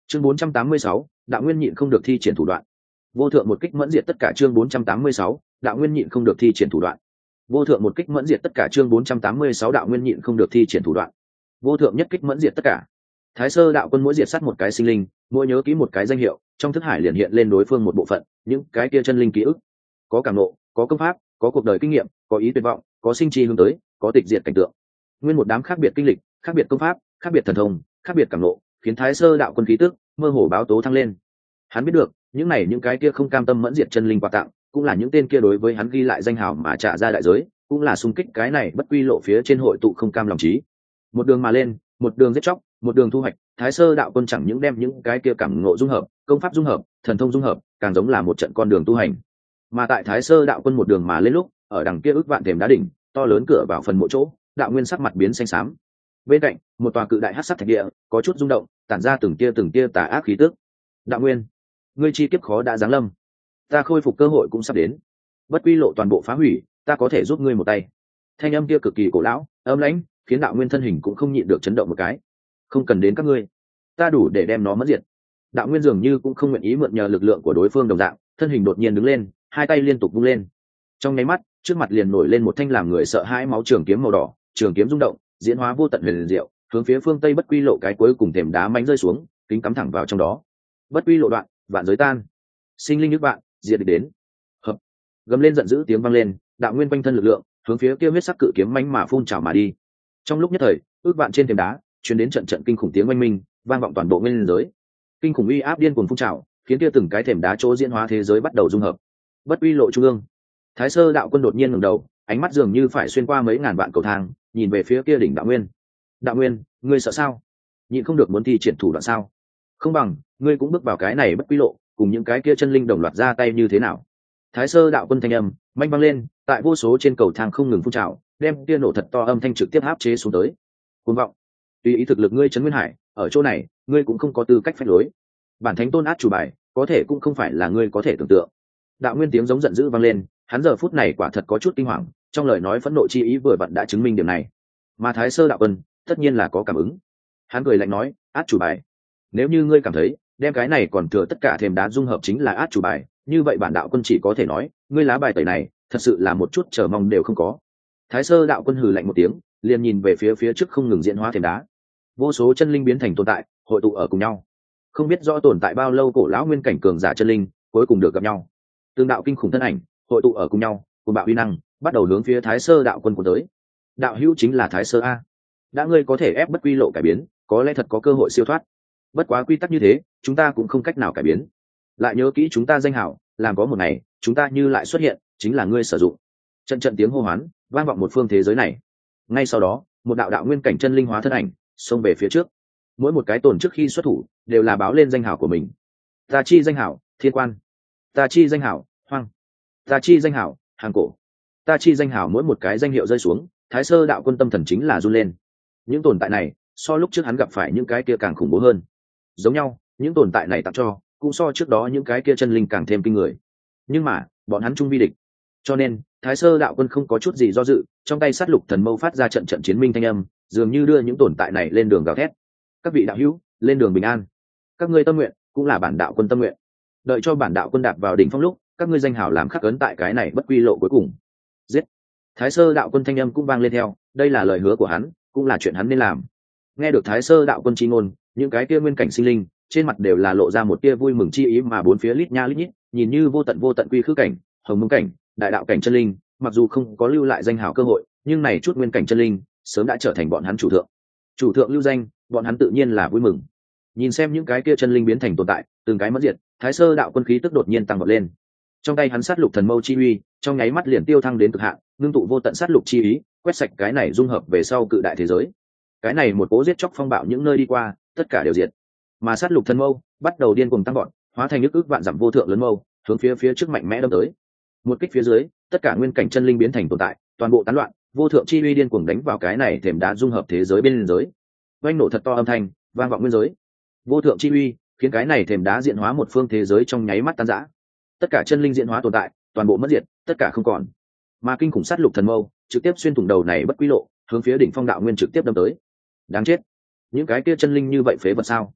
chương 486, đạo nguyên nhịn không được thi triển thủ đoạn. Vô thượng một kích mẫn diệt tất cả. chương 486, đạo nguyên nhịn không được thi triển thủ đoạn. Vô thượng một kích mẫn diệt tất cả. chương 486, đạo nguyên nhịn không được thi triển thủ đoạn. Vô thượng nhất kích mẫn diệt tất cả. Thái Sơ đạo quân mỗi diệt sát một cái sinh linh, mỗi nhớ kỹ một cái danh hiệu, trong thức hải liền hiện lên đối phương một bộ phận, những cái kia chân linh ký ức. Có cảm nộ, có công pháp, có cuộc đời kinh nghiệm, có ý tuyệt vọng, có sinh chi hướng tới, có tịch diệt cảnh tượng. Nguyên một đám khác biệt kinh lịch, khác biệt công pháp, khác biệt thần thông, khác biệt cảm nộ, khiến Thái Sơ đạo quân khí tức mơ hồ báo tố thăng lên. Hắn biết được, những cái kia không cam tâm mẫn diệt chân linh quà tặng, cũng là những tên kia đối với hắn ghi lại danh hào mà trả ra đại giới, cũng là xung kích cái này bất quy lộ phía trên hội tụ không cam lòng trí. Một đường mà lên, một đường giết chóc, một đường thu hoạch. Thái Sơ đạo quân chẳng những đem những cái kia cảm ngộ dung hợp, công pháp dung hợp, thần thông dung hợp, càng giống là một trận con đường tu hành. Mà tại Thái Sơ đạo quân một đường mà lên lúc, ở đằng kia ước vạn thềm đá đỉnh, to lớn cửa vào phần mộ chỗ, đạo nguyên sắc mặt biến xanh xám. Bên cạnh, một tòa cự đại hắc sắc thạch địa, có chút rung động, tản ra từng tia tà ác khí tức. Đạo nguyên, ngươi chi kiếp khó đã giáng lâm, ta khôi phục cơ hội cũng sắp đến. Bất quy lộ toàn bộ phá hủy, ta có thể giúp ngươi một tay. Thanh âm kia cực kỳ cổ lão, ấm lãnh, khiến đạo nguyên thân hình cũng không nhịn được chấn động một cái. Không cần đến các ngươi, ta đủ để đem nó mất diệt. Đạo nguyên dường như cũng không nguyện ý mượn nhờ lực lượng của đối phương đồng dạng, thân hình đột nhiên đứng lên, hai tay liên tục vung lên. Trong nháy mắt, trước mặt liền nổi lên một thanh làm người sợ hãi máu trường kiếm màu đỏ, trường kiếm rung động, diễn hóa vô tận huyền diệu, hướng phía phương tây bất quy lộ cái cuối cùng thềm đá mảnh rơi xuống, kính cắm thẳng vào trong đó. Bất quy lộ đoạn, vạn giới tan, sinh linh nước bạn, diệt địch đến. Hợp, gầm lên giận dữ tiếng vang lên, đạo nguyên quanh thân lực lượng, hướng phía kia huyết sắc cự kiếm mãnh mà phun trào mà đi. Trong lúc nhất thời, ước vạn trên thềm đá truyền đến trận trận kinh khủng tiếng oanh minh, vang vọng toàn bộ nguyên giới. Kinh khủng uy áp điên cuồng phun trào, khiến kia từng cái thềm đá chỗ diễn hóa thế giới bắt đầu dung hợp. Bất quy lộ trung ương, Thái Sơ đạo quân đột nhiên ngẩng đầu, ánh mắt dường như phải xuyên qua mấy ngàn vạn cầu thang, nhìn về phía kia đỉnh đạo nguyên. Đạo nguyên, ngươi sợ sao? Nhịn không được muốn thi triển thủ đoạn sao? Không bằng, ngươi cũng bước vào cái này bất quy lộ, cùng những cái kia chân linh đồng loạt ra tay như thế nào? Thái Sơ đạo quân thanh âm manh vang lên, tại vô số trên cầu thang không ngừng phun trào, đem kia nổ thật to âm thanh trực tiếp áp chế xuống tới. Cuồng vọng, tùy ý thực lực ngươi trấn nguyên hải, ở chỗ này, ngươi cũng không có tư cách phách lối. Bản thánh tôn át chủ bài, có thể cũng không phải là ngươi có thể tưởng tượng. Đạo nguyên tiếng giống giận dữ vang lên, hắn giờ phút này quả thật có chút kinh hoàng, trong lời nói phẫn nộ chi ý vừa vặn đã chứng minh điểm này. Mà Thái Sơ đạo quân tất nhiên là có cảm ứng. Hắn cười lạnh nói, át chủ bài, nếu như ngươi cảm thấy đem cái này còn thừa tất cả thềm đá dung hợp chính là át chủ bài, như vậy bản đạo quân chỉ có thể nói, ngươi lá bài tẩy này thật sự là một chút chờ mong đều không có. Thái Sơ đạo quân hừ lạnh một tiếng, liền nhìn về phía trước không ngừng diễn hóa thềm đá. Vô số chân linh biến thành tồn tại, hội tụ ở cùng nhau. Không biết rõ tồn tại bao lâu cổ lão nguyên cảnh cường giả chân linh, cuối cùng được gặp nhau. Tương đạo kinh khủng thân ảnh, hội tụ ở cùng nhau, cùng bạo uy năng, bắt đầu hướng phía Thái Sơ đạo quân của tới. Đạo hữu chính là Thái Sơ a. Đã ngươi có thể ép bất quy lộ cải biến, có lẽ thật có cơ hội siêu thoát. Bất quá quy tắc như thế, chúng ta cũng không cách nào cải biến. Lại nhớ kỹ chúng ta danh hảo, làm có một ngày, chúng ta như lại xuất hiện, chính là ngươi sử dụng. Trận tiếng hô hoán, vang vọng một phương thế giới này. Ngay sau đó, một đạo nguyên cảnh chân linh hóa thân ảnh, xông về phía trước. Mỗi một cái tồn trước khi xuất thủ, đều là báo lên danh hảo của mình. Ta chi danh hảo, Thiên Quan. Ta chi danh hảo, Hoang. Ta chi danh hảo, Hàng Cổ. Ta chi danh hảo, mỗi một cái danh hiệu rơi xuống, Thái Sơ đạo quân tâm thần chính là run lên. Những tồn tại này, so lúc trước hắn gặp phải những cái kia càng khủng bố hơn. Giống nhau, những tồn tại này tặng cho, cũng so trước đó những cái kia chân linh càng thêm kinh người. Nhưng mà, bọn hắn chung vi địch. Cho nên, Thái Sơ đạo quân không có chút gì do dự, trong tay sát lục thần mâu phát ra trận chiến minh thanh âm, dường như đưa những tồn tại này lên đường gào thét. Các vị đạo hữu, lên đường bình an. Các ngươi tâm nguyện, cũng là bản đạo quân tâm nguyện. Đợi cho bản đạo quân đạp vào đỉnh phong lúc, các ngươi danh hảo làm khắc ấn tại cái này bất quy lộ cuối cùng. Giết! Thái Sơ đạo quân thanh âm cũng vang lên theo, đây là lời hứa của hắn, cũng là chuyện hắn nên làm. Nghe được Thái Sơ đạo quân chi ngôn, những cái kia nguyên cảnh sinh linh, trên mặt đều là lộ ra một tia vui mừng chi ý, mà bốn phía lít nha lít nhít, nhìn như vô tận quy khư cảnh, hồng mông cảnh, đại đạo cảnh chân linh, mặc dù không có lưu lại danh hảo cơ hội, nhưng này chút nguyên cảnh chân linh, sớm đã trở thành bọn hắn chủ thượng. Chủ thượng lưu danh, bọn hắn tự nhiên là vui mừng. Nhìn xem những cái kia chân linh biến thành tồn tại, từng cái mất diệt, Thái Sơ đạo quân khí tức đột nhiên tăng vọt lên. Trong tay hắn sát lục thần mâu chi uy, trong nháy mắt liền tiêu thăng đến cực hạn, ngưng tụ vô tận sát lục chi ý, quét sạch cái này dung hợp về sau cự đại thế giới. Cái này một cố giết chóc phong bạo những nơi đi qua, tất cả đều diệt. Mà sát lục thần mâu bắt đầu điên cuồng tăng vọt, hóa thành ức vạn dặm vô thượng lớn mâu, hướng phía trước mạnh mẽ đâm tới. Một kích phía dưới, tất cả nguyên cảnh chân linh biến thành tồn tại, toàn bộ tán loạn, vô thượng chi uy điên cuồng đánh vào cái này thềm đá dung hợp thế giới bên giới. Oanh nổ thật to âm thanh, vang vọng nguyên giới. Vô thượng chi uy khiến cái này thềm đá diễn hóa một phương thế giới trong nháy mắt tan rã. Tất cả chân linh diễn hóa tồn tại, toàn bộ mất diệt, tất cả không còn. Mà kinh khủng sát lục thần mâu trực tiếp xuyên thủng đầu này bất quy lộ, hướng phía đỉnh phong đạo nguyên trực tiếp đâm tới. Đáng chết, những cái kia chân linh như vậy phế vật sao?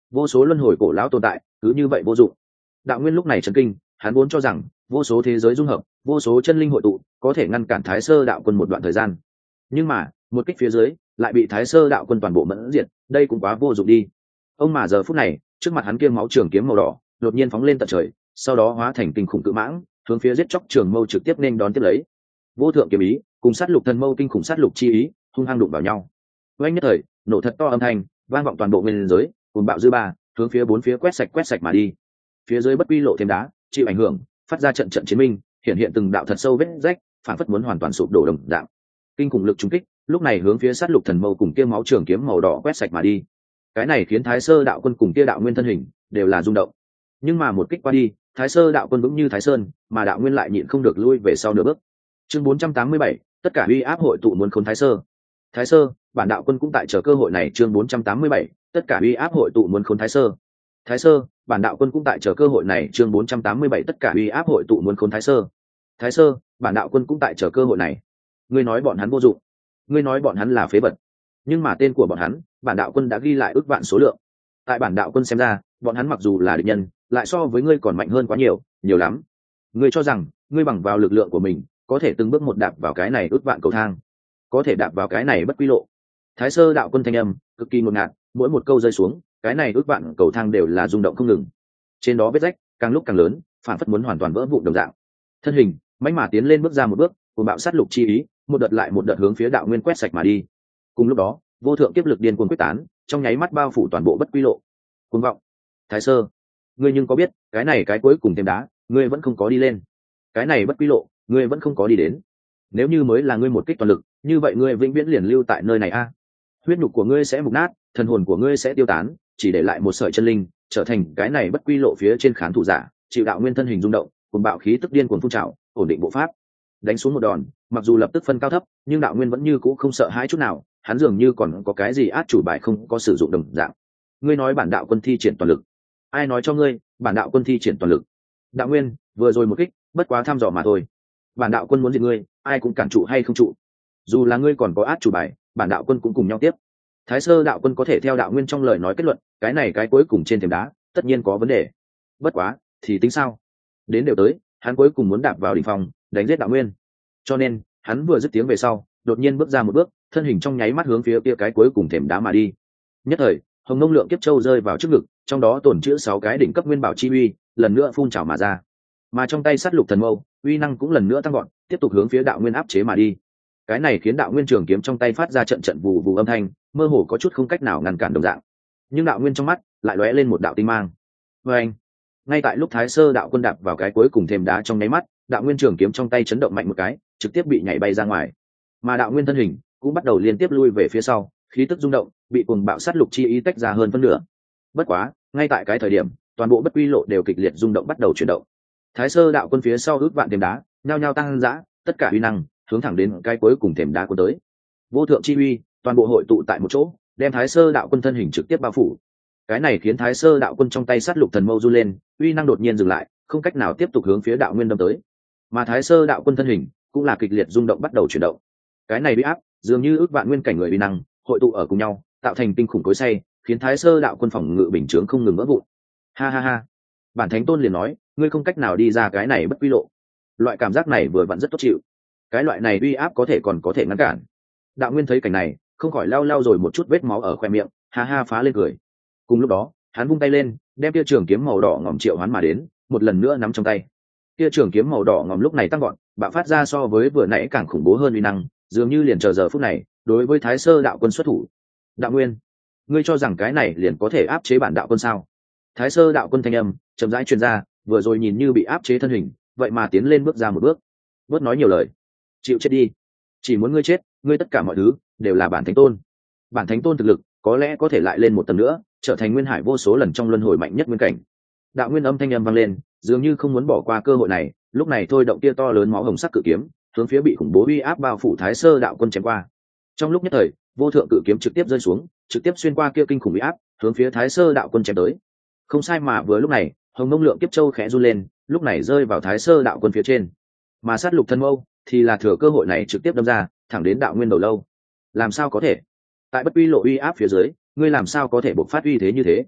vô số luân hồi cổ lão tồn tại cứ như vậy vô dụng. Đạo Nguyên lúc này chấn kinh, hắn vốn cho rằng vô số thế giới dung hợp, vô số chân linh hội tụ có thể ngăn cản Thái Sơ đạo quân một đoạn thời gian, nhưng mà một kích phía dưới lại bị Thái Sơ đạo quân toàn bộ mẫn diệt, đây cũng quá vô dụng đi. Ông mà giờ phút này trước mặt hắn kia máu trường kiếm màu đỏ đột nhiên phóng lên tận trời, sau đó hóa thành kinh khủng cự mãng hướng phía giết chóc trường mâu trực tiếp nên đón tiếp lấy. Vô thượng kiếm ý cùng sát lục thần mâu kinh khủng sát lục chi ý hung hăng đụng vào nhau, oanh nhất thời nổ thật to âm thanh vang vọng toàn bộ nguyên giới, cùng bạo dư ba hướng phía bốn phía quét sạch mà đi. Phía dưới bất quy lộ thêm đá chịu ảnh hưởng, phát ra trận chiến minh, hiện hiện từng đạo thật sâu vết rách, phản phất muốn hoàn toàn sụp đổ đồng dạng. Kinh khủng lực trúng kích lúc này hướng phía sát lục thần mâu cùng kia máu trường kiếm màu đỏ quét sạch mà đi. Cái này khiến Thái Sơ đạo quân cùng kia đạo nguyên thân hình đều là rung động. Nhưng mà một kích qua đi, Thái Sơ đạo quân vững như Thái Sơn, mà đạo nguyên lại nhịn không được lui về sau nửa bước. Chương 487, tất cả uy áp hội tụ muốn khốn Thái Sơ. Thái Sơ, bản đạo quân cũng tại chờ cơ hội này. Chương 487, tất cả uy áp hội tụ muốn khốn Thái Sơ. Thái Sơ, bản đạo quân cũng tại chờ cơ hội này. Chương 487, tất cả uy áp hội tụ muốn khốn Thái Sơ. Thái Sơ, bản đạo quân cũng tại chờ cơ hội này. Ngươi nói bọn hắn vô dụng, ngươi nói bọn hắn là phế vật, nhưng mà tên của bọn hắn, bản đạo quân đã ghi lại ước vạn số lượng. Tại bản đạo quân xem ra, bọn hắn mặc dù là địch nhân, lại so với ngươi còn mạnh hơn quá nhiều, nhiều lắm. Ngươi cho rằng ngươi bằng vào lực lượng của mình có thể từng bước một đạp vào cái này ước vạn cầu thang, có thể đạp vào cái này bất quy lộ. Thái Sơ đạo quân thanh âm cực kỳ ngột ngạt, mỗi một câu rơi xuống, cái này ước vạn cầu thang đều là rung động không ngừng. Trên đó vết rách càng lúc càng lớn, phản phất muốn hoàn toàn vỡ vụn đồng dạng. Thân hình mãnh mà tiến lên bước ra một bước, cùng bạo sát lục chi ý, một đợt lại một đợt hướng phía đạo nguyên quét sạch mà đi. Cùng lúc đó, vô thượng kiếp lực điên cuồng quyết tán, trong nháy mắt bao phủ toàn bộ bất quy lộ. Cuồng vọng, Thái Sơ, ngươi nhưng có biết, cái này cái cuối cùng thêm đá, ngươi vẫn không có đi lên. Cái này bất quy lộ, ngươi vẫn không có đi đến. Nếu như mới là ngươi một kích toàn lực, như vậy ngươi vĩnh viễn liền lưu tại nơi này a. Huyết nhục của ngươi sẽ mục nát, thần hồn của ngươi sẽ tiêu tán, chỉ để lại một sợi chân linh, trở thành cái này bất quy lộ phía trên khán thủ giả, chịu đạo nguyên thân hình rung động, cùng bạo khí tức điên cuồng phun trào, ổn định bộ pháp. Đánh xuống một đòn, mặc dù lập tức phân cao thấp, nhưng đạo nguyên vẫn như cũ không sợ hãi chút nào, hắn dường như còn có cái gì át chủ bài không có sử dụng đồng dạng. Ngươi nói bản đạo quân thi triển toàn lực, ai nói cho ngươi bản đạo quân thi triển toàn lực? Đạo nguyên vừa rồi một kích bất quá thăm dò mà thôi, bản đạo quân muốn diệt ngươi, ai cũng cản trụ hay không trụ. Dù là ngươi còn có át chủ bài, bản đạo quân cũng cùng nhau tiếp. Thái Sơ đạo quân có thể theo đạo nguyên trong lời nói kết luận, cái này cái cuối cùng trên thềm đá tất nhiên có vấn đề. Bất quá thì tính sao, đến đều tới, hắn cuối cùng muốn đạp vào đỉnh phong đánh giết đạo nguyên, cho nên hắn vừa dứt tiếng về sau đột nhiên bước ra một bước, thân hình trong nháy mắt hướng phía kia cái cuối cùng thềm đá mà đi. Nhất thời hồng nông lượng kiếp châu rơi vào trước ngực, trong đó tổn chữa 6 cái đỉnh cấp nguyên bảo chi uy lần nữa phun trào mà ra, mà trong tay sát lục thần mâu uy năng cũng lần nữa tăng gọn, tiếp tục hướng phía đạo nguyên áp chế mà đi. Cái này khiến đạo nguyên trường kiếm trong tay phát ra trận trận vù vù âm thanh, mơ hồ có chút không cách nào ngăn cản đồng dạng, nhưng đạo nguyên trong mắt lại lóe lên một đạo tinh mang. Và anh, ngay tại lúc Thái Sơ đạo quân đạp vào cái cuối cùng thềm đá trong nháy mắt, đạo nguyên trường kiếm trong tay chấn động mạnh một cái, trực tiếp bị nhảy bay ra ngoài, mà đạo nguyên thân hình cũng bắt đầu liên tiếp lui về phía sau, khí tức rung động, bị cuồng bạo sát lục chi ý tách ra hơn phân nửa. Bất quá ngay tại cái thời điểm toàn bộ bất quy lộ đều kịch liệt rung động, bắt đầu chuyển động. Thái Sơ đạo quân phía sau ước vạn thềm đá nhao nhao tăng dã, tất cả uy năng hướng thẳng đến cái cuối cùng thềm đá của tới. Vô thượng chi uy toàn bộ hội tụ tại một chỗ, đem Thái Sơ đạo quân thân hình trực tiếp bao phủ. Cái này khiến Thái Sơ đạo quân trong tay sát lục thần mâu run lên, uy năng đột nhiên dừng lại, không cách nào tiếp tục hướng phía đạo nguyên đâm tới. Mà Thái Sơ đạo quân thân hình cũng là kịch liệt rung động, bắt đầu chuyển động. Cái này uy áp dường như ước vạn nguyên cảnh người uy năng hội tụ ở cùng nhau, tạo thành kinh khủng cối xay, khiến Thái Sơ đạo quân phòng ngự bình chướng không ngừng vỡ vụn. Ha ha ha, bản thánh tôn liền nói ngươi không cách nào đi ra cái này bất quy lộ. Loại cảm giác này vừa vặn rất tốt chịu, cái loại này uy áp có thể ngăn cản. Đạo nguyên thấy cảnh này không khỏi lau lau rồi một chút vết máu ở khoe miệng, ha ha phá lên cười. Cùng lúc đó hắn vung tay lên, đem kia trường kiếm màu đỏ ngòm triệu hoán mà đến, một lần nữa nắm trong tay. Kia trường kiếm màu đỏ ngòm lúc này tăng gọn, bạo phát ra so với vừa nãy càng khủng bố hơn uy năng, dường như liền chờ giờ phút này đối với Thái Sơ đạo quân xuất thủ. Đạo nguyên, ngươi cho rằng cái này liền có thể áp chế bản đạo quân sao? Thái Sơ đạo quân thanh âm chậm rãi truyền ra, vừa rồi nhìn như bị áp chế thân hình, vậy mà tiến lên bước ra một bước. Bớt nói nhiều lời, chịu chết đi, chỉ muốn ngươi chết, ngươi tất cả mọi thứ đều là bản thánh tôn. Bản thánh tôn thực lực có lẽ có thể lại lên một tầng nữa, trở thành nguyên hải vô số lần trong luân hồi mạnh nhất nguyên cảnh. Đạo nguyên âm thanh âm vang lên, dường như không muốn bỏ qua cơ hội này, lúc này thôi động kia to lớn máu hồng sắc cự kiếm hướng phía bị khủng bố uy áp bao phủ Thái Sơ đạo quân chém qua. Trong lúc nhất thời vô thượng cự kiếm trực tiếp rơi xuống, trực tiếp xuyên qua kia kinh khủng uy áp, hướng phía Thái Sơ đạo quân chém tới. Không sai, mà vừa lúc này hồng mông lượng kiếp châu khẽ run lên, lúc này rơi vào Thái Sơ đạo quân phía trên, mà sát lục thân mâu thì là thừa cơ hội này trực tiếp đâm ra thẳng đến đạo nguyên đầu lâu. Làm sao có thể? Tại bất uy lộ uy áp phía dưới, ngươi làm sao có thể bộc phát uy thế như thế?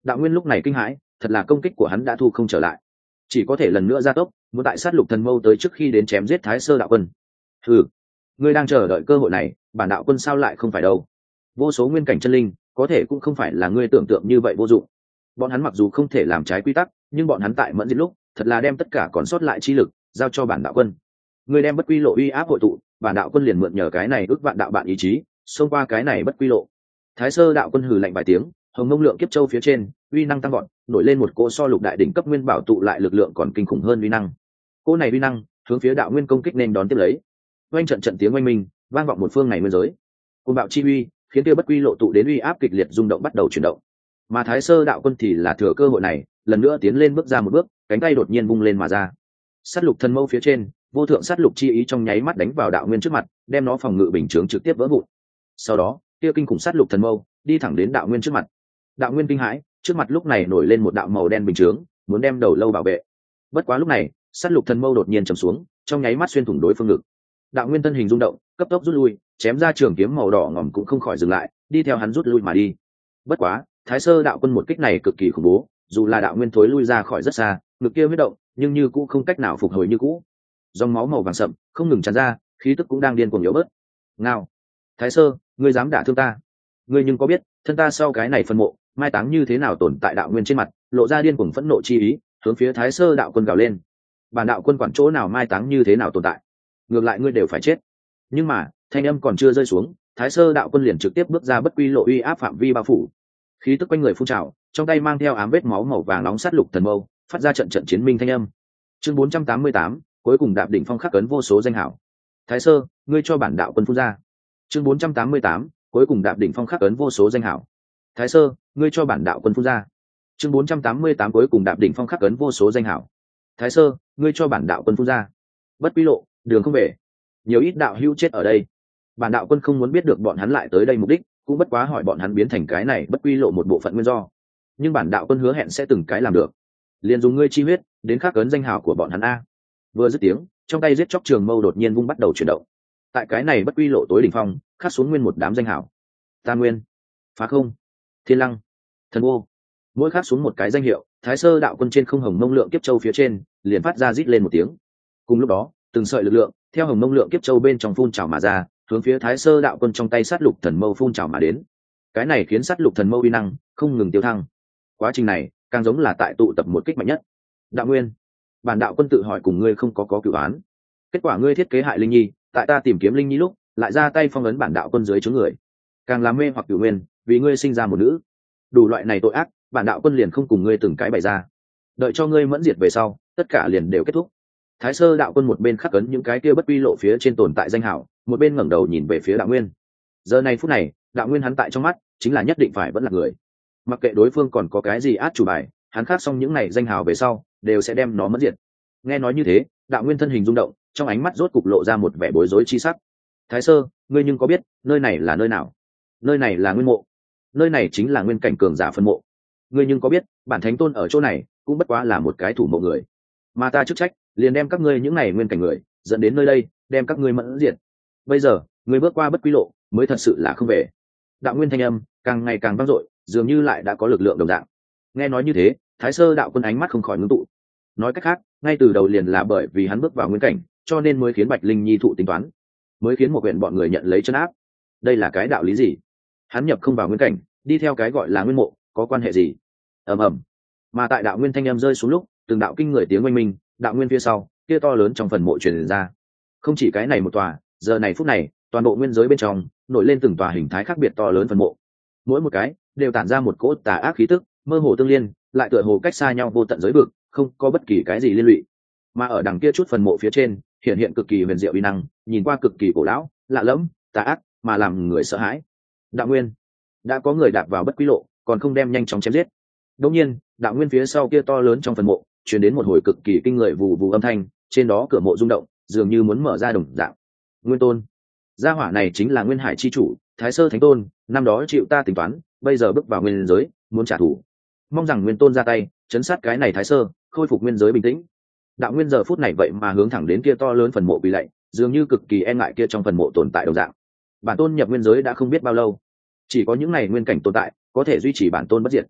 Đạo Nguyên lúc này kinh hãi, thật là công kích của hắn đã thu không trở lại, chỉ có thể lần nữa gia tốc, muốn tại sát lục thần mâu tới trước khi đến chém giết Thái Sơ đạo quân. Ừ, ngươi đang chờ đợi cơ hội này, bản đạo quân sao lại không phải đâu. Vô số nguyên cảnh chân linh, có thể cũng không phải là ngươi tưởng tượng như vậy vô dụng. Bọn hắn mặc dù không thể làm trái quy tắc, nhưng bọn hắn tại mẫn diệt lúc, thật là đem tất cả còn sót lại chi lực giao cho bản đạo quân. Ngươi đem bất quy lộ uy áp hội tụ, bản đạo quân liền mượn nhờ cái này ước vạn đạo bạn ý chí, xông qua cái này bất quy lộ. Thái Sơ đạo quân hừ lạnh vài tiếng, hồng mông lượng kiếp châu phía trên, uy năng tăng vọt, nổi lên một cỗ so lục đại đỉnh cấp nguyên bảo tụ lại lực lượng còn kinh khủng hơn uy năng. Cỗ này uy năng hướng phía đạo nguyên công kích nên đón tiếp lấy. Oanh trận trận tiếng oanh minh, vang vọng một phương này nguyên giới. Côn bạo chi uy, khiến kia bất quy lộ tụ đến uy áp kịch liệt rung động bắt đầu chuyển động. Mà Thái Sơ đạo quân thì là thừa cơ hội này, lần nữa tiến lên bước ra một bước, cánh tay đột nhiên vung lên mà ra. Sát lục thần mâu phía trên, vô thượng sát lục chi ý trong nháy mắt đánh vào đạo nguyên trước mặt, đem nó phòng ngự bình chướng trực tiếp vỡ vụn. Sau đó, kia kinh khủng sát lục thần mâu đi thẳng đến đạo nguyên trước mặt. Đạo nguyên kinh hãi, trước mặt lúc này nổi lên một đạo màu đen bình chướng, muốn đem đầu lâu bảo vệ. Bất quá lúc này, sát lục thần mâu đột nhiên trầm xuống, trong nháy mắt xuyên thủng đối phương ngực. Đạo nguyên thân hình rung động, cấp tốc rút lui, chém ra trường kiếm màu đỏ ngòm cũng không khỏi dừng lại, đi theo hắn rút lui mà đi. Bất quá, Thái Sơ đạo quân một kích này cực kỳ khủng bố, dù là đạo nguyên thối lui ra khỏi rất xa, ngực kia huyết động, nhưng như cũ không cách nào phục hồi như cũ. Dòng máu màu vàng sậm không ngừng tràn ra, khí tức cũng đang điên cuồng yếu bớt. Ngao, Thái Sơ, ngươi dám đả thương ta? Ngươi nhưng có biết, thân ta sau cái này phân mộ, mai táng như thế nào tồn tại đạo nguyên trên mặt, lộ ra điên cuồng phẫn nộ chi ý, hướng phía Thái Sơ đạo quân gào lên. Bản đạo quân quản chỗ nào mai táng như thế nào tồn tại, ngược lại ngươi đều phải chết. Nhưng mà, thanh âm còn chưa rơi xuống, Thái Sơ đạo quân liền trực tiếp bước ra bất quy lộ uy áp phạm vi bao phủ. Khí tức quanh người phun trào, trong tay mang theo ám vết máu màu vàng nóng sát lục thần mâu, phát ra trận trận chiến minh thanh âm. Chương 488, cuối cùng đạp đỉnh phong khắc ấn vô số danh hảo. Thái Sơ, ngươi cho bản đạo quân phun ra. Chương 488, cuối cùng đạp đỉnh phong khắc ấn vô số danh hảo. Thái Sơ, ngươi cho bản đạo quân phun ra. Chương 488 cuối cùng đạp đỉnh phong khắc ấn vô số danh hảo. Thái Sơ, ngươi cho bản đạo quân phun ra. Bất quy lộ, đường không về. Nhiều ít đạo hữu chết ở đây. Bản đạo quân không muốn biết được bọn hắn lại tới đây mục đích, cũng bất quá hỏi bọn hắn biến thành cái này bất quy lộ một bộ phận nguyên do. Nhưng bản đạo quân hứa hẹn sẽ từng cái làm được. Liền dùng ngươi chi huyết đến khắc ấn danh hào của bọn hắn a. Vừa dứt tiếng, trong tay giết chóc trường mâu đột nhiên vung bắt đầu chuyển động. Tại cái này bất quy lộ tối đỉnh phong, khắc xuống nguyên một đám danh hào. Tam Nguyên, Phá Không, Thiên Lăng, Thần Ô. Mỗi khắc xuống một cái danh hiệu, Thái Sơ đạo quân trên không hồng mông lượng kiếp châu phía trên, liền phát ra rít lên một tiếng. Cùng lúc đó, từng sợi lực lượng theo hồng mông lượng kiếp châu bên trong phun trào mà ra, hướng phía Thái Sơ đạo quân trong tay sát lục thần mâu phun trào mà đến. Cái này khiến sát lục thần mâu uy năng không ngừng tiêu thăng. Quá trình này càng giống là tại tụ tập một kích mạnh nhất. Đạo Nguyên, bản đạo quân tự hỏi cùng ngươi không có cửu án. Kết quả ngươi thiết kế hại Linh Nhi, tại ta tìm kiếm Linh Nhi lúc, lại ra tay phong ấn bản đạo quân dưới chướng người, càng làm mê hoặc Cửu Nguyên, vì ngươi sinh ra một nữ. Đủ loại này tội ác, bản đạo quân liền không cùng ngươi từng cái bày ra. Đợi cho ngươi mẫn diệt về sau, tất cả liền đều kết thúc. Thái Sơ đạo quân một bên khắc ấn những cái kia bất quy lộ phía trên tồn tại danh hảo, một bên ngẩng đầu nhìn về phía đạo nguyên. Giờ này phút này, đạo nguyên hắn tại trong mắt chính là nhất định phải vẫn là người. Mặc kệ đối phương còn có cái gì át chủ bài, hắn khắc xong những này danh hào về sau, đều sẽ đem nó mất diệt. Nghe nói như thế, đạo nguyên thân hình rung động, trong ánh mắt rốt cục lộ ra một vẻ bối rối chi sắc. Thái Sơ, ngươi nhưng có biết, nơi này là nơi nào? Nơi này là nguyên mộ. Nơi này chính là nguyên cảnh cường giả phân mộ. Ngươi nhưng có biết, bản thánh tôn ở chỗ này cũng bất quá là một cái thủ mộ người, mà ta chức trách liền đem các ngươi những này nguyên cảnh người dẫn đến nơi đây, đem các ngươi mẫn diệt. Bây giờ ngươi bước qua bất quy lộ, mới thật sự là không về. Đạo nguyên thanh âm càng ngày càng vang dội, dường như lại đã có lực lượng đồng dạng. Nghe nói như thế, Thái Sơ đạo quân ánh mắt không khỏi ngưng tụ. Nói cách khác, ngay từ đầu liền là bởi vì hắn bước vào nguyên cảnh, cho nên mới khiến Bạch Linh Nhi thụ tính toán, mới khiến một huyện bọn người nhận lấy chân áp. Đây là cái đạo lý gì? Hắn nhập không vào nguyên cảnh, đi theo cái gọi là nguyên mộ, có quan hệ gì? Ầm ầm. Mà tại đạo nguyên thanh âm rơi xuống lúc, từng đạo kinh người tiếng oanh minh, đạo nguyên phía sau, kia to lớn trong phần mộ truyền ra. Không chỉ cái này một tòa, giờ này phút này, toàn bộ nguyên giới bên trong nổi lên từng tòa hình thái khác biệt to lớn phần mộ. Mỗi một cái đều tản ra một cỗ tà ác khí tức, mơ hồ tương liên, lại tựa hồ cách xa nhau vô tận giới vực, không có bất kỳ cái gì liên lụy. Mà ở đằng kia chút phần mộ phía trên, hiện hiện cực kỳ huyền diệu uy năng, nhìn qua cực kỳ cổ lão, lạ lẫm, tà ác, mà làm người sợ hãi. Đạo nguyên, đã có người đạp vào bất quy lộ, còn không đem nhanh chóng chém giết. Đương nhiên, đạo nguyên phía sau kia to lớn trong phần mộ, truyền đến một hồi cực kỳ kinh người vù vù âm thanh, trên đó cửa mộ rung động, dường như muốn mở ra đồng dạng. Nguyên tôn, gia hỏa này chính là Nguyên Hải chi chủ, Thái Sơ Thánh Tôn, năm đó chịu ta tính toán, bây giờ bước vào nguyên giới, muốn trả thù. Mong rằng Nguyên Tôn ra tay, chấn sát cái này Thái Sơ, khôi phục nguyên giới bình tĩnh. Đạo Nguyên giờ phút này vậy mà hướng thẳng đến kia to lớn phần mộ quỳ lạy, dường như cực kỳ e ngại kia trong phần mộ tồn tại đồng dạng. Bản tôn nhập nguyên giới đã không biết bao lâu, chỉ có những này nguyên cảnh tồn tại có thể duy trì bản tôn bất diệt.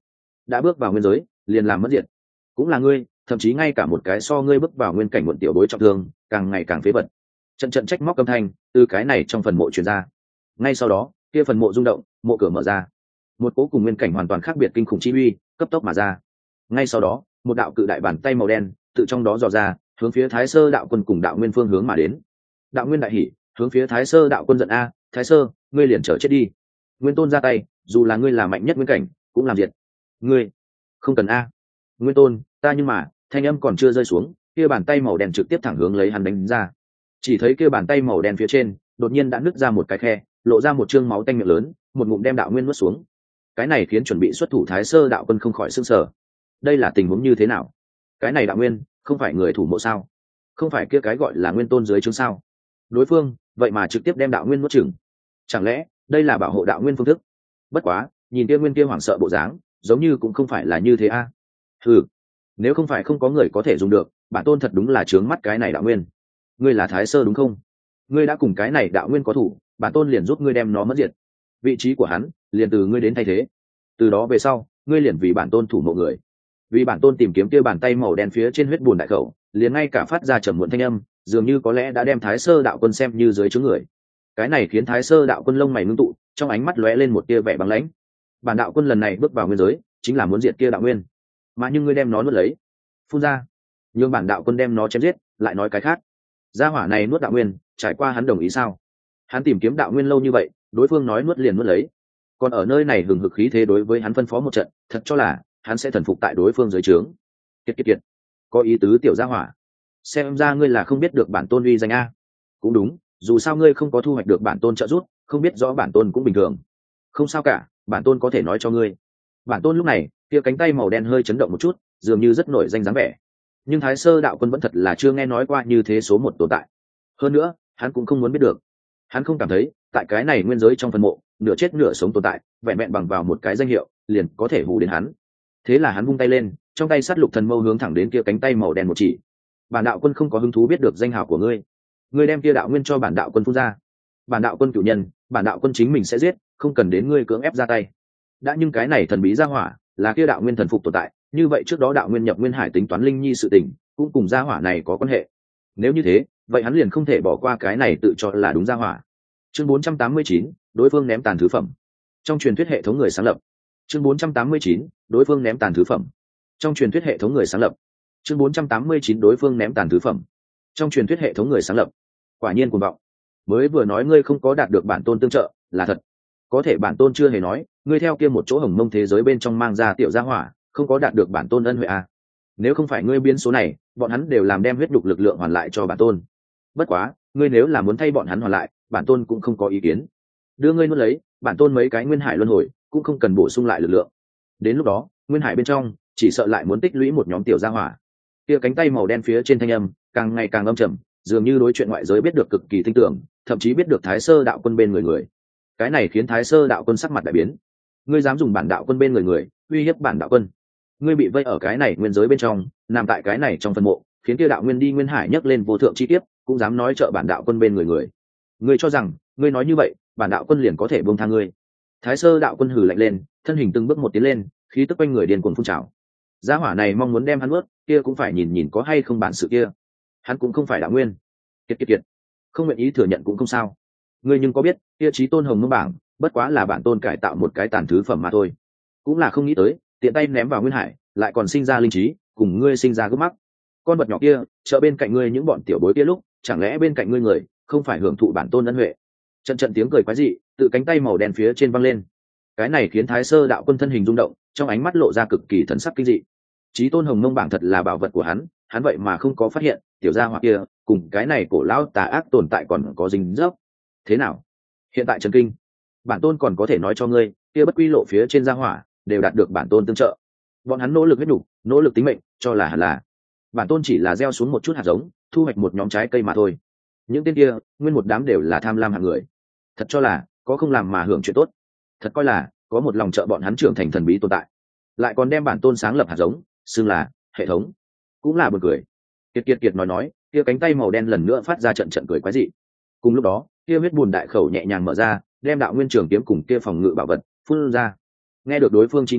đã bước vào nguyên giới liền làm mất diệt. Cũng là ngươi, thậm chí ngay cả một cái so ngươi bước vào nguyên cảnh muộn tiểu bối trọng thương càng ngày càng phế vật. Trận trận trách móc âm thanh từ cái này trong phần mộ truyền ra. Ngay sau đó kia phần mộ rung động, mộ cửa mở ra, một cố cùng nguyên cảnh hoàn toàn khác biệt kinh khủng chi uy cấp tốc mà ra. Ngay sau đó một đạo cự đại bàn tay màu đen tự trong đó dò ra, hướng phía Thái Sơ đạo quân cùng đạo nguyên phương hướng mà đến. Đạo nguyên đại hỉ, hướng phía Thái Sơ đạo quân giận: a, Thái Sơ, ngươi liền trở chết đi. Nguyên tôn ra tay, dù là ngươi là mạnh nhất nguyên cảnh cũng làm diệt ngươi. Không cần a. Nguyên tôn, ta nhưng mà, thanh âm còn chưa rơi xuống, kia bàn tay màu đen trực tiếp thẳng hướng lấy hắn đánh ra. Chỉ thấy kia bàn tay màu đen phía trên đột nhiên đã nứt ra một cái khe, lộ ra một trương máu tanh miệng lớn, một ngụm đem đạo nguyên nuốt xuống. Cái này khiến chuẩn bị xuất thủ Thái Sơ đạo quân không khỏi sửng sở. Đây là tình huống như thế nào? Cái này đạo nguyên không phải người thủ mộ sao? Không phải kia cái gọi là nguyên tôn dưới trướng sao? Đối phương vậy mà trực tiếp đem đạo nguyên nuốt chửng. Chẳng lẽ đây là bảo hộ đạo nguyên phương thức? Bất quá nhìn kia nguyên kia hoảng sợ bộ dáng, giống như cũng không phải là như thế a. Ừ, nếu không phải không có người có thể dùng được, bản tôn thật đúng là trướng mắt cái này đạo nguyên. Ngươi là Thái Sơ đúng không? Ngươi đã cùng cái này đạo nguyên có thủ, bản tôn liền giúp ngươi đem nó mất diệt. Vị trí của hắn liền từ ngươi đến thay thế. Từ đó về sau ngươi liền vì bản tôn thủ mộ người. Vì bản tôn tìm kiếm kia bàn tay màu đen phía trên huyết bùn đại khẩu, liền ngay cả phát ra trầm muộn thanh âm, dường như có lẽ đã đem Thái Sơ đạo quân xem như dưới trướng người. Cái này khiến Thái Sơ đạo quân lông mày ngưng tụ, trong ánh mắt lóe lên một tia vẻ băng lãnh. Bản đạo quân lần này bước vào nguyên giới, chính là muốn diệt kia đạo nguyên, mà nhưng ngươi đem nó nuốt lấy, phun ra, nhưng bản đạo quân đem nó chém giết, lại nói cái khác. Gia hỏa này nuốt đạo nguyên, trải qua hắn đồng ý sao? Hắn tìm kiếm đạo nguyên lâu như vậy, đối phương nói nuốt liền nuốt lấy, còn ở nơi này hừng hực khí thế đối với hắn phân phó một trận, thật cho là hắn sẽ thần phục tại đối phương dưới trướng. Kiệt, có ý tứ tiểu gia hỏa, xem ra ngươi là không biết được bản tôn uy danh a. Cũng đúng, dù sao ngươi không có thu hoạch được bản tôn trợ giúp, không biết rõ bản tôn cũng bình thường. Không sao cả, bản tôn có thể nói cho ngươi. Bản tôn lúc này kia cánh tay màu đen hơi chấn động một chút, dường như rất nổi danh dáng vẻ. Nhưng Thái Sơ đạo quân vẫn thật là chưa nghe nói qua như thế số một tồn tại. Hơn nữa hắn cũng không muốn biết được. Hắn không cảm thấy tại cái này nguyên giới trong phần mộ nửa chết nửa sống tồn tại vẹn vẹn bằng vào một cái danh hiệu liền có thể hù đến hắn. Thế là hắn vung tay lên, trong tay sát lục thần mâu hướng thẳng đến kia cánh tay màu đen một chỉ. Bản đạo quân không có hứng thú biết được danh hào của ngươi, ngươi đem kia đạo nguyên cho bản đạo quân phun ra. Bản đạo quân chủ nhân, bản đạo quân chính mình sẽ giết, không cần đến ngươi cưỡng ép ra tay. Đã nhưng cái này thần bí gia hỏa là kia đạo nguyên thần phục tồn tại, như vậy trước đó đạo nguyên nhập nguyên hải tính toán linh nhi sự tình cũng cùng gia hỏa này có quan hệ. Nếu như thế, vậy hắn liền không thể bỏ qua cái này tự cho là đúng gia hỏa. Chương 489, đối phương ném tàn thứ phẩm. Trong truyền thuyết hệ thống người sáng lập. Chương 489, đối phương ném tàn thứ phẩm. Trong truyền thuyết hệ thống người sáng lập. Chương 489, đối phương ném tàn thứ phẩm. Trong truyền thuyết hệ thống người sáng lập. Quả nhiên cuồng vọng. Mới vừa nói ngươi không có đạt được bản tôn tương trợ, là thật. Có thể bản tôn chưa hề nói, ngươi theo kia một chỗ hồng mông thế giới bên trong mang ra tiểu gia hỏa, không có đạt được bản tôn ân huệ à. Nếu không phải ngươi biến số này, bọn hắn đều làm đem huyết đục lực lượng hoàn lại cho bản tôn. Bất quá, ngươi nếu là muốn thay bọn hắn hoàn lại, bản tôn cũng không có ý kiến. Đưa ngươi nuốt lấy, bản tôn mấy cái nguyên hải luân hồi, cũng không cần bổ sung lại lực lượng. Đến lúc đó, nguyên hải bên trong, chỉ sợ lại muốn tích lũy một nhóm tiểu gia hỏa. Kia cánh tay màu đen phía trên thanh âm, càng ngày càng âm trầm, dường như đối chuyện ngoại giới biết được cực kỳ tinh tưởng, thậm chí biết được Thái Sơ đạo quân bên người. Cái này khiến Thái Sơ đạo quân sắc mặt đại biến. Ngươi dám dùng bản đạo quân bên người uy hiếp bản đạo quân? Ngươi bị vây ở cái này nguyên giới bên trong, nằm tại cái này trong phân mộ, khiến kia đạo nguyên đi nguyên hải nhấc lên vô thượng chi tiết, cũng dám nói trợ bản đạo quân bên người. Ngươi cho rằng ngươi nói như vậy bản đạo quân liền có thể buông tha ngươi? Thái Sơ đạo quân hừ lạnh lên, thân hình từng bước một tiến lên, khí tức quanh người điên cuồng phun trào. Gia hỏa này mong muốn đem hắn nuốt, kia cũng phải nhìn có hay không bản sự kia. Hắn cũng không phải đạo nguyên. Kiệt, không nguyện ý thừa nhận cũng không sao. Ngươi nhưng có biết, kia chí tôn hồng mông bảng, bất quá là bản tôn cải tạo một cái tàn thứ phẩm mà thôi. Cũng là không nghĩ tới, tiện tay ném vào nguyên hải, lại còn sinh ra linh trí, cùng ngươi sinh ra gốc mắc. Con vật nhỏ kia, chợ bên cạnh ngươi những bọn tiểu bối kia lúc, chẳng lẽ bên cạnh ngươi người, không phải hưởng thụ bản tôn ân huệ? Trận tiếng cười quái dị, tự cánh tay màu đen phía trên văng lên. Cái này khiến Thái Sơ đạo quân thân hình rung động, trong ánh mắt lộ ra cực kỳ thần sắc kinh dị. Chí tôn hồng mông bảng thật là bảo vật của hắn vậy mà không có phát hiện, tiểu gia hỏa kia, cùng cái này cổ lão tà ác tồn tại còn có dính dấp. Thế nào? Hiện tại trần kinh, bản tôn còn có thể nói cho ngươi, kia bất quy lộ phía trên gia hỏa đều đạt được bản tôn tương trợ. Bọn hắn nỗ lực hết đủ, nỗ lực tính mệnh, cho là hẳn là. Bản tôn chỉ là gieo xuống một chút hạt giống, thu hoạch một nhóm trái cây mà thôi. Những tên kia, nguyên một đám đều là tham lam hạng người. Thật cho là có không làm mà hưởng chuyện tốt. Thật coi là có một lòng trợ bọn hắn trưởng thành thần bí tồn tại. Lại còn đem bản tôn sáng lập hạt giống, xưng là hệ thống. Cũng là buồn cười. Kiệt nói, kia cánh tay màu đen lần nữa phát ra trận cười quái dị. Cùng lúc đó, kia huyết bùn đại khẩu nhẹ nhàng mở ra, đem đạo nguyên trường kiếm cùng kia phòng ngự bảo vật phun ra. Nghe được đối phương chi ngôn,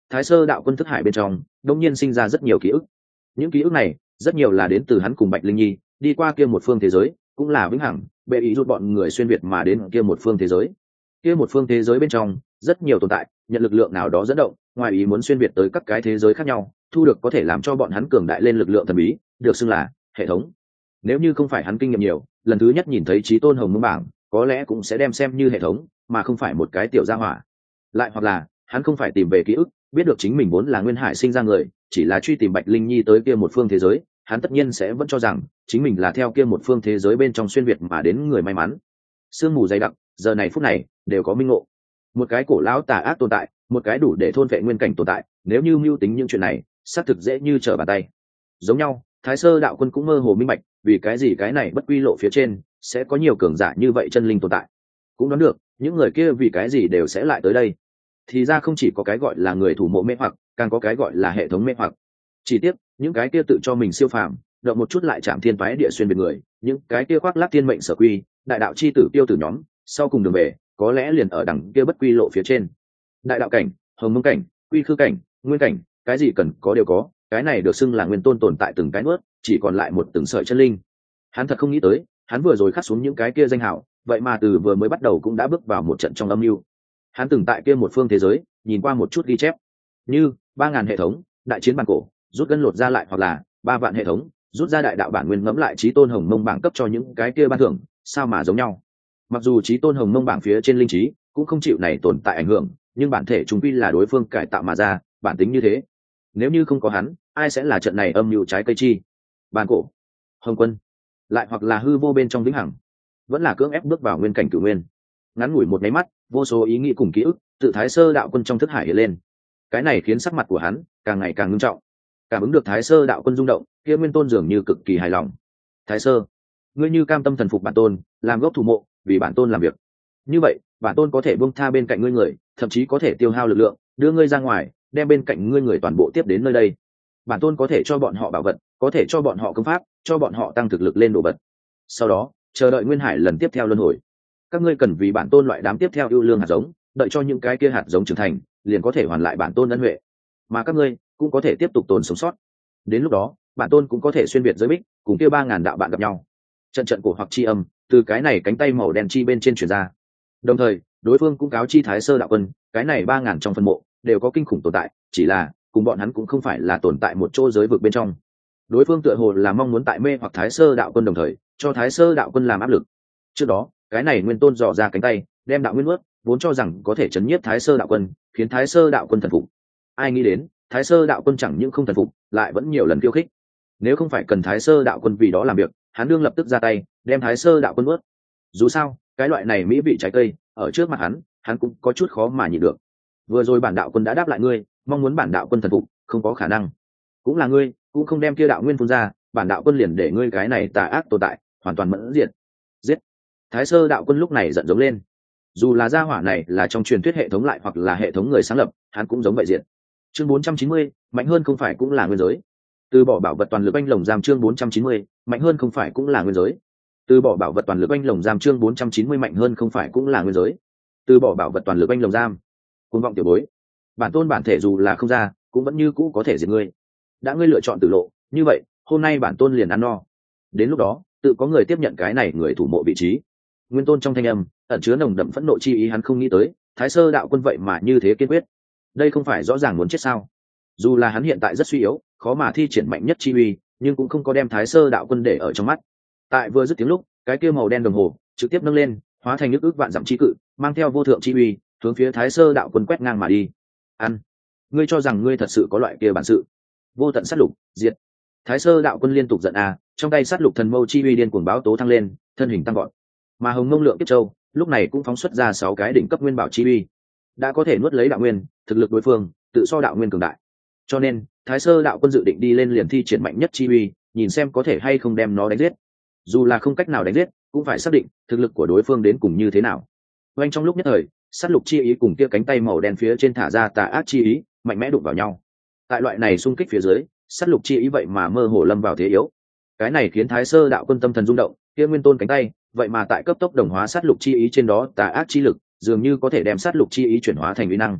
Thái Sơ đạo quân thức hải bên trong đột nhiên sinh ra rất nhiều ký ức. Những ký ức này rất nhiều là đến từ hắn cùng Bạch Linh Nhi đi qua kia một phương thế giới, cũng là vĩnh hằng bệ ý rút bọn người xuyên việt mà đến kia một phương thế giới. Kia một phương thế giới bên trong rất nhiều tồn tại nhận lực lượng nào đó dẫn động, ngoài ý muốn xuyên việt tới các cái thế giới khác nhau, thu được có thể làm cho bọn hắn cường đại lên lực lượng thần bí, được xưng là hệ thống. Nếu như không phải hắn kinh nghiệm nhiều, lần thứ nhất nhìn thấy Chí Tôn Hồng Mông bảng, có lẽ cũng sẽ đem xem như hệ thống, mà không phải một cái tiểu gia hỏa. Lại hoặc là hắn không phải tìm về ký ức, biết được chính mình vốn là nguyên hải sinh ra người, chỉ là truy tìm Bạch Linh Nhi tới kia một phương thế giới, hắn tất nhiên sẽ vẫn cho rằng chính mình là theo kia một phương thế giới bên trong xuyên việt mà đến người may mắn. Sương mù dày đặc, giờ này phút này đều có minh ngộ. Một cái cổ lão tà ác tồn tại, một cái đủ để thôn vệ nguyên cảnh tồn tại, nếu như mưu tính những chuyện này, xác thực dễ như trở bàn tay. Giống nhau, Thái Sơ đạo quân cũng mơ hồ minh bạch, vì cái gì cái này bất quy lộ phía trên sẽ có nhiều cường giả như vậy chân linh tồn tại. Cũng đoán được, những người kia vì cái gì đều sẽ lại tới đây. Thì ra không chỉ có cái gọi là người thủ mộ mê hoặc, càng có cái gọi là hệ thống mê hoặc. Chỉ tiếc, những cái kia tự cho mình siêu phàm, động một chút lại chạm thiên toái địa xuyên biệt người, những cái kia khoác lác thiên mệnh sở quy, đại đạo chi tử tiêu tử nhóm, sau cùng đường về, có lẽ liền ở đằng kia bất quy lộ phía trên. Đại đạo cảnh, hồng mông cảnh, quy khư cảnh, nguyên cảnh, cái gì cần có đều có, cái này được xưng là nguyên tôn tồn tại từng cái nuốt, chỉ còn lại một từng sợi chân linh. Hắn thật không nghĩ tới, hắn vừa rồi khắc xuống những cái kia danh hào, vậy mà từ vừa mới bắt đầu cũng đã bước vào một trận trong âm mưu. Hắn từng tại kia một phương thế giới, nhìn qua một chút ghi chép, như 3000 hệ thống, đại chiến bản cổ, rút gân lột ra lại, hoặc là 3 vạn hệ thống, rút ra đại đạo bản nguyên ngẫm lại Chí Tôn Hồng Mông bảng cấp cho những cái kia ban thưởng, sao mà giống nhau. Mặc dù Chí Tôn Hồng Mông bảng phía trên linh trí cũng không chịu này tồn tại ảnh hưởng, nhưng bản thể chúng quy là đối phương cải tạo mà ra, bản tính như thế. Nếu như không có hắn, ai sẽ là trận này âm mưu trái cây chi? Bản cổ, Hồng Quân, lại hoặc là hư vô bên trong vĩnh hằng, vẫn là cưỡng ép bước vào nguyên cảnh cửu nguyên. Ngắn ngủi một máy mắt, vô số ý nghĩ cùng ký ức tự Thái Sơ đạo quân trong thức hải hiện lên. Cái này khiến sắc mặt của hắn càng ngày càng nghiêm trọng. Cảm ứng được Thái Sơ đạo quân rung động, kia nguyên tôn dường như cực kỳ hài lòng. Thái Sơ, ngươi như cam tâm thần phục bản tôn, làm gốc thủ mộ, vì bản tôn làm việc. Như vậy, bản tôn có thể buông tha bên cạnh ngươi người, thậm chí có thể tiêu hao lực lượng, đưa ngươi ra ngoài, đem bên cạnh ngươi người toàn bộ tiếp đến nơi đây. Bản tôn có thể cho bọn họ bảo vật, có thể cho bọn họ công pháp, cho bọn họ tăng thực lực lên đồ vật. Sau đó, chờ đợi nguyên hải lần tiếp theo luân hồi. Các ngươi cần vì bản tôn loại đám tiếp theo ưu lương hạt giống, đợi cho những cái kia hạt giống trưởng thành, liền có thể hoàn lại bản tôn ân huệ. Mà các ngươi cũng có thể tiếp tục tồn sống sót. Đến lúc đó, bản tôn cũng có thể xuyên việt giới bích, cùng kia 3000 đạo bạn gặp nhau. Trận trận cổ hoặc chi âm, từ cái này cánh tay màu đen chi bên trên truyền ra. Đồng thời, đối phương cũng cáo chi Thái Sơ đạo quân, cái này 3000 trong phân mộ đều có kinh khủng tồn tại, chỉ là cùng bọn hắn cũng không phải là tồn tại một chỗ giới vực bên trong. Đối phương tựa hồ là mong muốn tại mê hoặc Thái Sơ đạo quân, đồng thời cho Thái Sơ đạo quân làm áp lực. Trước đó, cái này nguyên tôn dò ra cánh tay, đem đạo nguyên nuốt, vốn cho rằng có thể chấn nhiếp Thái Sơ đạo quân, khiến Thái Sơ đạo quân thần phục. Ai nghĩ đến, Thái Sơ đạo quân chẳng những không thần phục, lại vẫn nhiều lần khiêu khích. Nếu không phải cần Thái Sơ đạo quân vì đó làm việc, hắn đương lập tức ra tay, đem Thái Sơ đạo quân nuốt. Dù sao, cái loại này mỹ vị trái cây, ở trước mặt hắn cũng có chút khó mà nhịn được. Vừa rồi bản đạo quân đã đáp lại ngươi, mong muốn bản đạo quân thần phục, không có khả năng. Cũng là ngươi, cũng không đem kia đạo nguyên phun ra, bản đạo quân liền để ngươi cái này tà ác tồn tại, hoàn toàn mẫn diệt. Giết! Thái Sơ đạo quân lúc này giận giống lên. Dù là gia hỏa này là trong truyền thuyết hệ thống lại hoặc là hệ thống người sáng lập, hắn cũng giống vậy diệt. Chương 490, mạnh hơn không phải cũng là nguyên giới. Từ bỏ bảo vật toàn lực anh lồng giam chương 490, mạnh hơn không phải cũng là nguyên giới. Từ bỏ bảo vật toàn lực anh lồng giam chương 490 mạnh hơn không phải cũng là nguyên giới. Từ bỏ bảo vật toàn lực anh lồng giam. Cuồng vọng tiểu bối, bản tôn bản thể dù là không ra, cũng vẫn như cũ có thể diệt ngươi. Đã ngươi lựa chọn tử lộ, như vậy, hôm nay bản tôn liền ăn no. Đến lúc đó, tự có người tiếp nhận cái này người thủ mộ vị trí. Nguyên tôn trong thanh âm ẩn chứa nồng đậm phẫn nộ chi ý, hắn không nghĩ tới Thái Sơ đạo quân vậy mà như thế kiên quyết. Đây không phải rõ ràng muốn chết sao? Dù là hắn hiện tại rất suy yếu, khó mà thi triển mạnh nhất chi uy, nhưng cũng không có đem Thái Sơ đạo quân để ở trong mắt. Tại vừa dứt tiếng lúc, cái kia màu đen đồng hồ trực tiếp nâng lên, hóa thành nước ước vạn dặm chi cự, mang theo vô thượng chi uy, hướng phía Thái Sơ đạo quân quét ngang mà đi. Ăn! Ngươi cho rằng ngươi thật sự có loại kia bản sự? Vô tận sát lục, diệt! Thái Sơ đạo quân liên tục giận trong tay sát lục thần mâu chi uy điên cuồng báo tố thăng lên, thân hình tăng gọn. Mà Hồng Mông Lượng Kiếp Châu lúc này cũng phóng xuất ra 6 cái đỉnh cấp nguyên bảo chi uy, đã có thể nuốt lấy đạo nguyên, thực lực đối phương tự so đạo nguyên cường đại. Cho nên, Thái Sơ đạo quân dự định đi lên liền thi triển mạnh nhất chi uy, nhìn xem có thể hay không đem nó đánh giết. Dù là không cách nào đánh giết, cũng phải xác định thực lực của đối phương đến cùng như thế nào. Oanh trong lúc nhất thời, sát lục chi ý cùng kia cánh tay màu đen phía trên thả ra tà ác chi ý, mạnh mẽ đụng vào nhau. Tại loại này xung kích phía dưới, sát lục chi ý vậy mà mơ hồ lâm vào thế yếu. Cái này khiến Thái Sơ đạo quân tâm thần rung động, kia nguyên tôn cánh tay, vậy mà tại cấp tốc đồng hóa sát lục chi ý trên đó tà ác chi lực, dường như có thể đem sát lục chi ý chuyển hóa thành uy năng.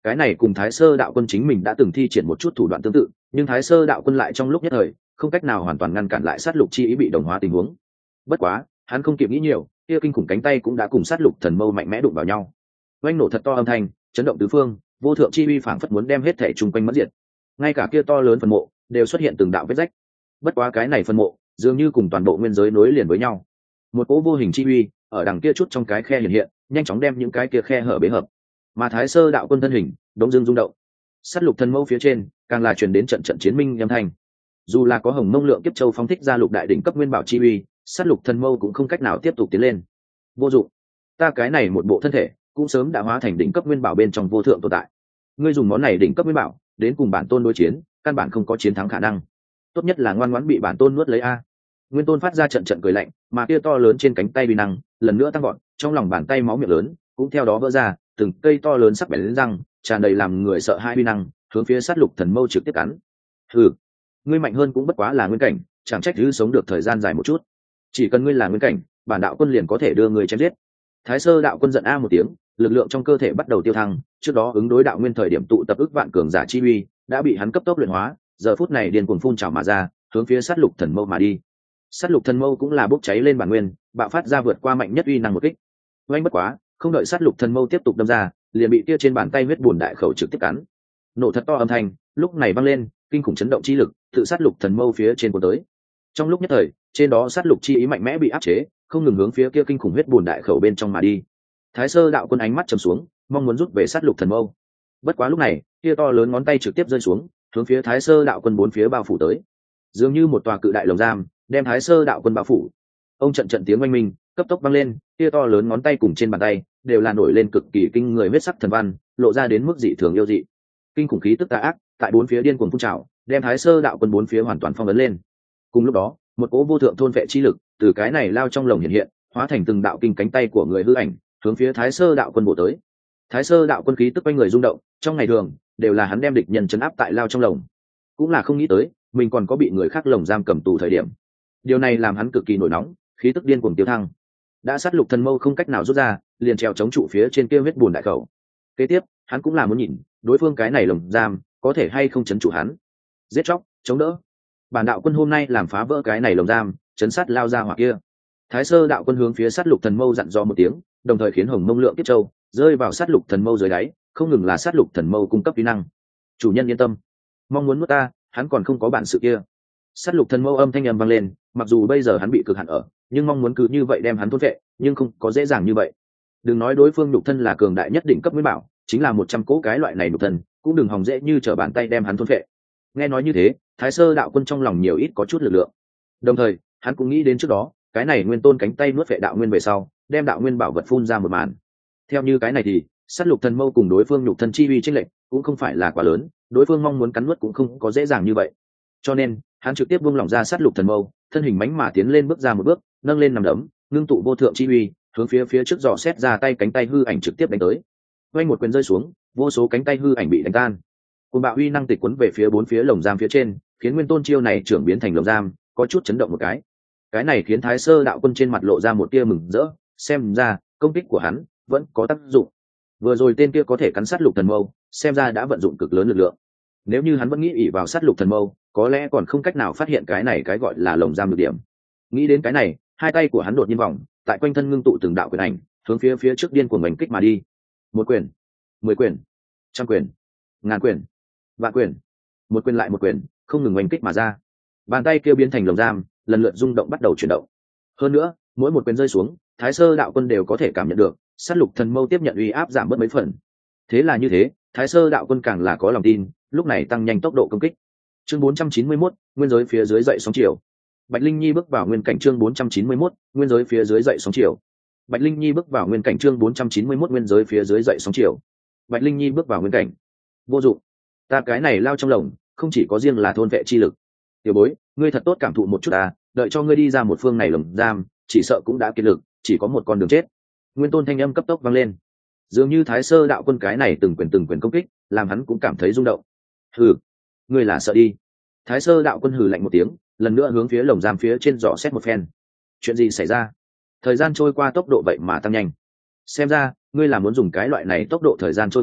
cái này cùng Thái Sơ đạo quân chính mình đã từng thi triển một chút thủ đoạn tương tự, nhưng Thái Sơ đạo quân lại trong lúc nhất thời không cách nào hoàn toàn ngăn cản lại sát lục chi ý bị đồng hóa tình huống. Bất quá hắn không kịp nghĩ nhiều, kia kinh khủng cánh tay cũng đã cùng sát lục thần mâu mạnh mẽ đụng vào nhau, oanh nổ thật to âm thanh chấn động tứ phương, vô thượng chi uy phảng phất muốn đem hết thể chung quanh mất diệt. Ngay cả kia to lớn phần mộ đều xuất hiện từng đạo vết rách. Bất quá cái này phần mộ dường như cùng toàn bộ nguyên giới nối liền với nhau, một cỗ vô hình chi uy ở đằng kia chút trong cái khe hiện hiện, nhanh chóng đem những cái kia khe hở bế hợp. Mà Thái Sơ đạo quân thân hình đống dưng rung động, sát lục thần mâu phía trên càng là truyền đến trận trận chiến minh âm thanh. Dù là có Hồng Mông Lượng Kiếp Châu phóng thích ra lục đại đỉnh cấp nguyên bảo chi uy, sát lục thần mâu cũng không cách nào tiếp tục tiến lên. Vô dụng, ta cái này một bộ thân thể cũng sớm đã hóa thành đỉnh cấp nguyên bảo bên trong vô thượng tồn tại. Ngươi dùng món này đỉnh cấp nguyên bảo đến cùng bản tôn đối chiến, căn bản không có chiến thắng khả năng. Tốt nhất là ngoan ngoãn bị bản tôn nuốt lấy a. Nguyên tôn phát ra trận trận cười lạnh, mà kia to lớn trên cánh tay uy năng lần nữa tăng vọt, trong lòng bàn tay máu miệng lớn cũng theo đó vỡ ra, từng cây to lớn sắc bén răng tràn đầy làm người sợ hãi uy năng hướng phía sát lục thần mâu trực tiếp cắn. Hừ, ngươi mạnh hơn cũng bất quá là nguyên cảnh, chẳng trách thứ sống được thời gian dài một chút. Chỉ cần ngươi là nguyên cảnh, bản đạo quân liền có thể đưa ngươi chém giết. Thái Sơ đạo quân giận a một tiếng, lực lượng trong cơ thể bắt đầu tiêu thăng, trước đó ứng đối đạo nguyên thời điểm tụ tập ức vạn cường giả chi uy đã bị hắn cấp tốc luyện hóa, giờ phút này điên cuồng phun trào mà ra, hướng phía sát lục thần mâu mà đi. Sát lục thần mâu cũng là bốc cháy lên bản nguyên, bạo phát ra vượt qua mạnh nhất uy năng một kích. Oanh bất quá, không đợi sát lục thần mâu tiếp tục đâm ra, liền bị kia trên bàn tay huyết bùn đại khẩu trực tiếp cắn. Nổ thật to âm thanh lúc này vang lên, kinh khủng chấn động chi lực tự sát lục thần mâu phía trên cuốn tới. Trong lúc nhất thời, trên đó sát lục chi ý mạnh mẽ bị áp chế, không ngừng hướng phía kia kinh khủng huyết bùn đại khẩu bên trong mà đi. Thái Sơ đạo quân ánh mắt trầm xuống, mong muốn rút về sát lục thần mâu. Bất quá lúc này, kia to lớn ngón tay trực tiếp rơi xuống, hướng phía Thái Sơ đạo quân bốn phía bao phủ tới, dường như một tòa cự đại lồng giam đem Thái Sơ đạo quân bao phủ. Ông trận trận tiếng oanh minh cấp tốc vang lên, kia to lớn ngón tay cùng trên bàn tay đều là nổi lên cực kỳ kinh người huyết sắc thần văn, lộ ra đến mức dị thường yêu dị. Kinh khủng khí tức tà ác tại bốn phía điên cuồng phun trào, đem Thái Sơ đạo quân bốn phía hoàn toàn phong ấn lên. Cùng lúc đó, một cỗ vô thượng thôn vệ chi lực từ cái này lao trong lồng hiện hiện, hóa thành từng đạo kinh cánh tay của người hư ảnh, hướng phía Thái Sơ đạo quân bổ tới. Thái Sơ đạo quân khí tức quanh người rung động, trong ngày thường đều là hắn đem địch nhân trấn áp tại lao trong lồng, cũng là không nghĩ tới mình còn có bị người khác lồng giam cầm tù thời điểm. Điều này làm hắn cực kỳ nổi nóng, khí tức điên cuồng tiêu thăng. Đã sát lục thần mâu không cách nào rút ra, liền trèo chống trụ phía trên kia huyết bùn đại khẩu. Kế tiếp, hắn cũng là muốn nhìn đối phương cái này lồng giam có thể hay không chấn trụ hắn. Giết chóc, chống đỡ. Bản đạo quân hôm nay làm phá vỡ cái này lồng giam, chấn sát lao ra hỏa kia. Thái Sơ đạo quân hướng phía sát lục thần mâu dặn dò một tiếng, đồng thời khiến Hồng Mông Lượng Kiếp Châu rơi vào sát lục thần mâu dưới đáy, không ngừng là sát lục thần mâu cung cấp kỹ năng. Chủ nhân yên tâm, mong muốn nuốt ta, hắn còn không có bản sự kia. Sát lục thần mâu âm thanh ầm vang lên, mặc dù bây giờ hắn bị cực hạn ở, nhưng mong muốn cứ như vậy đem hắn thôn vệ, nhưng không có dễ dàng như vậy. Đừng nói đối phương nhục thân là cường đại nhất đỉnh cấp nguyên bảo, chính là 100 cỗ cái loại này nhục thân, cũng đừng hòng dễ như trở bàn tay đem hắn thôn vệ. Nghe nói như thế, Thái Sơ đạo quân trong lòng nhiều ít có chút lực lượng. Đồng thời, hắn cũng nghĩ đến trước đó, cái này nguyên tôn cánh tay nuốt vệ đạo nguyên về sau, đem đạo nguyên bảo vật phun ra một màn. Theo như cái này thì, sát lục thần mâu cùng đối phương nhục thân chi uy chênh lệch cũng không phải là quá lớn, đối phương mong muốn cắn nuốt cũng không có dễ dàng như vậy. Cho nên, hắn trực tiếp buông lỏng ra sát lục thần mâu, thân hình mãnh mà tiến lên bước ra một bước, nâng lên nằm đấm, ngưng tụ vô thượng chi uy, hướng phía trước dò xét ra tay cánh tay hư ảnh trực tiếp đánh tới. Quanh một quyền rơi xuống, vô số cánh tay hư ảnh bị đánh tan. Cuồng bạo uy năng tịch cuốn về phía bốn phía lồng giam phía trên, khiến nguyên tôn chiêu này trưởng biến thành lồng giam, có chút chấn động một cái. Cái này khiến Thái Sơ đạo quân trên mặt lộ ra một tia mừng rỡ, xem ra công kích của hắn vẫn có tác dụng. Vừa rồi tên kia có thể cắn sát lục thần mâu, xem ra đã vận dụng cực lớn lực lượng. Nếu như hắn vẫn nghĩ ỷ vào sát lục thần mâu, có lẽ còn không cách nào phát hiện cái này cái gọi là lồng giam được điểm. Nghĩ đến cái này, hai tay của hắn đột nhiên vòng, tại quanh thân ngưng tụ từng đạo quyền ảnh, hướng phía trước điên cuồng đánh kích mà đi. Một quyền, 10 quyền, trăm quyền, ngàn quyền, vạn quyền, một quyền lại một quyền, không ngừng đánh kích mà ra. Bàn tay kia biến thành lồng giam, lần lượt rung động bắt đầu chuyển động. Hơn nữa, mỗi một quyền rơi xuống, Thái Sơ đạo quân đều có thể cảm nhận được, sát lục thần mâu tiếp nhận uy áp giảm bớt mấy phần. Thế là như thế, Thái Sơ đạo quân càng là có lòng tin, lúc này tăng nhanh tốc độ công kích. Chương 491, nguyên giới phía dưới dậy sóng chiều. Bạch Linh Nhi bước vào nguyên cảnh chương 491, nguyên giới phía dưới dậy sóng chiều. Bạch Linh Nhi bước vào nguyên cảnh chương 491 nguyên giới phía dưới dậy sóng chiều. Bạch Linh Nhi bước vào nguyên cảnh. Vô dụng, ta cái này lao trong lồng, không chỉ có riêng là thôn vệ chi lực. Tiểu bối, ngươi thật tốt cảm thụ một chút à, đợi cho ngươi đi ra một phương này lồng giam, chỉ sợ cũng đã kiệt lực, chỉ có một con đường chết. Nguyên tôn thanh âm cấp tốc vang lên. Dường như Thái Sơ đạo quân cái này từng quyền công kích, làm hắn cũng cảm thấy rung động. Hừ, ngươi là sợ đi. Thái Sơ đạo quân hừ lạnh một tiếng, lần nữa hướng phía lồng giam phía trên dò xét một phen. Chuyện gì xảy ra? Thời gian trôi qua tốc độ vậy mà tăng nhanh. Xem ra, ngươi là muốn dùng cái loại này tốc độ thời gian trôi qua,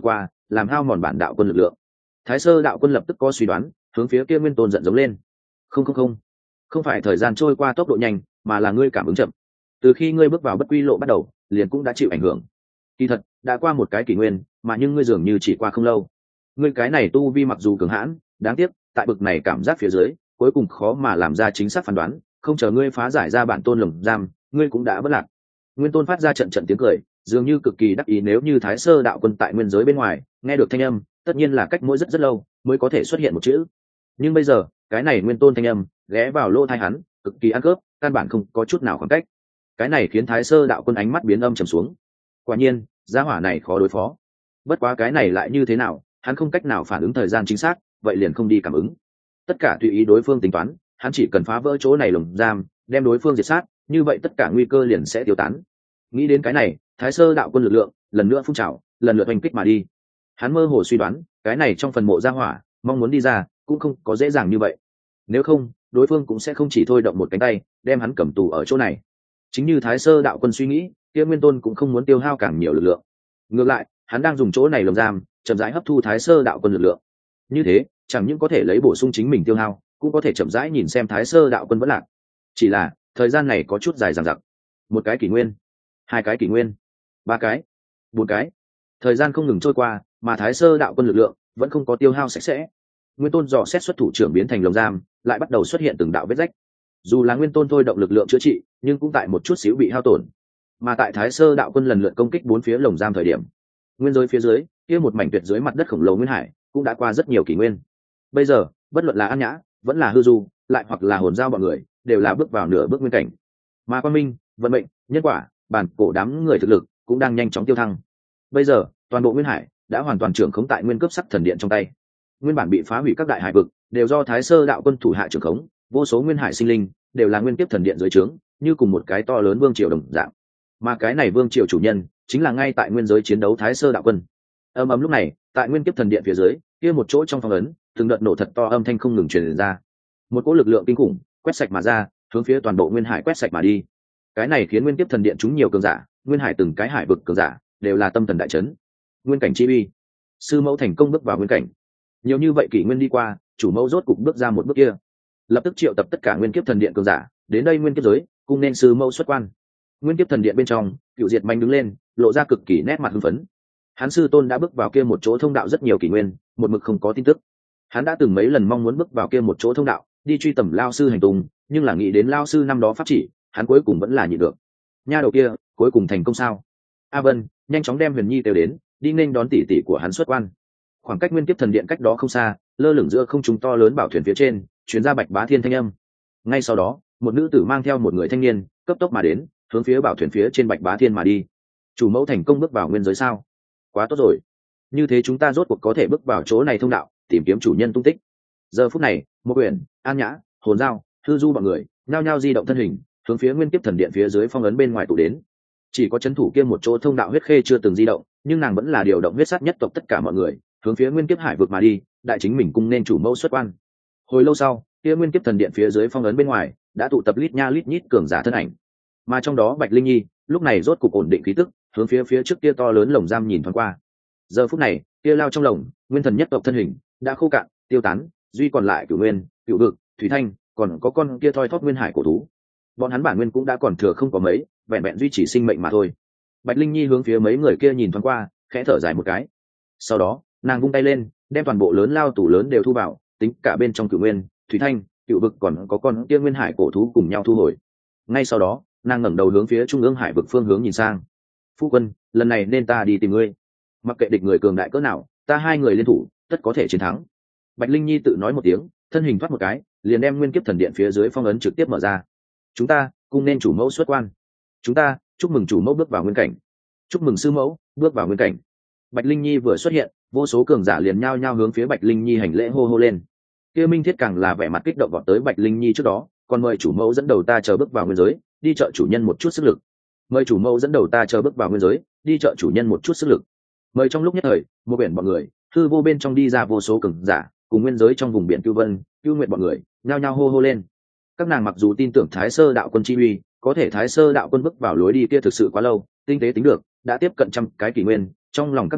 làm hao mòn bản đạo quân lực lượng. Thái Sơ đạo quân lập tức có suy đoán, hướng phía kia Nguyên Tôn giận giống lên. Không phải thời gian trôi qua tốc độ nhanh, mà là ngươi cảm ứng chậm. Từ khi ngươi bước vào bất quy lộ bắt đầu, liền cũng đã chịu ảnh hưởng. Kỳ thật, đã qua một cái kỷ nguyên, mà nhưng ngươi dường như chỉ qua không lâu. Ngươi cái này tu vi mặc dù cường hãn, đáng tiếc, tại bực này cảm giác phía dưới, cuối cùng khó mà làm ra chính xác phán đoán, không chờ ngươi phá giải ra bản tôn lồng giam, ngươi cũng đã vất lạc. Nguyên Tôn phát ra trận trận tiếng cười, dường như cực kỳ đắc ý, nếu như Thái Sơ đạo quân tại nguyên giới bên ngoài, nghe được thanh âm, tất nhiên là cách mỗi rất rất lâu mới có thể xuất hiện một chữ. Nhưng bây giờ, cái này Nguyên Tôn thanh âm ghé vào lỗ tai hắn, cực kỳ ăn cướp, căn bản không có chút nào khoảng cách. Cái này khiến Thái Sơ đạo quân ánh mắt biến âm trầm xuống. Quả nhiên, gia hỏa này khó đối phó. Bất quá cái này lại như thế nào, hắn không cách nào phản ứng thời gian chính xác, vậy liền không đi cảm ứng. Tất cả tùy ý đối phương tính toán, hắn chỉ cần phá vỡ chỗ này lồng giam, đem đối phương diệt sát, như vậy tất cả nguy cơ liền sẽ tiêu tán. Nghĩ đến cái này, Thái Sơ đạo quân lực lượng lần nữa phun trào, lần lượt oanh kích mà đi. Hắn mơ hồ suy đoán, cái này trong phần mộ gia hỏa, mong muốn đi ra, cũng không có dễ dàng như vậy. Nếu không, đối phương cũng sẽ không chỉ thôi động một cánh tay, đem hắn cầm tù ở chỗ này. Chính như Thái Sơ đạo quân suy nghĩ, kia Nguyên Tôn cũng không muốn tiêu hao càng nhiều lực lượng. Ngược lại, hắn đang dùng chỗ này lồng giam, chậm rãi hấp thu Thái Sơ đạo quân lực lượng. Như thế, chẳng những có thể lấy bổ sung chính mình tiêu hao, cũng có thể chậm rãi nhìn xem Thái Sơ đạo quân vẫn lạc. Chỉ là, thời gian này có chút dài dằng dặc. Một cái kỷ nguyên, hai cái kỷ nguyên, ba cái, bốn cái. Thời gian không ngừng trôi qua, mà Thái Sơ đạo quân lực lượng vẫn không có tiêu hao sạch sẽ. Nguyên Tôn dò xét xuất thủ trưởng biến thành lồng giam, lại bắt đầu xuất hiện từng đạo vết rách. Dù là Nguyên Tôn thôi động lực lượng chữa trị, nhưng cũng tại một chút xíu bị hao tổn. Mà tại Thái Sơ đạo quân lần lượt công kích bốn phía lồng giam thời điểm, nguyên giới phía dưới, kia một mảnh tuyệt dưới mặt đất khổng lồ nguyên hải, cũng đã qua rất nhiều kỷ nguyên. Bây giờ, bất luận là An Nhã, vẫn là Hư Du, lại hoặc là Hồn Giao bọn người, đều là bước vào nửa bước nguyên cảnh. Mà Quan Minh, vận mệnh, nhân quả, bản cổ đám người thực lực cũng đang nhanh chóng tiêu thăng. Bây giờ, toàn bộ nguyên hải đã hoàn toàn trưởng khống tại nguyên cấp sắc thần điện trong tay. Nguyên bản bị phá hủy các đại hải vực đều do Thái Sơ đạo quân thủ hạ trưởng khống, vô số nguyên hải sinh linh đều là nguyên kiếp thần điện dưới trướng, như cùng một cái to lớn vương triều đồng dạng. Mà cái này vương triều chủ nhân chính là ngay tại nguyên giới chiến đấu Thái Sơ đạo quân. Ầm ầm lúc này, tại nguyên kiếp thần điện phía dưới, kia một chỗ trong phong ấn, từng đợt nổ thật to âm thanh không ngừng truyền ra. Một cỗ lực lượng kinh khủng quét sạch mà ra, hướng phía toàn bộ nguyên hải quét sạch mà đi. Cái này khiến nguyên kiếp thần điện chúng nhiều cường giả, nguyên hải từng cái hải vực cường giả, đều là tâm thần đại chấn. Nguyên cảnh chi uy, sư mẫu thành công bước vào nguyên cảnh. Nhiều như vậy kỷ nguyên đi qua, chủ mẫu rốt cục bước ra một bước kia. Lập tức triệu tập tất cả nguyên kiếp thần điện cường giả đến đây nguyên kiếp giới, cùng nên sư mẫu xuất quan. Nguyên kiếp thần điện bên trong, Cựu Diệt Manh đứng lên, lộ ra cực kỳ nét mặt hưng phấn. Hắn sư tôn đã bước vào kia một chỗ thông đạo rất nhiều kỷ nguyên, một mực không có tin tức. Hắn đã từng mấy lần mong muốn bước vào kia một chỗ thông đạo, đi truy tầm lao sư hành tung, nhưng là nghĩ đến lao sư năm đó pháp chỉ, hắn cuối cùng vẫn là nhịn được. Nha đầu kia, cuối cùng thành công sao? A Vân, nhanh chóng đem Huyền Nhi kêu đến, đi nên đón tỷ tỷ của hắn xuất quan. Khoảng cách nguyên kiếp thần điện cách đó không xa, lơ lửng giữa không trung to lớn bảo thuyền phía trên, truyền ra Bạch Bá Thiên thanh âm. Ngay sau đó, một nữ tử mang theo một người thanh niên, cấp tốc mà đến, hướng phía bảo thuyền phía trên Bạch Bá Thiên mà đi. Chủ mẫu thành công bước vào nguyên giới sao? Quá tốt rồi. Như thế chúng ta rốt cuộc có thể bước vào chỗ này thông đạo, tìm kiếm chủ nhân tung tích. Giờ phút này, Một Quyển, An Nhã, Hồn Giao, Thư Du bọn người, nhao nhao di động thân hình, hướng phía nguyên kiếp thần điện phía dưới phong ấn bên ngoài tụ đến. Chỉ có trấn thủ kia một chỗ thông đạo huyết khê chưa từng di động, nhưng nàng vẫn là điều động huyết sát nhất tộc tất cả mọi người, hướng phía nguyên kiếp hải vực mà đi, đại chính mình cung nên chủ mẫu xuất quan. Hồi lâu sau, kia nguyên kiếp thần điện phía dưới phong ấn bên ngoài đã tụ tập lít nha lít nhít cường giả thân ảnh, mà trong đó Bạch Linh Nhi lúc này rốt cục ổn định khí tức, hướng phía trước kia to lớn lồng giam nhìn thoáng qua. Giờ phút này, kia lao trong lồng, nguyên thần nhất tộc thân hình đã khô cạn, tiêu tán, duy còn lại Cửu Nguyên, Cửu Vực, Thủy Thanh, còn có con kia thoi thóp nguyên hải cổ thú. Bọn hắn bản nguyên cũng đã còn thừa không có mấy, vẹn vẹn duy trì sinh mệnh mà thôi. Bạch Linh Nhi hướng phía mấy người kia nhìn thoáng qua, khẽ thở dài một cái. Sau đó, nàng vung tay lên, đem toàn bộ lớn lao tủ lớn đều thu vào, tính cả bên trong Cửu Nguyên, Thủy Thanh, Cửu Vực còn có con kia nguyên hải cổ thú cùng nhau thu hồi. Ngay sau đó, nàng ngẩng đầu hướng phía trung ương hải vực phương hướng nhìn sang. Phu quân, lần này nên ta đi tìm ngươi. Mặc kệ địch người cường đại cỡ nào, ta hai người liên thủ, tất có thể chiến thắng. Bạch Linh Nhi tự nói một tiếng, thân hình thoát một cái, liền đem nguyên kiếp thần điện phía dưới phong ấn trực tiếp mở ra. Chúng ta cùng nên chủ mẫu xuất quan. Chúng ta chúc mừng chủ mẫu bước vào nguyên cảnh. Chúc mừng sư mẫu bước vào nguyên cảnh. Bạch Linh Nhi vừa xuất hiện, vô số cường giả liền nhao nhao hướng phía Bạch Linh Nhi hành lễ hô hô lên. Kia Minh Thiết càng là vẻ mặt kích động vọt tới Bạch Linh Nhi trước đó, còn mời chủ mẫu dẫn đầu ta chờ bước vào nguyên giới, đi trợ chủ nhân một chút sức lực. Mời chủ mẫu dẫn đầu ta chờ bước vào nguyên giới, đi trợ chủ nhân một chút sức lực. Mời trong lúc nhất thời, một biển bọn người, hư vô bên trong đi ra vô số cường giả, cùng nguyên giới trong vùng biển Cưu Vân, Cưu Nguyệt bọn người, nhao nhao hô hô lên. Các nàng mặc dù tin tưởng Thái Sơ đạo quân chi uy, có thể Thái Sơ đạo quân bước vào lối đi kia thực sự quá lâu, tinh tế tính được, đã tiếp cận trăm cái kỷ nguyên, trong lòng các nàng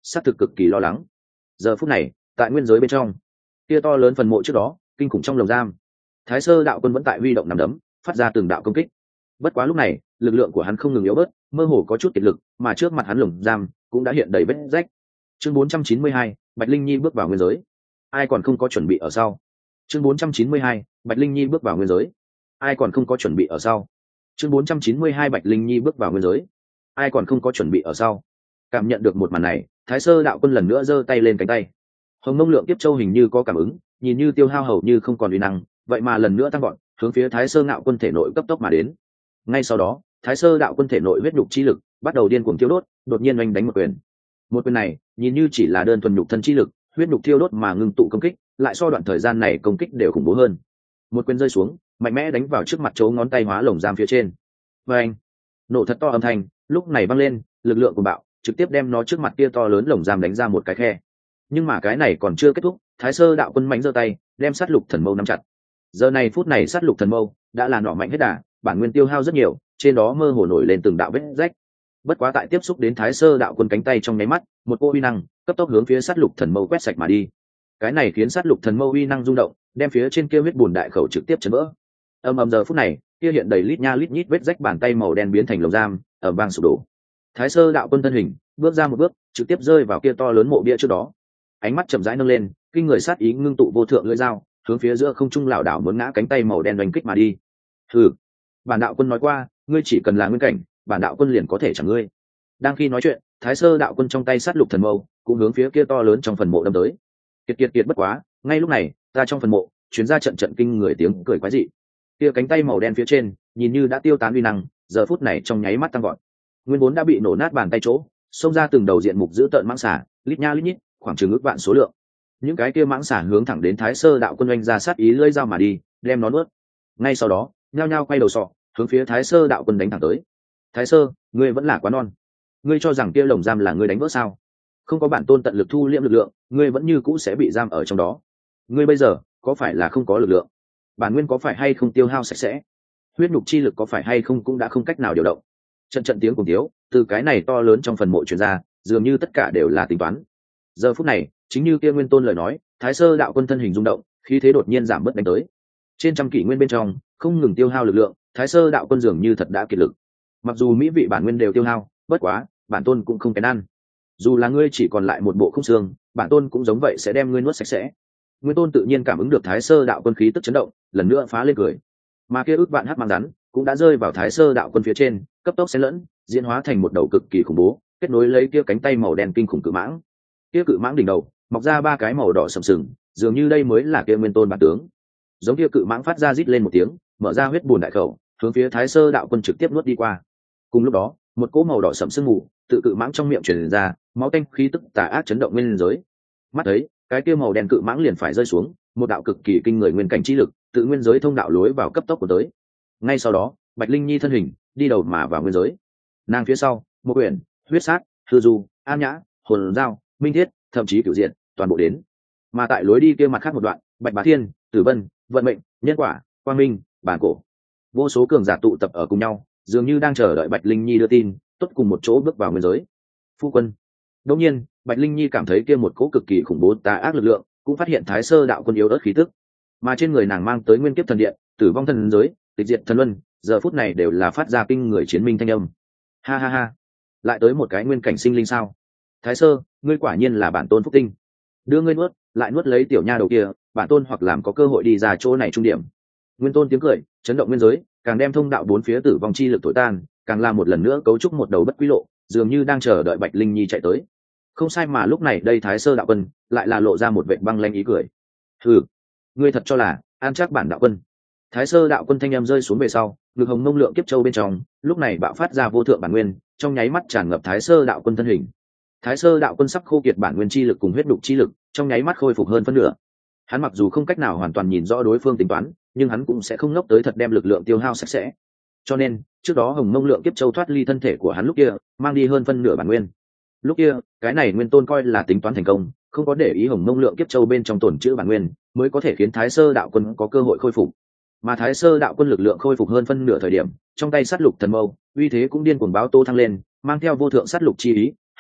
xác thực cực kỳ lo lắng. Giờ phút này tại nguyên giới bên trong, kia to lớn phần mộ trước đó kinh khủng trong lồng giam, Thái Sơ đạo quân vẫn tại huy động nằm đấm phát ra từng đạo công kích. Bất quá lúc này lực lượng của hắn không ngừng yếu bớt, mơ hồ có chút kiệt lực, mà trước mặt hắn lồng giam cũng đã hiện đầy vết rách. Chương 492, Bạch Linh Nhi bước vào nguyên giới. Ai còn không có chuẩn bị ở sau? Chương 492, Bạch Linh Nhi bước vào nguyên giới. Ai còn không có chuẩn bị ở sau? Chương 492, Bạch Linh Nhi bước vào nguyên giới. Ai còn không có chuẩn bị ở sau? Cảm nhận được một màn này, Thái Sơ đạo quân lần nữa giơ tay lên cánh tay. Hồng Mông Lượng Kiếp Châu hình như có cảm ứng, nhìn như tiêu hao hầu như không còn uy năng, vậy mà lần nữa tăng vọt, hướng phía Thái Sơ Ngạo Quân thể nội cấp tốc mà đến. Ngay sau đó, Thái Sơ đạo quân thể nội huyết nhục chi lực bắt đầu điên cuồng thiêu đốt, đột nhiên oanh đánh một quyền. Một quyền này, nhìn như chỉ là đơn thuần nhục thân chi lực, huyết nhục thiêu đốt mà ngưng tụ công kích, lại so đoạn thời gian này công kích đều khủng bố hơn. Một quyền rơi xuống, mạnh mẽ đánh vào trước mặt chỗ ngón tay hóa lồng giam phía trên. Và anh, nổ thật to âm thanh, lúc này vang lên, lực lượng của bạo trực tiếp đem nó trước mặt kia to lớn lồng giam đánh ra một cái khe. Nhưng mà cái này còn chưa kết thúc, Thái Sơ đạo quân mạnh giơ tay, đem sát lục thần mâu nắm chặt. Giờ này phút này sát lục thần mâu đã là nọ mạnh hết đà, bản nguyên tiêu hao rất nhiều, trên đó mơ hồ nổi lên từng đạo vết rách. Bất quá tại tiếp xúc đến Thái Sơ đạo quân cánh tay trong nháy mắt, một cô uy năng cấp tốc hướng phía sát lục thần mâu quét sạch mà đi. Cái này khiến sát lục thần mâu uy năng rung động, đem phía trên kia huyết bùn đại khẩu trực tiếp chấn vỡ. Ầm giờ phút này, kia hiện đầy lít nha lít nhít vết rách bàn tay màu đen biến thành lồng giam, ở vang sụp đổ. Thái Sơ đạo quân thân hình bước ra một bước, trực tiếp rơi vào kia to lớn mộ bia trước đó. Ánh mắt chậm rãi nâng lên, kinh người sát ý ngưng tụ vô thượng lưỡi dao, hướng phía giữa không trung lảo đảo muốn ngã cánh tay màu đen đánh kích mà đi. Hừ, bản đạo quân nói qua, ngươi chỉ cần là nguyên cảnh, bản đạo quân liền có thể chẳng ngươi. Đang khi nói chuyện, Thái Sơ đạo quân trong tay sát lục thần mâu cũng hướng phía kia to lớn trong phần mộ đâm tới. Kiệt bất quá, ngay lúc này, ta trong phần mộ truyền ra trận trận kinh người tiếng cười quái dị. Kia cánh tay màu đen phía trên, nhìn như đã tiêu tán uy năng, giờ phút này trong nháy mắt tăng vọt. Nguyên vốn đã bị nổ nát bàn tay chỗ, xông ra từng đầu diện mục dữ tợn mãng xà, lít nha lít nhít, khoảng chừng ước vạn số lượng. Những cái kia mãng xà hướng thẳng đến Thái Sơ đạo quân oanh ra sát ý lưỡi dao mà đi, đem nó nuốt. Ngay sau đó, nhao nhao quay đầu sọ, hướng phía Thái Sơ đạo quân đánh thẳng tới. Thái Sơ, ngươi vẫn là quá non. Ngươi cho rằng kia lồng giam là ngươi đánh vỡ sao? Không có bản tôn tận lực thu liễm lực lượng, ngươi vẫn như cũ sẽ bị giam ở trong đó. Ngươi bây giờ có phải là không có lực lượng? Bản nguyên có phải hay không tiêu hao sạch sẽ? Huyết nhục chi lực có phải hay không cũng đã không cách nào điều động? Trận tiếng cùng tiếu từ cái này to lớn trong phần mộ truyền ra, dường như tất cả đều là tính toán. Giờ phút này, chính như kia nguyên tôn lời nói, Thái Sơ đạo quân thân hình rung động, khí thế đột nhiên giảm bớt đánh tới. Trên trăm kỷ nguyên bên trong, không ngừng tiêu hao lực lượng, Thái Sơ đạo quân dường như thật đã kiệt lực. Mặc dù mỹ vị bản nguyên đều tiêu hao, bất quá, bản tôn cũng không kén ăn. Dù là ngươi chỉ còn lại một bộ không xương, bản tôn cũng giống vậy sẽ đem ngươi nuốt sạch sẽ. Nguyên tôn tự nhiên cảm ứng được Thái Sơ đạo quân khí tức chấn động, lần nữa phá lên cười. Mà kia ước vạn hắc mang rắn cũng đã rơi vào Thái Sơ đạo quân phía trên, cấp tốc xen lẫn, diễn hóa thành một đầu cực kỳ khủng bố, kết nối lấy kia cánh tay màu đen kinh khủng cự mãng. Kia cự mãng đỉnh đầu mọc ra ba cái màu đỏ sầm sừng, dường như đây mới là kia nguyên tôn bản tướng. Giống kia cự mãng phát ra rít lên một tiếng, mở ra huyết bùn đại khẩu, hướng phía Thái Sơ đạo quân trực tiếp nuốt đi qua. Cùng lúc đó, một cỗ màu đỏ sẫm sương mù tự cự mãng trong miệng truyền ra, máu tanh khí tức tà ác chấn động nguyên giới. Mắt thấy, cái kia màu đen cự mãng liền phải rơi xuống, một đạo cực kỳ kinh người nguyên cảnh chi lực, tự nguyên giới thông đạo lối vào cấp tốc của tới. Ngay sau đó, Bạch Linh Nhi thân hình đi đầu mà vào nguyên giới. Nàng phía sau, một quyển, huyết sát, hư du, an nhã, hồn giao, minh thiết, thậm chí cửu diện, toàn bộ đến. Mà tại lối đi kia mặt khác một đoạn, Bạch Bá Thiên, Tử Vân, vận mệnh, nhân quả, quang minh, bản cổ, vô số cường giả tụ tập ở cùng nhau, dường như đang chờ đợi Bạch Linh Nhi đưa tin, tốt cùng một chỗ bước vào nguyên giới. Phu quân. Đột nhiên, Bạch Linh Nhi cảm thấy kia một cỗ cực kỳ khủng bố tà ác lực lượng, cũng phát hiện Thái Sơ đạo quân yếu ớt khí tức, mà trên người nàng mang tới nguyên kiếp thần điện, tử vong thần giới, tịch diệt thần luân, giờ phút này đều là phát ra kinh người chiến minh thanh âm. Ha ha ha, lại tới một cái nguyên cảnh sinh linh sao? Thái Sơ, ngươi quả nhiên là bản tôn phúc tinh. Đưa ngươi nuốt, lại nuốt lấy tiểu nha đầu kia, bản tôn hoặc làm có cơ hội đi ra chỗ này trung điểm. Nguyên tôn tiếng cười, chấn động nguyên giới, càng đem thông đạo bốn phía tử vong chi lực thổi tan, càng làm một lần nữa cấu trúc một đầu bất quy lộ, dường như đang chờ đợi Bạch Linh Nhi chạy tới. Không sai, mà lúc này đây Thái Sơ đạo quân lại là lộ ra một vệt băng lanh ý cười. Hừ, ngươi thật cho là an chắc bản đạo quân? Thái Sơ đạo quân thanh em rơi xuống về sau, ngực hồng mông lượng kiếp châu bên trong lúc này bạo phát ra vô thượng bản nguyên, trong nháy mắt tràn ngập Thái Sơ đạo quân thân hình. Thái Sơ đạo quân sắp khô kiệt bản nguyên chi lực cùng huyết đục chi lực, trong nháy mắt khôi phục hơn phân nửa. Hắn mặc dù không cách nào hoàn toàn nhìn rõ đối phương tính toán, nhưng hắn cũng sẽ không ngốc tới thật đem lực lượng tiêu hao sạch sẽ. Cho nên, trước đó hồng mông lượng kiếp châu thoát ly thân thể của hắn lúc kia, mang đi hơn phân nửa bản nguyên. Lúc kia, cái này nguyên tôn coi là tính toán thành công, không có để ý hồng mông lượng kiếp châu bên trong tổn trữ bản nguyên, mới có thể khiến Thái Sơ đạo quân có cơ hội khôi phục. Mà Thái Sơ đạo quân lực lượng khôi phục hơn phân nửa thời điểm, trong tay sát lục thần mâu, uy thế cũng điên cuồng báo tô thăng lên, mang theo vô thượng sát lục chi ý,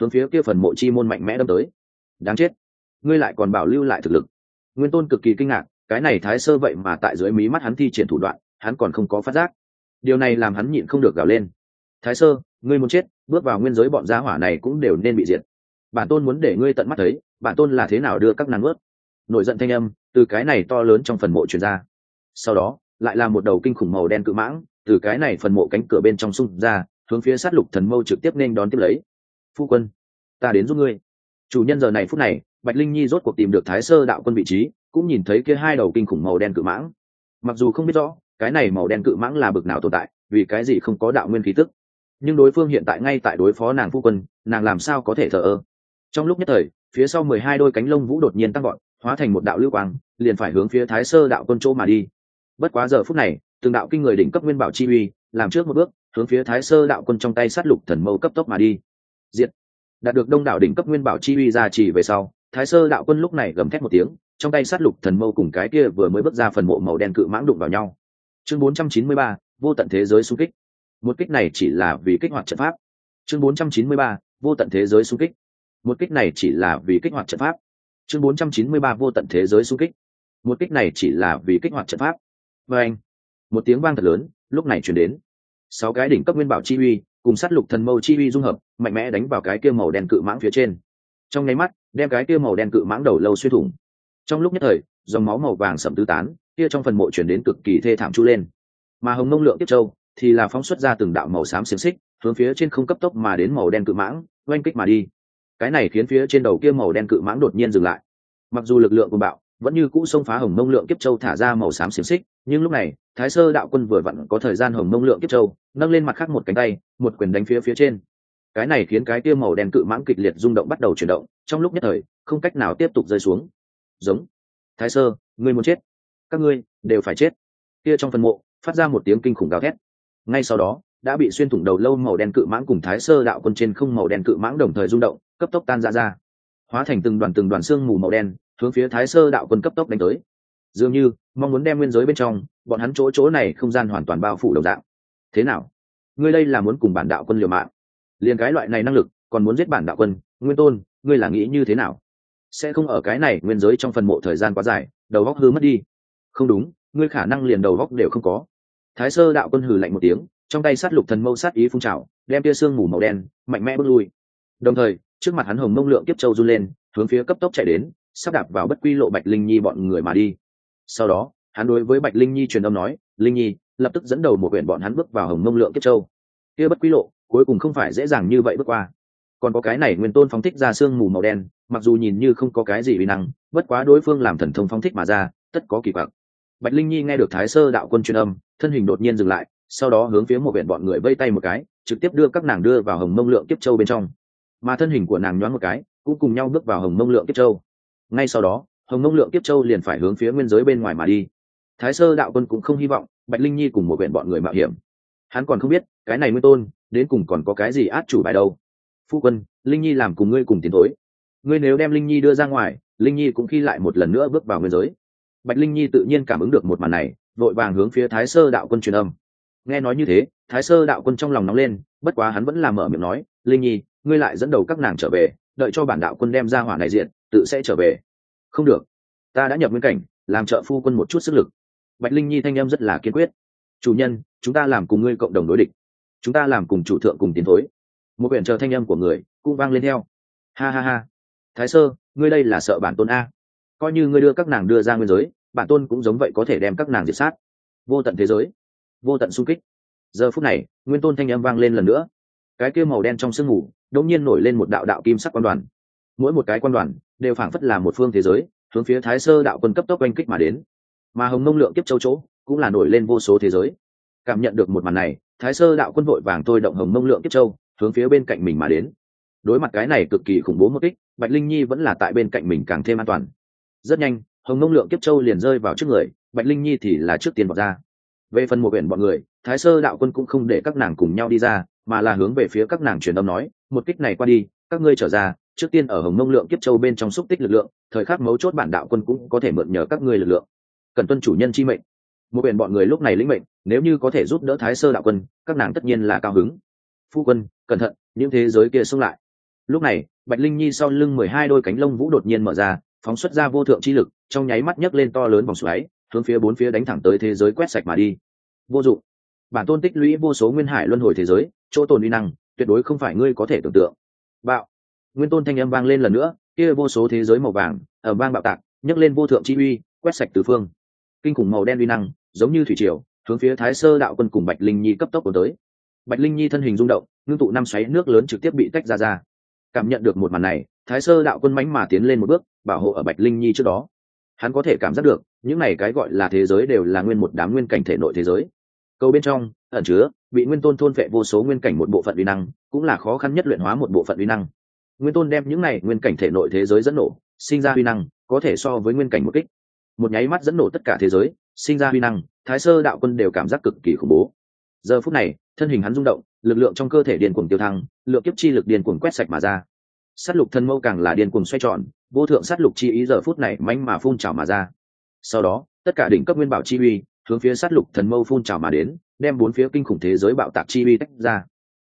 hướng phía kia phần mộ chi môn mạnh mẽ đâm tới. Đáng chết, ngươi lại còn bảo lưu lại thực lực. Nguyên Tôn cực kỳ kinh ngạc, cái này Thái Sơ vậy mà tại dưới mí mắt hắn thi triển thủ đoạn, hắn còn không có phát giác. Điều này làm hắn nhịn không được gào lên. Thái Sơ, ngươi muốn chết, bước vào nguyên giới bọn gia hỏa này cũng đều nên bị diệt. Bản tôn muốn để ngươi tận mắt thấy, bản tôn là thế nào đưa các nàng ướt. Nổi giận thanh âm từ cái này to lớn trong phần mộ truyền ra. Sau đó, lại là một đầu kinh khủng màu đen cự mãng, từ cái này phần mộ cánh cửa bên trong xung ra, hướng phía sát lục thần mâu trực tiếp nên đón tiếp lấy. Phu quân, ta đến giúp ngươi. Chủ nhân giờ này phút này, Bạch Linh Nhi rốt cuộc tìm được Thái Sơ đạo quân vị trí, cũng nhìn thấy kia hai đầu kinh khủng màu đen cự mãng. Mặc dù không biết rõ cái này màu đen cự mãng là bực nào tồn tại, vì cái gì không có đạo nguyên khí tức, nhưng đối phương hiện tại ngay tại đối phó nàng phu quân, nàng làm sao có thể thờ ơ. Trong lúc nhất thời, phía sau 12 đôi cánh lông vũ đột nhiên tăng gọn, hóa thành một đạo lưu quang, liền phải hướng phía Thái Sơ đạo quân chỗ mà đi. Bất quá giờ phút này, từng đạo kinh người đỉnh cấp nguyên bảo chi uy, làm trước một bước, hướng phía Thái Sơ đạo quân trong tay sát lục thần mâu cấp tốc mà đi. Diệt. Đạt được đông đảo đỉnh cấp nguyên bảo chi uy ra chỉ về sau, Thái Sơ đạo quân lúc này gầm thét một tiếng, trong tay sát lục thần mâu cùng cái kia vừa mới bước ra phần mộ màu đen cự mãng đụng vào nhau. Chương 493, vô tận thế giới xung kích. Một kích này chỉ là vì kích hoạt trận pháp. Chương 493, vô tận thế giới xung kích. Một kích này chỉ là vì kích hoạt trận pháp. Chương 493, vô tận thế giới xung kích. Một kích này chỉ là vì kích hoạt trận pháp. Và anh, một tiếng vang thật lớn lúc này truyền đến. 6 cái đỉnh cấp nguyên bảo chi uy cùng sát lục thần mâu chi uy dung hợp, mạnh mẽ đánh vào cái kia màu đen cự mãng phía trên. Trong nháy mắt, đem cái kia màu đen cự mãng đầu lâu xuyên thủng. Trong lúc nhất thời, dòng máu màu vàng sẫm tứ tán, kia trong phần mộ truyền đến cực kỳ thê thảm chu lên. Mà Hồng Mông Lượng Kiếp Châu thì là phóng xuất ra từng đạo màu xám xiềng xích, hướng phía trên không cấp tốc mà đến màu đen cự mãng, oanh kích mà đi. Cái này khiến phía trên đầu kia màu đen cự mãng đột nhiên dừng lại. Mặc dù lực lượng của bạo vẫn như cũ xông phá Hồng Mông Lượng Kiếp Châu thả ra màu xám xiềng xích, nhưng lúc này, Thái Sơ đạo quân vừa vặn có thời gian Hồng Mông Lượng Kiếp Châu, nâng lên mặt khác một cánh tay, một quyền đánh phía trên. Cái này khiến cái kia màu đen cự mãng kịch liệt rung động bắt đầu chuyển động, trong lúc nhất thời, không cách nào tiếp tục rơi xuống. Giống. Thái Sơ, ngươi muốn chết. Các ngươi đều phải chết. Kia trong phần mộ, phát ra một tiếng kinh khủng gào thét. Ngay sau đó, đã bị xuyên thủng đầu lâu màu đen cự mãng cùng Thái Sơ đạo quân trên không màu đen cự mãng đồng thời rung động, cấp tốc tan ra, hóa thành từng đoàn xương mù màu đen, hướng phía Thái Sơ đạo quân cấp tốc đánh tới. Dường như mong muốn đem nguyên giới bên trong, bọn hắn chỗ này không gian hoàn toàn bao phủ đồng dạng. Thế nào? Ngươi đây là muốn cùng bản đạo quân liều mạng? Liên cái loại này năng lực, còn muốn giết bản đạo quân, Nguyên Tôn, ngươi là nghĩ như thế nào? Sẽ không ở cái này nguyên giới trong phần mộ thời gian quá dài, đầu óc hư mất đi. Không đúng, ngươi khả năng liền đầu óc đều không có. Thái Sơ đạo quân hừ lạnh một tiếng, trong tay sát lục thần mâu sát ý phun trào, đem tia xương mù màu đen mạnh mẽ bước lui. Đồng thời, trước mặt hắn Hồng Mông Lượng Kiếp Châu run lên, hướng phía cấp tốc chạy đến, sắp đạp vào bất quy lộ Bạch Linh Nhi bọn người mà đi. Sau đó, hắn đối với Bạch Linh Nhi truyền âm nói, "Linh Nhi, lập tức dẫn đầu một huyện bọn hắn bước vào Hồng Mông Lượng Kiếp Châu." Kia bất quy lộ, cuối cùng không phải dễ dàng như vậy bước qua. Còn có cái này Nguyên Tôn phóng thích ra xương mù màu đen, mặc dù nhìn như không có cái gì uy năng, bất quá đối phương làm thần thông phóng thích mà ra, tất có kỳ quặc. Bạch Linh Nhi nghe được Thái Sơ đạo quân truyền âm, thân hình đột nhiên dừng lại, sau đó hướng phía một viện bọn người vây tay một cái, trực tiếp đưa các nàng đưa vào Hồng Mông Lượng Kiếp Châu bên trong. Mà thân hình của nàng nhoáng một cái, cũng cùng nhau bước vào Hồng Mông Lượng Kiếp Châu. Ngay sau đó, Hồng Mông Lượng Kiếp Châu liền phải hướng phía nguyên giới bên ngoài mà đi. Thái Sơ đạo quân cũng không hy vọng Bạch Linh Nhi cùng một viện bọn người mạo hiểm. Hắn còn không biết, cái này Nguyên Tôn đến cùng còn có cái gì át chủ bài đâu. Phu quân, Linh Nhi làm cùng ngươi cùng tiến thối. Ngươi nếu đem Linh Nhi đưa ra ngoài, Linh Nhi cũng khi lại một lần nữa bước vào nguyên giới. Bạch Linh Nhi tự nhiên cảm ứng được một màn này, vội vàng hướng phía Thái Sơ đạo quân truyền âm. Nghe nói như thế, Thái Sơ đạo quân trong lòng nóng lên, bất quá hắn vẫn là mở miệng nói, Linh Nhi, ngươi lại dẫn đầu các nàng trở về, đợi cho bản đạo quân đem ra hỏa này diện, tự sẽ trở về. Không được, ta đã nhập nguyên cảnh, làm trợ phu quân một chút sức lực. Bạch Linh Nhi thanh âm rất là kiên quyết. Chủ nhân, chúng ta làm cùng ngươi cộng đồng đối địch, chúng ta làm cùng chủ thượng cùng tiến thối. Một quyển chờ thanh âm của người cũng vang lên theo. Ha ha ha, Thái Sơ, ngươi đây là sợ bản tôn a? Coi như ngươi đưa các nàng đưa ra nguyên giới, bản tôn cũng giống vậy có thể đem các nàng diệt sát. Vô tận thế giới, vô tận xung kích. Giờ phút này, Nguyên Tôn thanh âm vang lên lần nữa. Cái kia màu đen trong sương mù đột nhiên nổi lên một đạo đạo kim sắc quan đoàn. Mỗi một cái quan đoàn đều phảng phất là một phương thế giới, hướng phía Thái Sơ đạo quân cấp tốc oanh kích mà đến. Mà Hồng Mông Lượng Kiếp Châu chỗ cũng là nổi lên vô số thế giới. Cảm nhận được một màn này, Thái Sơ đạo quân vội vàng thôi động Hồng Mông Lượng Kiếp Châu, hướng phía bên cạnh mình mà đến. Đối mặt cái này cực kỳ khủng bố một kích, Bạch Linh Nhi vẫn là tại bên cạnh mình càng thêm an toàn. Rất nhanh, Hồng Mông Lượng Kiếp Châu liền rơi vào trước người, Bạch Linh Nhi thì là trước tiên vọt ra. Về phần một biển bọn người, Thái Sơ đạo quân cũng không để các nàng cùng nhau đi ra, mà là hướng về phía các nàng truyền âm nói, một kích này qua đi, các ngươi trở ra, trước tiên ở Hồng Mông Lượng Kiếp Châu bên trong xúc tích lực lượng, thời khắc mấu chốt bản đạo quân cũng có thể mượn nhờ các ngươi lực lượng. Cần tuân chủ nhân chi mệnh. Một biển bọn người lúc này lĩnh mệnh, nếu như có thể giúp đỡ Thái Sơ đạo quân, các nàng tất nhiên là cao hứng. Phu quân, cẩn thận, những thế giới kia xông lại. Lúc này Bạch Linh Nhi sau lưng 12 đôi cánh lông vũ đột nhiên mở ra, phóng xuất ra vô thượng chi lực, trong nháy mắt nhấc lên to lớn vòng xoáy, hướng phía bốn phía đánh thẳng tới thế giới quét sạch mà đi. Vô dụng. Bản tôn tích lũy vô số nguyên hải luân hồi thế giới, chỗ tồn uy năng tuyệt đối không phải ngươi có thể tưởng tượng. Bạo. Nguyên tôn thanh âm vang lên lần nữa, kia vô số thế giới màu vàng ở vang bạo tạc, nhấc lên vô thượng chi uy, quét sạch tứ phương. Kinh khủng màu đen uy năng giống như thủy triều, hướng phía Thái Sơ đạo quân cùng Bạch Linh Nhi cấp tốc cuốn tới. Bạch Linh Nhi thân hình rung động, ngưng tụ năm xoáy nước lớn trực tiếp bị tách ra. Cảm nhận được một màn này, Thái Sơ đạo quân mãnh mà tiến lên một bước, bảo hộ ở Bạch Linh Nhi trước đó. Hắn có thể cảm giác được, những này cái gọi là thế giới đều là nguyên một đám nguyên cảnh thể nội thế giới. Câu bên trong ẩn chứa bị nguyên tôn thôn phệ vô số nguyên cảnh một bộ phận uy năng, cũng là khó khăn nhất luyện hóa một bộ phận uy năng. Nguyên tôn đem những này nguyên cảnh thể nội thế giới dẫn nổ, sinh ra uy năng có thể so với nguyên cảnh một kích. Một nháy mắt dẫn nổ tất cả thế giới, sinh ra uy năng, Thái Sơ đạo quân đều cảm giác cực kỳ khủng bố. Giờ phút này, thân hình hắn rung động, lực lượng trong cơ thể điên cuồng tiêu thăng, lượng kiếp chi lực điên cuồng quét sạch mà ra. Sát lục thân mâu càng là điên cuồng xoay tròn, vô thượng sát lục chi ý giờ phút này mãnh mà phun trào mà ra. Sau đó, tất cả đỉnh cấp nguyên bảo chi uy hướng phía sát lục thần mâu phun trào mà đến, đem bốn phía kinh khủng thế giới bạo tạc chi uy tách ra.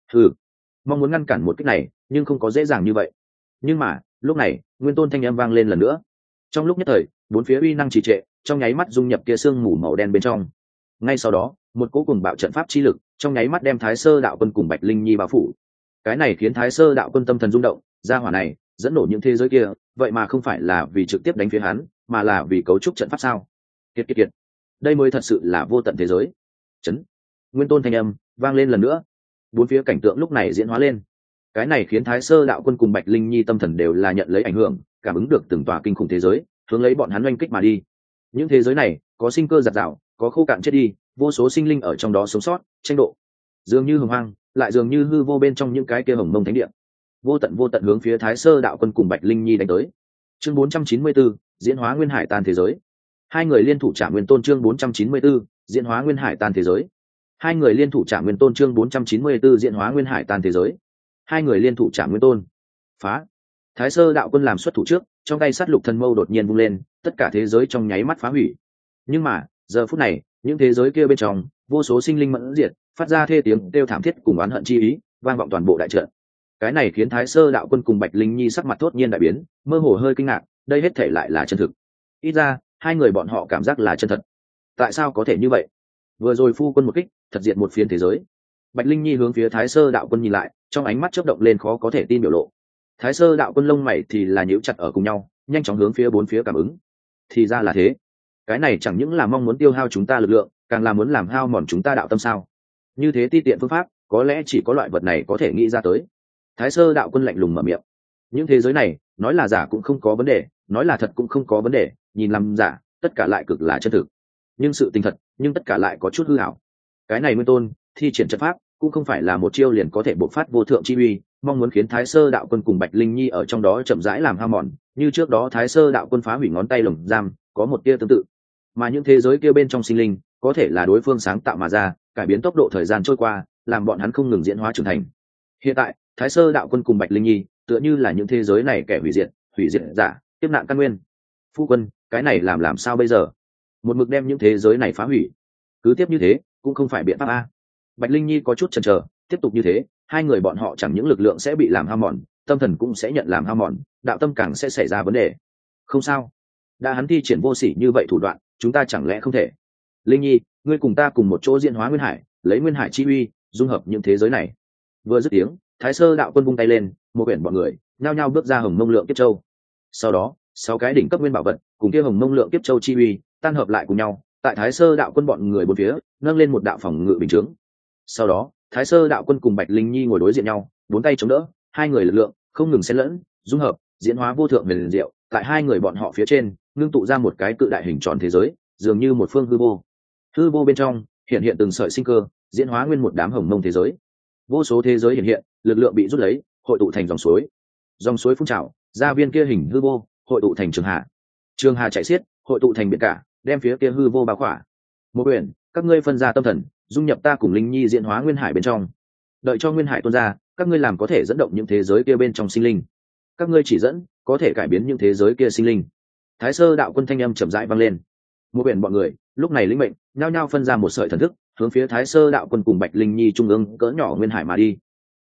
Mong muốn ngăn cản một kích này, nhưng không có dễ dàng như vậy. Nhưng mà, lúc này, nguyên tôn thanh âm vang lên lần nữa. Trong lúc nhất thời, bốn phía uy năng trì trệ, trong nháy mắt dung nhập kia sương mù màu đen bên trong. Ngay sau đó, một cỗ cùng bạo trận pháp chi lực, trong nháy mắt đem Thái Sơ đạo quân cùng Bạch Linh Nhi bao phủ. Cái này khiến Thái Sơ đạo quân tâm thần rung động, gia hỏa này dẫn nổ những thế giới kia, vậy mà không phải là vì trực tiếp đánh phía hắn, mà là vì cấu trúc trận pháp sao? Kiệt. Đây mới thật sự là vô tận thế giới. Chấn. Nguyên tôn thanh âm vang lên lần nữa. Bốn phía cảnh tượng lúc này diễn hóa lên. Cái này khiến Thái Sơ đạo quân cùng Bạch Linh Nhi tâm thần đều là nhận lấy ảnh hưởng, cảm ứng được từng tòa kinh khủng thế giới, hướng lấy bọn hắn oanh kích mà đi. Những thế giới này có sinh cơ giạt rào, có khô cạn chết đi, vô số sinh linh ở trong đó sống sót, tranh độ. Dường như hồng hoang, lại dường như hư vô bên trong những cái kia hồng mông thánh địa. Vô tận hướng phía Thái Sơ đạo quân cùng Bạch Linh Nhi đánh tới. Chương 494, diễn hóa nguyên hải tan thế giới. Hai người liên thủ trả nguyên tôn chương 494, diễn hóa nguyên hải tan thế giới. Hai người liên thủ trả nguyên tôn chương 494 diễn hóa nguyên hải tan thế giới. Hai người liên thủ trả nguyên tôn. Phá. Thái Sơ đạo quân làm xuất thủ trước, trong tay sát lục thần mâu đột nhiên vung lên, tất cả thế giới trong nháy mắt phá hủy. Nhưng mà, giờ phút này, những thế giới kia bên trong, vô số sinh linh mẫn diệt, phát ra thê tiếng kêu thảm thiết cùng oán hận chi ý, vang vọng toàn bộ đại trận. Cái này khiến Thái Sơ đạo quân cùng Bạch Linh Nhi sắc mặt thốt nhiên đại biến, mơ hồ hơi kinh ngạc, đây hết thể lại là chân thực. Ít ra, hai người bọn họ cảm giác là chân thật. Tại sao có thể như vậy? Vừa rồi phu quân một kích, thật diệt một phiến thế giới. Bạch Linh Nhi hướng phía Thái Sơ đạo quân nhìn lại, trong ánh mắt chớp động lên khó có thể tin biểu lộ. Thái Sơ đạo quân lông mày thì là nhíu chặt ở cùng nhau, nhanh chóng hướng phía bốn phía cảm ứng. Thì ra là thế. Cái này chẳng những là mong muốn tiêu hao chúng ta lực lượng, càng là muốn làm hao mòn chúng ta đạo tâm sao? Như thế ti tiện phương pháp, có lẽ chỉ có loại vật này có thể nghĩ ra tới. Thái Sơ đạo quân lạnh lùng mở miệng. Những thế giới này, nói là giả cũng không có vấn đề, nói là thật cũng không có vấn đề, nhìn làm giả, tất cả lại cực là chân thực. Nhưng sự tình thật, nhưng tất cả lại có chút hư ảo. Cái này nguyên tôn thi triển trận pháp, cũng không phải là một chiêu liền có thể bộc phát vô thượng chi uy, mong muốn khiến Thái Sơ đạo quân cùng Bạch Linh Nhi ở trong đó chậm rãi làm hao mòn, như trước đó Thái Sơ đạo quân phá hủy ngón tay lồng giam, có một tia tương tự. Mà những thế giới kia bên trong sinh linh, có thể là đối phương sáng tạo mà ra, cải biến tốc độ thời gian trôi qua, làm bọn hắn không ngừng diễn hóa trưởng thành. Hiện tại, Thái Sơ đạo quân cùng Bạch Linh Nhi, tựa như là những thế giới này kẻ hủy diệt giả, tiếp nạn căn nguyên. Phu quân, cái này làm sao bây giờ? Một mực đem những thế giới này phá hủy, cứ tiếp như thế, cũng không phải biện pháp a. Bạch Linh Nhi có chút chần chờ, tiếp tục như thế, hai người bọn họ chẳng những lực lượng sẽ bị làm hao mòn, tâm thần cũng sẽ nhận làm hao mòn, đạo tâm càng sẽ xảy ra vấn đề. Không sao, đã hắn thi triển vô sỉ như vậy thủ đoạn, chúng ta chẳng lẽ không thể? Linh Nhi, ngươi cùng ta cùng một chỗ diễn hóa nguyên hải, lấy nguyên hải chi uy, dung hợp những thế giới này. Vừa dứt tiếng, Thái Sơ đạo quân vung tay lên, một quyển bọn người nhao nhao bước ra hồng mông lượng kiếp châu. Sau đó, 6 cái đỉnh cấp nguyên bảo vật cùng kia hồng mông lượng kiếp châu chi uy tan hợp lại cùng nhau, tại Thái Sơ đạo quân bọn người bốn phía nâng lên một đạo phòng ngự bình chướng. Sau đó, Thái Sơ đạo quân cùng Bạch Linh Nhi ngồi đối diện nhau, bốn tay chống đỡ, hai người lực lượng không ngừng xen lẫn, dung hợp, diễn hóa vô thượng huyền diệu, tại hai người bọn họ phía trên, ngưng tụ ra một cái cự đại hình tròn thế giới, dường như một phương hư vô. Hư vô bên trong, hiện từng sợi sinh cơ, diễn hóa nguyên một đám hồng mông thế giới. Vô số thế giới hiện, lực lượng bị rút lấy, hội tụ thành dòng suối. Dòng suối phun trào, ra viên kia hình hư vô, hội tụ thành trường hà. Trường hà chảy xiết, hội tụ thành biển cả, đem phía kia hư vô bao khỏa. Một quyển, các ngươi phân ra tâm thần, dung nhập ta cùng Linh Nhi diễn hóa nguyên hải bên trong. Đợi cho nguyên hải tuôn ra, các ngươi làm có thể dẫn động những thế giới kia bên trong sinh linh. Các ngươi chỉ dẫn, có thể cải biến những thế giới kia sinh linh. Thái Sơ đạo quân thanh âm chậm rãi vang lên. Một quyển bọn người, lúc này lĩnh mệnh, nhao nhao phân ra một sợi thần thức, hướng phía Thái Sơ đạo quân cùng Bạch Linh Nhi trung ương cỡ nhỏ nguyên hải mà đi.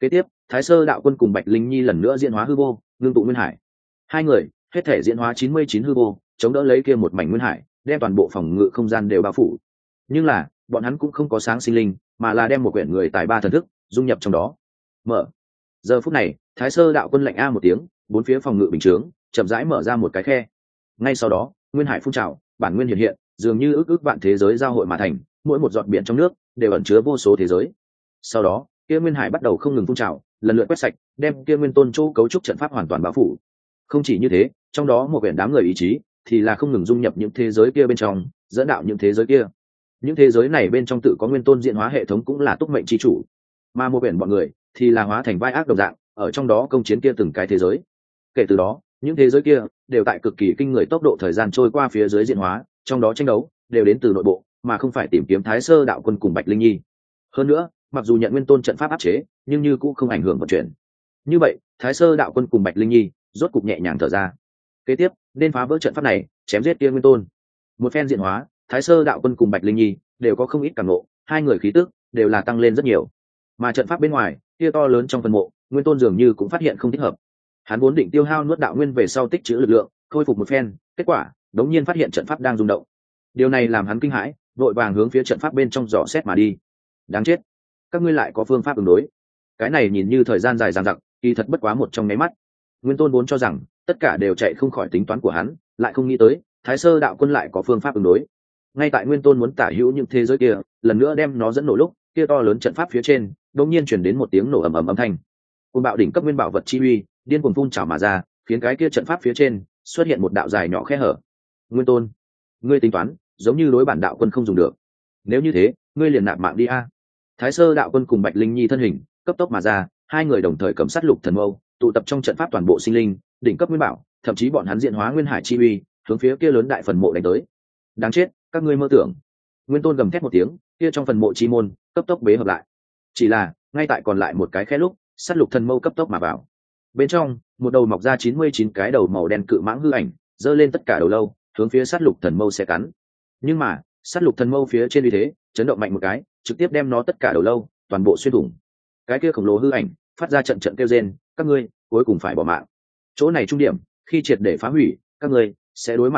Kế tiếp, Thái Sơ đạo quân cùng Bạch Linh Nhi lần nữa diễn hóa hư vô, ngưng tụ nguyên hải. Hai người hết thể diễn hóa 99 hư vô, chống đỡ lấy kia một mảnh nguyên hải, đem toàn bộ phòng ngự không gian đều bao phủ. Nhưng là, bọn hắn cũng không có sáng sinh linh, mà là đem một quyển người tài ba thần thức dung nhập trong đó. Mở. Giờ phút này, Thái Sơ đạo quân lạnh a một tiếng, bốn phía phòng ngự bình chướng chậm rãi mở ra một cái khe. Ngay sau đó, nguyên hải phun trào, bản nguyên hiện hiện, dường như ước vạn thế giới giao hội mà thành, mỗi một giọt biển trong nước đều ẩn chứa vô số thế giới. Sau đó, kia nguyên hải bắt đầu không ngừng phun trào, lần lượt quét sạch, đem kia nguyên tôn chỗ cấu trúc trận pháp hoàn toàn bao phủ. Không chỉ như thế, trong đó một quyển đám người ý chí thì là không ngừng dung nhập những thế giới kia bên trong, dẫn đạo những thế giới kia. Những thế giới này bên trong tự có nguyên tôn diễn hóa hệ thống cũng là túc mệnh chi chủ, mà một quyển bọn người thì là hóa thành vai ác đồng dạng, ở trong đó công chiến kia từng cái thế giới. Kể từ đó, những thế giới kia đều tại cực kỳ kinh người tốc độ thời gian trôi qua phía dưới diễn hóa, trong đó tranh đấu đều đến từ nội bộ, mà không phải tìm kiếm Thái Sơ đạo quân cùng Bạch Linh Nhi. Hơn nữa, mặc dù nhận nguyên tôn trận pháp áp chế, nhưng như cũng không ảnh hưởng vận chuyển. Như vậy, Thái Sơ đạo quân cùng Bạch Linh Nhi rốt cục nhẹ nhàng thở ra. Kế tiếp, nên phá vỡ trận pháp này, chém giết kia nguyên tôn. Một phen diễn hóa, Thái Sơ đạo quân cùng Bạch Linh Nhi đều có không ít cảm ngộ, hai người khí tức đều là tăng lên rất nhiều. Mà trận pháp bên ngoài, kia to lớn trong phần mộ, nguyên tôn dường như cũng phát hiện không thích hợp. Hắn vốn định tiêu hao nuốt đạo nguyên về sau tích trữ lực lượng, khôi phục một phen, kết quả, đống nhiên phát hiện trận pháp đang rung động. Điều này làm hắn kinh hãi, vội vàng hướng phía trận pháp bên trong dò xét mà đi. Đáng chết, các ngươi lại có phương pháp ứng đối. Cái này nhìn như thời gian dài dằng dặc, kỳ thật bất quá một trong nháy mắt. Nguyên tôn vốn cho rằng tất cả đều chạy không khỏi tính toán của hắn, lại không nghĩ tới Thái Sơ đạo quân lại có phương pháp ứng đối. Ngay tại nguyên tôn muốn tả hữu những thế giới kia, lần nữa đem nó dẫn nổ lúc, kia to lớn trận pháp phía trên đột nhiên chuyển đến một tiếng nổ ầm ầm âm thanh. Côn bạo đỉnh cấp nguyên bảo vật chi uy điên cuồng phun trào mà ra, khiến cái kia trận pháp phía trên xuất hiện một đạo dài nhỏ khe hở. Nguyên tôn, ngươi tính toán giống như đối bản đạo quân không dùng được, nếu như thế ngươi liền nạp mạng đi a. Thái Sơ đạo quân cùng Bạch Linh Nhi thân hình cấp tốc mà ra, hai người đồng thời cầm sát lục thần mâu, tụ tập trong trận pháp toàn bộ sinh linh, đỉnh cấp nguyên bảo, thậm chí bọn hắn diện hóa nguyên hải chi uy, hướng phía kia lớn đại phần mộ đánh tới. Đáng chết, các ngươi mơ tưởng. Nguyên tôn gầm thét một tiếng, kia trong phần mộ chi môn cấp tốc bế hợp lại. Chỉ là, ngay tại còn lại một cái khe lúc, sát lục thần mâu cấp tốc mà vào. Bên trong, một đầu mọc ra 99 cái đầu màu đen cự mãng hư ảnh, giơ lên tất cả đầu lâu, hướng phía sát lục thần mâu sẽ cắn. Nhưng mà, sát lục thần mâu phía trên uy thế, chấn động mạnh một cái, trực tiếp đem nó tất cả đầu lâu toàn bộ xuyên thủng. Cái kia khổng lồ hư ảnh phát ra trận trận kêu rên, các ngươi cuối cùng phải bỏ mạng. Chỗ này trung điểm, khi triệt để phá hủy, các ngươi sẽ đối mặt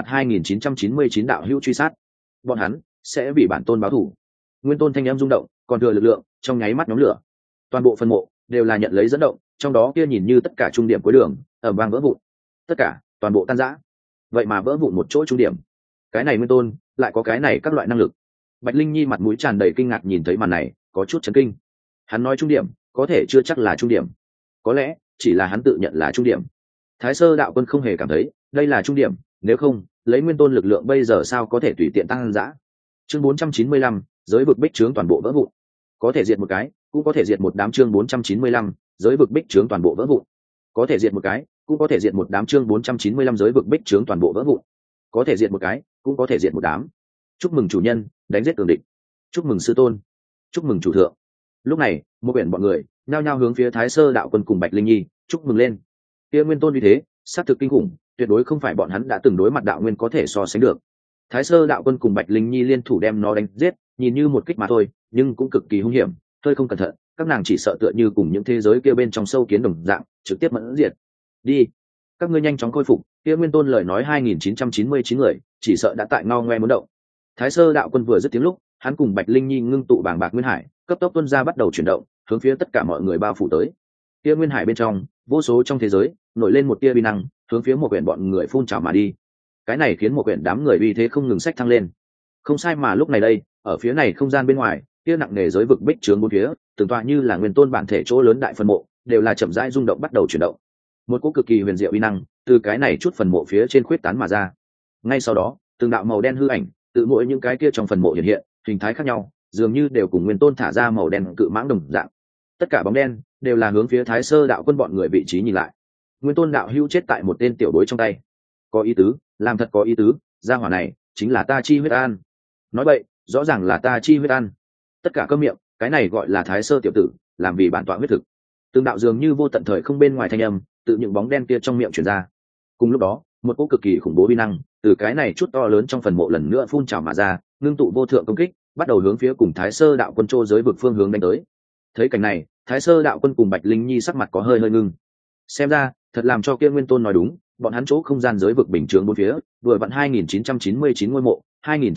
2999 đạo hữu truy sát. Bọn hắn sẽ bị bản tôn báo thù. Nguyên tôn thanh em rung động, còn thừa lực lượng trong nháy mắt nhóm lửa. Toàn bộ phân mộ đều là nhận lấy dẫn động, trong đó kia nhìn như tất cả trung điểm cuối đường ầm vang vỡ vụn. Tất cả, toàn bộ tan rã. Vậy mà vỡ vụn một chỗ trung điểm. Cái này nguyên tôn lại có cái này các loại năng lực. Bạch Linh Nhi mặt mũi tràn đầy kinh ngạc nhìn thấy màn này, có chút chấn kinh. Hắn nói trung điểm, có thể chưa chắc là trung điểm. Có lẽ chỉ là hắn tự nhận là trung điểm. Thái Sơ đạo quân không hề cảm thấy đây là trung điểm, nếu không, lấy nguyên tôn lực lượng bây giờ sao có thể tùy tiện tăng dã. Chương 495, giới vực bích trướng toàn bộ vỡ vụn. Có thể diệt một cái, cũng có thể diệt một đám. Chương 495, giới vực bích trướng toàn bộ vỡ vụn. Có thể diệt một cái, cũng có thể diệt một đám. Chương 495, giới vực bích trướng toàn bộ vỡ vụn. Có thể diệt một cái, cũng có thể diệt một đám. Chúc mừng chủ nhân, đánh giết cường địch. Chúc mừng sư tôn. Chúc mừng chủ thượng. Lúc này, một biển bọn người nhao nhao hướng phía Thái Sơ đạo quân cùng Bạch Linh Nhi chúc mừng lên. Kia nguyên tôn như thế, sát thực kinh khủng, tuyệt đối không phải bọn hắn đã từng đối mặt đạo nguyên có thể so sánh được. Thái Sơ đạo quân cùng Bạch Linh Nhi liên thủ đem nó đánh giết, nhìn như một kích mà thôi, nhưng cũng cực kỳ hung hiểm, hơi không cẩn thận, các nàng chỉ sợ tựa như cùng những thế giới kia bên trong sâu kiến đồng dạng, trực tiếp mẫn diệt. Đi, các ngươi nhanh chóng khôi phục. Kia nguyên tôn lời nói 2999 người, chỉ sợ đã tại ngao ngoe muốn động. Thái Sơ đạo quân vừa dứt tiếng lúc, hắn cùng Bạch Linh Nhi ngưng tụ bàng bạc nguyên hải, cấp tốc tuôn ra bắt đầu chuyển động, hướng phía tất cả mọi người bao phủ tới. Kia nguyên hải bên trong, vô số trong thế giới nổi lên một tia uy năng, hướng phía một quyển bọn người phun trào mà đi. Cái này khiến một quyển đám người uy thế không ngừng sách thăng lên. Không sai, mà lúc này đây, ở phía này không gian bên ngoài, kia nặng nề giới vực bích trướng bốn phía, từng tọa như là nguyên tôn bản thể chỗ lớn đại phần mộ, đều là chậm rãi rung động bắt đầu chuyển động. Một cỗ cực kỳ huyền diệu uy năng từ cái này chút phần mộ phía trên khuyết tán mà ra. Ngay sau đó, từng đạo màu đen hư ảnh tự mỗi những cái kia trong phần mộ hiện hiện, hình thái khác nhau, dường như đều cùng nguyên tôn thả ra màu đen cự mãng đồng dạng. Tất cả bóng đen đều là hướng phía Thái Sơ đạo quân bọn người vị trí nhìn lại. Nguyên tôn đạo hữu chết tại một tên tiểu bối trong tay. Có ý tứ, làm thật có ý tứ, gia hỏa này chính là ta chi huyết an. Nói vậy, rõ ràng là ta chi huyết an. Tất cả câm miệng, cái này gọi là Thái Sơ tiểu tử, làm vì bản tọa huyết thực. Từng đạo dường như vô tận thời không bên ngoài thanh âm, tự những bóng đen kia trong miệng truyền ra. Cùng lúc đó, một cỗ cực kỳ khủng bố uy năng từ cái này chút to lớn trong phần mộ lần nữa phun trào mà ra, ngưng tụ vô thượng công kích, bắt đầu hướng phía cùng Thái Sơ đạo quân trô giới vực phương hướng đánh tới. Thấy cảnh này, Thái Sơ đạo quân cùng Bạch Linh Nhi sắc mặt có hơi hơi ngưng. Xem ra thật làm cho kia Nguyên Tôn nói đúng, bọn hắn chỗ không gian giới vực bình chướng bốn phía vừa vặn 2999 ngôi mộ,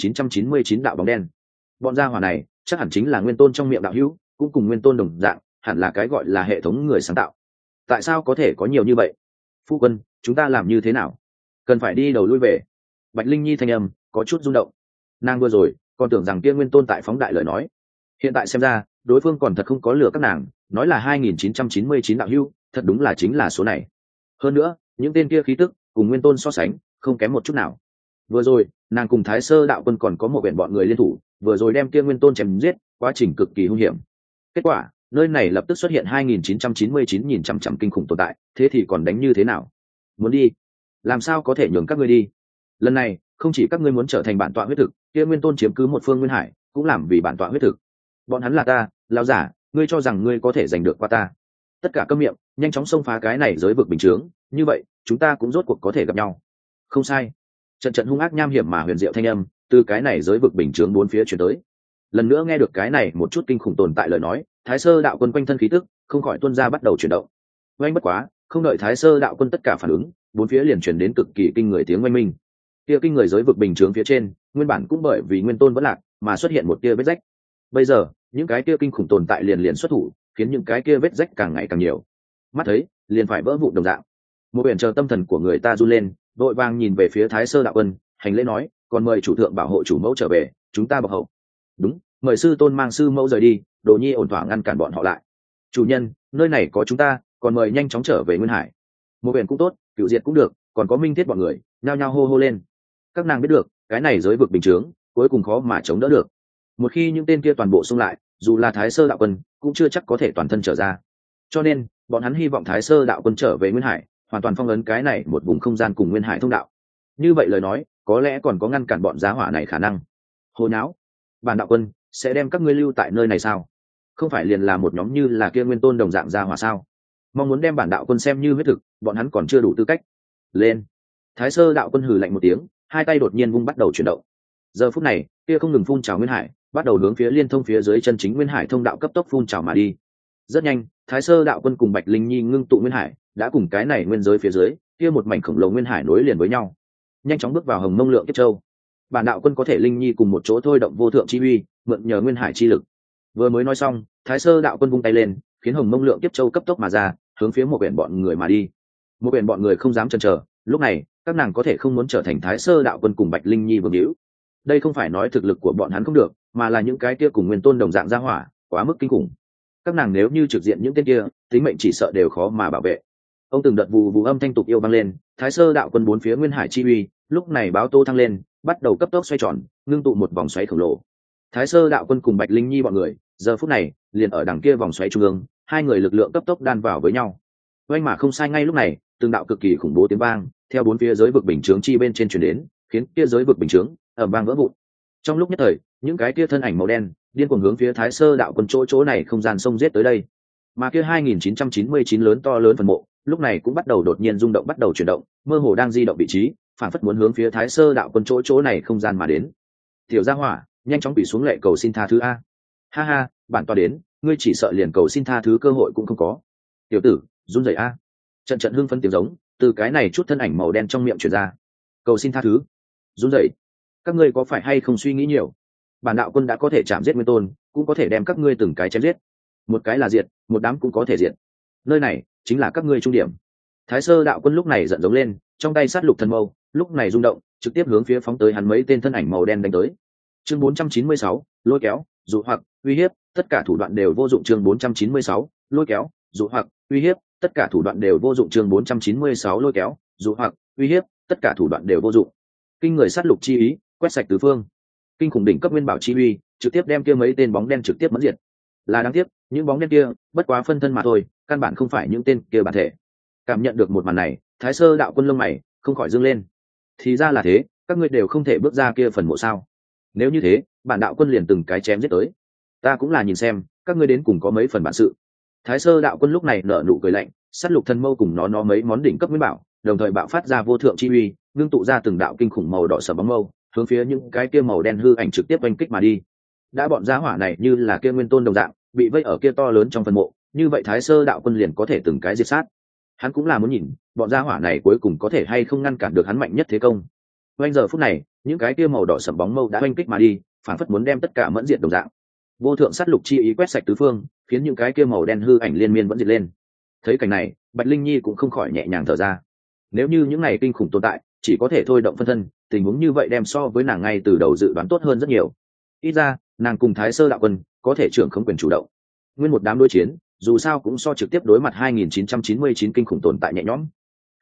2999 đạo bóng đen. Bọn gia hỏa này chắc hẳn chính là Nguyên Tôn trong miệng đạo hữu, cũng cùng Nguyên Tôn đồng dạng, hẳn là cái gọi là hệ thống người sáng tạo. Tại sao có thể có nhiều như vậy? Phu quân, chúng ta làm như thế nào? Cần phải đi đầu lui về. Bạch Linh Nhi thanh âm có chút rung động. Nàng vừa rồi còn tưởng rằng kia Nguyên Tôn tại phóng đại lời nói, hiện tại xem ra đối phương còn thật không có lừa các nàng, nói là 2999 đạo hữu, thật đúng là chính là số này. Hơn nữa những tên kia khí tức cùng Nguyên Tôn so sánh không kém một chút nào. Vừa rồi nàng cùng Thái Sơ đạo quân còn có một biển bọn người liên thủ, vừa rồi đem kia Nguyên Tôn chém giết, quá trình cực kỳ hung hiểm. Kết quả nơi này lập tức xuất hiện 2999 nhìn chằm chằm kinh khủng tồn tại, thế thì còn đánh như thế nào? Muốn đi, làm sao có thể nhường các ngươi đi? Lần này không chỉ các ngươi muốn trở thành bản tọa huyết thực, kia Nguyên Tôn chiếm cứ một phương Nguyên Hải cũng làm vì bản tọa huyết thực. Bọn hắn là ta, lão giả, ngươi cho rằng ngươi có thể giành được qua ta? Tất cả câm miệng, nhanh chóng xông phá cái này giới vực bình chướng, như vậy chúng ta cũng rốt cuộc có thể gặp nhau. Không sai. Trận trận hung ác nham hiểm mà huyền diệu thanh âm từ cái này giới vực bình chướng bốn phía chuyển tới. Lần nữa nghe được cái này một chút kinh khủng tồn tại lời nói, Thái Sơ đạo quân quanh thân khí tức không khỏi tuôn ra bắt đầu chuyển động. Oanh bất quá, không đợi Thái Sơ đạo quân tất cả phản ứng, bốn phía liền truyền đến cực kỳ kinh người tiếng oanh minh. Kia kinh người giới vực bình chướng phía trên, nguyên bản cũng bởi vì Nguyên Tôn vẫn lạc mà xuất hiện một tia vết rách. Bây giờ, những cái kia kinh khủng tồn tại liền liền xuất thủ, khiến những cái kia vết rách càng ngày càng nhiều. Mắt thấy, liền phải vỡ vụn đồng dạng. Một biển chờ tâm thần của người ta run lên, vội vàng nhìn về phía Thái Sơ đạo quân, hành lễ nói, còn mời chủ thượng bảo hộ chủ mẫu trở về, chúng ta bọc hậu. Đúng, mời sư tôn mang sư mẫu rời đi, Đồ Nhi ổn thỏa ngăn cản bọn họ lại. Chủ nhân, nơi này có chúng ta, còn mời nhanh chóng trở về Nguyên Hải. Một biển cũng tốt, Cửu Diệt cũng được, còn có Minh Thiết bọn người, nhao nhao hô hô lên. Các nàng biết được, cái này giới vực bình chướng, cuối cùng khó mà chống đỡ được. Một khi những tên kia toàn bộ xông lại, dù là Thái Sơ đạo quân, cũng chưa chắc có thể toàn thân trở ra. Cho nên, bọn hắn hy vọng Thái Sơ đạo quân trở về Nguyên Hải, hoàn toàn phong ấn cái này một vùng không gian cùng Nguyên Hải thông đạo. Như vậy lời nói, có lẽ còn có ngăn cản bọn giá hỏa này khả năng. Hồ nháo, bản đạo quân sẽ đem các ngươi lưu tại nơi này sao? Không phải liền là một nhóm như là kia Nguyên Tôn đồng dạng giá hỏa sao? Mong muốn đem bản đạo quân xem như huyết thực, bọn hắn còn chưa đủ tư cách. Lên. Thái Sơ đạo quân hừ lạnh một tiếng, hai tay đột nhiên vung bắt đầu chuyển động. Giờ phút này, kia không ngừng phun trào Nguyên Hải, bắt đầu hướng phía liên thông phía dưới chân chính Nguyên Hải thông đạo cấp tốc phun trào mà đi. Rất nhanh, Thái Sơ đạo quân cùng Bạch Linh Nhi ngưng tụ Nguyên Hải, đã cùng cái này nguyên giới phía dưới, kia một mảnh khổng lồ Nguyên Hải nối liền với nhau. Nhanh chóng bước vào Hồng Mông Lượng Kiếp Châu. Bản đạo quân có thể Linh Nhi cùng một chỗ thôi động vô thượng chi uy, mượn nhờ Nguyên Hải chi lực. Vừa mới nói xong, Thái Sơ đạo quân vung tay lên, khiến Hồng Mông Lượng Kiếp Châu cấp tốc mà ra, hướng phía một biển bọn người mà đi. Một biển bọn người không dám chần chờ, lúc này, các nàng có thể không muốn trở thành Thái Sơ đạo quân cùng Bạch Linh Nhi vương hữu. Đây không phải nói thực lực của bọn hắn không được, mà là những cái kia cùng Nguyên Tôn đồng dạng gia hỏa, quá mức kinh khủng. Các nàng nếu như trực diện những tên kia, tính mệnh chỉ sợ đều khó mà bảo vệ. Ông từng đợt vù vù âm thanh tục yêu vang lên, Thái Sơ đạo quân bốn phía Nguyên Hải chi uy, lúc này báo tô thăng lên, bắt đầu cấp tốc xoay tròn, ngưng tụ một vòng xoáy khổng lồ. Thái Sơ đạo quân cùng Bạch Linh Nhi bọn người, giờ phút này, liền ở đằng kia vòng xoáy trung ương, hai người lực lượng cấp tốc đan vào với nhau. Oanh mà không sai, ngay lúc này, từng đạo cực kỳ khủng bố tiếng vang, theo bốn phía giới vực bình chướng chi bên trên truyền đến, khiến kia giới vực bình chướng ầm vang vỡ vụn. Trong lúc nhất thời, những cái kia thân ảnh màu đen điên cuồng hướng phía Thái Sơ đạo quân chỗ này không gian sông giết tới đây. Mà kia 2999 lớn to lớn phần mộ, lúc này cũng bắt đầu đột nhiên rung động, bắt đầu chuyển động, mơ hồ đang di động vị trí, phản phất muốn hướng phía Thái Sơ đạo quân chỗ này không gian mà đến. Tiểu Gia Hỏa, nhanh chóng bị xuống lệ cầu xin tha thứ a. Ha ha, bản tọa đến, ngươi chỉ sợ liền cầu xin tha thứ cơ hội cũng không có. Tiểu tử, run rẩy a. Trận trận hưng phấn tiếng giống từ cái này chút thân ảnh màu đen trong miệng truyền ra. Cầu xin tha thứ, run rẩy. Các ngươi có phải hay không suy nghĩ nhiều? Bản đạo quân đã có thể chạm giết Nguyên Tôn, cũng có thể đem các ngươi từng cái chém giết. Một cái là diệt, một đám cũng có thể diệt. Nơi này chính là các ngươi trung điểm. Thái Sơ đạo quân lúc này giận giống lên, trong tay sát lục thần mâu, lúc này rung động, trực tiếp hướng phía phóng tới hắn mấy tên thân ảnh màu đen đánh tới. Chương 496, lôi kéo, dụ hoặc, uy hiếp, tất cả thủ đoạn đều vô dụng. Chương 496, lôi kéo, dụ hoặc, uy hiếp, tất cả thủ đoạn đều vô dụng. Chương 496, lôi kéo, dụ hoặc, uy hiếp, tất cả thủ đoạn đều vô dụng. Kinh người sát lục chi ý, quét sạch tứ phương. Kinh khủng đỉnh cấp nguyên bảo chi uy, trực tiếp đem kia mấy tên bóng đen trực tiếp mẫn diệt. Là đáng tiếc, những bóng đen kia bất quá phân thân mà thôi, căn bản không phải những tên kia bản thể. Cảm nhận được một màn này, Thái Sơ đạo quân lông mày không khỏi dương lên. Thì ra là thế, các ngươi đều không thể bước ra kia phần mộ sao? Nếu như thế, bản đạo quân liền từng cái chém giết tới. Ta cũng là nhìn xem, các ngươi đến cùng có mấy phần bản sự. Thái Sơ đạo quân lúc này nở nụ cười lạnh, sát lục thần mâu cùng nó mấy món đỉnh cấp nguyên bảo, đồng thời bạo phát ra vô thượng chi uy, ngưng tụ ra từng đạo kinh khủng màu đỏ sẫm bóng mâu, hướng phía những cái kia màu đen hư ảnh trực tiếp oanh kích mà đi. Đã bọn giá hỏa này như là kia Nguyên Tôn đồng dạng, bị vây ở kia to lớn trong phần mộ, như vậy Thái Sơ đạo quân liền có thể từng cái diệt sát. Hắn cũng là muốn nhìn bọn gia hỏa này cuối cùng có thể hay không ngăn cản được hắn mạnh nhất thế công. Oanh giờ phút này, những cái kia màu đỏ sẫm bóng mâu đã oanh kích mà đi, phản phất muốn đem tất cả mẫn diệt đồng dạng. Vô thượng sát lục chi ý quét sạch tứ phương, khiến những cái kia màu đen hư ảnh liên miên vẫn diệt lên. Thấy cảnh này, Bạch Linh Nhi cũng không khỏi nhẹ nhàng thở ra. Nếu như những này kinh khủng tồn tại chỉ có thể thôi động phân thân, tình huống như vậy đem so với nàng ngay từ đầu dự đoán tốt hơn rất nhiều. Ít ra, nàng cùng Thái Sơ đạo quân có thể trưởng không quyền chủ động. Nguyên một đám đối chiến, dù sao cũng so trực tiếp đối mặt 2999 kinh khủng tồn tại nhẹ nhõm.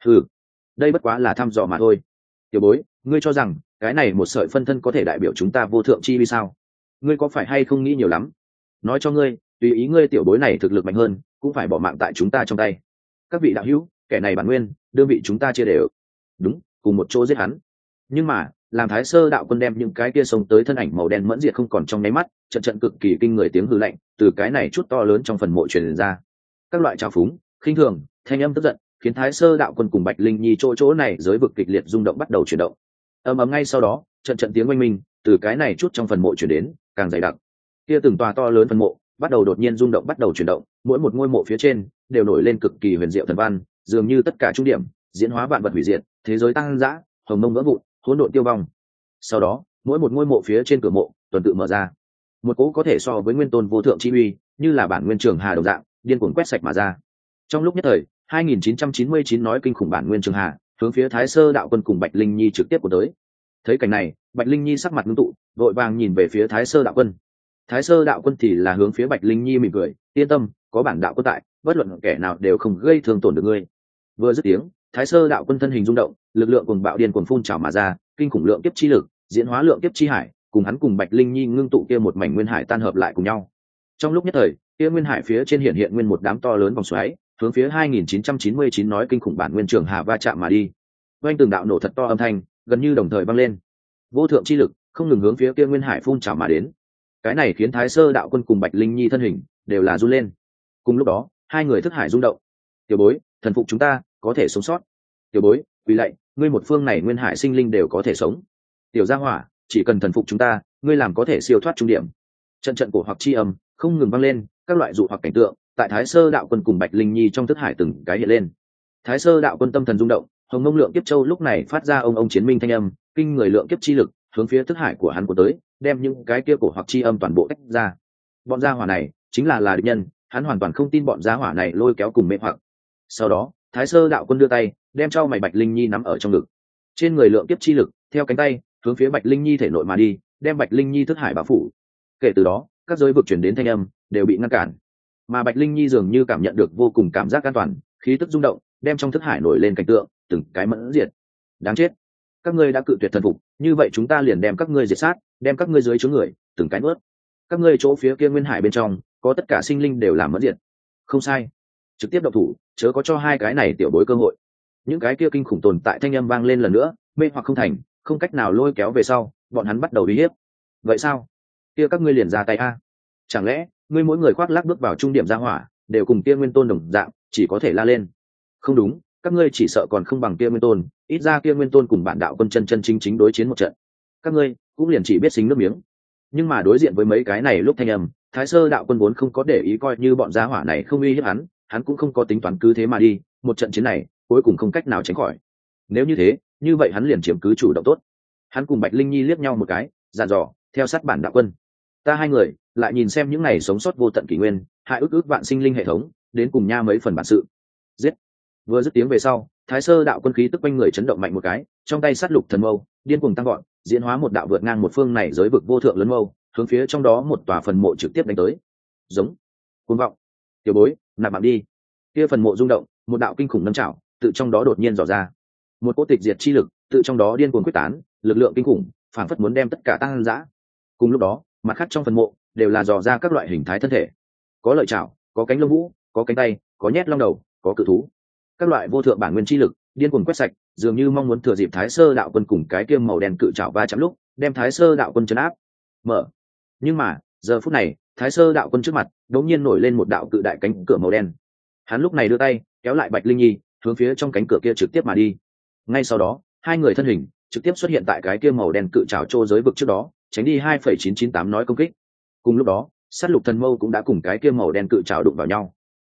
Đây bất quá là thăm dò mà thôi. Tiểu bối, ngươi cho rằng cái này một sợi phân thân có thể đại biểu chúng ta vô thượng chi vì sao? Ngươi có phải hay không nghĩ nhiều lắm? Nói cho ngươi, tùy ý ngươi tiểu bối này thực lực mạnh hơn, cũng phải bỏ mạng tại chúng ta trong tay. Các vị đạo hữu, kẻ này bản nguyên, đương vị chúng ta chia đều. Đúng, cùng một chỗ giết hắn. Nhưng mà, làm Thái Sơ đạo quân đem những cái kia sống tới thân ảnh màu đen mẫn diệt không còn trong nháy mắt, trận cực kỳ kinh người tiếng hư lạnh từ cái này chút to lớn trong phần mộ truyền ra. Các loại trào phúng, khinh thường, thanh âm tức giận, khiến Thái Sơ đạo quân cùng Bạch Linh Nhi chỗ này giới vực kịch liệt rung động bắt đầu chuyển động. Ầm ầm ngay sau đó, trận tiếng oanh minh từ cái này chút trong phần mộ chuyển đến, càng dày đặc. Kia từng tòa to lớn phần mộ bắt đầu đột nhiên rung động bắt đầu chuyển động, mỗi một ngôi mộ phía trên đều nổi lên cực kỳ huyền diệu thần văn, dường như tất cả trung điểm diễn hóa vạn vật hủy diệt, thế giới tăng dã, hồng mông vỡ vụn, hỗn độn tiêu vong. Sau đó, mỗi một ngôi mộ phía trên cửa mộ tuần tự mở ra, một cỗ có thể so với nguyên tôn vô thượng chi uy, như là bản nguyên trường hà đồng dạng, điên cuồng quét sạch mà ra. Trong lúc nhất thời, 2999 nói kinh khủng bản nguyên trường hà, hướng phía Thái Sơ đạo quân cùng Bạch Linh Nhi trực tiếp của tới. Thấy cảnh này, Bạch Linh Nhi sắc mặt ngưng tụ, vội vàng nhìn về phía Thái Sơ đạo quân. Thái Sơ đạo quân thì là hướng phía Bạch Linh Nhi mỉm cười, yên tâm, có bản đạo quân tại, bất luận kẻ nào đều không gây thương tổn được ngươi. Vừa dứt tiếng, Thái Sơ đạo quân thân hình rung động, lực lượng cuồng bạo điên cuồng phun trào mà ra, kinh khủng lượng kiếp chi lực, diễn hóa lượng kiếp chi hải, cùng hắn cùng Bạch Linh Nhi ngưng tụ kia một mảnh nguyên hải tan hợp lại cùng nhau. Trong lúc nhất thời, kia nguyên hải phía trên hiện nguyên một đám to lớn vòng xoáy, hướng phía 2999 nói kinh khủng bản nguyên trường hà va chạm mà đi. Vang từng đạo nổ thật to âm thanh, gần như đồng thời vang lên. Vô thượng chi lực không ngừng hướng phía kia nguyên hải phun trào mà đến. Cái này khiến Thái Sơ đạo quân cùng Bạch Linh Nhi thân hình đều là run lên. Cùng lúc đó, hai người thức hải rung động. Tiểu bối, thần phục chúng ta, có thể sống sót. Tiểu bối, vì lạy, ngươi một phương này nguyên hải sinh linh đều có thể sống. Tiểu gia hỏa, chỉ cần thần phục chúng ta, ngươi làm có thể siêu thoát trung điểm. Trận cổ hoặc chi âm không ngừng vang lên, các loại dụ hoặc cảnh tượng tại Thái Sơ đạo quân cùng Bạch Linh Nhi trong thức hải từng cái hiện lên. Thái Sơ đạo quân tâm thần rung động, hồng mông lượng kiếp châu lúc này phát ra ông chiến minh thanh âm, kinh người lượng kiếp chi lực hướng phía thức hải của hắn của tới, đem những cái kia cổ hoặc chi âm toàn bộ tách ra. Bọn gia hỏa này chính là địch nhân, hắn hoàn toàn không tin bọn gia hỏa này lôi kéo cùng mê hoặc. Sau đó, Thái Sơ đạo quân đưa tay, đem cho mày Bạch Linh Nhi nắm ở trong ngực. Trên người lượng kiếp chi lực theo cánh tay hướng phía Bạch Linh Nhi thể nội mà đi, đem Bạch Linh Nhi thức hải bao phủ. Kể từ đó, các giới vực truyền đến thanh âm đều bị ngăn cản, mà Bạch Linh Nhi dường như cảm nhận được vô cùng cảm giác an toàn, khí tức rung động, đem trong thức hải nổi lên cảnh tượng từng cái mẫn diệt. Đáng chết, các ngươi đã cự tuyệt thần phục, như vậy chúng ta liền đem các ngươi diệt sát, đem các ngươi dưới chướng người từng cái nuốt. Các ngươi chỗ phía kia nguyên hải bên trong có tất cả sinh linh đều làm mẫn diệt. Không sai, trực tiếp động thủ, chớ có cho hai cái này tiểu bối cơ hội. Những cái kia kinh khủng tồn tại thanh âm vang lên lần nữa, mê hoặc không thành, không cách nào lôi kéo về sau, bọn hắn bắt đầu uy hiếp. Vậy sao? Kia các ngươi liền ra tay a? Chẳng lẽ ngươi mỗi người khoác lác bước vào trung điểm ra hỏa, đều cùng kia nguyên tôn đồng dạng, chỉ có thể la lên? Không đúng, các ngươi chỉ sợ còn không bằng kia nguyên tôn, ít ra kia nguyên tôn cùng bản đạo quân chân chính đối chiến một trận, các ngươi cũng liền chỉ biết xính nước miếng. Nhưng mà đối diện với mấy cái này lúc thanh âm, Thái Sơ đạo quân vốn không có để ý coi như bọn gia hỏa này không uy hiếp hắn cũng không có tính toán cứ thế mà đi, một trận chiến này cuối cùng không cách nào tránh khỏi. Nếu như thế, như vậy hắn liền chiếm cứ chủ động tốt. Hắn cùng Bạch Linh Nhi liếc nhau một cái, dặn dò, theo sát bản đạo quân. Ta hai người lại nhìn xem những này sống sót vô tận kỷ nguyên, hại ức vạn sinh linh hệ thống, đến cùng nha mấy phần bản sự. Giết. Vừa dứt tiếng về sau, Thái Sơ đạo quân khí tức quanh người chấn động mạnh một cái, trong tay sát lục thần mâu điên cuồng tăng gọn, diễn hóa một đạo vượt ngang một phương này giới vực vô thượng lớn mâu, hướng phía trong đó một tòa phần mộ trực tiếp đánh tới. Giống. Cuồng vọng. Tiểu bối, nạp mạng đi. Kia phần mộ rung động, một đạo kinh khủng nâm trảo tự trong đó đột nhiên dò ra. Một cỗ tịch diệt chi lực tự trong đó điên cuồng quyết tán, lực lượng kinh khủng, phảng phất muốn đem tất cả tăng dã. Cùng lúc đó, mặt khác trong phần mộ đều là dò ra các loại hình thái thân thể. Có lợi chảo, có cánh lông vũ, có cánh tay, có nhét long đầu, có cự thú. Các loại vô thượng bản nguyên chi lực điên cuồng quét sạch, dường như mong muốn thừa dịp Thái Sơ đạo quân cùng cái kiêm màu đen cự trảo va chạm lúc, đem Thái Sơ đạo quân trấn áp. Mở. Nhưng mà, giờ phút này, Thái Sơ đạo quân trước mặt đột nhiên nổi lên một đạo cự đại cánh cửa màu đen. Hắn lúc này đưa tay kéo lại Bạch Linh Nhi, hướng phía trong cánh cửa kia trực tiếp mà đi. Ngay sau đó, hai người thân hình trực tiếp xuất hiện tại cái kia màu đen cự trảo trô giới vực trước đó, tránh đi 2,998 nói công kích. Cùng lúc đó, sát lục thần mâu cũng đã cùng cái kia màu đen cự trảo đụng vào nhau.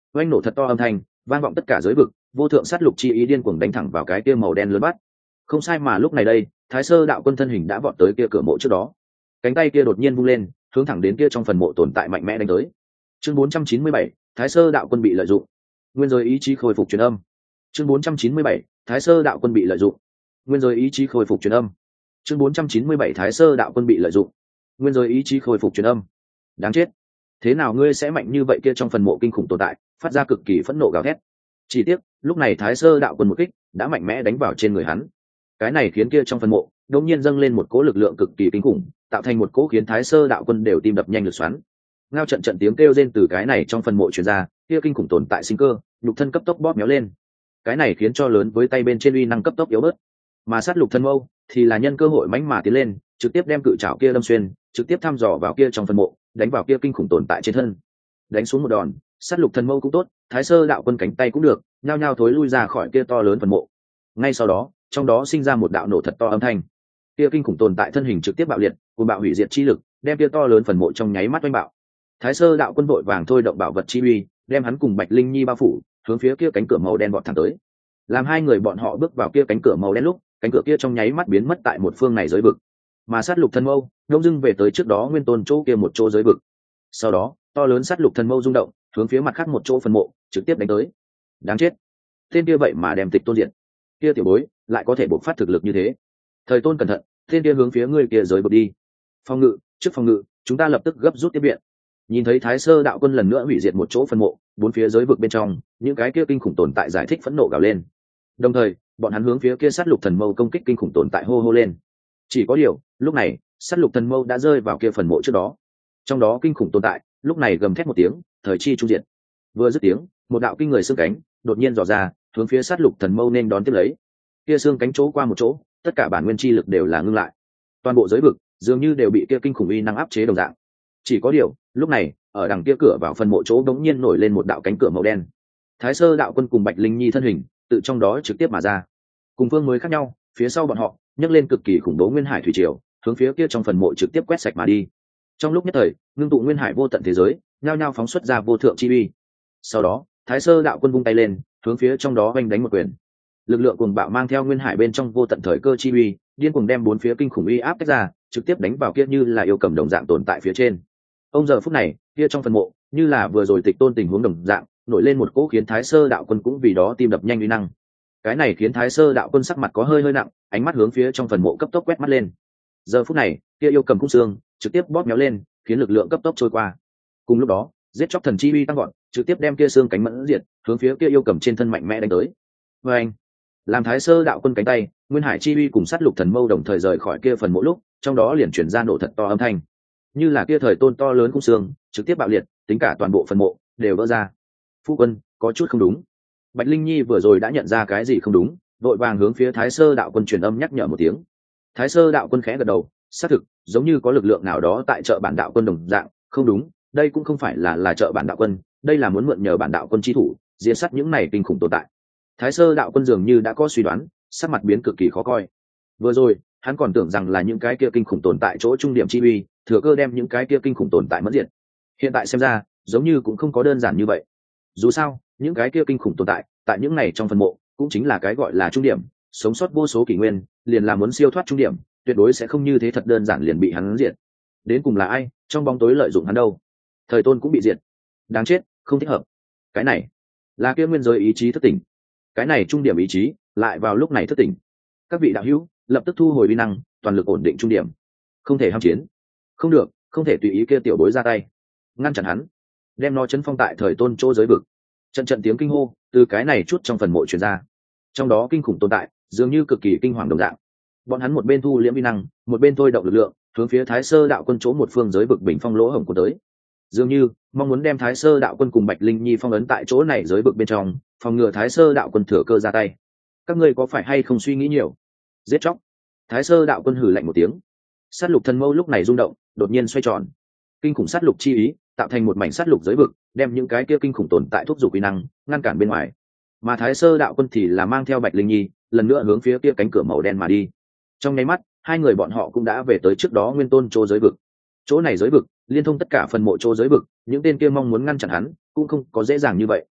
oanh nổ thật to âm thanh vang vọng tất cả giới vực, vô thượng sát lục chi ý điên cuồng đánh thẳng vào cái kia màu đen lớn bắt. Không sai, mà lúc này đây Thái Sơ đạo quân thân hình đã vọt tới kia cửa mộ trước đó, cánh tay kia đột nhiên vung lên hướng thẳng đến kia trong phần mộ tồn tại mạnh mẽ đánh tới. Chương 497, Thái Sơ đạo quân bị lợi dụng, nguyên giới ý chí khôi phục truyền âm. Chương 497, Thái Sơ đạo quân bị lợi dụng, nguyên giới ý chí khôi phục truyền âm. Chương 497, Thái Sơ đạo quân bị lợi dụng, nguyên giới ý chí khôi phục truyền âm. Đáng chết, thế nào ngươi sẽ mạnh như vậy? Kia trong phần mộ kinh khủng tồn tại phát ra cực kỳ phẫn nộ gào thét. Chỉ tiếc lúc này Thái Sơ đạo quân một kích đã mạnh mẽ đánh vào trên người hắn, cái này khiến kia trong phần mộ đột nhiên dâng lên một cỗ lực lượng cực kỳ kinh khủng, tạo thành một cỗ khiến Thái Sơ đạo quân đều tim đập nhanh lực xoắn. Ngao trận trận tiếng kêu rên từ cái này trong phần mộ truyền ra, kia kinh khủng tồn tại sinh cơ nhục thân cấp tốc bóp méo lên, cái này khiến cho lớn với tay bên trên uy năng cấp tốc yếu bớt. Mà sát lục thân mâu thì là nhân cơ hội mãnh mà tiến lên, trực tiếp đem cự trảo kia đâm xuyên, trực tiếp thăm dò vào kia trong phần mộ, đánh vào kia kinh khủng tồn tại trên thân. Đánh xuống một đòn, sát lục thần mâu cũng tốt, Thái Sơ đạo quân cánh tay cũng được, nhao nhao thối lui ra khỏi kia to lớn phần mộ. Ngay sau đó, trong đó sinh ra một đạo nổ thật to âm thanh, kia kinh khủng tồn tại thân hình trực tiếp bạo liệt, cuồng bạo hủy diệt chi lực đem kia to lớn phần mộ trong nháy mắt oanh bạo. Thái Sơ đạo quân vội vàng thôi động bảo vật chi uy, đem hắn cùng Bạch Linh Nhi bao phủ, hướng phía kia cánh cửa màu đen vọt thẳng tới. Làm hai người bọn họ bước vào kia cánh cửa màu đen lúc, cánh cửa kia trong nháy mắt biến mất tại một phương này giới vực. Mà sát lục thần mâu đông dưng về tới trước đó nguyên tôn chỗ kia một chỗ giới vực. Sau đó to lớn sát lục thần mâu rung động, hướng phía mặt khác một chỗ phần mộ trực tiếp đánh tới. Đáng chết, tên kia vậy mà đem Tịch Tôn diệt, kia tiểu bối lại có thể bộc phát thực lực như thế. Thời Tôn cẩn thận, tên kia hướng phía ngươi kia giới vực đi. Phòng ngự, trước phòng ngự, chúng ta lập tức gấp rút tiếp viện. Nhìn thấy Thái Sơ đạo quân lần nữa hủy diệt một chỗ phần mộ, bốn phía giới vực bên trong những cái kia kinh khủng tồn tại giải thích phẫn nộ gào lên, đồng thời bọn hắn hướng phía kia sát lục thần mâu công kích kinh khủng tồn tại hô hô lên. Chỉ có điều lúc này sát lục thần mâu đã rơi vào kia phần mộ trước đó, trong đó kinh khủng tồn tại lúc này gầm thét một tiếng, thời chi trung diệt. Vừa dứt tiếng, một đạo kinh người xương cánh đột nhiên dò ra, hướng phía sát lục thần mâu nên đón tiếp lấy. Kia xương cánh chỗ qua một chỗ, tất cả bản nguyên chi lực đều là ngưng lại, toàn bộ giới vực dường như đều bị kia kinh khủng uy năng áp chế đồng dạng. Chỉ có điều lúc này ở đằng kia cửa vào phần mộ chỗ đống nhiên nổi lên một đạo cánh cửa màu đen, Thái Sơ đạo quân cùng Bạch Linh Nhi thân hình tự trong đó trực tiếp mà ra. Cùng phương mới khác nhau, phía sau bọn họ nhấc lên cực kỳ khủng bố nguyên hải thủy triều, hướng phía kia trong phần mộ trực tiếp quét sạch mà đi. Trong lúc nhất thời, ngưng tụ nguyên hải vô tận thế giới nhao nhao phóng xuất ra vô thượng chi uy. Sau đó Thái Sơ đạo quân vung tay lên, hướng phía trong đó oanh đánh một quyền. Lực lượng cuồng bạo mang theo nguyên hải bên trong vô tận thời cơ chi uy, điên cuồng đem bốn phía kinh khủng uy áp tách ra, trực tiếp đánh vào kia như là yêu cầm đồng dạng tồn tại phía trên. Ông giờ phút này kia trong phần mộ như là vừa rồi Tịch Tôn tình huống đồng dạng, nổi lên một cỗ khiến Thái Sơ đạo quân cũng vì đó tim đập nhanh uy năng. Cái này khiến Thái Sơ đạo quân sắc mặt có hơi nặng, ánh mắt hướng phía trong phần mộ cấp tốc quét mắt lên. Giờ phút này kia yêu cầm khung xương trực tiếp bóp méo lên, khiến lực lượng cấp tốc trôi qua. Cùng lúc đó giết chóc thần chi uy tăng gọn, trực tiếp đem kia xương cánh mẫn diệt, hướng phía kia yêu cầm trên thân mạnh mẽ đánh tới. Và anh làm Thái Sơ đạo quân cánh tay nguyên hải chi uy cùng sát lục thần mâu đồng thời rời khỏi kia phần mộ lúc, trong đó liền chuyển ra nổ thật to âm thanh, như là kia thời tôn to lớn khung xương trực tiếp bạo liệt, tính cả toàn bộ phần mộ đều vỡ ra. Phu quân, có chút không đúng. Bạch Linh Nhi vừa rồi đã nhận ra cái gì không đúng, vội vàng hướng phía Thái Sơ đạo quân truyền âm nhắc nhở một tiếng. Thái Sơ đạo quân khẽ gật đầu, xác thực giống như có lực lượng nào đó tại trợ bản đạo quân đồng dạng. Không đúng, đây cũng không phải là trợ bản đạo quân, đây là muốn mượn nhờ bản đạo quân chi thủ diệt sát những này kinh khủng tồn tại. Thái Sơ đạo quân dường như đã có suy đoán, sắc mặt biến cực kỳ khó coi. Vừa rồi hắn còn tưởng rằng là những cái kia kinh khủng tồn tại chỗ trung điểm chi uy thừa cơ đem những cái kia kinh khủng tồn tại mất diệt, hiện tại xem ra giống như cũng không có đơn giản như vậy. Dù sao những cái kia kinh khủng tồn tại tại những này trong phần mộ cũng chính là cái gọi là trung điểm, sống sót vô số kỷ nguyên liền là muốn siêu thoát trung điểm, tuyệt đối sẽ không như thế thật đơn giản liền bị hắn diệt. Đến cùng là ai trong bóng tối lợi dụng hắn đâu? Thời Tôn cũng bị diệt, đáng chết, không thích hợp. Cái này là kia nguyên giới ý chí thất tỉnh, cái này trung điểm ý chí lại vào lúc này thất tỉnh. Các vị đạo hữu lập tức thu hồi uy năng, toàn lực ổn định trung điểm, không thể ham chiến. Không được, không thể tùy ý kia tiểu bối ra tay, ngăn chặn hắn, đem nó chấn phong tại Thời Tôn chỗ giới vực. Trận trận tiếng kinh hô từ cái này chút trong phần mộ truyền ra, trong đó kinh khủng tồn tại dường như cực kỳ kinh hoàng đồng dạng. Bọn hắn một bên thu liễm uy năng, một bên thôi động lực lượng hướng phía Thái Sơ đạo quân chỗ một phương giới vực bình phong lỗ hổng của tới, dường như mong muốn đem Thái Sơ đạo quân cùng Bạch Linh Nhi phong ấn tại chỗ này giới vực bên trong, phòng ngừa Thái Sơ đạo quân thừa cơ ra tay. Các ngươi có phải hay không suy nghĩ nhiều? Giết chóc! Thái Sơ đạo quân hừ lạnh một tiếng. Sát lục thần mâu lúc này rung động, đột nhiên xoay tròn, kinh khủng sát lục chi ý tạo thành một mảnh sát lục giới vực, đem những cái kia kinh khủng tồn tại thúc giục uy năng ngăn cản bên ngoài. Mà Thái Sơ đạo quân thì là mang theo Bạch Linh Nhi lần nữa hướng phía kia cánh cửa màu đen mà đi. Trong nháy mắt hai người bọn họ cũng đã về tới trước đó nguyên tôn chỗ giới vực. Chỗ này giới vực liên thông tất cả phần mộ chỗ giới vực, những tên kia mong muốn ngăn chặn hắn cũng không có dễ dàng như vậy.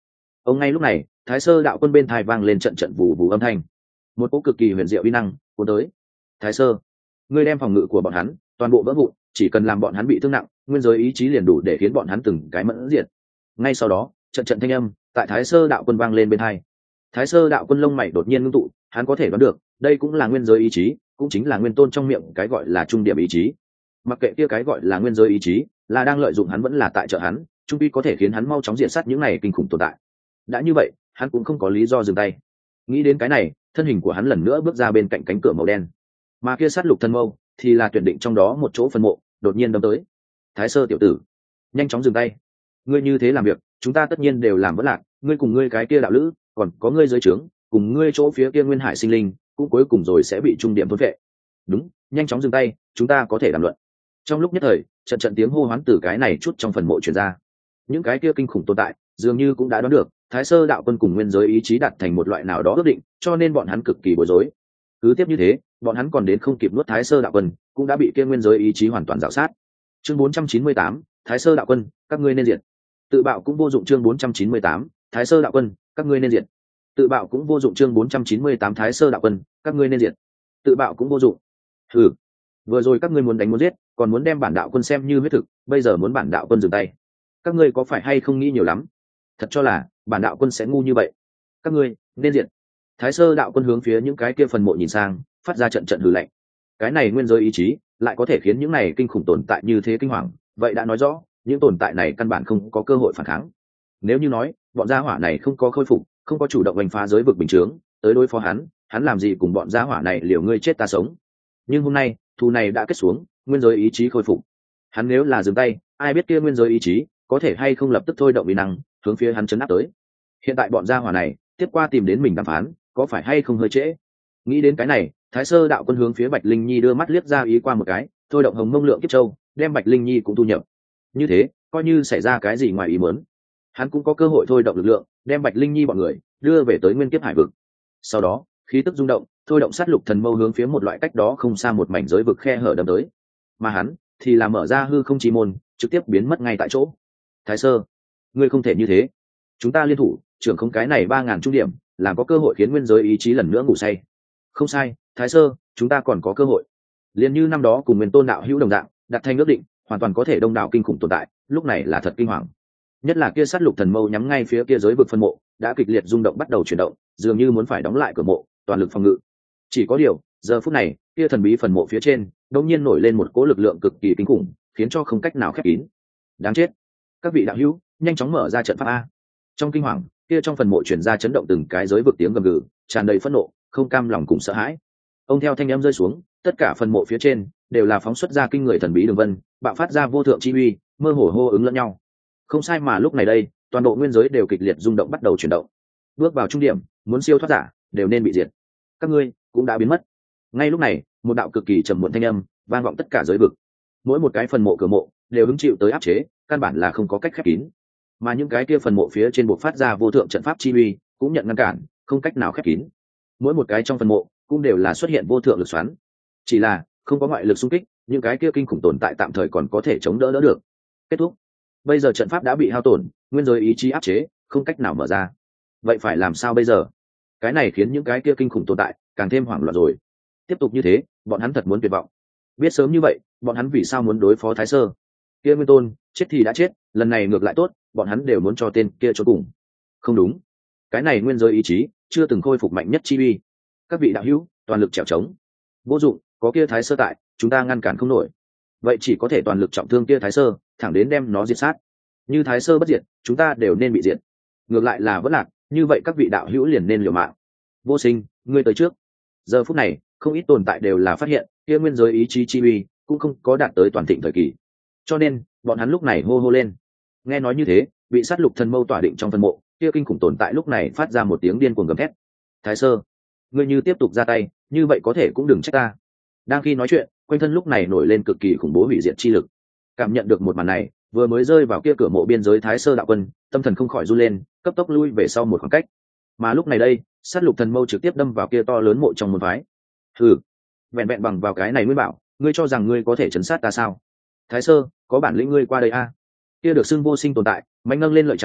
ông ngay lúc này thái sơ đạo quân bên thai vang lên trận trận vù vù âm thanh, một cỗ cực kỳ huyền diệu uy năng cuốn tới. Thái sơ, ngươi đem phòng ngự của bọn hắn toàn bộ vỡ vụn, chỉ cần làm bọn hắn bị thương nặng, nguyên giới ý chí liền đủ để khiến bọn hắn từng cái mẫn diệt. Ngay sau đó trận trận thanh âm tại thái sơ đạo quân vang lên bên hai. Thái sơ đạo quân lông mày đột nhiên ngưng tụ, hắn có thể đoán được đây cũng là nguyên giới ý chí, cũng chính là nguyên tôn trong miệng cái gọi là trung điểm ý chí. Mặc kệ kia cái gọi là nguyên giới ý chí là đang lợi dụng hắn vẫn là tại trợ hắn, trung quy có thể khiến hắn mau chóng diệt sát những này kinh khủng tồn tại. Đã như vậy hắn cũng không có lý do dừng tay. Nghĩ đến cái này, thân hình của hắn lần nữa bước ra bên cạnh cánh cửa màu đen, mà kia sát lục thân mâu thì là tuyển định trong đó một chỗ phân mộ, đột nhiên đâm tới. Thái sơ tiểu tử, nhanh chóng dừng tay. Ngươi như thế làm việc chúng ta tất nhiên đều làm vỡ lạc, ngươi cùng ngươi cái kia đạo lữ, còn có ngươi dưới trướng, cùng ngươi chỗ phía kia nguyên hải sinh linh cũng cuối cùng rồi sẽ bị trung điểm thôn vệ. Đúng, nhanh chóng dừng tay, chúng ta có thể đàm luận. Trong lúc nhất thời trận trận tiếng hô hoán từ cái này chút trong phần mộ truyền ra. Những cái kia kinh khủng tồn tại dường như cũng đã đoán được thái sơ đạo quân cùng nguyên giới ý chí đặt thành một loại nào đó ước định, cho nên bọn hắn cực kỳ bối rối. Cứ tiếp như thế bọn hắn còn đến không kịp nuốt thái sơ đạo quân, cũng đã bị kia nguyên giới ý chí hoàn toàn rào sát. Chương 498, thái sơ đạo quân, các ngươi nên diệt. Tự bạo cũng vô dụng. Chương 498, thái sơ đạo quân, các ngươi nên diệt. Tự bạo cũng vô dụng. Chương 498, thái sơ đạo quân, các ngươi nên diệt. Tự bạo cũng vô dụng. Hừ, vừa rồi các ngươi muốn đánh muốn giết, còn muốn đem bản đạo quân xem như huyết thực, bây giờ muốn bản đạo quân dừng tay, các ngươi có phải hay không nghĩ nhiều lắm? Thật cho là bản đạo quân sẽ ngu như vậy? Các ngươi nên diệt. Thái sơ đạo quân hướng phía những cái kia phần mộ nhìn sang, phát ra trận trận hừ lạnh. Cái này nguyên giới ý chí lại có thể khiến những này kinh khủng tồn tại như thế kinh hoàng, vậy đã nói rõ những tồn tại này căn bản không có cơ hội phản kháng. Nếu như nói bọn gia hỏa này không có khôi phục, không có chủ động đánh phá giới vực bình chướng tới đối phó hắn làm gì cùng bọn gia hỏa này liều ngươi chết ta sống. Nhưng hôm nay thù này đã kết xuống, nguyên giới ý chí khôi phục, hắn nếu là dừng tay, ai biết kia nguyên giới ý chí có thể hay không lập tức thôi động uy năng hướng phía hắn chấn áp tới. Hiện tại bọn gia hỏa này tiếp qua tìm đến mình đàm phán, có phải hay không hơi trễ? Nghĩ đến cái này, thái sơ đạo quân hướng phía Bạch Linh Nhi đưa mắt liếc ra ý qua một cái, thôi động hồng mông lượng kiếp châu, đem Bạch Linh Nhi cũng thu nhập. Như thế coi như xảy ra cái gì ngoài ý muốn, hắn cũng có cơ hội thôi động lực lượng đem Bạch Linh Nhi bọn người đưa về tới nguyên kiếp hải vực. Sau đó khí tức rung động, thôi động sát lục thần mâu hướng phía một loại cách đó không xa một mảnh giới vực khe hở đâm tới, mà hắn thì là mở ra hư không chi môn, trực tiếp biến mất ngay tại chỗ. Thái sơ, ngươi không thể như thế, chúng ta liên thủ trưởng không cái này 3.000 trung điểm, làm có cơ hội khiến nguyên giới ý chí lần nữa ngủ say. Không sai, Thái sơ, chúng ta còn có cơ hội. Liên như năm đó cùng nguyên tôn đạo hữu đồng dạng đặt thành ước định, hoàn toàn có thể đông đảo kinh khủng tồn tại, lúc này là thật kinh hoàng. Nhất là kia sát lục thần mâu nhắm ngay phía kia giới vực phân mộ đã kịch liệt rung động bắt đầu chuyển động, dường như muốn phải đóng lại cửa mộ, toàn lực phòng ngự. Chỉ có điều giờ phút này kia thần bí phần mộ phía trên đột nhiên nổi lên một cỗ lực lượng cực kỳ kinh khủng, khiến cho không cách nào khép kín. Đáng chết, các vị đạo hữu nhanh chóng mở ra trận pháp a. Trong kinh hoàng kia trong phần mộ truyền ra chấn động từng cái giới vực tiếng gầm gừ, tràn đầy phẫn nộ, không cam lòng cùng sợ hãi. Ông theo thanh âm rơi xuống, tất cả phần mộ phía trên đều là phóng xuất ra kinh người thần bí đường vân, bạo phát ra vô thượng chi uy, mơ hồ hô ứng lẫn nhau. Không sai, mà lúc này đây toàn bộ nguyên giới đều kịch liệt rung động bắt đầu chuyển động. Bước vào trung điểm, muốn siêu thoát giả đều nên bị diệt, các ngươi cũng đã biến mất. Ngay lúc này một đạo cực kỳ trầm muộn thanh âm vang vọng tất cả giới vực, mỗi một cái phần mộ cửa mộ đều hứng chịu tới áp chế, căn bản là không có cách khép kín, mà những cái kia phần mộ phía trên buộc phát ra vô thượng trận pháp chi uy cũng nhận ngăn cản, không cách nào khép kín. Mỗi một cái trong phần mộ cũng đều là xuất hiện vô thượng lực xoắn, chỉ là không có ngoại lực xung kích, những cái kia kinh khủng tồn tại tạm thời còn có thể chống đỡ được. Kết thúc, bây giờ trận pháp đã bị hao tổn, nguyên giới ý chí áp chế, không cách nào mở ra. Vậy phải làm sao bây giờ? Cái này khiến những cái kia kinh khủng tồn tại càng thêm hoảng loạn rồi. Tiếp tục như thế bọn hắn thật muốn tuyệt vọng. Biết sớm như vậy bọn hắn vì sao muốn đối phó Thái sơ? Kia nguyên tôn chết thì đã chết, lần này ngược lại tốt, bọn hắn đều muốn cho tên kia trốn cùng. Không đúng, cái này nguyên giới ý chí chưa từng khôi phục mạnh nhất chi uy. Các vị đạo hữu toàn lực chèo chống. Vô dụng, có kia Thái sơ tại, chúng ta ngăn cản không nổi. Vậy chỉ có thể toàn lực trọng thương kia Thái sơ, thẳng đến đem nó diệt sát. Như Thái sơ bất diệt, chúng ta đều nên bị diệt. Ngược lại là vẫn lạc, như vậy các vị đạo hữu liền nên liều mạng. Vô Sinh, ngươi tới trước. Giờ phút này không ít tồn tại đều là phát hiện kia nguyên giới ý chí chi uy cũng không có đạt tới toàn thịnh thời kỳ, cho nên bọn hắn lúc này hô hô lên. Nghe nói như thế, bị sát lục thần mâu tỏa định trong phân mộ kia kinh khủng tồn tại lúc này phát ra một tiếng điên cuồng gầm thét. Thái sơ, ngươi như tiếp tục ra tay như vậy có thể cũng đừng trách ta. Đang khi nói chuyện, quanh thân lúc này nổi lên cực kỳ khủng bố hủy diệt chi lực. Cảm nhận được một màn này, vừa mới rơi vào kia cửa mộ biên giới Thái sơ đạo quân tâm thần không khỏi run lên, cấp tốc lui về sau một khoảng cách. Mà lúc này đây sát lục thần mâu trực tiếp đâm vào kia to lớn mộ trong môn phái. Hừ, vẹn vẹn bằng vào cái này mới bảo ngươi cho rằng ngươi có thể chấn sát ta sao? Thái sơ, có bản lĩnh ngươi qua đây a. Kia được xưng Vô Sinh tồn tại mạnh nâng lên lợi chảo,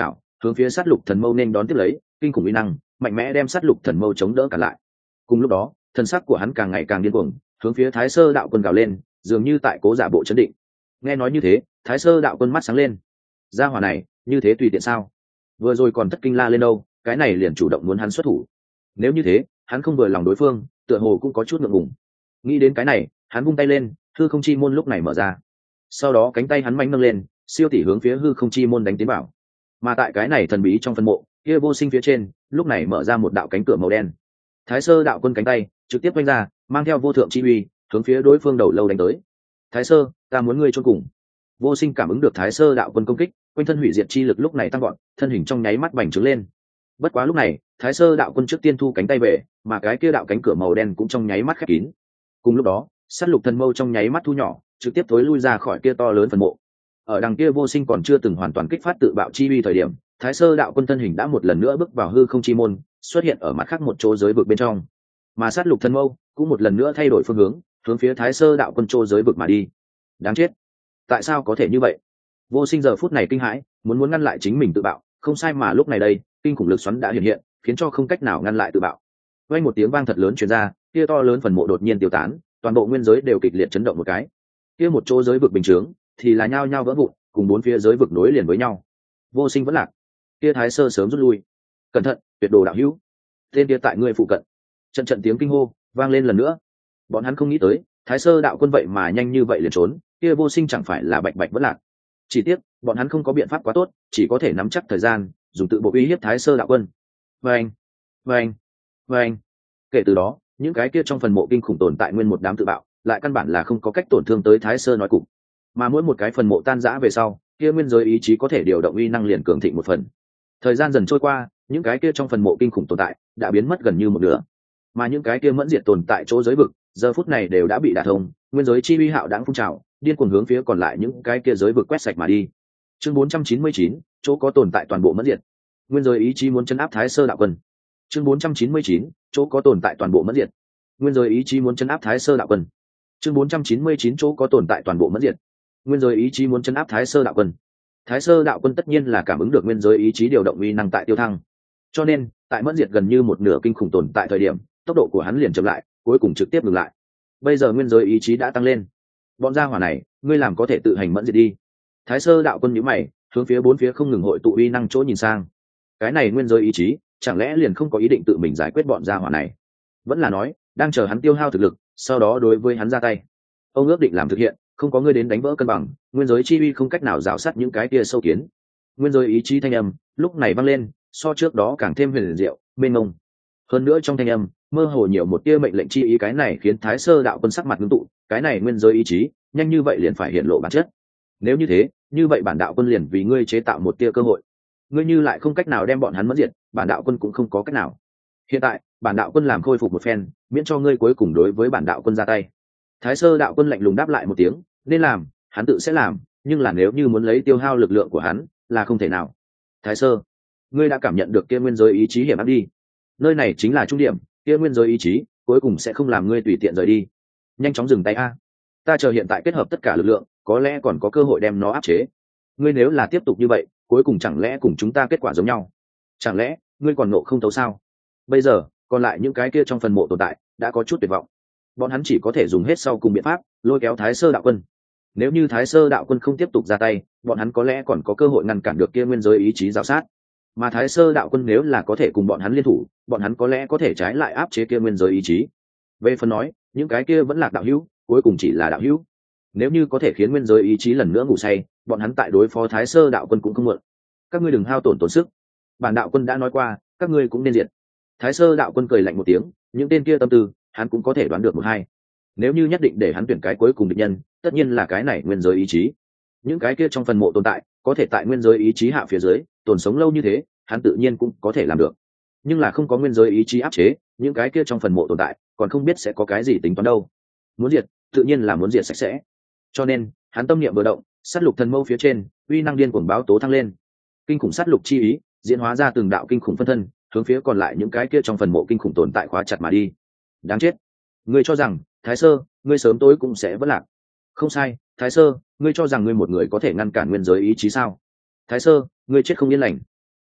hướng phía sát lục thần mâu nên đón tiếp lấy, kinh khủng uy năng mạnh mẽ đem sát lục thần mâu chống đỡ cả lại. Cùng lúc đó thần sắc của hắn càng ngày càng điên cuồng, hướng phía Thái Sơ đạo quân gào lên, dường như tại cố giả bộ chấn định. Nghe nói như thế, Thái Sơ đạo quân mắt sáng lên. Gia hỏa này như thế tùy tiện sao? Vừa rồi còn thất kinh la lên đâu, cái này liền chủ động muốn hắn xuất thủ. Nếu như thế, hắn không vừa lòng đối phương, tựa hồ cũng có chút ngượng ngùng. Nghĩ đến cái này, hắn vung tay lên, hư không chi môn lúc này mở ra. Sau đó cánh tay hắn mạnh nâng lên, siêu tỷ hướng phía hư không chi môn đánh tiến vào. Mà tại cái này thần bí trong phân mộ, kia vô sinh phía trên, lúc này mở ra một đạo cánh cửa màu đen. Thái Sơ đạo quân cánh tay trực tiếp vung ra, mang theo vô thượng chi uy, hướng phía đối phương đầu lâu đánh tới. Thái Sơ, ta muốn ngươi chôn cùng. Vô sinh cảm ứng được Thái Sơ đạo quân công kích, quanh thân hủy diệt chi lực lúc này tăng gọn, thân hình trong nháy mắt bành trướng lên. Bất quá lúc này, Thái Sơ đạo quân trước tiên thu cánh tay về, mà cái kia đạo cánh cửa màu đen cũng trong nháy mắt khép kín. Cùng lúc đó, sát lục thần mâu trong nháy mắt thu nhỏ, trực tiếp thối lui ra khỏi kia to lớn phần mộ. Ở đằng kia vô sinh còn chưa từng hoàn toàn kích phát tự bạo chi uy thời điểm, Thái Sơ đạo quân thân hình đã một lần nữa bước vào hư không chi môn, xuất hiện ở mặt khác một chỗ giới vực bên trong. Mà sát lục thần mâu cũng một lần nữa thay đổi phương hướng, hướng phía Thái Sơ đạo quân chỗ giới vực mà đi. Đáng chết, tại sao có thể như vậy? Vô sinh giờ phút này kinh hãi, muốn ngăn lại chính mình tự bạo, không sai mà lúc này đây, kinh khủng lực xoắn đã hiện hiện, khiến cho không cách nào ngăn lại tự bạo. Vang một tiếng vang thật lớn truyền ra, kia to lớn phần mộ đột nhiên tiêu tán, toàn bộ nguyên giới đều kịch liệt chấn động một cái. Kia một chỗ giới vực bình thường thì là nhao nhao vỡ vụn, cùng bốn phía giới vực nối liền với nhau. Vô sinh vẫn lạc. Kia Thái Sơ sớm rút lui. Cẩn thận, tuyệt đồ đạo hữu. Tên kia tại ngươi phụ cận. Trận trận tiếng kinh hô vang lên lần nữa. Bọn hắn không nghĩ tới, Thái Sơ đạo quân vậy mà nhanh như vậy liền trốn, kia vô sinh chẳng phải là bạch bạch vẫn lạc. Chỉ tiếc, bọn hắn không có biện pháp quá tốt, chỉ có thể nắm chắc thời gian, dùng tự bộ uy hiếp Thái Sơ đạo quân. Vâng, vâng, vâng. Kể từ đó, những cái kia trong phần mộ kinh khủng tồn tại nguyên một đám tự bạo, lại căn bản là không có cách tổn thương tới Thái Sơ nói cục. Mà mỗi một cái phần mộ tan rã về sau, kia nguyên giới ý chí có thể điều động uy năng liền cường thịnh một phần. Thời gian dần trôi qua, những cái kia trong phần mộ kinh khủng tồn tại đã biến mất gần như một nửa, mà những cái kia mẫn diệt tồn tại chỗ giới vực, giờ phút này đều đã bị đả thông, nguyên giới chi uy hạo đãng phun trào, điên cuồng hướng phía còn lại những cái kia giới vực quét sạch mà đi. Chương 499, chỗ có tồn tại toàn bộ mẫn diệt. Nguyên giới ý chí muốn chấn áp Thái Sơ đạo quân. Chương 499, chỗ có tồn tại toàn bộ mẫn diệt. Nguyên giới ý chí muốn chấn áp Thái Sơ đạo quân. Chương 499, chỗ có tồn tại toàn bộ mẫn diệt. Nguyên giới ý chí muốn chấn áp Thái Sơ đạo quân. Thái Sơ đạo quân tất nhiên là cảm ứng được nguyên giới ý chí điều động uy năng tại tiêu thăng, cho nên tại mẫn diệt gần như một nửa kinh khủng tồn tại thời điểm, tốc độ của hắn liền chậm lại, cuối cùng trực tiếp ngừng lại. Bây giờ nguyên giới ý chí đã tăng lên, bọn gia hỏa này, ngươi làm có thể tự hành mẫn diệt đi. Thái Sơ đạo quân nhíu mày, hướng phía bốn phía không ngừng hội tụ uy năng chỗ nhìn sang. Cái này nguyên giới ý chí, chẳng lẽ liền không có ý định tự mình giải quyết bọn gia hỏa này? Vẫn là nói, đang chờ hắn tiêu hao thực lực, sau đó đối với hắn ra tay. Ông ước định làm thực hiện, không có ngươi đến đánh vỡ cân bằng, nguyên giới chi uy không cách nào rào sát những cái kia sâu kiến. Nguyên giới ý chí thanh âm lúc này vang lên, so trước đó càng thêm huyền diệu, mênh mông. Hơn nữa trong thanh âm mơ hồ nhiều một tia mệnh lệnh chi ý, cái này khiến Thái Sơ đạo quân sắc mặt ngưng tụ, cái này nguyên giới ý chí nhanh như vậy liền phải hiện lộ bản chất. Nếu như thế, như vậy bản đạo quân liền vì ngươi chế tạo một tia cơ hội. Ngươi như lại không cách nào đem bọn hắn mẫn diệt, bản đạo quân cũng không có cách nào. Hiện tại, bản đạo quân làm khôi phục một phen, miễn cho ngươi cuối cùng đối với bản đạo quân ra tay. Thái Sơ đạo quân lạnh lùng đáp lại một tiếng, nên làm, hắn tự sẽ làm, nhưng là nếu như muốn lấy tiêu hao lực lượng của hắn, là không thể nào. Thái Sơ, ngươi đã cảm nhận được kia nguyên giới ý chí hiểm ác đi. Nơi này chính là trung điểm, kia nguyên giới ý chí cuối cùng sẽ không làm ngươi tùy tiện rời đi. Nhanh chóng dừng tay a. Ta chờ hiện tại kết hợp tất cả lực lượng, có lẽ còn có cơ hội đem nó áp chế. Ngươi nếu là tiếp tục như vậy, cuối cùng chẳng lẽ cùng chúng ta kết quả giống nhau? Chẳng lẽ ngươi còn nộ không thấu sao? Bây giờ, còn lại những cái kia trong phần mộ tồn tại đã có chút tuyệt vọng. Bọn hắn chỉ có thể dùng hết sau cùng biện pháp, lôi kéo Thái Sơ đạo quân. Nếu như Thái Sơ đạo quân không tiếp tục ra tay, bọn hắn có lẽ còn có cơ hội ngăn cản được kia nguyên giới ý chí giáo sát. Mà Thái Sơ đạo quân nếu là có thể cùng bọn hắn liên thủ, bọn hắn có lẽ có thể trái lại áp chế kia nguyên giới ý chí. Về phần nói, những cái kia vẫn là đạo hữu, cuối cùng chỉ là đạo hữu. Nếu như có thể khiến nguyên giới ý chí lần nữa ngủ say, bọn hắn tại đối phó Thái Sơ đạo quân cũng không muộn. Các ngươi đừng hao tổn tổn sức. Bản đạo quân đã nói qua, các ngươi cũng nên diệt. Thái Sơ đạo quân cười lạnh một tiếng, những tên kia tâm tư, hắn cũng có thể đoán được một hai. Nếu như nhất định để hắn tuyển cái cuối cùng địch nhân, tất nhiên là cái này nguyên giới ý chí. Những cái kia trong phần mộ tồn tại, có thể tại nguyên giới ý chí hạ phía dưới tồn sống lâu như thế, hắn tự nhiên cũng có thể làm được. Nhưng là không có nguyên giới ý chí áp chế, những cái kia trong phần mộ tồn tại còn không biết sẽ có cái gì tính toán đâu. Muốn diệt, tự nhiên là muốn diệt sạch sẽ. Cho nên, hắn tâm niệm vừa động, sát lục thần mâu phía trên, uy năng điên cuồng báo tố thăng lên. Kinh khủng sát lục chi ý, diễn hóa ra từng đạo kinh khủng phân thân, hướng phía còn lại những cái kia trong phần mộ kinh khủng tồn tại khóa chặt mà đi. Đáng chết. Ngươi cho rằng, Thái Sơ, ngươi sớm tối cũng sẽ vỡ lạc. Không sai, Thái Sơ, ngươi cho rằng ngươi một người có thể ngăn cản nguyên giới ý chí sao? Thái Sơ, ngươi chết không yên lành.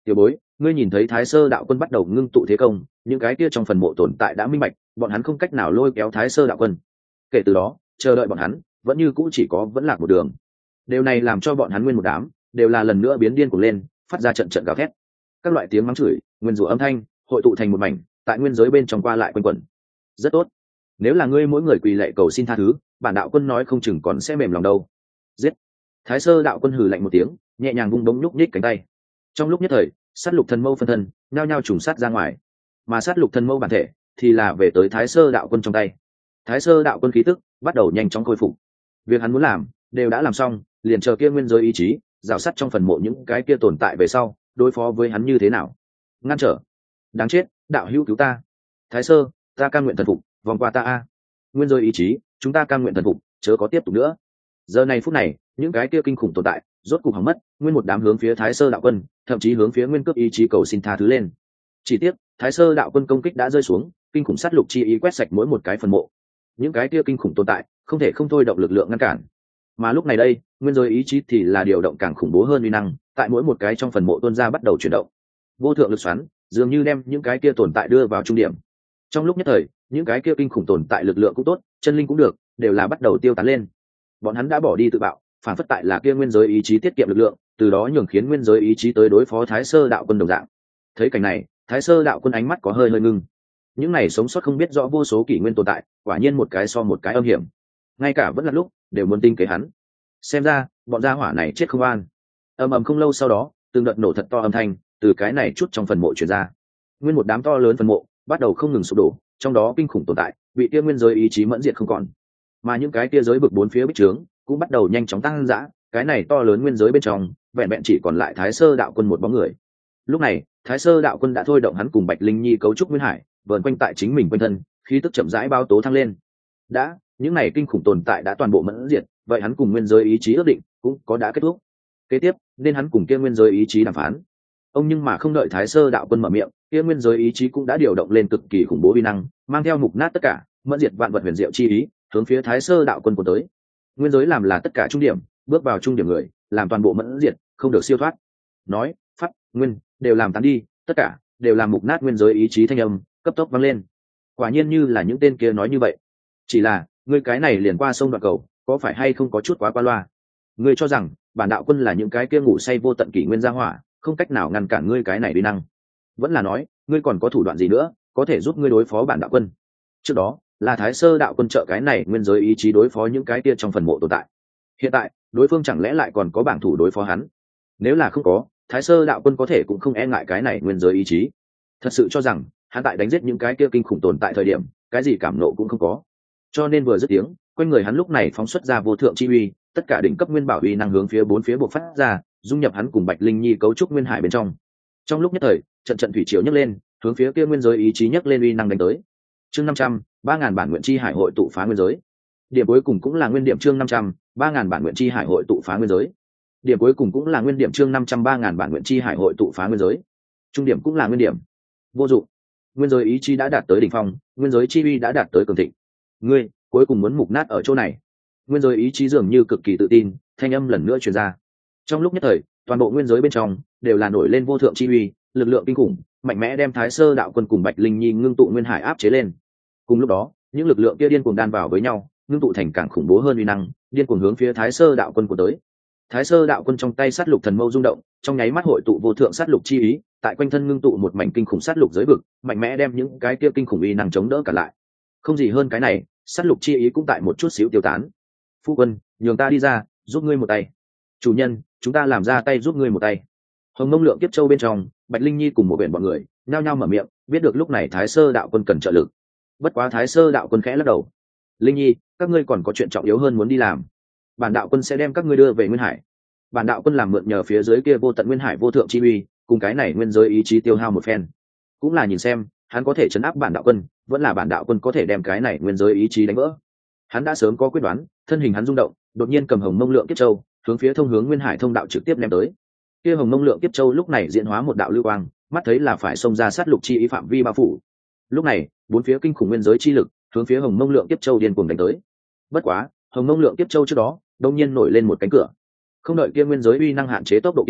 Tiểu bối, ngươi nhìn thấy Thái Sơ đạo quân bắt đầu ngưng tụ thế công, những cái kia trong phần mộ tồn tại đã minh bạch, bọn hắn không cách nào lôi kéo Thái Sơ đạo quân. Kể từ đó, chờ đợi bọn hắn vẫn như cũ chỉ có vẫn lạc một đường. Điều này làm cho bọn hắn nguyên một đám đều là lần nữa biến điên cuồng lên, phát ra trận trận gào thét. Các loại tiếng mắng chửi, nguyên rủa âm thanh hội tụ thành một mảnh, tại nguyên giới bên trong qua lại quanh quẩn. Rất tốt, nếu là ngươi mỗi người quỳ lạy cầu xin tha thứ, bản đạo quân nói không chừng còn sẽ mềm lòng đâu. Giết! Thái Sơ đạo quân hừ lạnh một tiếng, nhẹ nhàng vung đống nhúc nhích cánh tay. Trong lúc nhất thời, sát lục thần mâu phân thân nhao nhao trùng sát ra ngoài, mà sát lục thần mâu bản thể thì là về tới Thái Sơ đạo quân trong tay. Thái Sơ đạo quân khí tức bắt đầu nhanh chóng khôi phục, việc hắn muốn làm đều đã làm xong, liền chờ kia nguyên giới ý chí rào sát trong phần mộ những cái kia tồn tại về sau đối phó với hắn như thế nào. Ngăn trở! Đáng chết, đạo hữu cứu ta! Thái Sơ, ta cam nguyện thần phục, vòng qua ta a! Nguyên giới ý chí, chúng ta cam nguyện thần phục, chớ có tiếp tục nữa. Giờ này phút này, những cái kia kinh khủng tồn tại rốt cục hỏng mất, nguyên một đám hướng phía Thái Sơ đạo quân, thậm chí hướng phía nguyên cướp ý chí cầu xin tha thứ lên. Chỉ tiếc, Thái Sơ đạo quân công kích đã rơi xuống, kinh khủng sát lục chi ý quét sạch mỗi một cái phần mộ. Những cái kia kinh khủng tồn tại không thể không thôi động lực lượng ngăn cản. Mà lúc này đây, nguyên giới ý chí thì là điều động càng khủng bố hơn uy năng, tại mỗi một cái trong phần mộ tuôn ra bắt đầu chuyển động. Vô thượng lực xoắn, dường như đem những cái kia tồn tại đưa vào trung điểm. Trong lúc nhất thời, những cái kia kinh khủng tồn tại lực lượng cũng tốt, chân linh cũng được, đều là bắt đầu tiêu tán lên. Bọn hắn đã bỏ đi tự bạo, phản phất tại là kia nguyên giới ý chí tiết kiệm lực lượng, từ đó nhường khiến nguyên giới ý chí tới đối phó Thái Sơ đạo quân đồng dạng. Thấy cảnh này, Thái Sơ đạo quân ánh mắt có hơi ngưng. Những này sống sót không biết rõ vô số kỷ nguyên tồn tại, quả nhiên một cái so một cái âm hiểm. Ngay cả vẫn là lúc đều muốn tinh kế hắn. Xem ra, bọn gia hỏa này chết không an. Ầm ầm không lâu sau đó, từng đợt nổ thật to âm thanh từ cái này chút trong phần mộ truyền ra. Nguyên một đám to lớn phần mộ bắt đầu không ngừng sụp đổ, trong đó kinh khủng tồn tại bị kia nguyên giới ý chí mẫn diệt không còn, mà những cái kia giới vực bốn phía bích trướng cũng bắt đầu nhanh chóng tăng dã. Cái này to lớn nguyên giới bên trong vẹn vẹn chỉ còn lại Thái Sơ đạo quân một bóng người. Lúc này Thái Sơ đạo quân đã thôi động hắn cùng Bạch Linh Nhi cấu trúc nguyên hải vờn quanh tại chính mình quanh thân, khí tức chậm rãi bao tố thăng lên. Đã những này kinh khủng tồn tại đã toàn bộ mẫn diệt, vậy hắn cùng nguyên giới ý chí ước định cũng có đã kết thúc. Kế tiếp nên hắn cùng kia nguyên giới ý chí đàm phán. Ông nhưng mà không đợi Thái Sơ đạo quân mở miệng, kia nguyên giới ý chí cũng đã điều động lên cực kỳ khủng bố uy năng, mang theo mục nát tất cả, mẫn diệt vạn vật huyền diệu chi ý, hướng phía Thái Sơ đạo quân của tới. Nguyên giới làm là tất cả trung điểm, bước vào trung điểm người, làm toàn bộ mẫn diệt, không được siêu thoát. Nói, pháp, nguyên đều làm tán đi, tất cả đều làm mục nát nguyên giới ý chí thanh âm cấp tốc vang lên. Quả nhiên như là những tên kia nói như vậy. Chỉ là, ngươi cái này liền qua sông đoạn cầu, có phải hay không có chút quá qua loa? Ngươi cho rằng bản đạo quân là những cái kia ngủ say vô tận kỷ nguyên gia hỏa, không cách nào ngăn cản ngươi cái này uy năng? Vẫn là nói, ngươi còn có thủ đoạn gì nữa, có thể giúp ngươi đối phó bản đạo quân? Trước đó là Thái Sơ đạo quân trợ cái này nguyên giới ý chí đối phó những cái kia trong phần mộ tồn tại. Hiện tại, đối phương chẳng lẽ lại còn có bảng thủ đối phó hắn? Nếu là không có, Thái Sơ đạo quân có thể cũng không e ngại cái này nguyên giới ý chí. Thật sự cho rằng hắn tại đánh giết những cái kia kinh khủng tồn tại thời điểm, cái gì cảm nộ cũng không có. Cho nên vừa dứt tiếng, quanh người hắn lúc này phóng xuất ra vô thượng chi uy, tất cả đỉnh cấp nguyên bảo uy năng hướng phía bốn phía bộc phát ra, dung nhập hắn cùng Bạch Linh Nhi cấu trúc nguyên hải bên trong. Trong lúc nhất thời, trận trận thủy triều nhấc lên, hướng phía kia nguyên giới ý chí nhấc lên uy năng đánh tới. Chương 500, 3000 bản nguyện chi hải hội tụ phá nguyên giới. Điểm cuối cùng cũng là nguyên điểm chương 500, 3000 bản nguyện chi hải hội tụ phá nguyên giới. Điểm cuối cùng cũng là nguyên điểm chương 500, 3000 bản nguyện chi hải hội tụ phá nguyên giới. Trung điểm cũng là nguyên điểm. Vô dụng. Nguyên giới ý chí đã đạt tới đỉnh phong, nguyên giới chi uy đã đạt tới cường thịnh. Ngươi cuối cùng muốn mục nát ở chỗ này. Nguyên giới ý chí dường như cực kỳ tự tin, thanh âm lần nữa truyền ra. Trong lúc nhất thời, toàn bộ nguyên giới bên trong đều là nổi lên vô thượng chi uy, lực lượng kinh khủng, mạnh mẽ đem Thái Sơ đạo quân cùng Bạch Linh Nhi ngưng tụ nguyên hải áp chế lên. Cùng lúc đó, những lực lượng kia điên cuồng đan vào với nhau, ngưng tụ thành càng khủng bố hơn uy năng, điên cuồng hướng phía Thái Sơ đạo quân của tới. Thái Sơ đạo quân trong tay sát lục thần mâu rung động, trong nháy mắt hội tụ vô thượng sát lục chi ý, tại quanh thân ngưng tụ một mảnh kinh khủng sát lục giới vực, mạnh mẽ đem những cái kia kinh khủng uy năng chống đỡ cả lại. Không gì hơn cái này, sát lục chi ý cũng tại một chút xíu tiêu tán. Phu quân, nhường ta đi ra, giúp ngươi một tay. Chủ nhân, chúng ta làm ra tay giúp ngươi một tay. Hồng Mông Lượng Kiếp Châu bên trong, Bạch Linh Nhi cùng một biển bọn người nhao nhao mở miệng, biết được lúc này Thái Sơ đạo quân cần trợ lực. Bất quá Thái Sơ đạo quân khẽ lắc đầu. Linh Nhi, các ngươi còn có chuyện trọng yếu hơn muốn đi làm. Bản đạo quân sẽ đem các ngươi đưa về Nguyên Hải. Bản đạo quân làm mượn nhờ phía dưới kia vô tận Nguyên Hải vô thượng chi uy, cùng cái này nguyên giới ý chí tiêu hao một phen. Cũng là nhìn xem, hắn có thể trấn áp bản đạo quân, vẫn là bản đạo quân có thể đem cái này nguyên giới ý chí đánh vỡ. Hắn đã sớm có quyết đoán, thân hình hắn rung động, đột nhiên cầm Hồng Mông Lượng Kiếp Châu, hướng phía thông hướng Nguyên Hải thông đạo trực tiếp ném tới. Kia Hồng Mông Lượng Kiếp Châu lúc này diễn hóa một đạo lưu quang, mắt thấy là phải xông ra sát lục chi ý phạm vi bao phủ. Lúc này, bốn phía kinh khủng nguyên giới chi lực, hướng phía Hồng Mông Lượng Kiếp Châu điên cuồng đánh tới. Bất quá, Hồng Mông Lượng Kiếp Châu trước đó, đột nhiên nổi lên một cánh cửa. Không đợi kia nguyên giới uy năng hạn chế tốc độ kia,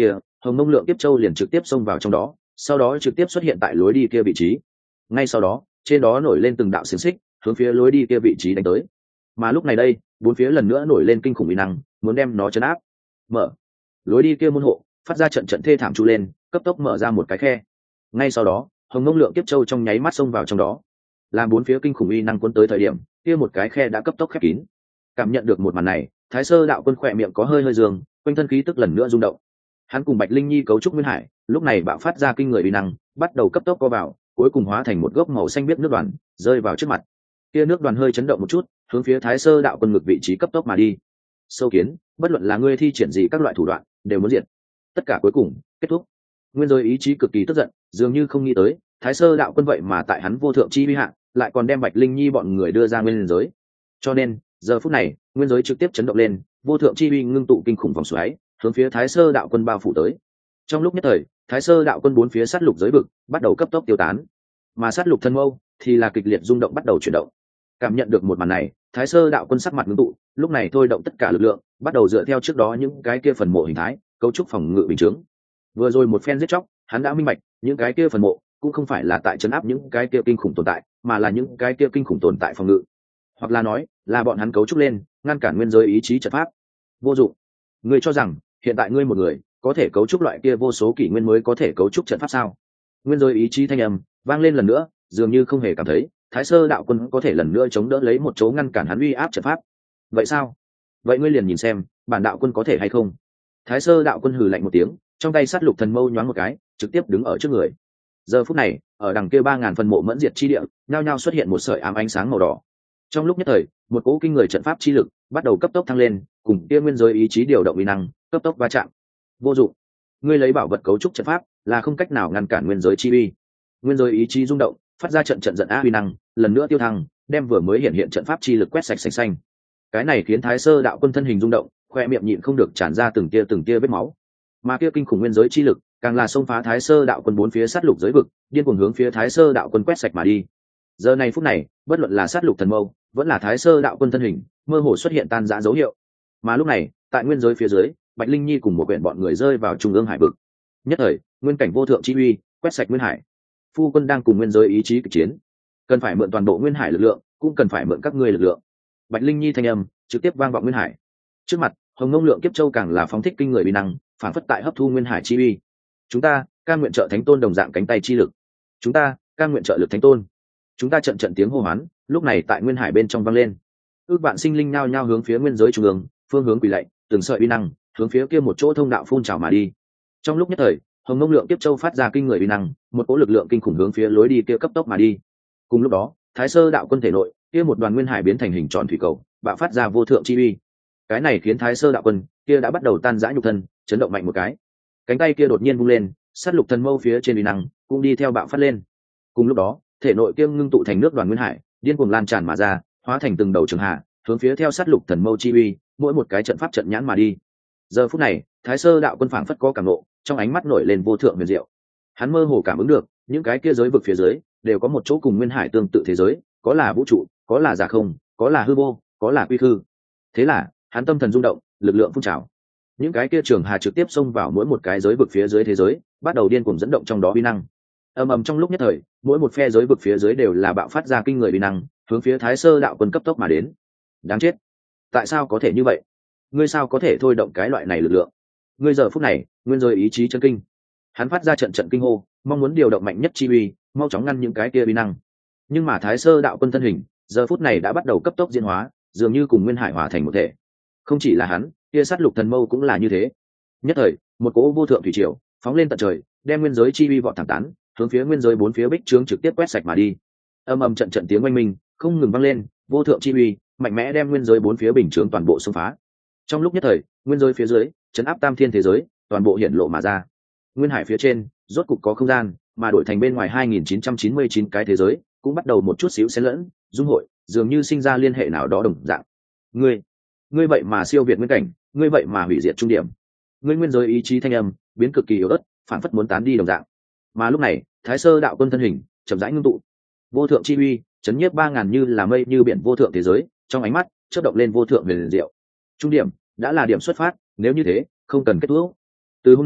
Hồng Mông Lượng Kiếp Châu liền trực tiếp xông vào trong đó, sau đó trực tiếp xuất hiện tại lối đi kia vị trí. Ngay sau đó, trên đó nổi lên từng đạo xiềng xích, hướng phía lối đi kia vị trí đánh tới. Mà lúc này đây, bốn phía lần nữa nổi lên kinh khủng uy năng, muốn đem nó chấn áp. Mở. Lối đi kia môn hộ, phát ra trận trận thê thảm tru lên, cấp tốc mở ra một cái khe. Ngay sau đó, Hồng Mông Lượng Kiếp Châu trong nháy mắt xông vào trong đó. Làm bốn phía kinh khủng uy năng cuốn tới thời điểm, kia một cái khe đã cấp tốc khép kín. Cảm nhận được một màn này, Thái Sơ Đạo Quân khỏe miệng có hơi hơi dương, quanh thân khí tức lần nữa rung động. Hắn cùng Bạch Linh Nhi cấu trúc nguyên hải, lúc này bạo phát ra kinh người uy năng, bắt đầu cấp tốc co vào, cuối cùng hóa thành một gốc màu xanh biếc nước đoàn, rơi vào trước mặt. Kia nước đoàn hơi chấn động một chút, hướng phía Thái Sơ Đạo Quân ngực vị trí cấp tốc mà đi. Sâu kiến, bất luận là ngươi thi triển gì các loại thủ đoạn, đều muốn diệt. Tất cả cuối cùng kết thúc. Nguyên Giới ý chí cực kỳ tức giận, dường như không nghĩ tới, Thái Sơ Đạo Quân vậy mà tại hắn vô thượng chi vi hạ, lại còn đem Bạch Linh Nhi bọn người đưa ra nguyên giới. Cho nên, giờ phút này, nguyên giới trực tiếp chấn động lên, vô thượng chi uy ngưng tụ kinh khủng vòng xoáy, hướng phía Thái Sơ Đạo Quân bao phủ tới. Trong lúc nhất thời, Thái Sơ Đạo Quân bốn phía sát lục giới vực bắt đầu cấp tốc tiêu tán, mà sát lục thân mâu thì là kịch liệt rung động bắt đầu chuyển động. Cảm nhận được một màn này, Thái Sơ Đạo Quân sắc mặt ngưng tụ, lúc này thôi động tất cả lực lượng, bắt đầu dựa theo trước đó những cái kia phần mộ hình thái, cấu trúc phòng ngự bình chướng. Vừa rồi một phen giết chóc, hắn đã minh bạch, những cái kia phần mộ cũng không phải là tại trấn áp những cái kia kinh khủng tồn tại, mà là những cái kia kinh khủng tồn tại phòng ngự, hoặc là nói là bọn hắn cấu trúc lên, ngăn cản nguyên giới ý chí trận pháp. Vô dụng. Ngươi cho rằng hiện tại ngươi một người có thể cấu trúc loại kia vô số kỷ nguyên mới có thể cấu trúc trận pháp sao? Nguyên giới ý chí thanh âm vang lên lần nữa, dường như không hề cảm thấy Thái Sơ Đạo Quân có thể lần nữa chống đỡ lấy một chỗ ngăn cản hắn uy áp trận pháp. Vậy sao? Vậy ngươi liền nhìn xem, bản đạo quân có thể hay không? Thái Sơ Đạo Quân hừ lạnh một tiếng, trong tay sát lục thần mâu nhoáng một cái, trực tiếp đứng ở trước người. Giờ phút này, ở đằng kia 3000 phần mộ mẫn diệt chi địa, nhao nhao xuất hiện một sợi ám ánh sáng màu đỏ. Trong lúc nhất thời, một cỗ kinh người trận pháp chi lực bắt đầu cấp tốc thăng lên, cùng kia nguyên giới ý chí điều động uy năng, cấp tốc va chạm. Vô dụng. Ngươi lấy bảo vật cấu trúc trận pháp, là không cách nào ngăn cản nguyên giới chi uy. Nguyên giới ý chí rung động, phát ra trận trận giận á uy năng, lần nữa tiêu thăng, đem vừa mới hiện trận pháp chi lực quét sạch sành xanh. Cái này khiến Thái Sơ Đạo Quân thân hình rung động, khoe miệng nhịn không được tràn ra từng tia vết máu. Mà kia kinh khủng nguyên giới chi lực, càng là xông phá Thái Sơ Đạo Quân bốn phía sát lục giới vực, điên cuồng hướng phía Thái Sơ Đạo Quân quét sạch mà đi. Giờ này phút này, bất luận là sát lục thần mâu, vẫn là Thái Sơ Đạo Quân thân hình, mơ hồ xuất hiện tan rã dấu hiệu. Mà lúc này, tại nguyên giới phía dưới, Bạch Linh Nhi cùng một quyển bọn người rơi vào trung ương hải vực. Nhất thời, nguyên cảnh vô thượng chi uy, quét sạch nguyên hải. Phu quân đang cùng nguyên giới ý chí kịch chiến, cần phải mượn toàn bộ nguyên hải lực lượng, cũng cần phải mượn các ngươi lực lượng. Bạch Linh Nhi thanh âm trực tiếp vang vọng nguyên hải. Trước mặt, Hồng Mông Lượng Kiếp Châu càng là phóng thích kinh người uy năng, phản phất tại hấp thu nguyên hải chi uy. Chúng ta cam nguyện trợ thánh tôn đồng dạng cánh tay chi lực. Chúng ta cam nguyện trợ lực thánh tôn. Chúng ta trận trận tiếng hô hoán, lúc này tại nguyên hải bên trong vang lên. Ước vạn sinh linh nhao nhao hướng phía nguyên giới trung ương, phương hướng quỳ lạy, từng sợi uy năng hướng phía kia một chỗ thông đạo phun trào mà đi. Trong lúc nhất thời, Hồng Mông Lượng Kiếp Châu phát ra kinh người uy năng, một cỗ lực lượng kinh khủng hướng phía lối đi kia cấp tốc mà đi. Cùng lúc đó, Thái Sơ Đạo Quân thể nội, kia một đoàn nguyên hải biến thành hình tròn thủy cầu, bạo phát ra vô thượng chi uy. Cái này khiến Thái Sơ Đạo Quân kia đã bắt đầu tan rã nhục thân, chấn động mạnh một cái. Cánh tay kia đột nhiên vung lên, sát lục thần mâu phía trên uy năng cũng đi theo bạo phát lên. Cùng lúc đó, thể nội kia ngưng tụ thành nước đoàn nguyên hải, điên cuồng lan tràn mà ra, hóa thành từng đầu trường hạ, hướng phía theo sát lục thần mâu chi uy, mỗi một cái trận pháp trận nhãn mà đi. Giờ phút này, Thái Sơ Đạo Quân phảng phất có cảm ngộ, trong ánh mắt nổi lên vô thượng huyền diệu. Hắn mơ hồ cảm ứng được, những cái kia giới vực phía dưới đều có một chỗ cùng nguyên hải tương tự thế giới, có là vũ trụ, có là giả không, có là hư vô, có là quy hư. Thế là, hắn tâm thần rung động, lực lượng phun trào. Những cái kia trường hà trực tiếp xông vào mỗi một cái giới vực phía dưới thế giới, bắt đầu điên cuồng dẫn động trong đó uy năng. Ầm ầm trong lúc nhất thời, mỗi một phe giới vực phía dưới đều là bạo phát ra kinh người uy năng, hướng phía Thái Sơ Đạo Quân cấp tốc mà đến. Đáng chết! Tại sao có thể như vậy? Ngươi sao có thể thôi động cái loại này lực lượng? Ngươi giờ phút này, nguyên giới ý chí chân kinh. Hắn phát ra trận trận kinh hô, mong muốn điều động mạnh nhất chi uy, mau chóng ngăn những cái kia uy năng. Nhưng mà Thái Sơ Đạo Quân thân hình, giờ phút này đã bắt đầu cấp tốc diễn hóa, dường như cùng nguyên hải hòa thành một thể. Không chỉ là hắn, kia sát lục thần mâu cũng là như thế. Nhất thời, một cỗ vô thượng thủy triều phóng lên tận trời, đem nguyên giới chi uy vọt thẳng tán, hướng phía nguyên giới bốn phía bích trướng trực tiếp quét sạch mà đi. Âm ầm trận trận tiếng oanh minh không ngừng vang lên, vô thượng chi uy mạnh mẽ đem nguyên giới bốn phía bình trướng toàn bộ xông phá. Trong lúc nhất thời, nguyên giới phía dưới chấn áp tam thiên thế giới toàn bộ hiện lộ mà ra. Nguyên hải phía trên rốt cục có không gian, mà đổi thành bên ngoài 2999 cái thế giới cũng bắt đầu một chút xíu xen lẫn dung hội, dường như sinh ra liên hệ nào đó đồng dạng. Ngươi vậy mà siêu việt nguyên cảnh, ngươi vậy mà hủy diệt trung điểm. Ngươi nguyên giới ý chí thanh âm biến cực kỳ yếu ớt, phản phất muốn tán đi đồng dạng. Mà lúc này, Thái Sơ Đạo Quân thân hình chậm rãi ngưng tụ, vô thượng chi uy chấn nhiếp 3000 như là mây như biển vô thượng thế giới, trong ánh mắt chớp động lên vô thượng huyền diệu. Trung điểm đã là điểm xuất phát, nếu như thế, không cần kết thúc. Từ hôm nay,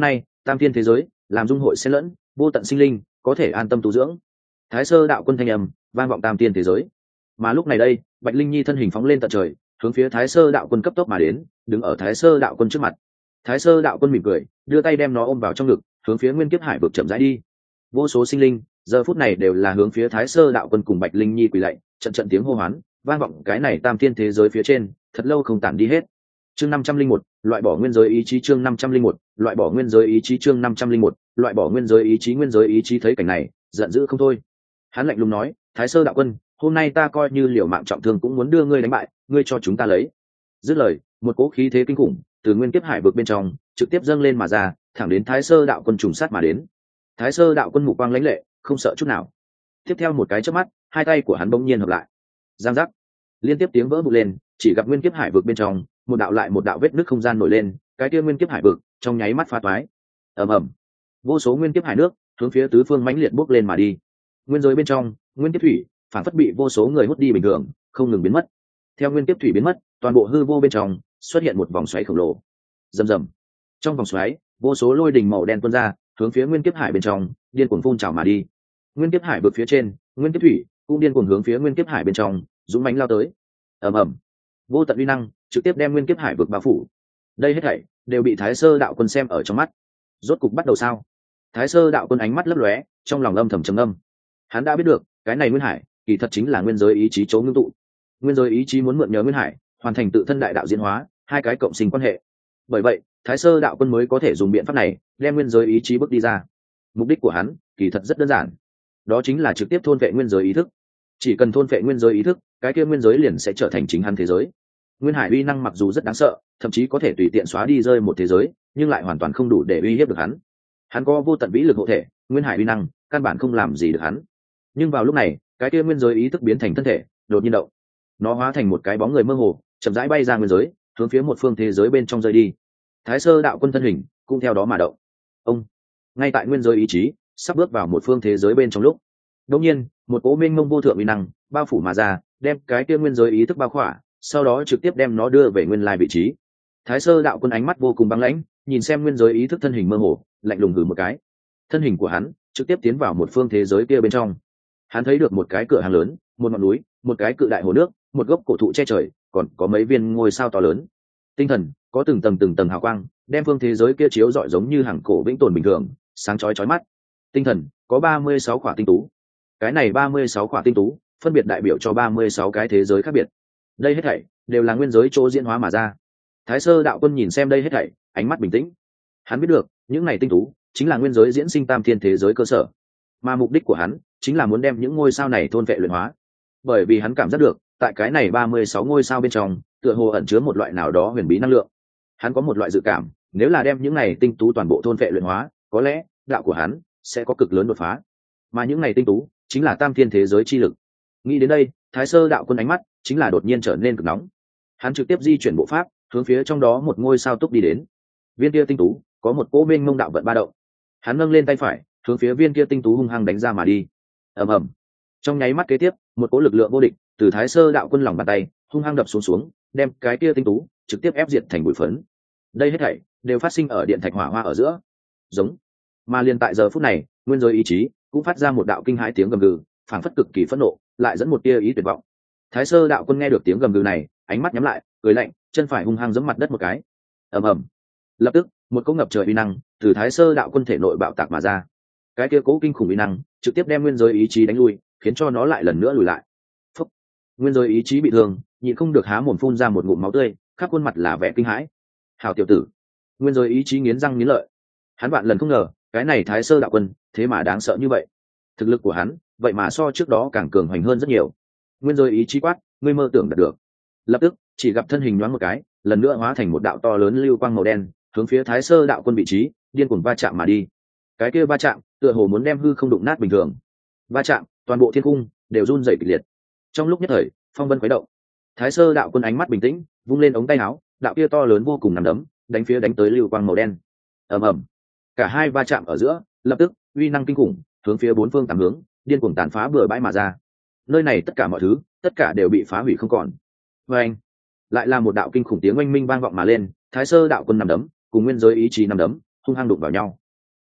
tam thiên thế giới làm dung hội xen lẫn, vô tận sinh linh có thể an tâm tu dưỡng. Thái sơ đạo quân thanh âm vang vọng tam thiên thế giới. Mà lúc này đây, Bạch Linh Nhi thân hình phóng lên tận trời, hướng phía Thái sơ đạo quân cấp tốc mà đến, đứng ở Thái sơ đạo quân trước mặt. Thái sơ đạo quân mỉm cười, đưa tay đem nó ôm vào trong ngực, hướng phía nguyên kiếp hải vực chậm rãi đi. Vô số sinh linh giờ phút này đều là hướng phía Thái sơ đạo quân cùng Bạch Linh Nhi quỳ lạy, trận trận tiếng hô hoán vang vọng cái này tam thiên thế giới phía trên, thật lâu không tản đi hết. Chương 501, loại bỏ nguyên giới ý chí. Chương 501, loại bỏ nguyên giới ý chí. Chương 501, loại bỏ nguyên giới ý chí. Nguyên giới ý chí thấy cảnh này, giận dữ không thôi. Hắn lạnh lùng nói, Thái sơ đạo quân, hôm nay ta coi như liều mạng trọng thương cũng muốn đưa ngươi đánh bại, ngươi cho chúng ta lấy. Dứt lời, một cỗ khí thế kinh khủng từ nguyên kiếp hải vực bên trong trực tiếp dâng lên mà ra, thẳng đến Thái sơ đạo quân trùng sát mà đến. Thái sơ đạo quân mục quang lãnh lệ, không sợ chút nào. Tiếp theo một cái chớp mắt, hai tay của hắn bỗng nhiên hợp lại, giang giác, liên tiếp tiếng vỡ vụn lên, chỉ gặp nguyên kiếp hải vực bên trong một đạo lại một đạo vết nứt không gian nổi lên, cái kia nguyên kiếp hải vực trong nháy mắt phá toái. Ầm ầm, vô số nguyên kiếp hải nước hướng phía tứ phương mãnh liệt bốc lên mà đi. Nguyên giới bên trong, nguyên kiếp thủy phản phất bị vô số người hút đi bình thường, không ngừng biến mất. Theo nguyên kiếp thủy biến mất, toàn bộ hư vô bên trong xuất hiện một vòng xoáy khổng lồ. Rầm rầm, trong vòng xoáy, vô số lôi đình màu đen tuôn ra, hướng phía nguyên kiếp hải bên trong điên cuồng phun trào mà đi. Nguyên kiếp hải vực phía trên, nguyên kiếp thủy cũng điên cuồng hướng phía nguyên kiếp hải bên trong dũng mãnh lao tới. Ầm ầm, vô tận uy năng trực tiếp đem nguyên kiếp hải vực bao phủ. Đây hết thảy đều bị Thái sơ đạo quân xem ở trong mắt. Rốt cục bắt đầu sao? Thái sơ đạo quân ánh mắt lấp lóe, trong lòng âm thầm trầm ngâm. Hắn đã biết được, cái này nguyên hải kỳ thật chính là nguyên giới ý chí chỗ ngưng tụ. Nguyên giới ý chí muốn mượn nhờ nguyên hải hoàn thành tự thân đại đạo diễn hóa, hai cái cộng sinh quan hệ. Bởi vậy, Thái sơ đạo quân mới có thể dùng biện pháp này đem nguyên giới ý chí bước đi ra. Mục đích của hắn kỳ thật rất đơn giản, đó chính là trực tiếp thôn vệ nguyên giới ý thức. Chỉ cần thôn vệ nguyên giới ý thức, cái kia nguyên giới liền sẽ trở thành chính hắn thế giới. Nguyên hải uy năng mặc dù rất đáng sợ, thậm chí có thể tùy tiện xóa đi rơi một thế giới, nhưng lại hoàn toàn không đủ để uy hiếp được hắn. Hắn có vô tận vĩ lực hộ thể, nguyên hải uy năng căn bản không làm gì được hắn. Nhưng vào lúc này, cái kia nguyên giới ý thức biến thành thân thể, đột nhiên động. Nó hóa thành một cái bóng người mơ hồ, chậm rãi bay ra nguyên giới, hướng phía một phương thế giới bên trong rơi đi. Thái sơ đạo quân thân hình cũng theo đó mà động. Ông, ngay tại nguyên giới ý chí sắp bước vào một phương thế giới bên trong lúc, đột nhiên một cỗ mênh mông vô thượng uy năng bao phủ mà ra, đem cái kia nguyên giới ý thức bao khỏa, sau đó trực tiếp đem nó đưa về nguyên lai vị trí. Thái sơ đạo quân ánh mắt vô cùng băng lãnh, nhìn xem nguyên giới ý thức thân hình mơ hồ, lạnh lùng hừ một cái. Thân hình của hắn trực tiếp tiến vào một phương thế giới kia bên trong. Hắn thấy được một cái cửa hàng lớn, một ngọn núi, một cái cự đại hồ nước, một gốc cổ thụ che trời, còn có mấy viên ngôi sao to lớn. Tinh thần có từng tầng hào quang, đem phương thế giới kia chiếu rọi giống như hàng cổ vĩnh tồn bình thường, sáng chói chói mắt. Tinh thần có 36 khỏa tinh tú. Cái này 36 khỏa tinh tú phân biệt đại biểu cho 36 cái thế giới khác biệt. Đây hết thảy đều là nguyên giới chỗ diễn hóa mà ra. Thái sơ đạo quân nhìn xem đây hết thảy, ánh mắt bình tĩnh. Hắn biết được, những này tinh tú chính là nguyên giới diễn sinh tam thiên thế giới cơ sở, mà mục đích của hắn chính là muốn đem những ngôi sao này thôn vệ luyện hóa. Bởi vì hắn cảm giác được, tại cái này 36 ngôi sao bên trong, tựa hồ ẩn chứa một loại nào đó huyền bí năng lượng. Hắn có một loại dự cảm, nếu là đem những này tinh tú toàn bộ thôn vệ luyện hóa, có lẽ đạo của hắn sẽ có cực lớn đột phá. Mà những này tinh tú chính là tam thiên thế giới chi lực. Nghĩ đến đây, Thái sơ đạo quân ánh mắt chính là đột nhiên trở nên cực nóng. Hắn trực tiếp di chuyển bộ pháp, hướng phía trong đó một ngôi sao túc đi đến. Viên kia tinh tú có một cỗ mênh mông đạo vận ba động. Hắn nâng lên tay phải, hướng phía viên kia tinh tú hung hăng đánh ra mà đi. Ầm ầm. Trong nháy mắt kế tiếp, một cỗ lực lượng vô địch từ Thái sơ đạo quân lòng bàn tay hung hăng đập xuống, đem cái kia tinh tú trực tiếp ép diệt thành bụi phấn. Đây hết thảy đều phát sinh ở điện thạch hỏa hoa ở giữa. Giống. Mà liền tại giờ phút này, nguyên giới ý chí cũng phát ra một đạo kinh hãi tiếng gầm gừ, phảng phất cực kỳ phẫn nộ, lại dẫn một tia ý tuyệt vọng. Thái sơ đạo quân nghe được tiếng gầm gừ này, ánh mắt nhắm lại, cười lạnh, chân phải hung hăng giẫm mặt đất một cái. Ầm ầm. Lập tức, một cỗ ngập trời uy năng từ Thái sơ đạo quân thể nội bạo tạc mà ra. Cái kia cỗ kinh khủng uy năng trực tiếp đem nguyên giới ý chí đánh lui, khiến cho nó lại lần nữa lùi lại. Phúc. Nguyên giới ý chí bị thương, nhịn không được há mồm phun ra một ngụm máu tươi, khắp khuôn mặt là vẻ kinh hãi. Hảo tiểu tử. Nguyên giới ý chí nghiến răng nghiến lợi. Hắn vạn lần không ngờ, cái này Thái sơ đạo quân thế mà đáng sợ như vậy. Thực lực của hắn vậy mà so trước đó càng cường hoành hơn rất nhiều. Nguyên giới ý chí quát, ngươi mơ tưởng đạt được. Lập tức, chỉ gặp thân hình nhoáng một cái, lần nữa hóa thành một đạo to lớn lưu quang màu đen, hướng phía Thái sơ đạo quân vị trí điên cuồng va chạm mà đi. Cái kia va chạm tựa hồ muốn đem hư không đụng nát bình thường. Va chạm, toàn bộ thiên cung đều run rẩy kịch liệt. Trong lúc nhất thời, phong vân khuấy động. Thái sơ đạo quân ánh mắt bình tĩnh, vung lên ống tay áo, đạo kia to lớn vô cùng nằm đấm, đánh tới lưu quang màu đen. Ầm ầm. Cả hai va chạm ở giữa, lập tức uy năng kinh khủng hướng phía bốn phương tám hướng điên cuồng tàn phá bừa bãi mà ra. Nơi này tất cả mọi thứ, tất cả đều bị phá hủy không còn. Và anh, lại là một đạo kinh khủng tiếng oanh minh vang vọng mà lên. Thái sơ đạo quân nằm đấm cùng nguyên giới ý chí nằm đấm hung hăng đụng vào nhau.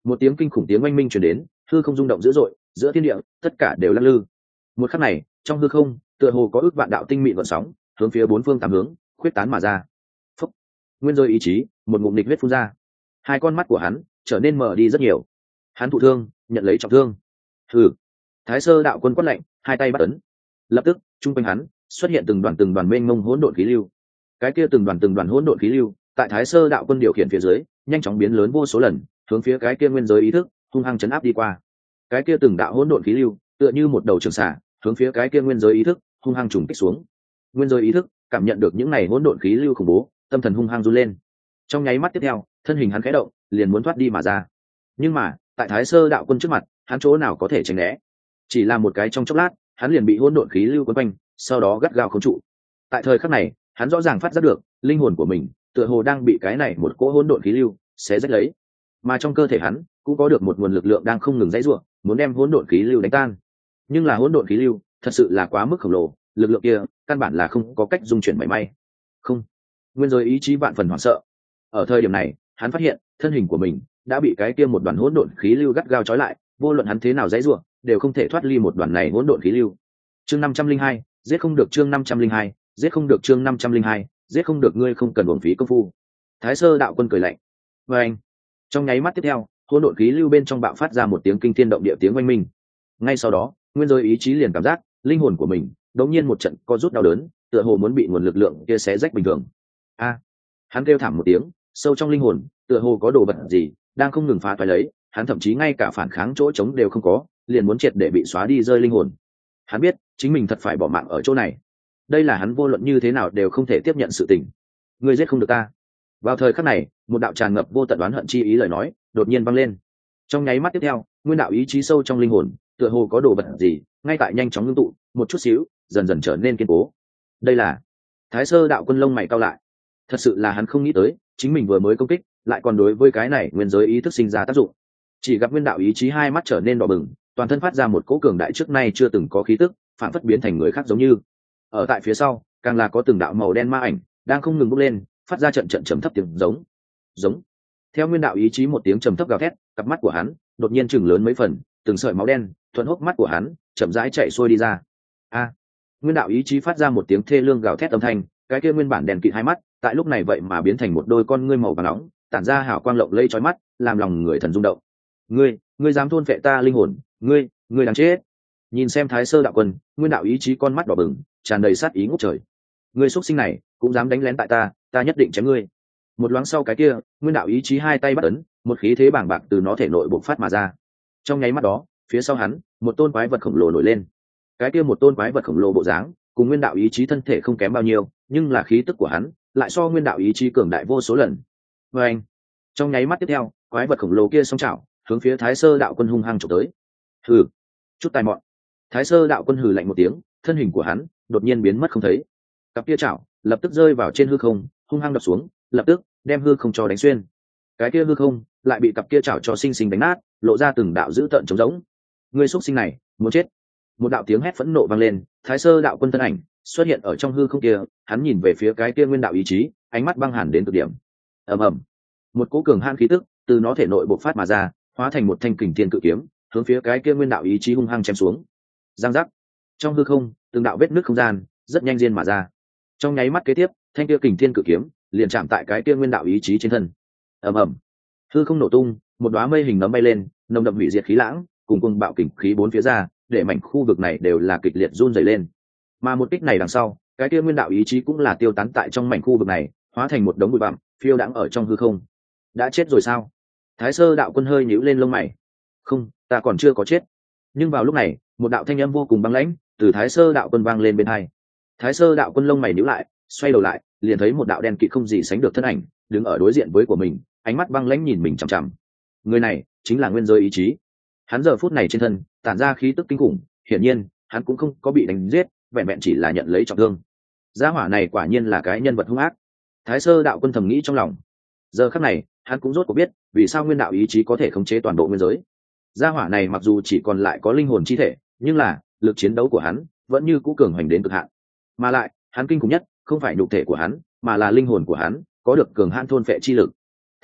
Một tiếng kinh khủng tiếng oanh minh truyền đến, hư không rung động dữ dội, giữa thiên địa tất cả đều lắc lư. Một khắc này, trong hư không tựa hồ có ước vạn đạo tinh mịn gợn sóng hướng phía bốn phương tám hướng khuyết tán mà ra. Phúc. Nguyên rơi ý chí một ngụm nịch huyết phun ra, hai con mắt của hắn trở nên mờ đi rất nhiều. Hắn thụ thương, nhận lấy trọng thương. Hừ. Thái Sơ đạo quân quát lạnh, hai tay bắt ấn. Lập tức trung quanh hắn xuất hiện từng đoàn mênh mông hỗn độn khí lưu. Cái kia từng đoàn hỗn độn khí lưu tại Thái Sơ đạo quân điều khiển phía dưới nhanh chóng biến lớn vô số lần, hướng phía cái kia nguyên giới ý thức hung hăng chấn áp đi qua. Cái kia từng đạo hỗn độn khí lưu tựa như một đầu trường xả hướng phía cái kia nguyên giới ý thức hung hăng trùng kích xuống. Nguyên giới ý thức cảm nhận được những này hỗn độn khí lưu khủng bố, tâm thần hung hăng run lên. Trong nháy mắt tiếp theo, thân hình hắn khẽ động, liền muốn thoát đi mà ra. Nhưng mà tại Thái Sơ đạo quân trước mặt, hắn chỗ nào có thể tránh né? Chỉ là một cái trong chốc lát, hắn liền bị hỗn độn khí lưu quấn quanh, sau đó gắt gao khống trụ. Tại thời khắc này, hắn rõ ràng phát giác được linh hồn của mình tựa hồ đang bị cái này một cỗ hỗn độn khí lưu xé rách lấy, mà trong cơ thể hắn cũng có được một nguồn lực lượng đang không ngừng dãy rủa, muốn đem hỗn độn khí lưu đánh tan. Nhưng là hỗn độn khí lưu thật sự là quá mức khổng lồ, lực lượng kia căn bản là không có cách dung chuyển mảy may. Không. Nguyên giới ý chí vạn phần hoảng sợ. Ở thời điểm này, hắn phát hiện thân hình của mình đã bị cái kia một đoàn hỗn độn khí lưu gắt gao trói lại, vô luận hắn thế nào dãy rủa, đều không thể thoát ly một đoàn này hỗn độn khí lưu. Chương 502, giết không được chương 502, giết không được chương 502, giết không được, ngươi không cần uổng phí công phu. Thái Sơ đạo quân cười lạnh. Và anh, trong nháy mắt tiếp theo, hỗn độn khí lưu bên trong bạo phát ra một tiếng kinh thiên động địa tiếng oanh minh. Ngay sau đó, nguyên giới ý chí liền cảm giác linh hồn của mình đột nhiên một trận co rút đau đớn, tựa hồ muốn bị nguồn lực lượng kia xé rách bình thường. A! Hắn kêu thảm một tiếng, sâu trong linh hồn tựa hồ có đồ vật gì đang không ngừng phá toái lấy, hắn thậm chí ngay cả phản kháng chỗ trống đều không có, liền muốn triệt để bị xóa đi rơi linh hồn. Hắn biết chính mình thật phải bỏ mạng ở chỗ này. Đây là hắn vô luận như thế nào đều không thể tiếp nhận sự tình. Ngươi giết không được ta. Vào thời khắc này, một đạo tràn ngập vô tận oán hận chi ý lời nói đột nhiên vang lên. Trong nháy mắt tiếp theo, nguyên đạo ý chí sâu trong linh hồn tựa hồ có đồ vật gì ngay tại nhanh chóng ngưng tụ, một chút xíu dần dần trở nên kiên cố. Đây là Thái Sơ đạo quân lông mày cau lại. Thật sự là hắn không nghĩ tới chính mình vừa mới công kích lại còn đối với cái này nguyên giới ý thức sinh ra tác dụng. Chỉ gặp nguyên đạo ý chí hai mắt trở nên đỏ bừng, toàn thân phát ra một cỗ cường đại trước nay chưa từng có khí tức, phản phất biến thành người khác giống như. Ở tại phía sau càng là có từng đạo màu đen ma ảnh đang không ngừng bốc lên, phát ra trận trầm thấp tiếng giống giống. Theo nguyên đạo ý chí một tiếng trầm thấp gào thét, cặp mắt của hắn đột nhiên chừng lớn mấy phần, từng sợi máu đen thuận hốc mắt của hắn chậm rãi chạy xuôi đi ra. A! Nguyên đạo ý chí phát ra một tiếng thê lương gào thét âm thanh, cái kia nguyên bản đèn kịt hai mắt tại lúc này vậy mà biến thành một đôi con ngươi màu vàng nóng, tản ra hào quang lộng lẫy chói mắt, làm lòng người thần rung động. Ngươi dám thôn phệ ta linh hồn, ngươi đáng chết. Nhìn xem Thái Sơ đạo quân, nguyên đạo ý chí con mắt đỏ bừng, tràn đầy sát ý ngút trời. Ngươi xuất sinh này cũng dám đánh lén tại ta nhất định chém ngươi. Một loáng sau cái kia, nguyên đạo ý chí hai tay bắt ấn, một khí thế bàng bạc từ nó thể nội bộc phát mà ra. Trong nháy mắt đó, phía sau hắn một tôn quái vật khổng lồ nổi lên. Cái kia một tôn quái vật khổng lồ bộ dáng cùng nguyên đạo ý chí thân thể không kém bao nhiêu, nhưng là khí tức của hắn lại so nguyên đạo ý chí cường đại vô số lần. Và anh, trong nháy mắt tiếp theo, quái vật khổng lồ kia song chảo hướng phía Thái Sơ đạo quân hung hăng chụp tới. Hừ, chút tài mọn. Thái Sơ đạo quân hừ lạnh một tiếng, thân hình của hắn đột nhiên biến mất không thấy. Cặp kia chảo lập tức rơi vào trên hư không, hung hăng đập xuống, lập tức đem hư không cho đánh xuyên. Cái kia hư không lại bị cặp kia chảo cho sinh sinh đánh nát, lộ ra từng đạo dữ tợn trống rỗng. Ngươi xuất sinh này, muốn chết. Một đạo tiếng hét phẫn nộ vang lên, Thái Sơ đạo quân thân ảnh xuất hiện ở trong hư không kia, hắn nhìn về phía cái kia nguyên đạo ý chí, ánh mắt băng hàn đến cực điểm. Ầm ầm, một cỗ cường hàn khí tức từ nó thể nội bộc phát mà ra, hóa thành một thanh kình thiên cự kiếm, hướng phía cái kia nguyên đạo ý chí hung hăng chém xuống. Giang giác, trong hư không từng đạo vết nứt không gian rất nhanh diên mà ra. Trong nháy mắt kế tiếp, thanh kia kình thiên cự kiếm liền chạm tại cái kia nguyên đạo ý chí trên thân. Ầm ầm, hư không nổ tung, một đóa mây hình nấm bay lên, nồng đậm hủy diệt khí lãng cùng cùng bạo kình khí bốn phía ra, để mảnh khu vực này đều là kịch liệt run rẩy lên. Mà một kích này đằng sau, cái kia nguyên đạo ý chí cũng là tiêu tán tại trong mảnh khu vực này, hóa thành một đống bụi bặm phiêu đãng ở trong hư không. Đã chết rồi sao? Thái Sơ đạo quân hơi nhíu lên lông mày. Không, ta còn chưa có chết. Nhưng vào lúc này, một đạo thanh âm vô cùng băng lãnh từ Thái Sơ đạo quân vang lên bên tai. Thái Sơ đạo quân lông mày nhíu lại, xoay đầu lại, liền thấy một đạo đen kịt không gì sánh được thân ảnh đứng ở đối diện với của mình, ánh mắt băng lãnh nhìn mình chằm chằm. Người này chính là nguyên giới ý chí. Hắn giờ phút này trên thân tản ra khí tức kinh khủng, hiển nhiên hắn cũng không có bị đánh giết, vẹn vẹn chỉ là nhận lấy trọng thương. Gia hỏa này quả nhiên là cái nhân vật hung ác. Thái Sơ đạo quân thầm nghĩ trong lòng. Giờ khắc này, hắn cũng rốt cuộc biết vì sao nguyên đạo ý chí có thể khống chế toàn bộ nguyên giới. Gia hỏa này mặc dù chỉ còn lại có linh hồn chi thể, nhưng là lực chiến đấu của hắn vẫn như cũ cường hoành đến cực hạn. Mà lại, hắn kinh khủng nhất không phải nhục thể của hắn, mà là linh hồn của hắn, có được cường hãn thôn phệ chi lực.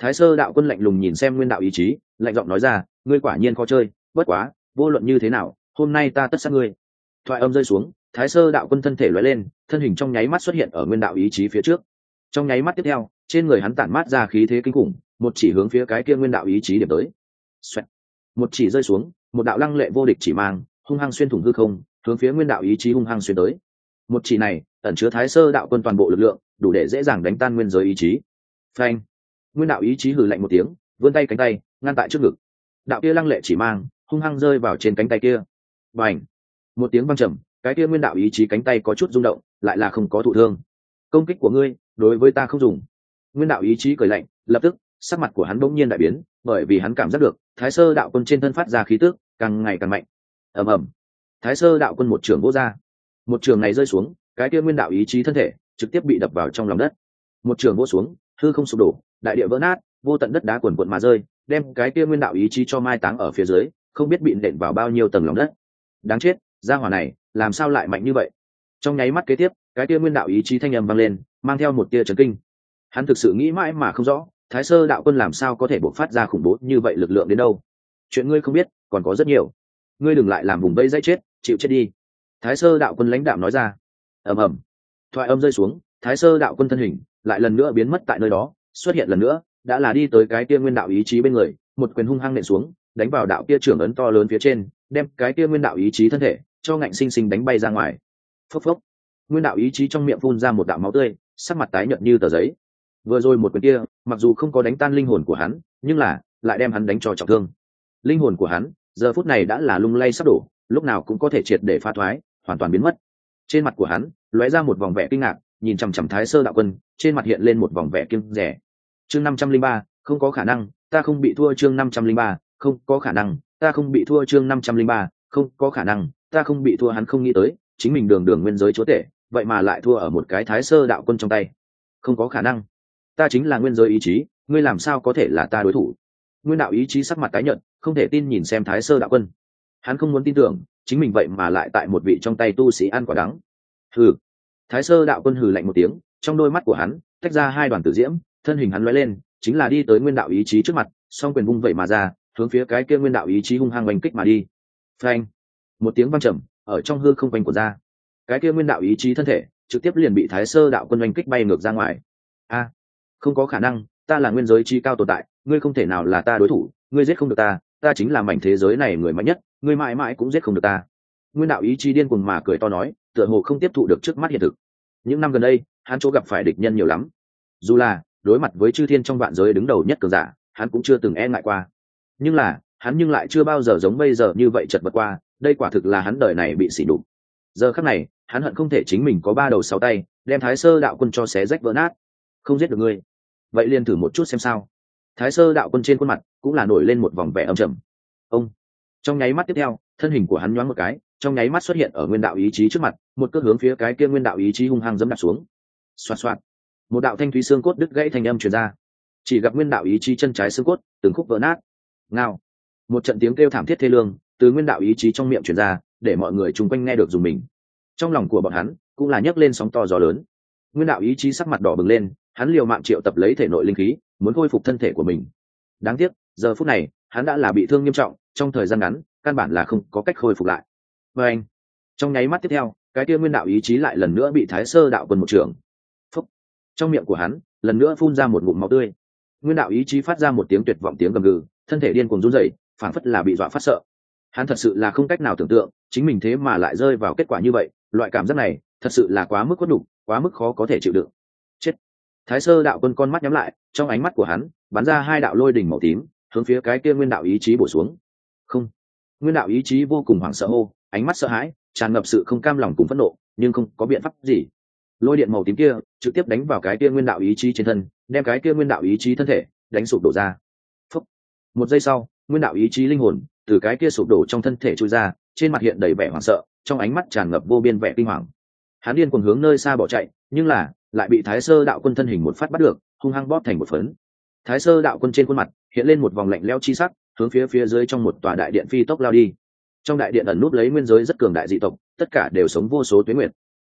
Thái Sơ đạo quân lạnh lùng nhìn xem nguyên đạo ý chí, lạnh giọng nói ra, ngươi quả nhiên khó chơi, bất quá, vô luận như thế nào, hôm nay ta tất sát ngươi. Thoại âm rơi xuống, Thái Sơ đạo quân thân thể lóe lên, thân hình trong nháy mắt xuất hiện ở nguyên đạo ý chí phía trước. Trong nháy mắt tiếp theo, trên người hắn tản mát ra khí thế kinh khủng, một chỉ hướng phía cái kia nguyên đạo ý chí điểm tới. Xoẹt. Một chỉ rơi xuống, một đạo lăng lệ vô địch chỉ mang, hung hăng xuyên thủng hư không, hướng phía nguyên đạo ý chí hung hăng xuyên tới. Một chỉ này ẩn chứa Thái Sơ đạo quân toàn bộ lực lượng, đủ để dễ dàng đánh tan nguyên giới ý chí. Phanh. Nguyên đạo ý chí hừ lạnh một tiếng, vươn tay cánh tay ngăn tại trước ngực. Đạo kia lăng lệ chỉ mang hung hăng rơi vào trên cánh tay kia. Bành. Một tiếng vang trầm, cái kia nguyên đạo ý chí cánh tay có chút rung động, lại là không có thụ thương. Công kích của ngươi đối với ta không dùng. Nguyên đạo ý chí cười lạnh, lập tức sắc mặt của hắn bỗng nhiên đại biến, bởi vì hắn cảm giác được Thái Sơ đạo quân trên thân phát ra khí tức càng ngày càng mạnh. Ầm ầm. Thái Sơ đạo quân một trường vỗ ra, một trường này rơi xuống, cái kia nguyên đạo ý chí thân thể trực tiếp bị đập vào trong lòng đất. Một trường vỗ xuống, hư không sụp đổ, đại địa vỡ nát, vô tận đất đá cuồn cuộn mà rơi, đem cái kia nguyên đạo ý chí cho mai táng ở phía dưới, không biết bị nện vào bao nhiêu tầng lòng đất. Đáng chết, gia hỏa này làm sao lại mạnh như vậy? Trong nháy mắt kế tiếp, cái kia nguyên đạo ý chí thanh âm vang lên, mang theo một tia chấn kinh. Hắn thực sự nghĩ mãi mà không rõ, Thái Sơ đạo quân làm sao có thể bộc phát ra khủng bố như vậy lực lượng đến đâu. Chuyện ngươi không biết còn có rất nhiều, ngươi đừng lại làm vùng vây dãy chết, chịu chết đi. Thái Sơ đạo quân lãnh đạm nói ra. Ầm ầm. Thoại âm rơi xuống, Thái Sơ đạo quân thân hình lại lần nữa biến mất tại nơi đó, xuất hiện lần nữa, đã là đi tới cái kia nguyên đạo ý chí bên người, một quyền hung hăng nện xuống, đánh vào đạo kia trưởng ấn to lớn phía trên, đem cái kia nguyên đạo ý chí thân thể cho ngạnh sinh sinh đánh bay ra ngoài. Phốc phốc. Nguyên đạo ý chí trong miệng phun ra một đạo máu tươi, sắc mặt tái nhợt như tờ giấy. Vừa rồi một quyền kia, mặc dù không có đánh tan linh hồn của hắn, nhưng là lại đem hắn đánh cho trọng thương. Linh hồn của hắn giờ phút này đã là lung lay sắp đổ, lúc nào cũng có thể triệt để phá thoái, hoàn toàn biến mất. Trên mặt của hắn lóe ra một vòng vẻ kinh ngạc, nhìn chằm chằm Thái Sơ đạo quân, trên mặt hiện lên một vòng vẻ kiêng dè. Chương 503, không có khả năng, ta không bị thua. Chương 503, không có khả năng, ta không bị thua. Chương 503, không có khả năng, ta không bị thua. Hắn không nghĩ tới, chính mình đường đường nguyên giới chúa tể, vậy mà lại thua ở một cái Thái Sơ đạo quân trong tay. Không có khả năng, ta chính là nguyên giới ý chí, ngươi làm sao có thể là ta đối thủ? Nguyên đạo ý chí sắc mặt tái nhợt, không thể tin nhìn xem Thái Sơ đạo quân. Hắn không muốn tin tưởng, chính mình vậy mà lại tại một vị trong tay tu sĩ ăn quả đắng. Hừ. Thái Sơ đạo quân hừ lạnh một tiếng, trong đôi mắt của hắn tách ra hai đoàn tử diễm, thân hình hắn lóe lên, chính là đi tới nguyên đạo ý chí trước mặt, song quyền vung vậy mà ra, hướng phía cái kia nguyên đạo ý chí hung hăng oanh kích mà đi. Phanh. Một tiếng vang trầm ở trong hư không quanh của ra, cái kia nguyên đạo ý chí thân thể trực tiếp liền bị Thái Sơ đạo quân oanh kích bay ngược ra ngoài. A, không có khả năng, ta là nguyên giới chi cao tồn tại, ngươi không thể nào là ta đối thủ, ngươi giết không được ta, ta chính là mảnh thế giới này người mạnh nhất, ngươi mãi mãi cũng giết không được ta. Nguyên đạo ý chí điên cuồng mà cười to nói, tựa hồ không tiếp thụ được trước mắt hiện thực. Những năm gần đây, hắn chỗ gặp phải địch nhân nhiều lắm, dù là đối mặt với chư thiên trong vạn giới đứng đầu nhất cường giả, hắn cũng chưa từng e ngại qua. Nhưng là, hắn nhưng lại chưa bao giờ giống bây giờ như vậy chật vật qua, đây quả thực là hắn đời này bị sỉ nhục. Giờ khắc này, hắn hận không thể chính mình có 3 đầu 6 tay, đem Thái Sơ đạo quân cho xé rách vỡ nát. Không giết được ngươi, vậy liền thử một chút xem sao. Thái Sơ đạo quân trên khuôn mặt cũng là nổi lên một vòng vẻ âm trầm. Ông. Trong nháy mắt tiếp theo, thân hình của hắn nhoáng một cái, trong nháy mắt xuất hiện ở nguyên đạo ý chí trước mặt, một cước hướng phía cái kia nguyên đạo ý chí hung hăng giẫm đạp xuống. Xoạt xoạt. Một đạo thanh thúy xương cốt đứt gãy thành âm truyền ra. Chỉ gặp nguyên đạo ý chí chân trái xương cốt từng khúc vỡ nát. Ngao. Một trận tiếng kêu thảm thiết thê lương từ nguyên đạo ý chí trong miệng truyền ra, để mọi người chung quanh nghe được dùng mình. Trong lòng của bọn hắn cũng là nhấc lên sóng to gió lớn. Nguyên đạo ý chí sắc mặt đỏ bừng lên, hắn liều mạng triệu tập lấy thể nội linh khí, muốn khôi phục thân thể của mình. Đáng tiếc, giờ phút này, hắn đã là bị thương nghiêm trọng, trong thời gian ngắn, căn bản là không có cách khôi phục lại. Và anh, trong nháy mắt tiếp theo, cái kia nguyên đạo ý chí lại lần nữa bị Thái Sơ đạo quân một trường. Phúc. Trong miệng của hắn, lần nữa phun ra một ngụm máu tươi. Nguyên đạo ý chí phát ra một tiếng tuyệt vọng tiếng gầm gừ, thân thể điên cuồng run rẩy, phảng phất là bị dọa phát sợ. Hắn thật sự là không cách nào tưởng tượng, chính mình thế mà lại rơi vào kết quả như vậy, loại cảm giác này, thật sự là quá mức khuất nhục, quá mức khó có thể chịu đựng. Chết. Thái Sơ đạo quân con mắt nhắm lại, trong ánh mắt của hắn bắn ra 2 đạo lôi đỉnh màu tím, hướng phía cái kia nguyên đạo ý chí bổ xuống. Không. Nguyên đạo ý chí vô cùng hoảng sợ hô, ánh mắt sợ hãi, tràn ngập sự không cam lòng cùng phẫn nộ, nhưng không có biện pháp gì. Lôi điện màu tím kia trực tiếp đánh vào cái kia nguyên đạo ý chí trên thân, đem cái kia nguyên đạo ý chí thân thể đánh sụp đổ ra. Phúc. Một giây sau, nguyên đạo ý chí linh hồn từ cái kia sụp đổ trong thân thể trôi ra, trên mặt hiện đầy vẻ hoảng sợ, trong ánh mắt tràn ngập vô biên vẻ kinh hoàng. Hắn điên cuồng hướng nơi xa bỏ chạy, nhưng là lại bị Thái Sơ đạo quân thân hình một phát bắt được, hung hăng bóp thành một phấn. Thái Sơ đạo quân trên khuôn mặt hiện lên một vòng lạnh lẽo chi sắc, hướng phía dưới trong một tòa đại điện phi tốc lao đi. Trong đại điện ẩn núp lấy nguyên giới rất cường đại dị tộc, tất cả đều sống vô số tuế nguyệt.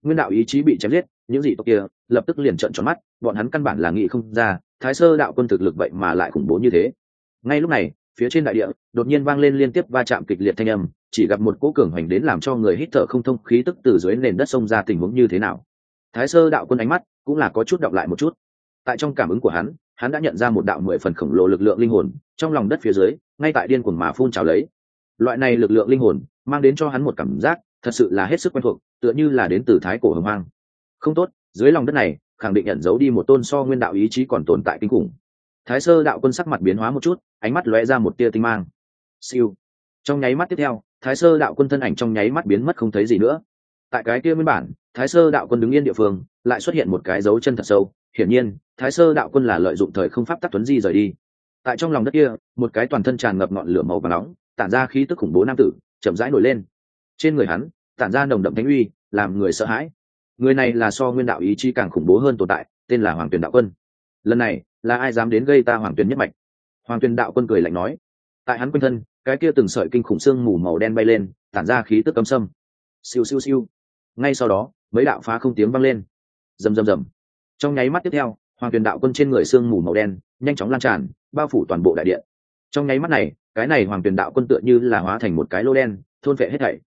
nguyên đạo ý chí bị chém giết, những dị tộc kia lập tức liền trợn tròn mắt, bọn hắn căn bản là nghĩ không ra thái sơ đạo quân thực lực vậy mà lại khủng bố như thế. Ngay lúc này, phía trên đại địa đột nhiên vang lên liên tiếp va chạm kịch liệt thanh âm, chỉ gặp một cỗ cường hoành đến làm cho người hít thở không thông khí tức từ dưới nền đất xông ra. Tình huống như thế nào? Thái sơ đạo quân ánh mắt cũng là có chút đọc lại một chút. Tại trong cảm ứng của hắn đã nhận ra một đạo 10 phần khổng lồ lực lượng linh hồn trong lòng đất phía dưới, ngay tại điên cuồng mà phun trào lấy. Loại này lực lượng linh hồn mang đến cho hắn một cảm giác thật sự là hết sức quen thuộc, tựa như là đến từ thái cổ hồng hoang. Không tốt, dưới lòng đất này khẳng định ẩn giấu đi một tôn so nguyên đạo ý chí còn tồn tại kinh khủng. Thái sơ đạo quân sắc mặt biến hóa một chút, ánh mắt lóe ra một tia tinh mang. Siêu. Trong nháy mắt tiếp theo, thái sơ đạo quân thân ảnh trong nháy mắt biến mất không thấy gì nữa. Tại cái kia nguyên bản thái sơ đạo quân đứng yên địa phương lại xuất hiện một cái dấu chân thật sâu, hiển nhiên thái sơ đạo quân là lợi dụng thời không pháp tắc tuấn di rời đi. Tại trong lòng đất kia, một cái toàn thân tràn ngập ngọn lửa màu vàng nóng, tản ra khí tức khủng bố nam tử chậm rãi nổi lên. Trên người hắn tản ra nồng đậm thánh uy, làm người sợ hãi. Người này là so nguyên đạo ý chí càng khủng bố hơn tồn tại, tên là Hoàng Tuyền đạo quân. Lần này là ai dám đến gây ta Hoàng Tuyền nhất mạch? Hoàng Tuyền đạo quân cười lạnh nói. Tại hắn quanh thân, cái kia từng sợi kinh khủng xương mù màu đen bay lên, tản ra khí tức cấm sâm. Siêu siêu siêu. Ngay sau đó, mấy đạo phá không tiếng vang lên. Rầm rầm rầm. Trong nháy mắt tiếp theo, Hoàng Tuyền đạo quân trên người xương mù màu đen nhanh chóng lan tràn, bao phủ toàn bộ đại điện. Trong nháy mắt này, cái này Hoàng Tuyền đạo quân tựa như là hóa thành một cái lô đen, thôn phệ hết thảy.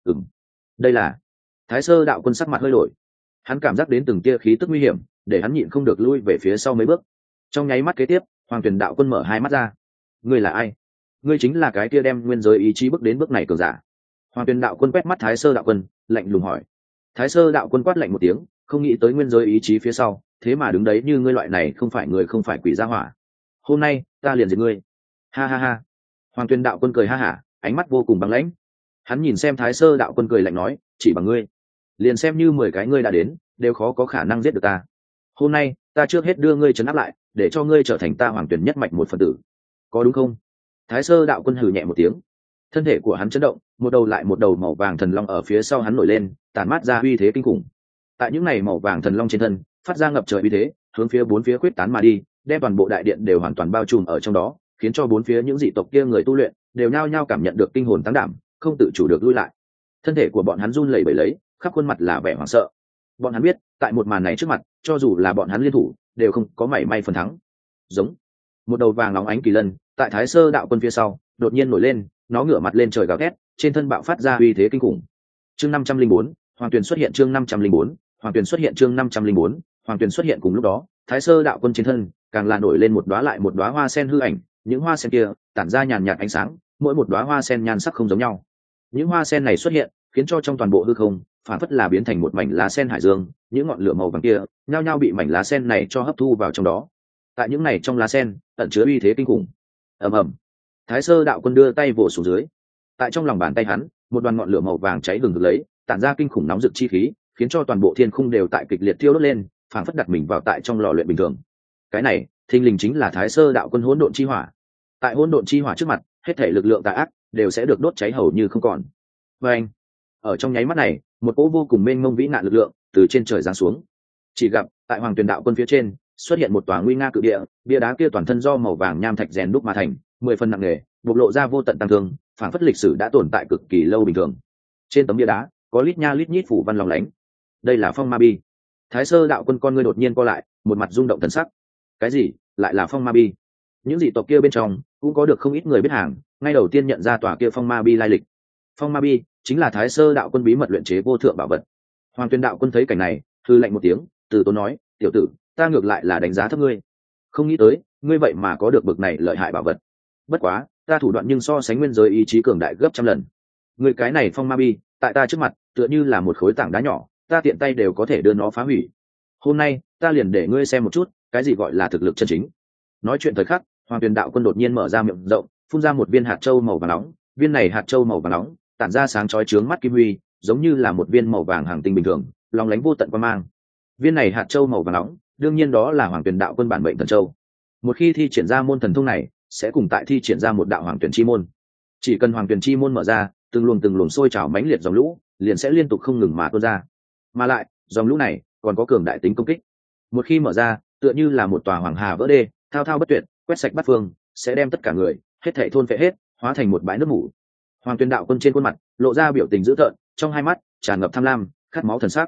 Đây là Thái sơ đạo quân sắc mặt hơi đổi. Hắn cảm giác đến từng tia khí tức nguy hiểm, để hắn nhịn không được lui về phía sau mấy bước. Trong nháy mắt kế tiếp, Hoàng Tuyền đạo quân mở hai mắt ra. Ngươi là ai? Ngươi chính là cái kia đem nguyên giới ý chí bước đến bước này cường giả. Hoàng Tuyền đạo quân quét mắt Thái sơ đạo quân, lạnh lùng hỏi. Thái sơ đạo quân quát lạnh một tiếng, không nghĩ tới nguyên giới ý chí phía sau thế mà đứng đấy như ngươi loại này không phải người không phải quỷ gia hỏa. Hôm nay ta liền diệt ngươi. Ha ha ha. Hoàng Tuyền đạo quân cười ha hả, ánh mắt vô cùng băng lãnh. Hắn nhìn xem Thái sơ đạo quân cười lạnh nói, chỉ bằng ngươi liền xem như 10 cái ngươi đã đến đều khó có khả năng giết được ta. Hôm nay ta trước hết đưa ngươi trấn áp lại, để cho ngươi trở thành ta Hoàng Tuyền nhất mạch một phần tử, có đúng không? Thái sơ đạo quân hừ nhẹ một tiếng, thân thể của hắn chấn động, một đầu lại một đầu màu vàng thần long ở phía sau hắn nổi lên, tản mát ra uy thế kinh khủng. Tại những này màu vàng thần long trên thân phát ra ngập trời uy thế, hướng phía bốn phía quyết tán mà đi, đem toàn bộ đại điện đều hoàn toàn bao trùm ở trong đó, khiến cho bốn phía những dị tộc kia người tu luyện đều nhao nhao cảm nhận được kinh hồn tăng đảm, không tự chủ được lui lại. Thân thể của bọn hắn run lẩy bẩy lấy, khắp khuôn mặt là vẻ hoảng sợ. Bọn hắn biết, tại một màn này trước mặt, cho dù là bọn hắn liên thủ, đều không có mảy may phần thắng. Giống một đầu vàng nóng ánh kỳ lân, tại Thái sơ đạo quân phía sau đột nhiên nổi lên, nó ngửa mặt lên trời gào thét, trên thân bạo phát ra uy thế kinh khủng. Chương 504, Hoàng Tuyền xuất hiện. Chương 504, Hoàng Tuyền xuất hiện. Chương 504, Hoàng Tuyền xuất hiện. Cùng lúc đó, Thái sơ đạo quân trên thân càng là nổi lên một đóa lại một đóa hoa sen hư ảnh, những hoa sen kia tản ra nhàn nhạt ánh sáng, mỗi một đóa hoa sen nhan sắc không giống nhau. Những hoa sen này xuất hiện, khiến cho trong toàn bộ hư không phản phất là biến thành một mảnh lá sen hải dương, những ngọn lửa màu vàng kia nhao nhao bị mảnh lá sen này cho hấp thu vào trong đó. Tại những này trong lá sen ẩn chứa uy thế kinh khủng. Ầm ầm. Thái sơ đạo quân đưa tay vỗ xuống dưới, tại trong lòng bàn tay hắn một đoàn ngọn lửa màu vàng cháy hừng hực lấy, tản ra kinh khủng nóng rực chi khí, khiến cho toàn bộ thiên khung đều tại kịch liệt thiêu đốt lên, phảng phất đặt mình vào tại trong lò luyện bình thường. Cái này thình lình chính là Thái sơ đạo quân hỗn độn chi hỏa. Tại hỗn độn chi hỏa trước mặt, hết thể lực lượng tà ác đều sẽ được đốt cháy hầu như không còn. Và anh, ở trong nháy mắt này, một cỗ vô cùng mênh mông vĩ nạn lực lượng từ trên trời giáng xuống. Chỉ gặp tại Hoàng Tuyền đạo quân phía trên xuất hiện một tòa nguy nga cự địa, bia đá kia toàn thân do màu vàng nham thạch rèn đúc mà thành, 10 phần nặng nề, bộc lộ ra vô tận tăng thương, phảng phất lịch sử đã tồn tại cực kỳ lâu bình thường. Trên tấm bia đá có lít nha lít nhít phủ văn lóng lánh. Đây là phong ma bi. Thái sơ đạo quân con ngươi đột nhiên co lại, một mặt rung động thần sắc. Cái gì? Lại là phong ma bi? Những dị tộc kia bên trong cũng có được không ít người biết hàng, ngay đầu tiên nhận ra tòa kia phong ma bi lai lịch. Phong ma bi chính là Thái sơ đạo quân bí mật luyện chế vô thượng bảo vật. Hoàng Tuyền đạo quân thấy cảnh này, hư lạnh một tiếng, từ tốn nói, tiểu tử, ta ngược lại là đánh giá thấp ngươi, không nghĩ tới ngươi vậy mà có được bực này lợi hại bảo vật. Bất quá ta thủ đoạn nhưng so sánh nguyên giới ý chí cường đại gấp trăm lần. Ngươi cái này phong ma bi tại ta trước mặt tựa như là một khối tảng đá nhỏ, ta tiện tay đều có thể đưa nó phá hủy. Hôm nay ta liền để ngươi xem một chút cái gì gọi là thực lực chân chính. Nói chuyện thời khắc, Hoàng Tuyền đạo quân đột nhiên mở ra miệng rộng, phun ra một viên hạt châu màu vàng nóng. Viên này hạt châu màu vàng nóng tản ra sáng chói chướng mắt kim huy, giống như là một viên màu vàng hàng tinh bình thường, lóng lánh vô tận quang mang. Viên này hạt châu màu vàng nóng, đương nhiên đó là Hoàng Tuyền đạo quân bản mệnh thần châu. Một khi thi triển ra môn thần thông này, sẽ cùng tại thi triển ra một đạo Hoàng Tuyền chi môn. Chỉ cần Hoàng Tuyền chi môn mở ra, từng luồng sôi trào mãnh liệt dòng lũ liền sẽ liên tục không ngừng mà tuôn ra. Mà lại, dòng lũ này còn có cường đại tính công kích. Một khi mở ra, tựa như là một tòa hoàng hà vỡ đê, thao thao bất tuyệt, quét sạch bát phương, sẽ đem tất cả người hết thảy thôn phệ hết, hóa thành một bãi nước mủ. Hoàng Tuyền đạo quân trên khuôn mặt lộ ra biểu tình dữ tợn, trong hai mắt tràn ngập tham lam, khát máu thần sắc.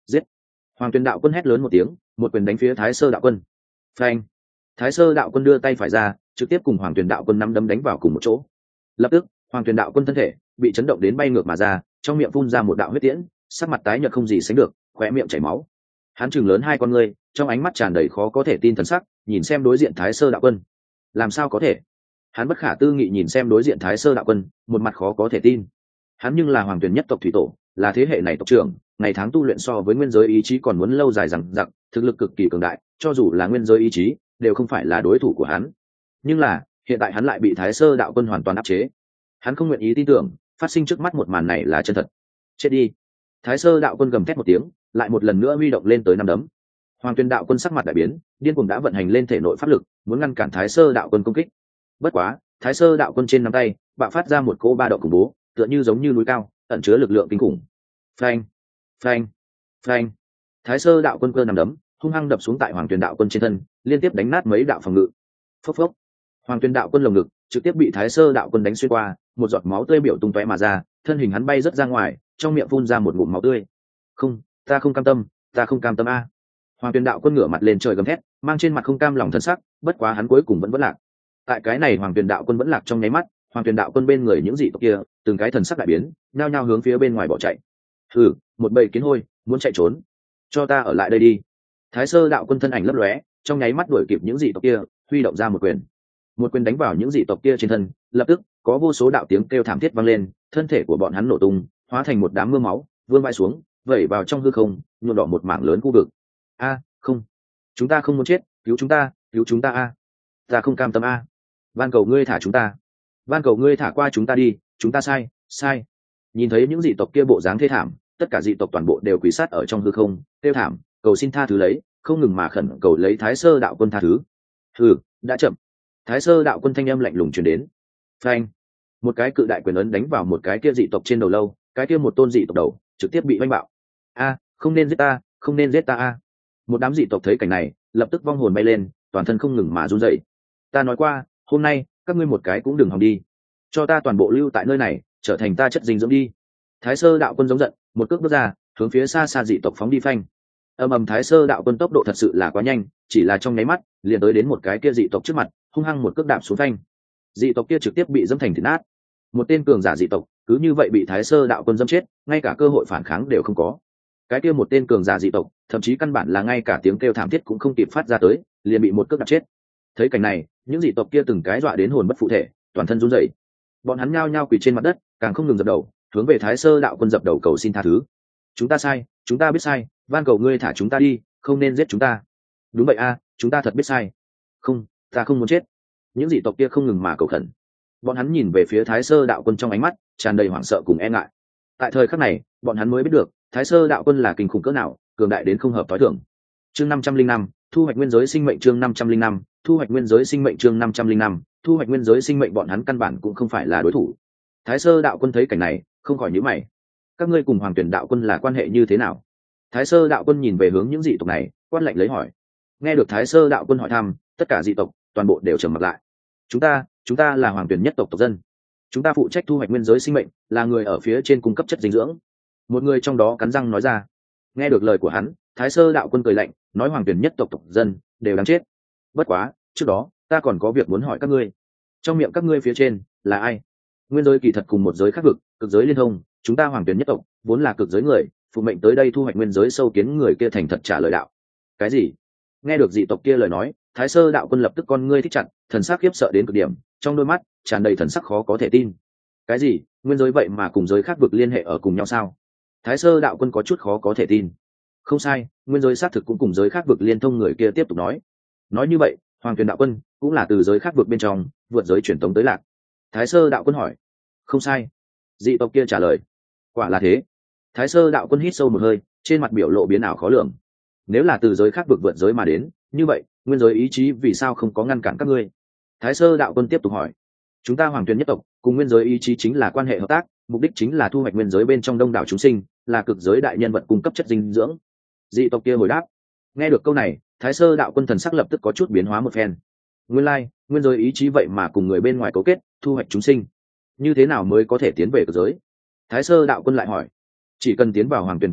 giết. Hoàng Tuyền đạo quân hét lớn một tiếng, một quyền đánh phía Thái Sơ đạo quân. Phanh. Thái Sơ đạo quân đưa tay phải ra, trực tiếp cùng Hoàng Tuyền đạo quân nắm đấm đánh vào cùng một chỗ. Lập tức, Hoàng Tuyền đạo quân thân thể bị chấn động đến bay ngược mà ra, trong miệng phun ra một đạo huyết tiễn, sắc mặt tái nhợt không gì sánh được, khóe miệng chảy máu. Hắn trừng lớn hai con ngươi, trong ánh mắt tràn đầy khó có thể tin thần sắc, nhìn xem đối diện Thái Sơ đạo quân. Làm sao có thể? Hắn bất khả tư nghị nhìn xem đối diện Thái Sơ đạo quân, một mặt khó có thể tin. Hắn nhưng là Hoàng Tuyền nhất tộc thủy tổ, là thế hệ này tộc trưởng, ngày tháng tu luyện so với nguyên giới ý chí còn muốn lâu dài dằng dặc, thực lực cực kỳ cường đại, cho dù là nguyên giới ý chí đều không phải là đối thủ của hắn. Nhưng là hiện tại hắn lại bị Thái Sơ đạo quân hoàn toàn áp chế. Hắn không nguyện ý tin tưởng phát sinh trước mắt một màn này là chân thật. Chết đi. Thái Sơ đạo quân gầm thét một tiếng, lại một lần nữa huy động lên tới năm đấm. Hoàng Tuyền đạo quân sắc mặt đại biến, điên cuồng đã vận hành lên thể nội pháp lực, muốn ngăn cản Thái Sơ đạo quân công kích. Bất quá, Thái Sơ đạo quân trên nắm tay bạo phát ra một cỗ ba động khủng bố, tựa như giống như núi cao, ẩn chứa lực lượng kinh khủng. Phanh, phanh, phanh. Thái Sơ đạo quân cơ nằm đấm, hung hăng đập xuống tại Hoàng Tuyền đạo quân trên thân, liên tiếp đánh nát mấy đạo phòng ngự. Phốc phốc. Hoàng Tuyền đạo quân lồng ngực trực tiếp bị Thái Sơ đạo quân đánh xuyên qua, một giọt máu tươi biểu tung tóe mà ra, thân hình hắn bay rất ra ngoài, trong miệng phun ra một ngụm máu tươi. Không, ta không cam tâm, ta không cam tâm a. Hoàng Tuyền đạo quân ngửa mặt lên trời gầm thét, mang trên mặt không cam lòng thân sắc, bất quá hắn cuối cùng vẫn lạc. Tại cái này Hoàng Tuyền đạo quân vẫn lạc trong nháy mắt, Hoàng Tuyền đạo quân bên người những dị tộc kia, từng cái thần sắc đại biến, nhao nhao hướng phía bên ngoài bỏ chạy. Hừ, một bầy kiến hôi, muốn chạy trốn, cho ta ở lại đây đi. Thái Sơ đạo quân thân ảnh lấp lóe, trong nháy mắt đuổi kịp những dị tộc kia, huy động ra một quyền đánh vào những dị tộc kia trên thân, lập tức có vô số đạo tiếng kêu thảm thiết vang lên, thân thể của bọn hắn nổ tung, hóa thành một đám mưa máu, vương vãi xuống, vẩy vào trong hư không, nhuộm đỏ một mảng lớn khu vực. A, không, chúng ta không muốn chết, cứu chúng ta a. Ta không cam tâm a. Van cầu ngươi thả chúng ta, van cầu ngươi thả qua chúng ta đi, chúng ta sai. Nhìn thấy những dị tộc kia bộ dáng thê thảm, tất cả dị tộc toàn bộ đều quỳ sát ở trong hư không, kêu thảm, cầu xin tha thứ lấy, không ngừng mà khẩn cầu lấy Thái Sơ đạo quân tha thứ. Hừ, đã chậm. Thái Sơ đạo quân thanh âm lạnh lùng truyền đến. Phanh. Một cái cự đại quyền ấn đánh vào một cái kia dị tộc trên đầu lâu, cái kia một tôn dị tộc đầu trực tiếp bị oanh bạo. A, không nên giết ta, không nên giết ta a. Một đám dị tộc thấy cảnh này, lập tức vong hồn bay lên, toàn thân không ngừng mà run rẩy. Ta nói qua, hôm nay các ngươi một cái cũng đừng hòng đi, cho ta toàn bộ lưu tại nơi này, trở thành ta chất dinh dưỡng đi. Thái Sơ đạo quân giống giận, một cước bước ra, hướng phía xa xa dị tộc phóng đi phanh. Ầm Thái Sơ đạo quân tốc độ thật sự là quá nhanh, chỉ là trong nháy mắt liền tới đến một cái kia dị tộc trước mặt, hung hăng một cước đạp xuống phanh. Dị tộc kia trực tiếp bị dẫm thành thịt nát. Một tên cường giả dị tộc cứ như vậy bị Thái Sơ đạo quân dẫm chết, ngay cả cơ hội phản kháng đều không có. Cái kia một tên cường giả dị tộc thậm chí căn bản là ngay cả tiếng kêu thảm thiết cũng không kịp phát ra tới, liền bị một cước đạp chết. Thấy cảnh này, những dị tộc kia từng cái dọa đến hồn bất phụ thể, toàn thân run rẩy. Bọn hắn nhao nhao quỳ trên mặt đất, càng không ngừng dập đầu, hướng về Thái Sơ đạo quân dập đầu cầu xin tha thứ. Chúng ta sai, chúng ta biết sai, van cầu ngươi thả chúng ta đi, không nên giết chúng ta. Đúng vậy a, chúng ta thật biết sai. Không, ta không muốn chết. Những dị tộc kia không ngừng mà cầu khẩn. Bọn hắn nhìn về phía Thái Sơ đạo quân trong ánh mắt tràn đầy hoảng sợ cùng e ngại. Tại thời khắc này, bọn hắn mới biết được Thái Sơ đạo quân là kinh khủng cỡ nào, cường đại đến không hợp tối thường. Chương 505, thu hoạch nguyên giới sinh mệnh. Chương 505, thu hoạch nguyên giới sinh mệnh. Chương 505, thu hoạch nguyên giới sinh mệnh. Bọn hắn căn bản cũng không phải là đối thủ. Thái Sơ đạo quân thấy cảnh này, không khỏi nhíu mày. Các ngươi cùng Hoàng Tuyển đạo quân là quan hệ như thế nào? Thái Sơ đạo quân nhìn về hướng những dị tộc này, quát lạnh lấy hỏi. Nghe được Thái Sơ đạo quân hỏi thăm, tất cả dị tộc toàn bộ đều trầm mặt lại. Chúng ta là Hoàng Tuyển nhất tộc tộc dân. Chúng ta phụ trách thu hoạch nguyên giới sinh mệnh, là người ở phía trên cung cấp chất dinh dưỡng. Một người trong đó cắn răng nói ra. Nghe được lời của hắn, Thái Sơ đạo quân cười lạnh, nói Hoàng Tuyển nhất tộc tộc dân đều đáng chết. Bất quá, trước đó ta còn có việc muốn hỏi các ngươi. Trong miệng các ngươi phía trên là ai? Nguyên giới kỳ thật cùng một giới khác vực, cực giới liên thông, chúng ta Hoàng Tuyển nhất tộc vốn là cực giới người, phụ mệnh tới đây thu hoạch nguyên giới sâu kiến. Người kia thành thật trả lời đạo. Cái gì? Nghe được dị tộc kia lời nói, Thái Sơ đạo quân lập tức con ngươi thích chặt, thần sắc khiếp sợ đến cực điểm, trong đôi mắt tràn đầy thần sắc khó có thể tin. Cái gì? Nguyên giới vậy mà cùng giới khác vực liên hệ ở cùng nhau sao? Thái Sơ đạo quân có chút khó có thể tin. Không sai, nguyên giới xác thực cũng cùng giới khác vực liên thông. Người kia tiếp tục nói như vậy, Hoàng Tuyền đạo quân cũng là từ giới khác vực bên trong vượt giới truyền tống tới lạc. Thái Sơ đạo quân hỏi. Không sai, dị tộc kia trả lời. Quả là thế. Thái Sơ đạo quân hít sâu một hơi, trên mặt biểu lộ biến ảo khó lường. Nếu là từ giới khác vực vượt giới mà đến, như vậy nguyên giới ý chí vì sao không có ngăn cản các ngươi? Thái Sơ đạo quân tiếp tục hỏi. Chúng ta Hoàng Tuyền nhất tộc cùng nguyên giới ý chí chính là quan hệ hợp tác, mục đích chính là thu hoạch nguyên giới bên trong đông đảo chúng sinh, là cực giới đại nhân vật cung cấp chất dinh dưỡng. Dị tộc kia hồi đáp. Nghe được câu này, Thái Sơ đạo quân thần sắc lập tức có chút biến hóa một phen. Nguyên lai, nguyên giới ý chí vậy mà cùng người bên ngoài cấu kết, thu hoạch chúng sinh. Như thế nào mới có thể tiến về cực giới? Thái Sơ đạo quân lại hỏi. Chỉ cần tiến vào Hoàng Tuyền cổ lộ,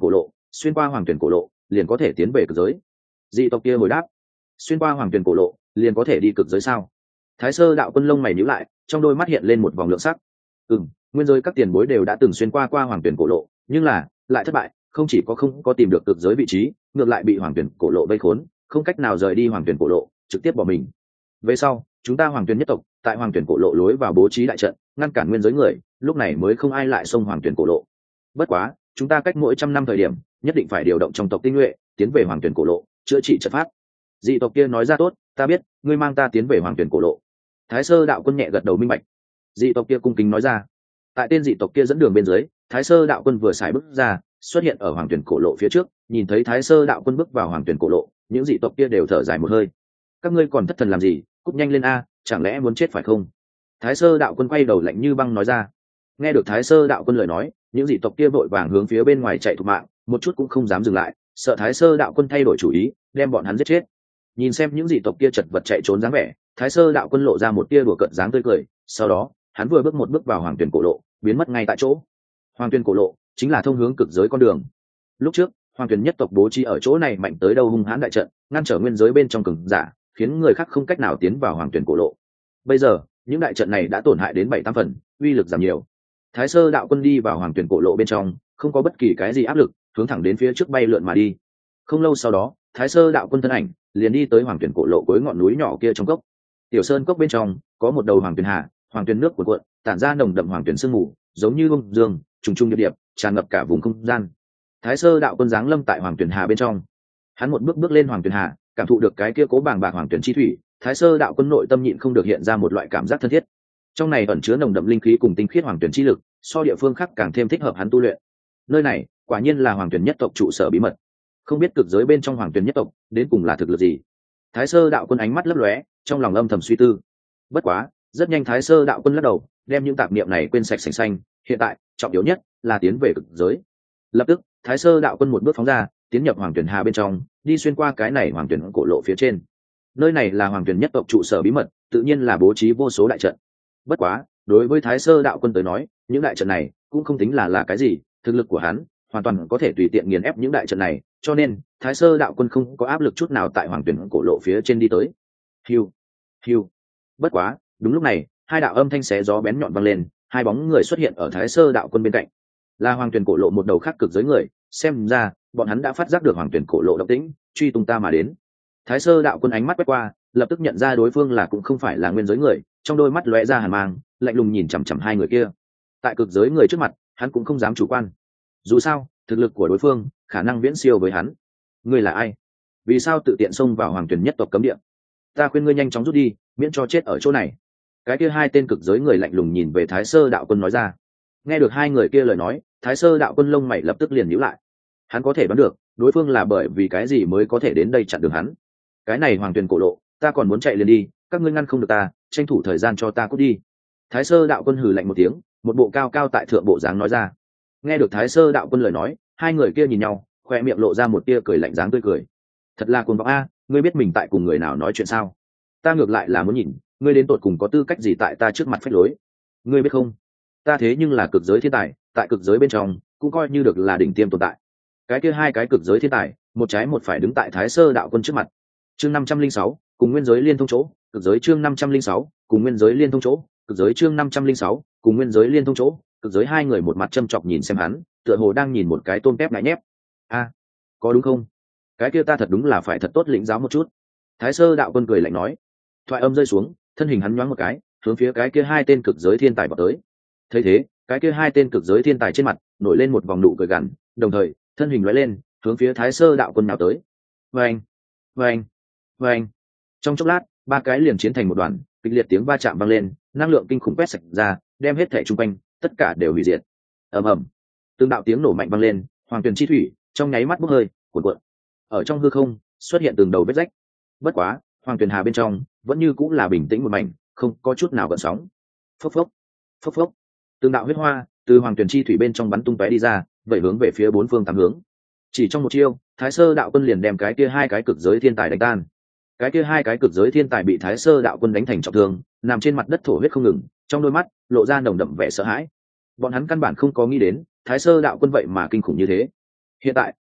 xuyên qua hoàng tuyển cổ lộ liền có thể tiến về cực giới. Dị tộc kia hồi đáp, xuyên qua hoàng tuyển cổ lộ liền có thể đi cực giới sao? Thái Sơ đạo quân lông mày nhíu lại, trong đôi mắt hiện lên một vòng lượng sắc. Nguyên giới các tiền bối đều đã từng xuyên qua hoàng tuyển cổ lộ, nhưng là lại thất bại, không chỉ có không có tìm được cực giới vị trí, ngược lại bị hoàng tuyển cổ lộ vây khốn, không cách nào rời đi hoàng tuyển cổ lộ, trực tiếp bỏ mình. Về sau, chúng ta hoàng tuyển nhất tộc tại hoàng tuyển cổ lộ lối vào bố trí đại trận, ngăn cản nguyên giới người, lúc này mới không ai lại xông hoàng tuyển cổ lộ. Bất quá, chúng ta cách mỗi 100 năm thời điểm, nhất định phải điều động trong tộc tinh nhuệ, tiến về hoàng tuyển cổ lộ, chữa trị trận pháp. Dị tộc kia nói ra, tốt, ta biết, ngươi mang ta tiến về hoàng tuyển cổ lộ. Thái Sơ đạo quân nhẹ gật đầu minh bạch. Dị tộc kia cung kính nói ra. Tại tên dị tộc kia dẫn đường bên dưới, Thái Sơ đạo quân vừa xài bước ra, xuất hiện ở hoàng tuyển cổ lộ phía trước. Nhìn thấy Thái Sơ đạo quân bước vào hoàng tuyển cổ lộ, những dị tộc kia đều thở dài một hơi. Các ngươi còn thất thần làm gì, cút nhanh lên a, chẳng lẽ muốn chết phải không? Thái Sơ đạo quân quay đầu lạnh như băng nói ra. Nghe được Thái Sơ đạo quân lời nói, những dị tộc kia vội vàng hướng phía bên ngoài chạy thục mạng, một chút cũng không dám dừng lại, sợ Thái Sơ đạo quân thay đổi chủ ý, đem bọn hắn giết chết. Nhìn xem những dị tộc kia chật vật chạy trốn dáng vẻ, Thái Sơ đạo quân lộ ra một tia đùa cợt dáng tươi cười, sau đó hắn vừa bước một bước vào hoàng tuyển cổ lộ, biến mất ngay tại chỗ. Hoàng tuyển cổ lộ chính là thông hướng cực giới con đường. Lúc trước hoàng tuyển nhất tộc bố trí ở chỗ này mạnh tới đâu hung hãn đại trận, ngăn trở nguyên giới bên trong cường giả, khiến người khác không cách nào tiến vào hoàng tuyển cổ lộ. Bây giờ những đại trận này đã tổn hại đến 7-8 phần, uy lực giảm nhiều. Thái Sơ đạo quân đi vào hoàng tuyển cổ lộ bên trong, không có bất kỳ cái gì áp lực, hướng thẳng đến phía trước bay lượn mà đi. Không lâu sau đó, Thái Sơ đạo quân thân ảnh liền đi tới hoàng tuyển cổ lộ cuối ngọn núi nhỏ kia trong cốc. Tiểu sơn cốc bên trong có một đầu hoàng tuyển hà, hoàng tuyển nước cuộn cuộn, tản ra nồng đậm hoàng tuyển sương mù, giống như bông dương trùng trùng điệp điệp, tràn ngập cả vùng không gian. Thái Sơ đạo quân giáng lâm tại hoàng tuyển hà bên trong, hắn một bước bước lên hoàng tuyển hà, cảm thụ được cái kia cố bàng bạc hoàng tuyển chi thủy, Thái Sơ đạo quân nội tâm nhịn không được hiện ra một loại cảm giác thân thiết. Trong này ẩn chứa nồng đậm linh khí cùng tinh khiết hoàng tuyển chi lực, so địa phương khác càng thêm thích hợp hắn tu luyện. Nơi này quả nhiên là hoàng tuyển nhất tộc trụ sở bí mật. Không biết cực giới bên trong hoàng tuyển nhất tộc đến cùng là thực lực gì? Thái Sơ đạo quân ánh mắt lấp lóe, trong lòng âm thầm suy tư. Bất quá rất nhanh Thái Sơ đạo quân lắc đầu, đem những tạp niệm này quên sạch sành xanh. Hiện tại trọng yếu nhất là tiến về cực giới. Lập tức Thái Sơ đạo quân một bước phóng ra, tiến nhập hoàng tuyển hà bên trong, đi xuyên qua cái này hoàng tuyển cổ lộ phía trên. Nơi này là hoàng tuyển nhất tộc trụ sở bí mật, tự nhiên là bố trí vô số đại trận. Bất quá đối với Thái Sơ đạo quân tới nói, những đại trận này cũng không tính là cái gì, thực lực của hắn hoàn toàn có thể tùy tiện nghiền ép những đại trận này, cho nên Thái Sơ đạo quân không có áp lực chút nào tại hoàng tuyển cổ lộ phía trên đi tới. Hiu, hiu. Bất quá đúng lúc này, hai đạo âm thanh xé gió bén nhọn vang lên, hai bóng người xuất hiện ở Thái Sơ đạo quân bên cạnh. Là hoàng tuyển cổ lộ một đầu khác cực giới người, xem ra bọn hắn đã phát giác được hoàng tuyển cổ lộ động tĩnh, truy tung ta mà đến. Thái Sơ đạo quân ánh mắt quét qua, lập tức nhận ra đối phương là cũng không phải là nguyên giới người, trong đôi mắt lóe ra hàn mang, lạnh lùng nhìn chằm chằm hai người kia. Tại cực giới người trước mặt, hắn cũng không dám chủ quan. Dù sao, thực lực của đối phương khả năng viễn siêu với hắn. Ngươi là ai? Vì sao tự tiện xông vào hoàng tuyển nhất tộc cấm địa? Ta khuyên ngươi nhanh chóng rút đi, miễn cho chết ở chỗ này. Cái kia hai tên cực giới người lạnh lùng nhìn về Thái Sơ đạo quân nói ra. Nghe được hai người kia lời nói, Thái Sơ đạo quân lông mày lập tức liền nhíu lại. Hắn có thể đoán được đối phương là bởi vì cái gì mới có thể đến đây chặn đường hắn. Cái này hoàng tuyển cổ lộ, ta còn muốn chạy liền đi, các ngươi ngăn không được ta, tranh thủ thời gian cho ta cút đi. Thái Sơ đạo quân hừ lạnh một tiếng, một bộ cao cao tại thượng bộ dáng nói ra. Nghe được Thái Sơ đạo quân lời nói, hai người kia nhìn nhau, khoe miệng lộ ra một tia cười lạnh dáng tươi cười. Thật là cuồng vọng a, ngươi biết mình tại cùng người nào nói chuyện sao? Ta ngược lại là muốn nhìn, ngươi đến tột cùng có tư cách gì tại ta trước mặt phách lối? Ngươi biết không, ta thế nhưng là cực giới thiên tài, tại cực giới bên trong cũng coi như được là đỉnh tiêm tồn tại. Cái kia hai cái cực giới thiên tài, một trái một phải đứng tại Thái Sơ đạo quân trước mặt. Chương 506, cùng nguyên giới liên thông chỗ, cực giới chương 506, cùng nguyên giới liên thông chỗ, cực giới chương 506, cùng nguyên giới liên thông chỗ, cực giới. Hai người một mặt châm chọc nhìn xem hắn, tựa hồ đang nhìn một cái tôm tép ngại nhép. A, có đúng không? Cái kia ta thật đúng là phải thật tốt lĩnh giáo một chút. Thái Sơ đạo quân cười lạnh nói. Thoại âm rơi xuống, thân hình hắn nhoáng một cái, hướng phía cái kia hai tên cực giới thiên tài vọt tới. Thấy thế, cái kia hai tên cực giới thiên tài trên mặt nổi lên một vòng nụ cười gằn, đồng thời thân hình lóe lên, hướng phía Thái Sơ đạo quân nào tới. Vâng, vâng, vâng. Trong chốc lát, ba cái liền chiến thành một đoàn, kịch liệt tiếng va chạm vang lên, năng lượng kinh khủng quét sạch ra, đem hết thảy xung quanh tất cả đều hủy diệt. Ầm ầm, từng đạo tiếng nổ mạnh vang lên, hoàng tuyền chi thủy trong nháy mắt bốc hơi, cuộn cuộn. Ở trong hư không xuất hiện từng đầu vết rách. Bất quá, hoàng tuyền hà bên trong vẫn như cũng là bình tĩnh một mảnh, không có chút nào gợn sóng. Phốc phốc, phốc phốc. Từng đạo huyết hoa từ hoàng tuyền chi thủy bên trong bắn tung tóe đi ra, vẩy hướng về phía bốn phương tám hướng. Chỉ trong một chiêu, Thái Sơ đạo quân liền đem cái kia hai cái cực giới thiên tài đánh tan. Cái kia hai cái cực giới thiên tài bị Thái Sơ đạo quân đánh thành trọng thương, nằm trên mặt đất thổ huyết không ngừng, trong đôi mắt lộ ra nồng đậm vẻ sợ hãi. Bọn hắn căn bản không có nghĩ đến Thái Sơ đạo quân vậy mà kinh khủng như thế. Hiện tại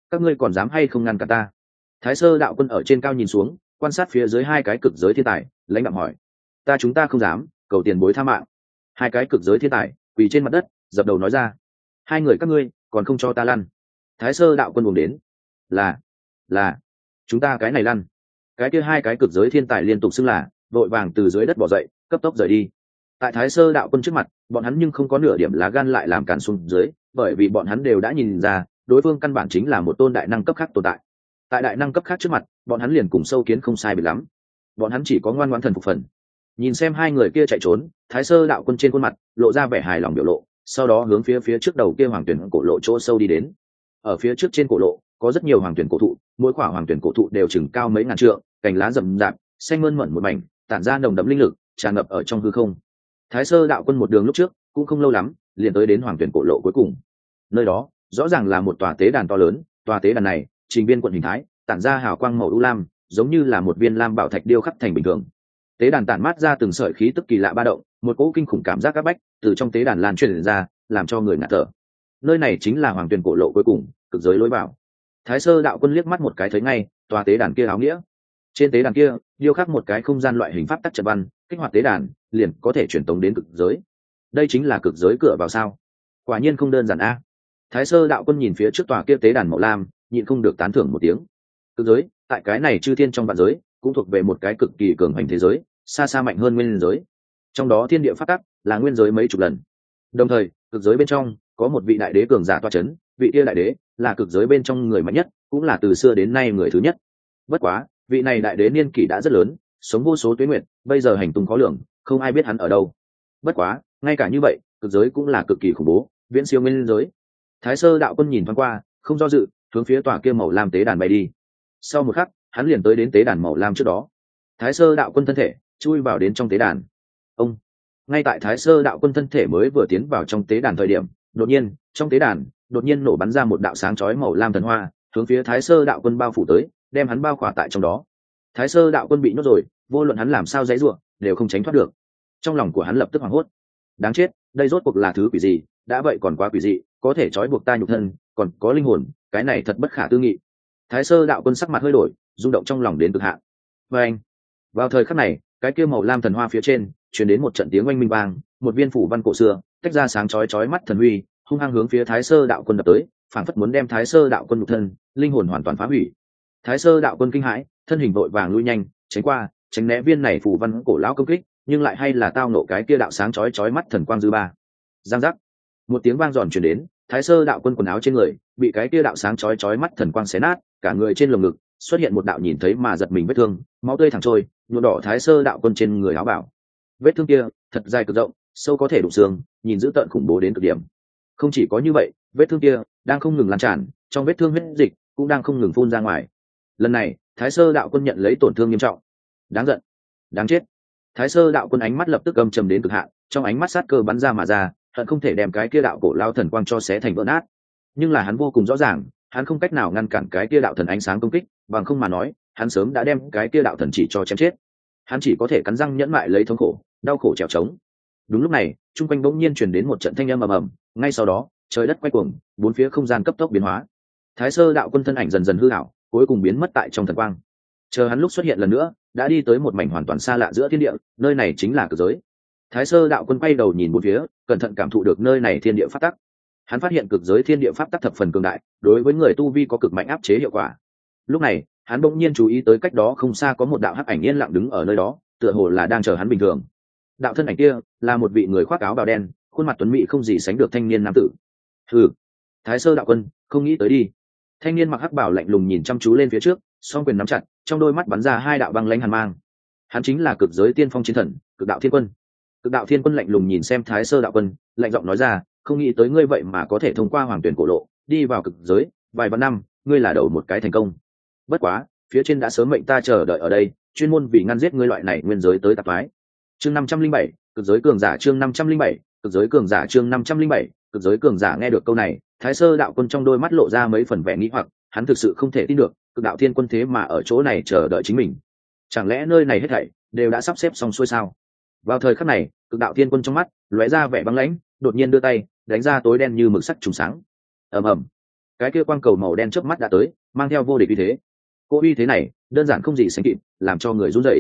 các ngươi còn dám hay không ngăn cả ta? Thái Sơ đạo quân ở trên cao nhìn xuống, quan sát phía dưới hai cái cực giới thiên tài, lãnh đạm hỏi. Chúng ta không dám, cầu tiền bối tha mạng. Hai cái cực giới thiên tài quỳ trên mặt đất, dập đầu nói ra. Hai người các ngươi còn không cho ta lăn. Thái Sơ đạo quân buồn đến. Là chúng ta cái này lăn. Cái kia hai cái cực giới thiên tài liên tục xưng là, vội vàng từ dưới đất bỏ dậy, cấp tốc rời đi. Tại Thái Sơ đạo quân trước mặt, bọn hắn nhưng không có nửa điểm lá gan lại làm cản xuống dưới, bởi vì bọn hắn đều đã nhìn ra, đối phương căn bản chính là một tôn đại năng cấp khác tồn tại. Tại đại năng cấp khác trước mặt, bọn hắn liền cùng sâu kiến không sai biệt lắm. Bọn hắn chỉ có ngoan ngoãn thần phục phần. Nhìn xem hai người kia chạy trốn, Thái Sơ đạo quân trên khuôn mặt lộ ra vẻ hài lòng biểu lộ, sau đó hướng phía trước đầu kia hoàng tuyển cổ lộ chỗ sâu đi đến. Ở phía trước trên cổ lộ có rất nhiều hoàng tuyển cổ thụ, mỗi quả hoàng tuyển cổ thụ đều chừng cao mấy ngàn trượng, cành lá rậm rạp, xanh mơn mởn một mảnh, tản ra nồng đậm linh lực, tràn ngập ở trong hư không. Thái Sơ đạo quân một đường lúc trước cũng không lâu lắm, liền tới đến hoàng tuyển cổ lộ cuối cùng. Nơi đó rõ ràng là một tòa tế đàn to lớn, tòa tế đàn này trình biên quận hình thái, tản ra hào quang màu u lam, giống như là một viên lam bảo thạch điêu khắc thành bình thường. Tế đàn tản mát ra từng sợi khí tức kỳ lạ ba động, một cỗ kinh khủng cảm giác áp bách từ trong tế đàn lan truyền ra, làm cho người ngạt thở. Nơi này chính là hoàng tuyển cổ lộ cuối cùng, cực giới lối vào. Thái Sơ đạo quân liếc mắt một cái thấy ngay, tòa tế đàn kia áo nghĩa. Trên tế đàn kia điêu khắc một cái không gian loại hình pháp tắc trận văn, kích hoạt tế đàn liền có thể truyền tống đến cực giới. Đây chính là cực giới cửa vào sao? Quả nhiên không đơn giản a. Thái Sơ đạo quân nhìn phía trước tòa kia tế đàn màu lam, nhịn không được tán thưởng một tiếng. Cực giới, tại cái này chư thiên trong vạn giới, cũng thuộc về một cái cực kỳ cường hành thế giới, xa xa mạnh hơn nguyên giới. Trong đó thiên địa pháp tắc là nguyên giới mấy chục lần. Đồng thời, cực giới bên trong có một vị đại đế cường giả toa chấn, vị kia đại đế là cực giới bên trong người mạnh nhất, cũng là từ xưa đến nay người thứ nhất. Bất quá, vị này đại đế niên kỷ đã rất lớn, sống vô số tuế nguyệt, bây giờ hành tung khó lường, không ai biết hắn ở đâu. Bất quá, ngay cả như vậy, cực giới cũng là cực kỳ khủng bố, viễn siêu nguyên giới. Thái Sơ đạo quân nhìn thoáng qua, không do dự, hướng phía tòa kia màu lam tế đàn bay đi. Sau một khắc, hắn liền tới đến tế đàn màu lam trước đó. Thái Sơ đạo quân thân thể chui vào đến trong tế đàn. Ông, ngay tại Thái Sơ đạo quân thân thể mới vừa tiến vào trong tế đàn thời điểm, đột nhiên, trong tế đàn đột nhiên nổ bắn ra một đạo sáng chói màu lam thần hoa, hướng phía Thái Sơ đạo quân bao phủ tới, đem hắn bao khỏa tại trong đó. Thái Sơ đạo quân bị nhốt rồi, vô luận hắn làm sao giãy giụa, đều không tránh thoát được. Trong lòng của hắn lập tức hoảng hốt. Đáng chết, đây rốt cuộc là thứ quỷ gì? Đã vậy còn quá quỷ dị, có thể trói buộc ta nhục thân, còn có linh hồn, cái này thật bất khả tư nghị. Thái Sơ đạo quân sắc mặt hơi đổi, rung động trong lòng đến cực hạn. Và anh, vào thời khắc này, cái kia màu lam thần hoa phía trên truyền đến một trận tiếng oanh minh vang, một viên phủ văn cổ xưa tách ra sáng chói chói mắt thần huy, hung hăng hướng phía Thái Sơ đạo quân đập tới, phảng phất muốn đem Thái Sơ đạo quân nhục thân, linh hồn hoàn toàn phá hủy. Thái Sơ đạo quân kinh hãi, thân hình vội vàng lui nhanh, tránh qua, tránh né viên này phủ văn cổ lão công kích, nhưng lại hay là tao nộ cái kia đạo sáng chói chói mắt thần quang dư ba. Giang giác, một tiếng vang giòn truyền đến, Thái Sơ đạo quân quần áo trên người bị cái kia đạo sáng chói chói mắt thần quang xé nát, cả người trên lồng ngực xuất hiện một đạo nhìn thấy mà giật mình vết thương, máu tươi thẳng trôi, nhuộm đỏ Thái Sơ đạo quân trên người áo bảo. Vết thương kia thật dài cực rộng, sâu có thể đụng xương, nhìn dữ tợn khủng bố đến cực điểm. Không chỉ có như vậy, vết thương kia đang không ngừng lan tràn, trong vết thương huyết dịch cũng đang không ngừng phun ra ngoài. Lần này, Thái Sơ đạo quân nhận lấy tổn thương nghiêm trọng. Đáng giận, đáng chết. Thái Sơ đạo quân ánh mắt lập tức âm trầm đến cực hạn, trong ánh mắt sát cơ bắn ra mà ra, hận không thể đem cái kia đạo cổ lao thần quang cho xé thành vỡ nát. Nhưng là hắn vô cùng rõ ràng, hắn không cách nào ngăn cản cái kia đạo thần ánh sáng công kích, bằng không mà nói, hắn sớm đã đem cái kia đạo thần chỉ cho chém chết. Hắn chỉ có thể cắn răng nhẫn mại lấy thống khổ, đau khổ trèo trống. Đúng lúc này, trung quanh bỗng nhiên truyền đến một trận thanh âm ầm ầm, ngay sau đó, trời đất quay cuồng, bốn phía không gian cấp tốc biến hóa. Thái Sơ đạo quân thân ảnh dần dần hư ảo, cuối cùng biến mất tại trong thần quang. Chờ hắn lúc xuất hiện lần nữa, đã đi tới một mảnh hoàn toàn xa lạ giữa thiên địa, nơi này chính là cực giới. Thái Sơ đạo quân quay đầu nhìn bốn phía, cẩn thận cảm thụ được nơi này thiên địa pháp tắc. Hắn phát hiện cực giới thiên địa pháp tắc thập phần cường đại, đối với người tu vi có cực mạnh áp chế hiệu quả. Lúc này, hắn bỗng nhiên chú ý tới cách đó không xa có một đạo hắc ảnh yên lặng đứng ở nơi đó, tựa hồ là đang chờ hắn bình thường. Đạo thân ảnh kia là một vị người khoác áo bào đen, khuôn mặt tuấn mỹ không gì sánh được thanh niên nam tử. Hừ, Thái Sơ đạo quân, không nghĩ tới đi. Thanh niên mặc hắc bào lạnh lùng nhìn chăm chú lên phía trước, song quyền nắm chặt, trong đôi mắt bắn ra hai đạo băng lãnh hàn mang. Hắn chính là cực giới tiên phong chiến thần, Cực đạo thiên quân. Cực đạo thiên quân lạnh lùng nhìn xem Thái Sơ đạo quân, lạnh giọng nói ra, không nghĩ tới ngươi vậy mà có thể thông qua hoàng tuyển cổ lộ đi vào cực giới, vài vạn năm ngươi là đầu một cái thành công. Bất quá, phía trên đã sớm mệnh ta chờ đợi ở đây, chuyên môn vì ngăn giết ngươi loại này nguyên giới tới tạp thoái. Chương 507, cực giới cường giả chương 507, cực giới cường giả chương 507, cực giới cường giả. Nghe được câu này, Thái Sơ đạo quân trong đôi mắt lộ ra mấy phần vẻ nghi hoặc, hắn thực sự không thể tin được, Cực đạo thiên quân thế mà ở chỗ này chờ đợi chính mình. Chẳng lẽ nơi này hết thảy đều đã sắp xếp xong xuôi sao? Vào thời khắc này, Cực đạo thiên quân trong mắt lóe ra vẻ băng lãnh, đột nhiên đưa tay đánh ra tối đen như mực sắc trùng sáng. Ầm ầm, cái kia quang cầu màu đen trước mắt đã tới, mang theo vô địch uy thế. Cô uy thế này đơn giản không gì sánh kịp, làm cho người run rẩy.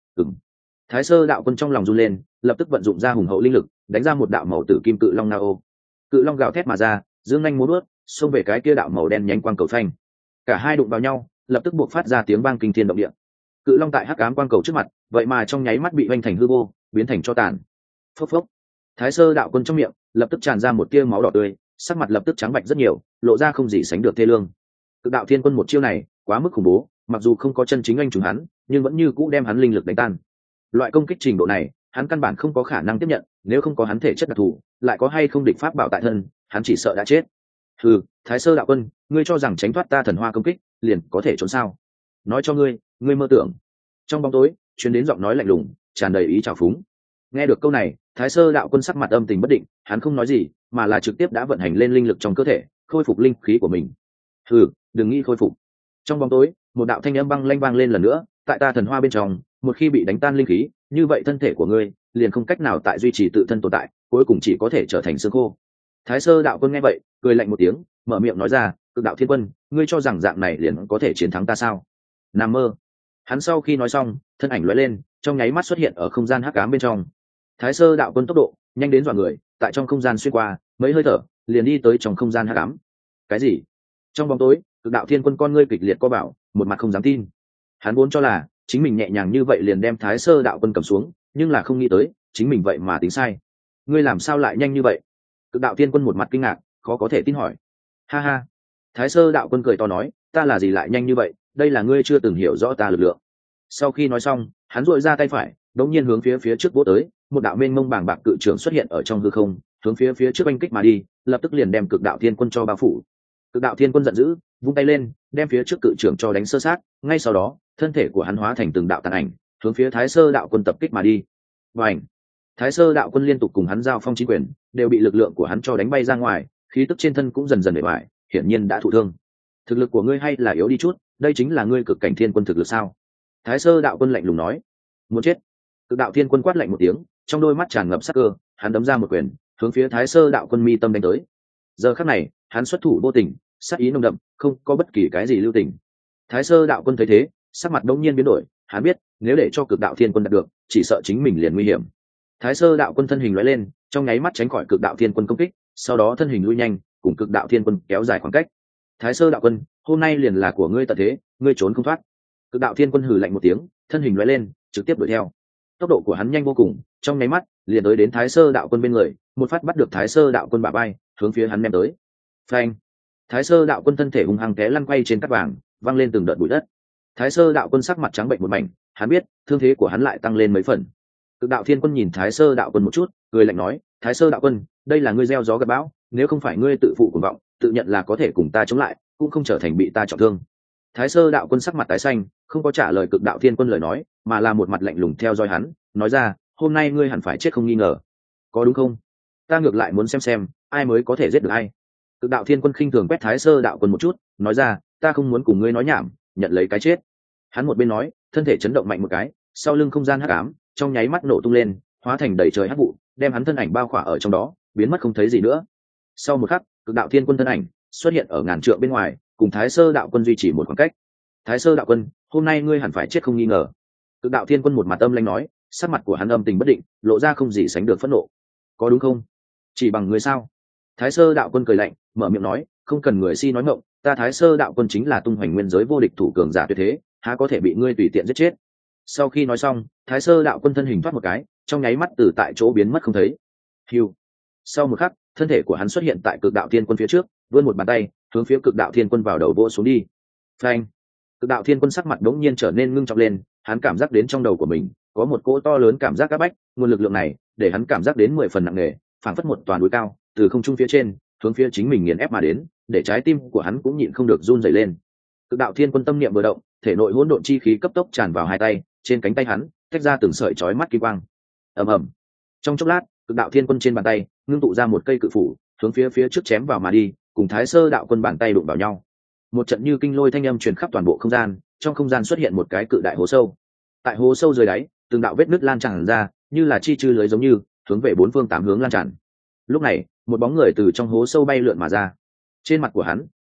Thái Sơ đạo quân trong lòng run lên, lập tức vận dụng ra hùng hậu linh lực, đánh ra một đạo màu tử kim cự long nao. Cự long gào thét mà ra, dương nhanh múa vuốt, xông về cái kia đạo màu đen nhánh quang cầu phanh. Cả hai đụng vào nhau, lập tức buộc phát ra tiếng vang kinh thiên động địa. Cự long tại hắc ám quang cầu trước mặt, vậy mà trong nháy mắt bị vênh thành hư vô, biến thành tro tàn. Phốc phốc. Thái Sơ đạo quân trong miệng lập tức tràn ra một tia máu đỏ tươi, sắc mặt lập tức trắng bệch rất nhiều, lộ ra không gì sánh được thê lương. Cực đạo thiên quân một chiêu này quá mức khủng bố, mặc dù không có chân chính anh trùng hắn, nhưng vẫn như cũ đem hắn linh lực đánh tan. Loại công kích trình độ này, hắn căn bản không có khả năng tiếp nhận, nếu không có hắn thể chất đặc thù, lại có hay không địch pháp bảo tại thân, hắn chỉ sợ đã chết. Hừ, Thái Sơ đạo quân, ngươi cho rằng tránh thoát ta thần hoa công kích, liền có thể trốn sao? Nói cho ngươi, ngươi mơ tưởng. Trong bóng tối, truyền đến giọng nói lạnh lùng, tràn đầy ý trào phúng. Nghe được câu này, Thái Sơ đạo quân sắc mặt âm tình bất định, hắn không nói gì, mà là trực tiếp đã vận hành lên linh lực trong cơ thể, khôi phục linh khí của mình. Hừ, đừng nghĩ khôi phục. Trong bóng tối, một đạo thanh âm băng lanh vang lên lần nữa, tại ta thần hoa bên trong, một khi bị đánh tan linh khí, như vậy thân thể của ngươi liền không cách nào tại duy trì tự thân tồn tại, cuối cùng chỉ có thể trở thành xương khô. Thái Sơ đạo quân nghe vậy, cười lạnh một tiếng, mở miệng nói ra, Cực đạo thiên quân, ngươi cho rằng dạng này liền có thể chiến thắng ta sao? Nằm mơ. Hắn sau khi nói xong, thân ảnh lóe lên, trong nháy mắt xuất hiện ở không gian hắc ám bên trong. Thái Sơ đạo quân tốc độ nhanh đến dọa người, tại trong không gian xuyên qua, mấy hơi thở, liền đi tới trong không gian hắc ám. Cái gì? Trong bóng tối, Cực đạo thiên quân con ngươi kịch liệt co bảo, một mặt không dám tin. Hắn vốn cho là chính mình nhẹ nhàng như vậy liền đem Thái Sơ đạo quân cầm xuống, nhưng là không nghĩ tới, chính mình vậy mà tính sai. Ngươi làm sao lại nhanh như vậy? Cực đạo thiên quân một mặt kinh ngạc, khó có thể tin hỏi. Ha ha. Thái Sơ đạo quân cười to nói, ta là gì lại nhanh như vậy, đây là ngươi chưa từng hiểu rõ ta lực lượng. Sau khi nói xong, hắn duỗi ra tay phải, đống nhiên hướng phía trước vỗ tới, một đạo mênh mông bàng bạc cự trường xuất hiện ở trong hư không, hướng phía trước oanh kích mà đi, lập tức liền đem Cực đạo thiên quân cho bao phủ. Cực đạo thiên quân giận dữ, vung tay lên, đem phía trước cự trường cho đánh sơ sát, ngay sau đó, thân thể của hắn hóa thành từng đạo tàn ảnh, hướng phía Thái Sơ đạo quân tập kích mà đi. Bành! Thái Sơ đạo quân liên tục cùng hắn giao phong chính quyền, đều bị lực lượng của hắn cho đánh bay ra ngoài, khí tức trên thân cũng dần dần bể bại, hiển nhiên đã thụ thương. Thực lực của ngươi hay là yếu đi chút, đây chính là ngươi Cực cảnh thiên quân thực lực sao? Thái Sơ đạo quân lạnh lùng nói. Muốn chết! Cực đạo thiên quân quát lạnh một tiếng, trong đôi mắt tràn ngập sắc cơ, hắn đấm ra một quyền, hướng phía Thái Sơ đạo quân mi tâm đánh tới. Giờ khắc này, hắn xuất thủ vô tình, sát ý nồng đậm, không có bất kỳ cái gì lưu tình. Thái Sơ đạo quân thấy thế, sắc mặt đống nhiên biến đổi, hắn biết, nếu để cho Cực đạo thiên quân đạt được, chỉ sợ chính mình liền nguy hiểm. Thái Sơ đạo quân thân hình lóe lên, trong nháy mắt tránh khỏi Cực đạo thiên quân công kích, sau đó thân hình lui nhanh, cùng Cực đạo thiên quân kéo dài khoảng cách. Thái Sơ đạo quân, hôm nay liền là của ngươi tận thế, ngươi trốn không thoát. Cực đạo thiên quân hừ lạnh một tiếng, thân hình lóe lên, trực tiếp đuổi theo. Tốc độ của hắn nhanh vô cùng, trong nháy mắt liền tới đến Thái Sơ đạo quân bên người, một phát bắt được Thái Sơ đạo quân bả vai, hướng phía hắn ném tới. Phanh! Thái Sơ đạo quân thân thể hung hăng té lăn quay trên cát vàng, văng lên từng đợt bụi đất. Thái Sơ đạo quân sắc mặt trắng bệnh một mảnh, hắn biết thương thế của hắn lại tăng lên mấy phần. Cực đạo thiên quân nhìn Thái Sơ đạo quân một chút, cười lạnh nói, Thái Sơ đạo quân, đây là ngươi gieo gió gặt bão, nếu không phải ngươi tự phụ cuồng vọng, tự nhận là có thể cùng ta chống lại, cũng không trở thành bị ta trọng thương. Thái Sơ đạo quân sắc mặt tái xanh, không có trả lời Cực đạo thiên quân lời nói, mà là một mặt lạnh lùng theo dõi hắn, nói ra, hôm nay ngươi hẳn phải chết không nghi ngờ, có đúng không? Ta ngược lại muốn xem ai mới có thể giết được ai. Cực đạo thiên quân khinh thường quét Thái Sơ đạo quân một chút, nói ra, ta không muốn cùng ngươi nói nhảm, nhận lấy cái chết. Hắn một bên nói, thân thể chấn động mạnh một cái, sau lưng không gian hắc ám trong nháy mắt nổ tung lên, hóa thành đầy trời hắc vụ, đem hắn thân ảnh bao khỏa ở trong đó, biến mất không thấy gì nữa. Sau một khắc, Cực đạo thiên quân thân ảnh xuất hiện ở ngàn trượng bên ngoài, cùng Thái Sơ đạo quân duy trì một khoảng cách. Thái Sơ đạo quân, hôm nay ngươi hẳn phải chết không nghi ngờ. Cực đạo thiên quân một mặt âm lãnh nói, sắc mặt của hắn âm tình bất định, lộ ra không gì sánh được phẫn nộ. Có đúng không? Chỉ bằng ngươi sao? Thái Sơ đạo quân cười lạnh, mở miệng nói, không cần người si nói ngọng, ta Thái Sơ đạo quân chính là tung hoành nguyên giới vô địch thủ cường giả tuyệt thế, há có thể bị ngươi tùy tiện giết chết. Sau khi nói xong, Thái Sơ đạo quân thân hình thoát một cái, trong nháy mắt từ tại chỗ biến mất không thấy. Hưu. Sau một khắc, thân thể của hắn xuất hiện tại Cực đạo thiên quân phía trước, vươn một bàn tay, hướng phía Cực đạo thiên quân vào đầu vỗ xuống đi. Phanh. Cực đạo thiên quân sắc mặt đống nhiên trở nên ngưng trọng lên, hắn cảm giác đến trong đầu của mình có một cỗ to lớn cảm giác áp bách, nguồn lực lượng này để hắn cảm giác đến 10 phần nặng nề, phảng phất một toàn núi cao từ không trung phía trên hướng phía chính mình nghiền ép mà đến, để trái tim của hắn cũng nhịn không được run rẩy lên. Cực đạo thiên quân tâm niệm vừa động, thể nội hỗn độn chi khí cấp tốc tràn vào hai tay, trên cánh tay hắn tách ra từng sợi chói mắt kim quang. Ầm ầm. Trong chốc lát, Cực đạo thiên quân trên bàn tay ngưng tụ ra một cây cự phủ, hướng phía trước chém vào mà đi, cùng Thái Sơ đạo quân bàn tay đụng vào nhau. Một trận như kinh lôi thanh âm truyền khắp toàn bộ không gian, trong không gian xuất hiện một cái cự đại hố sâu. Tại hố sâu dưới đáy, từng đạo vết nứt lan tràn ra, như là chi chư lưới giống như hướng về bốn phương tám hướng lan tràn. Lúc này, một bóng người từ trong hố sâu bay lượn mà ra. Trên mặt của hắn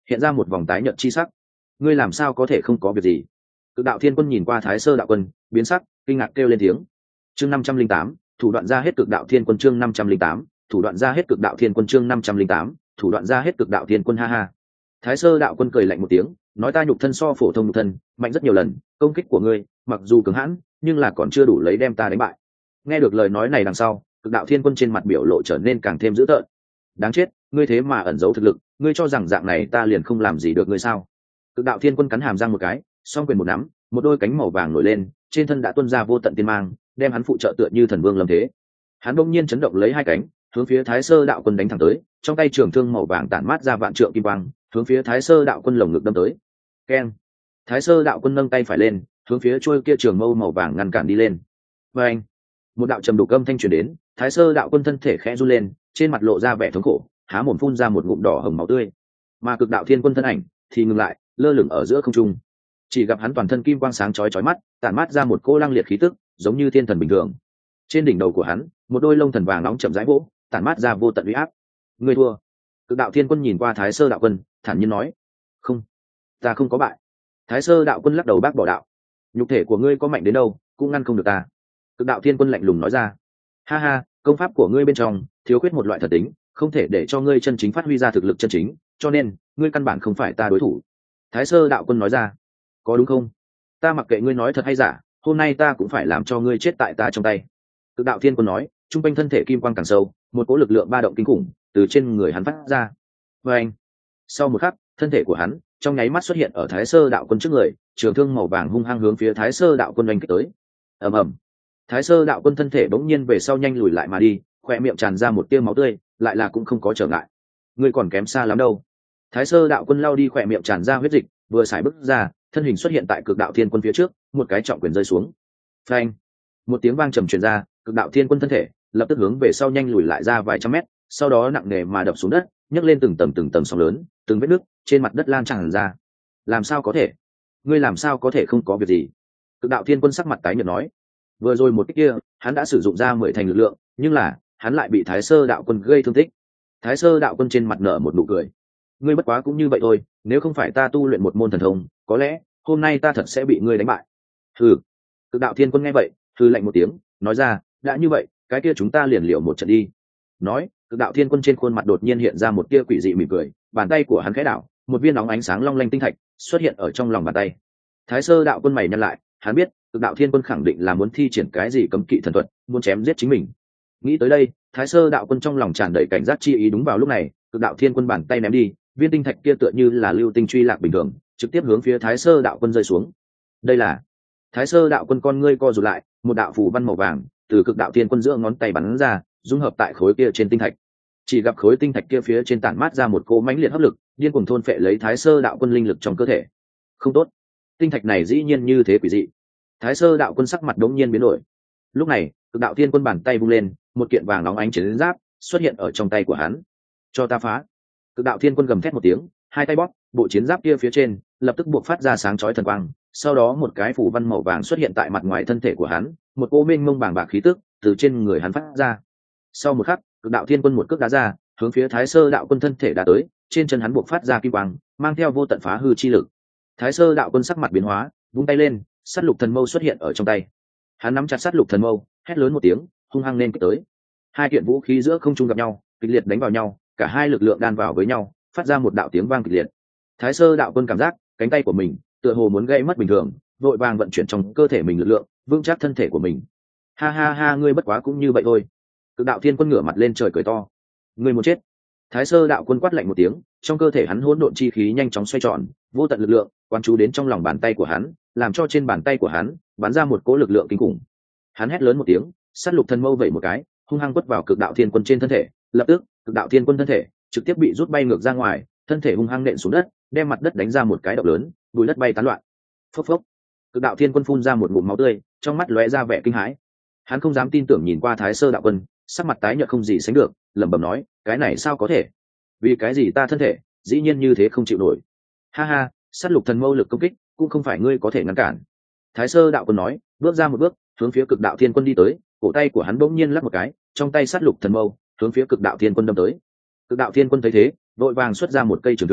hiện ra một vòng tái nhợt chi sắc. Ngươi làm sao có thể không có việc gì? Cực đạo thiên quân nhìn qua Thái Sơ đạo quân, biến sắc, kinh ngạc kêu lên tiếng. Chương 508, thủ đoạn ra hết cực đạo thiên quân. Chương 508, thủ đoạn ra hết cực đạo thiên quân. Chương 508, thủ đoạn ra hết cực đạo thiên quân. Ha ha. Thái Sơ đạo quân cười lạnh một tiếng, nói ta nhục thân so phổ thông nhục thân mạnh rất nhiều lần, công kích của ngươi mặc dù cứng hãn nhưng là còn chưa đủ lấy đem ta đánh bại. Nghe được lời nói này đằng sau, cực đạo thiên quân trên mặt biểu lộ trở nên càng thêm dữ tợn. Đáng chết, ngươi thế mà ẩn giấu thực lực, ngươi cho rằng dạng này ta liền không làm gì được ngươi sao? Cực đạo thiên quân cắn hàm răng một cái, song quyền một nắm, một đôi cánh màu vàng nổi lên, trên thân đã tuôn ra vô tận tiên mang, đem hắn phụ trợ tựa như thần vương lâm thế. Hắn bỗng nhiên chấn động lấy hai cánh, hướng phía Thái Sơ đạo quân đánh thẳng tới, trong tay trường thương màu vàng tản mát ra vạn trượng kim quang, hướng phía Thái Sơ đạo quân lồng ngực đâm tới. Keng! Thái Sơ đạo quân nâng tay phải lên, hướng phía chuôi kia trường mâu màu vàng ngăn cản đi lên. Và anh, một đạo trầm đục âm thanh truyền đến, Thái Sơ đạo quân thân thể khẽ run lên, trên mặt lộ ra vẻ thống khổ, há mồm phun ra một ngụm đỏ hồng máu tươi. Mà cực đạo thiên quân thân ảnh thì ngừng lại, lơ lửng ở giữa không trung. Chỉ gặp hắn toàn thân kim quang sáng chói chói mắt, tản mát ra một cô lăng liệt khí tức, giống như thiên thần bình thường. Trên đỉnh đầu của hắn, một đôi lông thần vàng nóng chậm rãi vỗ, tản mát ra vô tận uy áp. Ngươi thua. Cực đạo thiên quân nhìn qua Thái Sơ đạo quân, thản nhiên nói: "Không, ta không có bại." Thái Sơ đạo quân lắc đầu bác bỏ đạo: "Nhục thể của ngươi có mạnh đến đâu, cũng ngăn không được ta." Cực đạo thiên quân lạnh lùng nói ra: "Ha ha, công pháp của ngươi bên trong thiếu khuyết một loại thần tính, không thể để cho ngươi chân chính phát huy ra thực lực chân chính, cho nên ngươi căn bản không phải ta đối thủ." Thái Sơ đạo quân nói ra: "Có đúng không? Ta mặc kệ ngươi nói thật hay giả, hôm nay ta cũng phải làm cho ngươi chết tại ta trong tay." Cực đạo thiên quân nói, trung quanh thân thể kim quang càng sâu, một cỗ lực lượng ba động kinh khủng từ trên người hắn phát ra. Và anh, sau một khắc, thân thể của hắn trong nháy mắt xuất hiện ở Thái Sơ đạo quân trước người, trường thương màu vàng hung hăng hướng phía Thái Sơ đạo quân đánh kích tới. Ầm ầm, Thái Sơ đạo quân thân thể bỗng nhiên về sau nhanh lùi lại mà đi, khóe miệng tràn ra một tia máu tươi, lại là cũng không có trở ngại. Ngươi còn kém xa lắm đâu. Thái Sơ đạo quân lao đi khóe miệng tràn ra huyết dịch, vừa xài bước ra, thân hình xuất hiện tại cực đạo thiên quân phía trước, một cái trọng quyền rơi xuống. Phanh, một tiếng vang trầm truyền ra, cực đạo thiên quân thân thể lập tức hướng về sau nhanh lùi lại ra vài trăm mét, sau đó nặng nề mà đập xuống đất, nhấc lên từng tầng sóng lớn, từng vết nứt trên mặt đất lan tràn ra. Làm sao có thể? Ngươi làm sao có thể không có việc gì? Cực đạo thiên quân sắc mặt tái nhợt nói. Vừa rồi một cái kia, hắn đã sử dụng ra 10 thành lực lượng, nhưng là hắn lại bị Thái Sơ đạo quân gây thương tích. Thái Sơ đạo quân trên mặt nở một nụ cười. Ngươi bất quá cũng như vậy thôi, nếu không phải ta tu luyện một môn thần thông, có lẽ hôm nay ta thật sẽ bị ngươi đánh bại. Hừ. Cực đạo thiên quân nghe vậy, hừ lạnh một tiếng, nói ra, đã như vậy, cái kia chúng ta liền liều một trận đi. Nói, cực đạo thiên quân trên khuôn mặt đột nhiên hiện ra một tia quỷ dị mỉm cười, bàn tay của hắn khẽ đảo, một viên nóng ánh sáng long lanh tinh thạch xuất hiện ở trong lòng bàn tay. Thái Sơ đạo quân mày nhăn lại, hắn biết cực đạo thiên quân khẳng định là muốn thi triển cái gì cấm kỵ thần thuật, muốn chém giết chính mình. Nghĩ tới đây, Thái Sơ đạo quân trong lòng tràn đầy cảnh giác chi ý. Đúng vào lúc này, cực đạo thiên quân bàn tay ném đi, viên tinh thạch kia tựa như là lưu tinh truy lạc bình thường, trực tiếp hướng phía Thái Sơ đạo quân rơi xuống. Đây là Thái Sơ đạo quân con ngươi co rụt lại, một đạo phù văn màu vàng từ cực đạo thiên quân giữa ngón tay bắn ra, dung hợp tại khối kia trên tinh thạch. Chỉ gặp khối tinh thạch kia phía trên tản mát ra một cỗ mãnh liệt hấp lực, điên cuồng thôn phệ lấy Thái Sơ đạo quân linh lực trong cơ thể. Không tốt, tinh thạch này dĩ nhiên như thế quỷ dị. Thái Sơ đạo quân sắc mặt đống nhiên biến đổi. Lúc này, cực đạo thiên quân bàn tay vung lên, một kiện vàng nóng ánh chiến giáp xuất hiện ở trong tay của hắn. Cho ta phá! Cực đạo thiên quân gầm thét một tiếng, hai tay bóp, bộ chiến giáp kia phía trên lập tức buộc phát ra sáng chói thần quang. Sau đó một cái phủ văn màu vàng xuất hiện tại mặt ngoài thân thể của hắn, một cỗ mênh mông bàng bạc khí tức từ trên người hắn phát ra. Sau một khắc, cực đạo thiên quân một cước đá ra, hướng phía Thái Sơ đạo quân thân thể đã tới, trên chân hắn buộc phát ra kim quang, mang theo vô tận phá hư chi lực. Thái Sơ đạo quân sắc mặt biến hóa, vung tay lên, sát lục thần mâu xuất hiện ở trong tay. Hắn nắm chặt sát lục thần mâu, hét lớn một tiếng, hung hăng nên kích tới. Hai kiện vũ khí giữa không trung gặp nhau, kịch liệt đánh vào nhau, cả hai lực lượng đan vào với nhau, phát ra một đạo tiếng vang kịch liệt. Thái Sơ đạo quân cảm giác cánh tay của mình tựa hồ muốn gãy mất bình thường, vội vàng vận chuyển trong cơ thể mình lực lượng, vững chắc thân thể của mình. Ha ha ha, ngươi bất quá cũng như vậy thôi. Cực đạo thiên quân ngửa mặt lên trời cười to. Ngươi muốn chết? Thái Sơ đạo quân quát lạnh một tiếng, trong cơ thể hắn hỗn độn chi khí nhanh chóng xoay tròn, vô tận lực lượng quán chú đến trong lòng bàn tay của hắn, làm cho trên bàn tay của hắn bắn ra một cỗ lực lượng kinh khủng. Hắn hét lớn một tiếng, sát lục thần mâu vẩy một cái, hung hăng quất vào cực đạo thiên quân trên thân thể. Lập tức, cực đạo thiên quân thân thể trực tiếp bị rút bay ngược ra ngoài, thân thể hung hăng nện xuống đất, đem mặt đất đánh ra một cái động lớn, bụi đất bay tán loạn. Phốc phốc, cực đạo thiên quân phun ra một ngụm máu tươi, trong mắt lóe ra vẻ kinh hãi. Hắn không dám tin tưởng nhìn qua Thái Sơ đạo quân, sắc mặt tái nhợt không gì sánh được, lẩm bẩm nói, cái này sao có thể? Vì cái gì ta thân thể dĩ nhiên như thế không chịu nổi? Ha ha, sát lục thần mâu lực công kích cũng không phải ngươi có thể ngăn cản. Thái Sơ đạo quân nói, bước ra một bước, hướng phía cực đạo thiên quân đi tới, cổ tay của hắn bỗng nhiên lắc một cái, trong tay sát lục thần mâu hướng phía cực đạo thiên quân đâm tới. Cực đạo thiên quân thấy thế, vội vàng xuất ra một cây trường thương,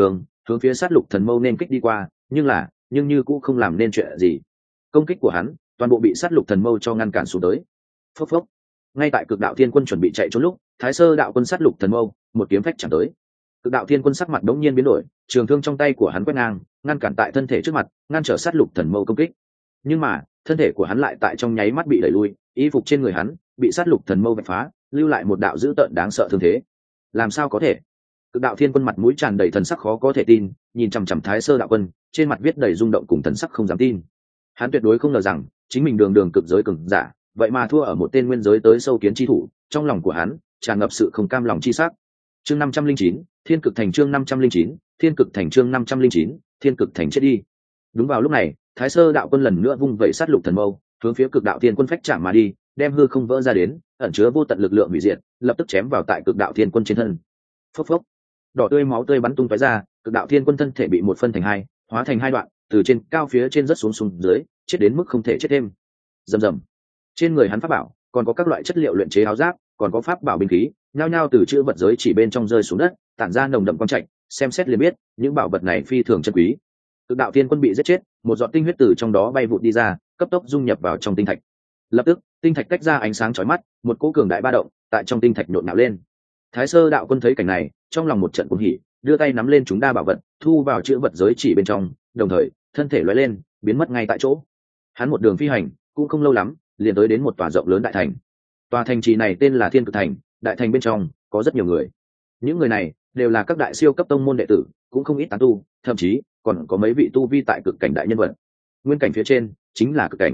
hướng phía sát lục thần mâu nên kích đi qua, nhưng như cũng không làm nên chuyện gì. Công kích của hắn toàn bộ bị sát lục thần mâu cho ngăn cản xuống tới. Phốc phốc. Ngay tại Cực Đạo Thiên Quân chuẩn bị chạy trốn lúc, Thái Sơ đạo quân sát lục thần mâu một kiếm phách chạm tới. Cực Đạo Thiên Quân sắc mặt đống nhiên biến đổi, trường thương trong tay của hắn quét ngang, ngăn cản tại thân thể trước mặt, ngăn trở sát lục thần mâu công kích. Nhưng mà thân thể của hắn lại tại trong nháy mắt bị đẩy lui, y phục trên người hắn bị sát lục thần mâu vạch phá, lưu lại một đạo dữ tợn đáng sợ thương thế. Làm sao có thể? Cực Đạo Thiên Quân mặt mũi tràn đầy thần sắc khó có thể tin, nhìn chằm chằm Thái Sơ đạo quân, trên mặt viết đầy rung động cùng thần sắc không dám tin. Hắn tuyệt đối không ngờ rằng chính mình đường đường cực giới cường giả, vậy mà thua ở một tên nguyên giới tới sâu kiến chi thủ. Trong lòng của hắn tràn ngập sự không cam lòng chi sắc. Chương 509, Thiên Cực Thành. Chương 509, Thiên Cực Thành. Chương 509, Thiên Cực Thành chết đi. Đúng vào lúc này, Thái Sơ đạo quân lần nữa vung vẩy sát lục thần mâu, hướng phía Cực Đạo Thiên Quân phách chạm mà đi, đem hư không vỡ ra đến, ẩn chứa vô tận lực lượng hủy diệt, lập tức chém vào tại Cực Đạo Thiên Quân trên thân. Phốc phốc. Đỏ tươi máu tươi bắn tung tóe ra, Cực Đạo Thiên Quân thân thể bị một phân thành hai, hóa thành hai đoạn, từ trên cao phía trên rất xuống dưới, chết đến mức không thể chết thêm. Rầm rầm. Trên người hắn pháp bảo, còn có các loại chất liệu luyện chế áo giáp, còn có pháp bảo binh khí, nhao nhao từ chữ vật giới chỉ bên trong rơi xuống đất, tản ra nồng đậm quang trạch, xem xét liền biết, những bảo vật này phi thường chân quý. Cực Đạo Thiên Quân bị giết chết, một giọt tinh huyết từ trong đó bay vụt đi ra, cấp tốc dung nhập vào trong tinh thạch. Lập tức, tinh thạch tách ra ánh sáng chói mắt, một cỗ cường đại ba động tại trong tinh thạch nhộn nhạo lên. Thái Sơ đạo quân thấy cảnh này, trong lòng một trận cuồng hỉ, đưa tay nắm lên chúng đa bảo vật, thu vào chữ vật giới chỉ bên trong, đồng thời, thân thể lóe lên, biến mất ngay tại chỗ. Hắn một đường phi hành, cũng không lâu lắm, liền tới đến một tòa rộng lớn đại thành. Tòa thành trì này tên là Thiên Cực Thành, đại thành bên trong có rất nhiều người. Những người này đều là các đại siêu cấp tông môn đệ tử, cũng không ít tán tu, thậm chí còn có mấy vị tu vi tại cực cảnh đại nhân vật. Nguyên cảnh phía trên chính là cực cảnh.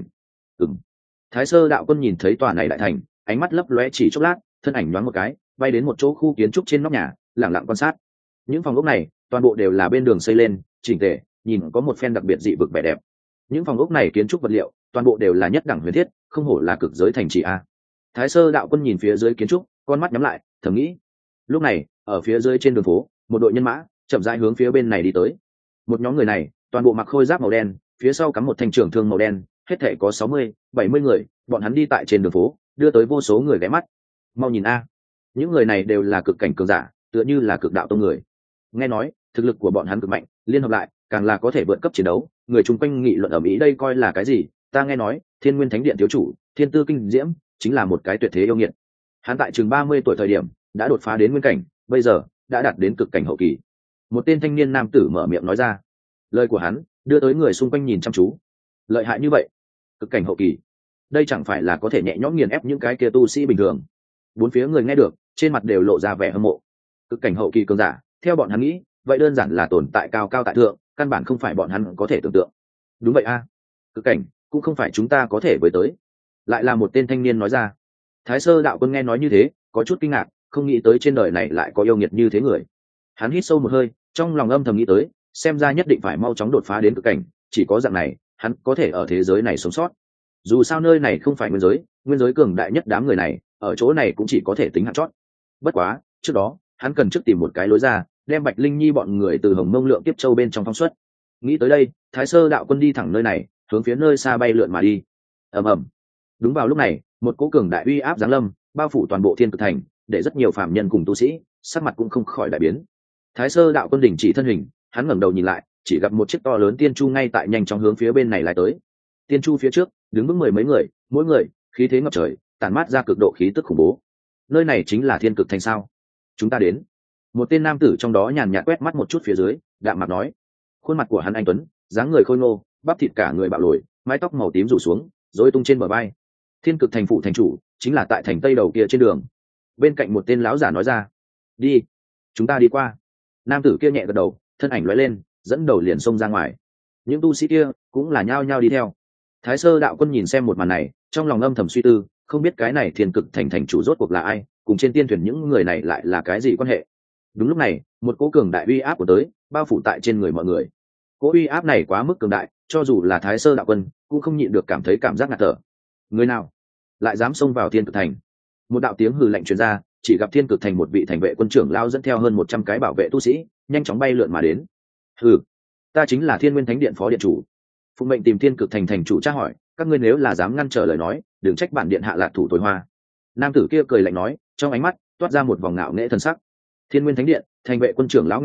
Thái Sơ đạo quân nhìn thấy tòa này đại thành, ánh mắt lấp lóe chỉ chốc lát, thân ảnh nhoáng một cái, bay đến một chỗ khu kiến trúc trên nóc nhà, lặng lặng quan sát. Những phòng ốc này toàn bộ đều là bên đường xây lên, chỉnh tề, nhìn có một phen đặc biệt dị vực vẻ đẹp. Những phòng ốc này kiến trúc vật liệu toàn bộ đều là nhất đẳng huyền thiết, không hổ là cực giới thành trì a. Thái Sơ đạo quân nhìn phía dưới kiến trúc, con mắt nhắm lại, thầm nghĩ. Lúc này, ở phía dưới trên đường phố, một đội nhân mã chậm rãi hướng phía bên này đi tới. Một nhóm người này toàn bộ mặc khôi giáp màu đen, phía sau cắm một thanh trường thương màu đen, hết thảy có 60-70 người, bọn hắn đi tại trên đường phố, đưa tới vô số người ghé mắt. Mau nhìn a, những người này đều là cực cảnh cường giả, tựa như là cực đạo tông người. Nghe nói thực lực của bọn hắn cực mạnh, liên hợp lại càng là có thể vượt cấp chiến đấu. Người chung quanh nghị luận ở mỹ đây coi là cái gì? Ta nghe nói Thiên Nguyên Thánh Điện thiếu chủ Thiên Tư Kinh Diễm chính là một cái tuyệt thế yêu nghiệt. Hắn tại chừng 30 tuổi thời điểm đã đột phá đến nguyên cảnh, bây giờ đã đạt đến cực cảnh hậu kỳ. Một tên thanh niên nam tử mở miệng nói ra. Lời của hắn đưa tới người xung quanh nhìn chăm chú. Lợi hại như vậy, cực cảnh hậu kỳ, đây chẳng phải là có thể nhẹ nhõm nghiền ép những cái kia tu sĩ bình thường? Bốn phía người nghe được, trên mặt đều lộ ra vẻ hâm mộ. Cực cảnh hậu kỳ cường giả, theo bọn hắn nghĩ, vậy đơn giản là tồn tại cao cao tại thượng, căn bản không phải bọn hắn có thể tưởng tượng. Đúng vậy a, cực cảnh cũng không phải chúng ta có thể với tới. Lại là một tên thanh niên nói ra. Thái Sơ đạo quân nghe nói như thế, có chút kinh ngạc, không nghĩ tới trên đời này lại có yêu nghiệt như thế người. Hắn hít sâu một hơi, trong lòng âm thầm nghĩ tới, xem ra nhất định phải mau chóng đột phá đến cực cảnh, chỉ có dạng này, hắn có thể ở thế giới này sống sót. Dù sao nơi này không phải nguyên giới cường đại nhất đám người này, ở chỗ này cũng chỉ có thể tính hạng chót. Bất quá, trước đó, hắn cần trước tìm một cái lối ra, đem Bạch Linh Nhi bọn người từ Hồng Mông Lượng Kiếp Châu bên trong phóng xuất. Nghĩ tới đây, Thái Sơ đạo quân đi thẳng nơi này, hướng phía nơi xa bay lượn mà đi. Ầm ầm. Đúng vào lúc này, một cỗ cường đại uy áp giáng lâm, bao phủ toàn bộ Thiên Cực Thành, để rất nhiều phàm nhân cùng tu sĩ sắc mặt cũng không khỏi đại biến. Thái Sơ đạo quân đình chỉ thân hình, hắn ngẩng đầu nhìn lại, chỉ gặp một chiếc to lớn tiên chu ngay tại nhanh chóng hướng phía bên này lại tới. Tiên chu phía trước đứng vững 10 mấy người, mỗi người khí thế ngập trời, tản mát ra cực độ khí tức khủng bố. Nơi này chính là Thiên Cực Thành sao? Chúng ta đến. Một tên nam tử trong đó nhàn nhạt quét mắt một chút phía dưới, đạm mặt nói. Khuôn mặt của hắn anh tuấn, dáng người khôi ngô, bắp thịt cả người bạo lồi, mái tóc màu tím rủ xuống, rối tung trên bờ vai. Thiên Cực Thành phụ thành chủ chính là tại thành tây đầu kia trên đường. Bên cạnh một tên lão giả nói ra. Đi, chúng ta đi qua. Nam tử kia nhẹ gật đầu, thân ảnh lóe lên, dẫn đầu liền xông ra ngoài. Những tu sĩ kia cũng là nhao nhao đi theo. Thái Sơ đạo quân nhìn xem một màn này, trong lòng âm thầm suy tư, không biết cái này Thiên Cực Thành thành chủ rốt cuộc là ai, cùng trên tiên thuyền những người này lại là cái gì quan hệ. Đúng lúc này, một cỗ cường đại uy áp của tới, bao phủ tại trên người mọi người. Cỗ uy áp này quá mức cường đại, cho dù là Thái Sơ đạo quân cũng không nhịn được cảm thấy cảm giác ngạt thở. Người nào lại dám xông vào Thiên Cực Thành? Một đạo tiếng hừ lạnh truyền ra, chỉ gặp Thiên Cực Thành một vị thành vệ quân trưởng lao dẫn theo hơn 100 cái bảo vệ tu sĩ, nhanh chóng bay lượn mà đến. Hừ, ta chính là Thiên Nguyên Thánh Điện phó điện chủ. Phụng mệnh tìm Thiên Cực Thành thành chủ tra hỏi, các ngươi nếu là dám ngăn trở lời nói, đừng trách bản điện hạ lạc thủ tối hoa. Nam tử kia cười lạnh nói, trong ánh mắt toát ra một vòng ngạo nghễ thần sắc. Thiên Nguyên Thánh Điện thành vệ quân trưởng lão nghe vậy,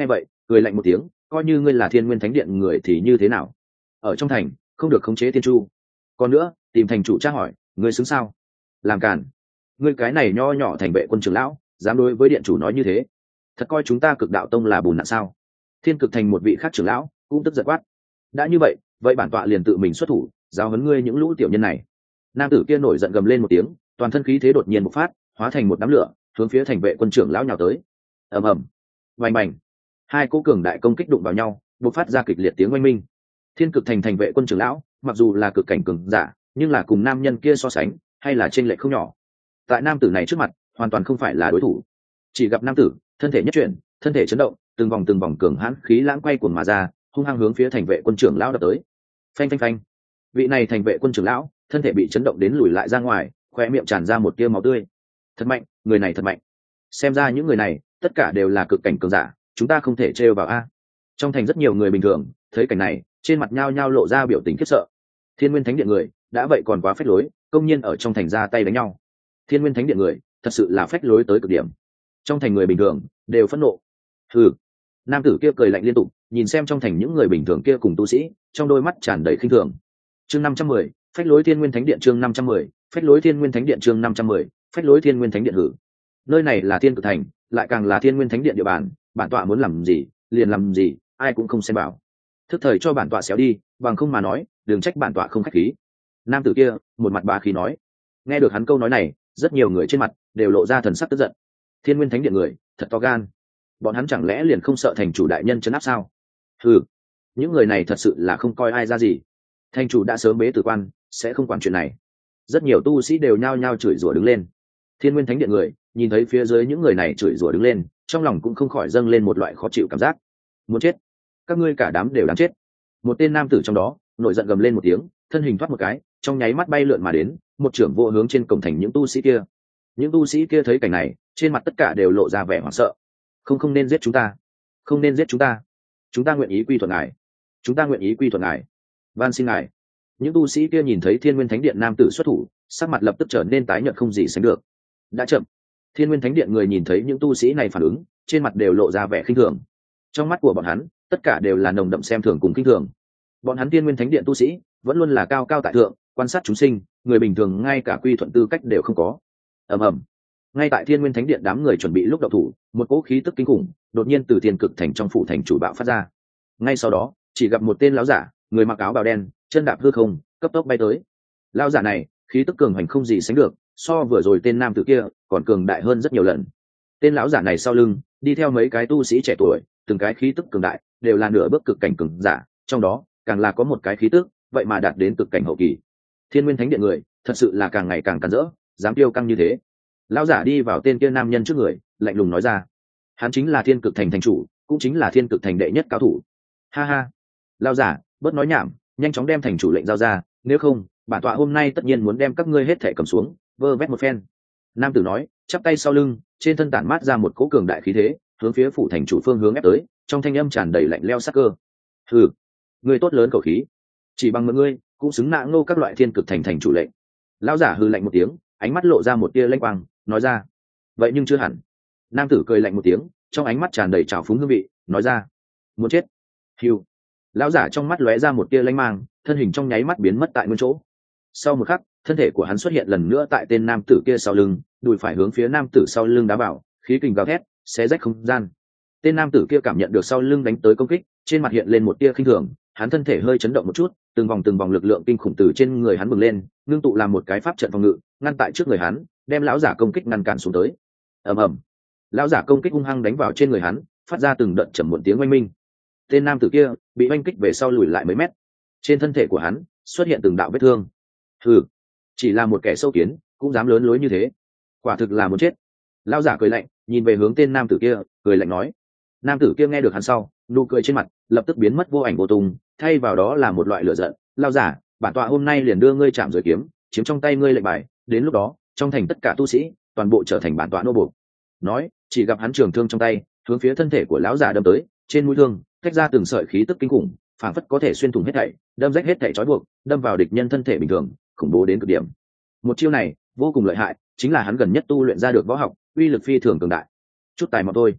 cười lạnh một tiếng, coi như ngươi là Thiên Nguyên Thánh Điện người thì như thế nào? Ở trong thành không được khống chế tiên chu. Còn nữa, tìm thành chủ tra hỏi, ngươi xứng sao? Làm cản. Ngươi cái này nho nhỏ thành vệ quân trưởng lão, dám đối với điện chủ nói như thế, thật coi chúng ta Cực Đạo Tông là bùn nạn sao? Thiên Cực Thành một vị khác trưởng lão cũng tức giận quát. Đã như vậy, vậy bản tọa liền tự mình xuất thủ, giáo huấn ngươi những lũ tiểu nhân này. Nam tử kia nổi giận gầm lên một tiếng, toàn thân khí thế đột nhiên bộc phát, hóa thành một đám lửa, hướng phía thành vệ quân trưởng lão nhào tới. Ầm ầm, vành bành, hai cỗ cường đại công kích đụng vào nhau, bộc phát ra kịch liệt tiếng oanh minh. Thiên Cực Thành thành vệ quân trưởng lão, mặc dù là cực cảnh cường giả, nhưng là cùng nam nhân kia so sánh, hay là chênh lệch không nhỏ. Tại nam tử này trước mặt, hoàn toàn không phải là đối thủ. Chỉ gặp nam tử, thân thể nhất chuyển, thân thể chấn động, từng vòng cường hãn khí lãng quay cuồng mà ra, hung hăng hướng phía thành vệ quân trưởng lão đập tới. Phanh phanh phanh. Vị này thành vệ quân trưởng lão, thân thể bị chấn động đến lùi lại ra ngoài, khoe miệng tràn ra một tia máu tươi. Thật mạnh, người này thật mạnh. Xem ra những người này, tất cả đều là cực cảnh cường giả, chúng ta không thể trêu vào a. Trong thành rất nhiều người bình thường, thấy cảnh này, trên mặt nhao nhao lộ ra biểu tình khiếp sợ. Thiên Nguyên Thánh Điện người, đã vậy còn quá phách lối, công nhiên ở trong thành ra tay đánh nhau. Thiên Nguyên Thánh Điện người, thật sự là phách lối tới cực điểm. Trong thành người bình thường đều phẫn nộ. Hừ. Nam tử kia cười lạnh liên tục, nhìn xem trong thành những người bình thường kia cùng tu sĩ, trong đôi mắt tràn đầy khinh thường. Chương 510, phách lối Thiên Nguyên Thánh Điện chương 510, phách lối Thiên Nguyên Thánh Điện chương 510, phách lối Thiên Nguyên Thánh Điện hử. Nơi này là Thiên Cực Thành, lại càng là Thiên Nguyên Thánh Điện địa bàn, bản tọa muốn làm gì, liền làm gì, ai cũng không xem bảo. Thức thời cho bản tọa xéo đi, bằng không mà nói, đừng trách bản tọa không khách khí. Nam tử kia, một mặt bá khí nói. Nghe được hắn câu nói này, rất nhiều người trên mặt đều lộ ra thần sắc tức giận. Thiên Nguyên Thánh Điện người, thật to gan. Bọn hắn chẳng lẽ liền không sợ thành chủ đại nhân trấn áp sao? Hừ, những người này thật sự là không coi ai ra gì. Thành chủ đã sớm bế tử quan, sẽ không quản chuyện này. Rất nhiều tu sĩ đều nhao nhao chửi rủa đứng lên. Thiên Nguyên Thánh Điện người nhìn thấy phía dưới những người này chửi rủa đứng lên, trong lòng cũng không khỏi dâng lên một loại khó chịu cảm giác. Muốn chết, các ngươi cả đám đều đáng chết. Một tên nam tử trong đó nổi giận gầm lên một tiếng, thân hình thoát một cái, trong nháy mắt bay lượn mà đến, một trưởng vô hướng trên cổng thành những tu sĩ kia. Những tu sĩ kia thấy cảnh này, trên mặt tất cả đều lộ ra vẻ hoảng sợ. Không nên giết chúng ta, không nên giết chúng ta. Chúng ta nguyện ý quy thuận ngài, chúng ta nguyện ý quy thuận ngài, van xin ngài. Những tu sĩ kia nhìn thấy Thiên Nguyên Thánh Điện nam tử xuất thủ, sắc mặt lập tức trở nên tái nhợt không gì sánh được. Đã chậm. Thiên Nguyên Thánh Điện người nhìn thấy những tu sĩ này phản ứng, trên mặt đều lộ ra vẻ khinh thường. Trong mắt của bọn hắn, tất cả đều là nồng đậm xem thường cùng khinh thường. Bọn hắn Thiên Nguyên Thánh Điện tu sĩ vẫn luôn là cao cao tại thượng, quan sát chúng sinh, người bình thường ngay cả quy thuận tư cách đều không có. Ầm ầm. Ngay tại Thiên Nguyên Thánh Điện đám người chuẩn bị lúc động thủ, một cỗ khí tức kinh khủng đột nhiên từ Thiên Cực Thành trong phủ thành chủ bạo phát ra. Ngay sau đó, chỉ gặp một tên lão giả, người mặc áo bào đen, chân đạp hư không, cấp tốc bay tới. Lão giả này, khí tức cường hành không gì sánh được, so vừa rồi tên nam tử kia còn cường đại hơn rất nhiều lần. Tên lão giả này sau lưng đi theo mấy cái tu sĩ trẻ tuổi, từng cái khí tức cường đại, đều là nửa bước cực cảnh cường giả, trong đó càng là có một cái khí tức, vậy mà đạt đến cực cảnh hậu kỳ. Thiên Nguyên Thánh Điện người, thật sự là càng ngày càng càn rỡ, dám tiêu căng như thế. Lão giả đi vào tên kia nam nhân trước người, lạnh lùng nói ra. Hắn chính là Thiên Cực Thành thành chủ, cũng chính là Thiên Cực Thành đệ nhất cao thủ. Ha ha. Lão giả, bớt nói nhảm, nhanh chóng đem thành chủ lệnh giao ra, nếu không, bản tọa hôm nay tất nhiên muốn đem các ngươi hết thảy cầm xuống, vơ vét một phen. Nam tử nói, chắp tay sau lưng, trên thân tản mát ra một cỗ cường đại khí thế, hướng phía phủ thành chủ phương hướng ép tới, trong thanh âm tràn đầy lạnh lẽo sắc cơ. Hừ, ngươi tốt lớn khẩu khí, chỉ bằng một ngươi cũng xứng nạ ngô các loại Thiên Cực Thành thành chủ lệnh. Lão giả hừ lạnh một tiếng, ánh mắt lộ ra một tia lanh quang, nói ra. Vậy nhưng chưa hẳn. Nam tử cười lạnh một tiếng, trong ánh mắt tràn đầy trào phúng hương vị, nói ra. Muốn chết. Hiu. Lão giả trong mắt lóe ra một tia lanh mang, thân hình trong nháy mắt biến mất tại nguyên chỗ. Sau một khắc, thân thể của hắn xuất hiện lần nữa tại tên nam tử kia sau lưng, đùi phải hướng phía nam tử sau lưng đá vào, khí kình gào thét, xé rách không gian. Tên nam tử kia cảm nhận được sau lưng đánh tới công kích, trên mặt hiện lên một tia khinh thường, hắn thân thể hơi chấn động một chút, từng vòng lực lượng kinh khủng từ trên người hắn bừng lên, ngưng tụ làm một cái pháp trận phòng ngự, ngăn tại trước người hắn, đem lão giả công kích ngăn cản xuống tới. Ầm ầm. Lão giả công kích hung hăng đánh vào trên người hắn, phát ra từng đợt trầm muộn tiếng oanh minh. Tên nam tử kia bị oanh kích về sau lùi lại mấy mét. Trên thân thể của hắn xuất hiện từng đạo vết thương. Hừ, chỉ là một kẻ sâu kiến cũng dám lớn lối như thế, quả thực là muốn chết. Lão giả cười lạnh, nhìn về hướng tên nam tử kia, cười lạnh nói. Nam tử kia nghe được hắn sau, nụ cười trên mặt lập tức biến mất vô ảnh vô tung, thay vào đó là một loại lửa giận. Lão giả, bản tọa hôm nay liền đưa ngươi chạm rồi kiếm, chiếm trong tay ngươi lệnh bài, đến lúc đó trong thành tất cả tu sĩ toàn bộ trở thành bản tọa nô buộc. Nói, chỉ gặp hắn trường thương trong tay hướng phía thân thể của lão giả đâm tới, trên mũi thương tách ra từng sợi khí tức kinh khủng, phảng phất có thể xuyên thủng hết thảy, đâm rách hết thảy trói buộc, đâm vào địch nhân thân thể bình thường, khủng bố đến cực điểm. Một chiêu này vô cùng lợi hại, chính là hắn gần nhất tu luyện ra được võ học, uy lực phi thường cường đại. Chút tài mà thôi.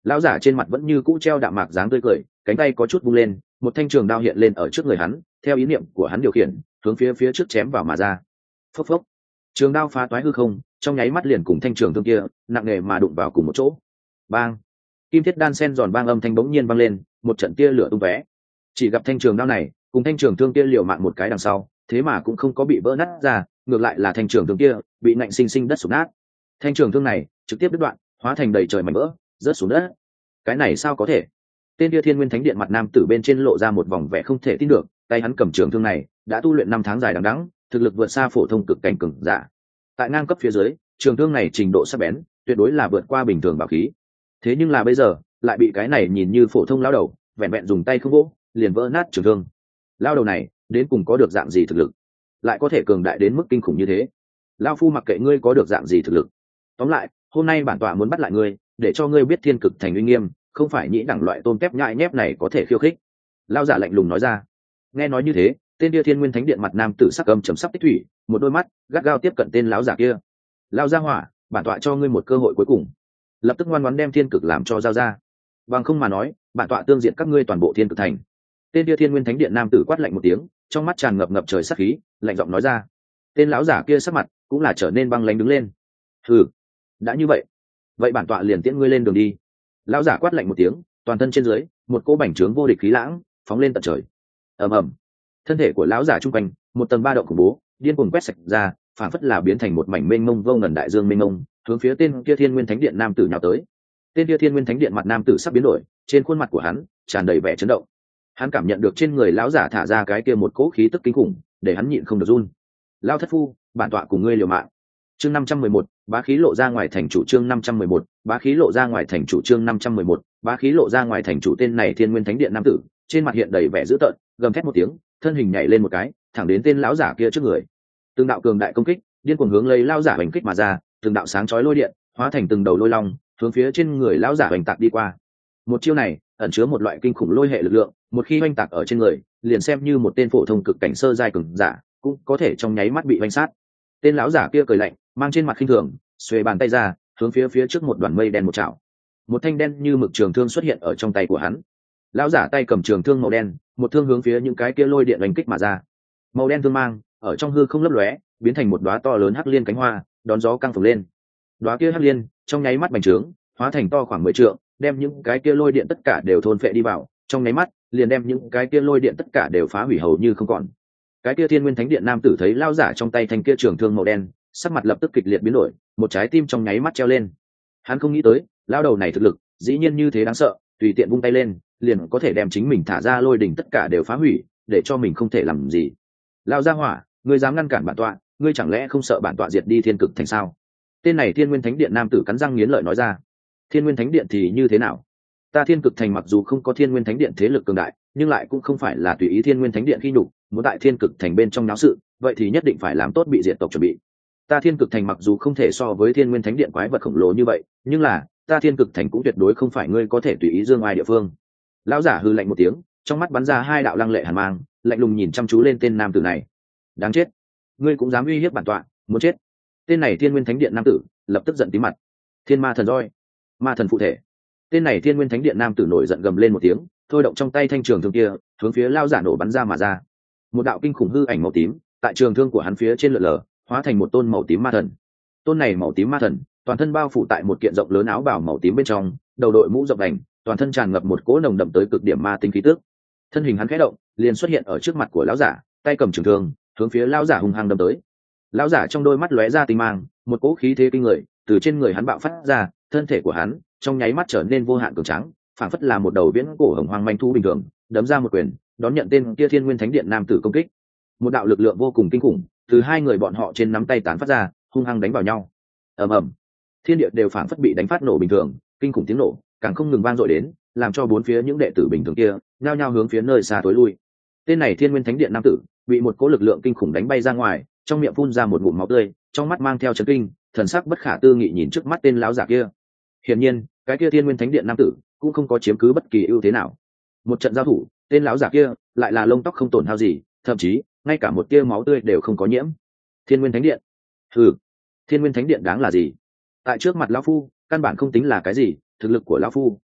Lão giả trên mặt vẫn như cũ treo đạm mạc dáng tươi cười, cánh tay có chút vung lên, một thanh trường đao hiện lên ở trước người hắn, theo ý niệm của hắn điều khiển, hướng phía trước chém vào mà ra. Phốc phốc, trường đao phá toái hư không, trong nháy mắt liền cùng thanh trường thương kia nặng nề mà đụng vào cùng một chỗ. Bang! Kim thiết đan sen giòn vang âm thanh bỗng nhiên vang lên, một trận tia lửa tung tóe. Chỉ gặp thanh trường đao này cùng thanh trường thương kia liều mạng một cái đằng sau, thế mà cũng không có bị vỡ nát ra, ngược lại là thanh trường thương kia bị nạnh sinh sinh đất sụp nát. Thanh trường thương này trực tiếp đứt đoạn, hóa thành đầy trời mảnh vỡ, rớt xuống đất. Cái này sao có thể? Tên kia Thiên Nguyên Thánh Điện mặt nam tử bên trên lộ ra một vòng vẻ không thể tin được, tay hắn cầm trường thương này đã tu luyện 5 tháng dài đằng đẵng, thực lực vượt xa phổ thông cực cảnh cường giả. Tại ngang cấp phía dưới, trường thương này trình độ sắc bén, tuyệt đối là vượt qua bình thường bảo khí. Thế nhưng là bây giờ, lại bị cái này nhìn như phổ thông lão đầu, vẹn vẹn dùng tay không vỗ, liền vỡ nát trường thương. Lão đầu này, đến cùng có được dạng gì thực lực, lại có thể cường đại đến mức kinh khủng như thế? Lão phu mặc kệ ngươi có được dạng gì thực lực. Tóm lại, hôm nay bản tọa muốn bắt lại ngươi, để cho ngươi biết Thiên Cực Thành uy nghiêm, không phải nhĩ đẳng loại tôm tép nhại nhép này có thể khiêu khích. Lão giả lạnh lùng nói ra. Nghe nói như thế, tên kia Thiên Nguyên Thánh Điện mặt nam tử sắc âm trầm sắp tích thủy, một đôi mắt gắt gao tiếp cận tên lão giả kia. Lão gia hỏa, bản tọa cho ngươi một cơ hội cuối cùng, lập tức ngoan ngoãn đem Thiên Cực làm cho giao ra, bằng không mà nói, bản tọa tương diện các ngươi toàn bộ Thiên Cực Thành. Tên kia Thiên Nguyên Thánh Điện nam tử quát lạnh một tiếng, trong mắt tràn ngập ngập trời sát khí, lạnh giọng nói ra. Tên lão giả kia sắc mặt cũng là trở nên băng lãnh đứng lên. Hừ, đã như vậy, vậy bản tọa liền tiễn ngươi lên đường đi. Lão giả quát lạnh một tiếng, toàn thân trên dưới một cỗ bành trướng vô địch khí lãng phóng lên tận trời. Ầm ầm, thân thể của lão giả trung quanh một tầng ba động khủng bố điên cuồng quét sạch ra, phản phất là biến thành một mảnh mênh mông vô ngần đại dương mênh mông, hướng phía tên kia Thiên Nguyên Thánh Điện nam tử nhào tới. Tên kia Thiên Nguyên Thánh Điện mặt nam tử sắp biến đổi, trên khuôn mặt của hắn tràn đầy vẻ chấn động. Hắn cảm nhận được trên người lão giả thả ra cái kia một cỗ khí tức kinh khủng, để hắn nhịn không được run. Lão thất phu, bản tọa cùng ngươi liều mạng. Chương 511, bá khí lộ ra ngoài thành chủ. Chương 511, bá khí lộ ra ngoài thành chủ. Chương 511, bá khí lộ ra ngoài thành chủ. Tên này Thiên Nguyên Thánh Điện nam tử, trên mặt hiện đầy vẻ dữ tợn, gầm thét một tiếng, thân hình nhảy lên một cái, thẳng đến tên lão giả kia trước người. Từng đạo cường đại công kích, điên cuồng hướng lấy lão giả hành kích mà ra, từng đạo sáng chói lôi điện, hóa thành từng đầu lôi long, hướng phía trên người lão giả hành tạc đi qua. Một chiêu này ẩn chứa một loại kinh khủng lôi hệ lực lượng, một khi hoành tạc ở trên người, liền xem như một tên phổ thông cực cảnh sơ giai cường giả, cũng có thể trong nháy mắt bị hoành sát. Tên lão giả kia cười lạnh, mang trên mặt khinh thường, xuề bàn tay ra, hướng phía trước một đoàn mây đen một chảo. Một thanh đen như mực trường thương xuất hiện ở trong tay của hắn. Lão giả tay cầm trường thương màu đen, một thương hướng phía những cái kia lôi điện đánh kích mà ra. Màu đen thương mang ở trong hư không lấp lóe, biến thành một đóa to lớn hắc liên cánh hoa, đón gió căng phồng lên. Đóa kia hắc liên trong nháy mắt bành trướng, hóa thành to khoảng 10 trượng, đem những cái kia lôi điện tất cả đều thôn phệ đi vào, trong nháy mắt liền đem những cái kia lôi điện tất cả đều phá hủy hầu như không còn. Cái kia Thiên Nguyên Thánh Điện nam tử thấy lão giả trong tay thanh kia trường thương màu đen, sắc mặt lập tức kịch liệt biến đổi, một trái tim trong nháy mắt treo lên. Hắn không nghĩ tới, lão đầu này thực lực dĩ nhiên như thế đáng sợ, tùy tiện vung tay lên, liền có thể đem chính mình thả ra lôi đỉnh tất cả đều phá hủy, để cho mình không thể làm gì. Lão gia hỏa, ngươi dám ngăn cản bản tọa, ngươi chẳng lẽ không sợ bản tọa diệt đi Thiên Cực Thành sao? Tên này Thiên Nguyên Thánh Điện nam tử cắn răng nghiến lợi nói ra. Thiên Nguyên Thánh Điện thì như thế nào? Ta Thiên Cực Thành mặc dù không có Thiên Nguyên Thánh Điện thế lực cường đại, nhưng lại cũng không phải là tùy ý Thiên Nguyên Thánh Điện khi nhục, muốn tại Thiên Cực Thành bên trong náo sự, vậy thì nhất định phải làm tốt bị diệt tộc chuẩn bị. Ta Thiên Cực Thành mặc dù không thể so với Thiên Nguyên Thánh Điện quái vật khổng lồ như vậy, nhưng là ta Thiên Cực Thành cũng tuyệt đối không phải ngươi có thể tùy ý dương ai địa phương. Lão giả hừ lạnh một tiếng, trong mắt bắn ra hai đạo lăng lệ hàn mang, lạnh lùng nhìn chăm chú lên tên nam tử này. Đáng chết, ngươi cũng dám uy hiếp bản tọa, muốn chết. Tên này Thiên Nguyên Thánh Điện nam tử lập tức giận tím mặt. Thiên Ma Thần Roi, ma thần phụ thể. Tên này Thiên Nguyên Thánh Điện nam tử nổi giận gầm lên một tiếng, thôi động trong tay thanh trường thương kia, hướng phía lão giả nổ bắn ra mà ra. Một đạo kinh khủng hư ảnh màu tím tại trường thương của hắn phía trên lượn lờ, hóa thành một tôn màu tím ma thần. Tôn này màu tím ma thần toàn thân bao phủ tại một kiện rộng lớn áo bào màu tím bên trong, đầu đội mũ rộng đành, toàn thân tràn ngập một cỗ nồng đậm tới cực điểm ma tinh khí tức. Thân hình hắn khẽ động, liền xuất hiện ở trước mặt của lão giả, tay cầm trường thương, hướng phía lão giả hung hăng đâm tới. Lão giả trong đôi mắt lóe ra tinh mang, một cỗ khí thế kinh người từ trên người hắn bạo phát ra, thân thể của hắn trong nháy mắt trở nên vô hạn cường tráng, phảng phất là một đầu viễn cổ hồng hoang manh thú bình thường, đấm ra một quyền, đón nhận tên kia Thiên Nguyên Thánh Điện nam tử công kích. Một đạo lực lượng vô cùng kinh khủng từ hai người bọn họ trên nắm tay tán phát ra, hung hăng đánh vào nhau. Ầm ầm, thiên địa đều phảng phất bị đánh phát nổ bình thường, kinh khủng tiếng nổ càng không ngừng vang dội đến, làm cho bốn phía những đệ tử bình thường kia nhao nhao hướng phía nơi xa tối lui. Tên này Thiên Nguyên Thánh Điện nam tử bị một cỗ lực lượng kinh khủng đánh bay ra ngoài, trong miệng phun ra một ngụm máu tươi, trong mắt mang theo chấn kinh, thần sắc bất khả tư nghị nhìn trước mắt tên lão giả kia. Hiển nhiên, cái kia Thiên Nguyên Thánh Điện nam tử cũng không có chiếm cứ bất kỳ ưu thế nào. Một trận giao thủ, tên lão giả kia lại là lông tóc không tổn hao gì, thậm chí ngay cả một tia máu tươi đều không có nhiễm. Thiên Nguyên Thánh Điện, hừ, Thiên Nguyên Thánh Điện đáng là gì? Tại trước mặt lão phu, căn bản không tính là cái gì, thực lực của lão phu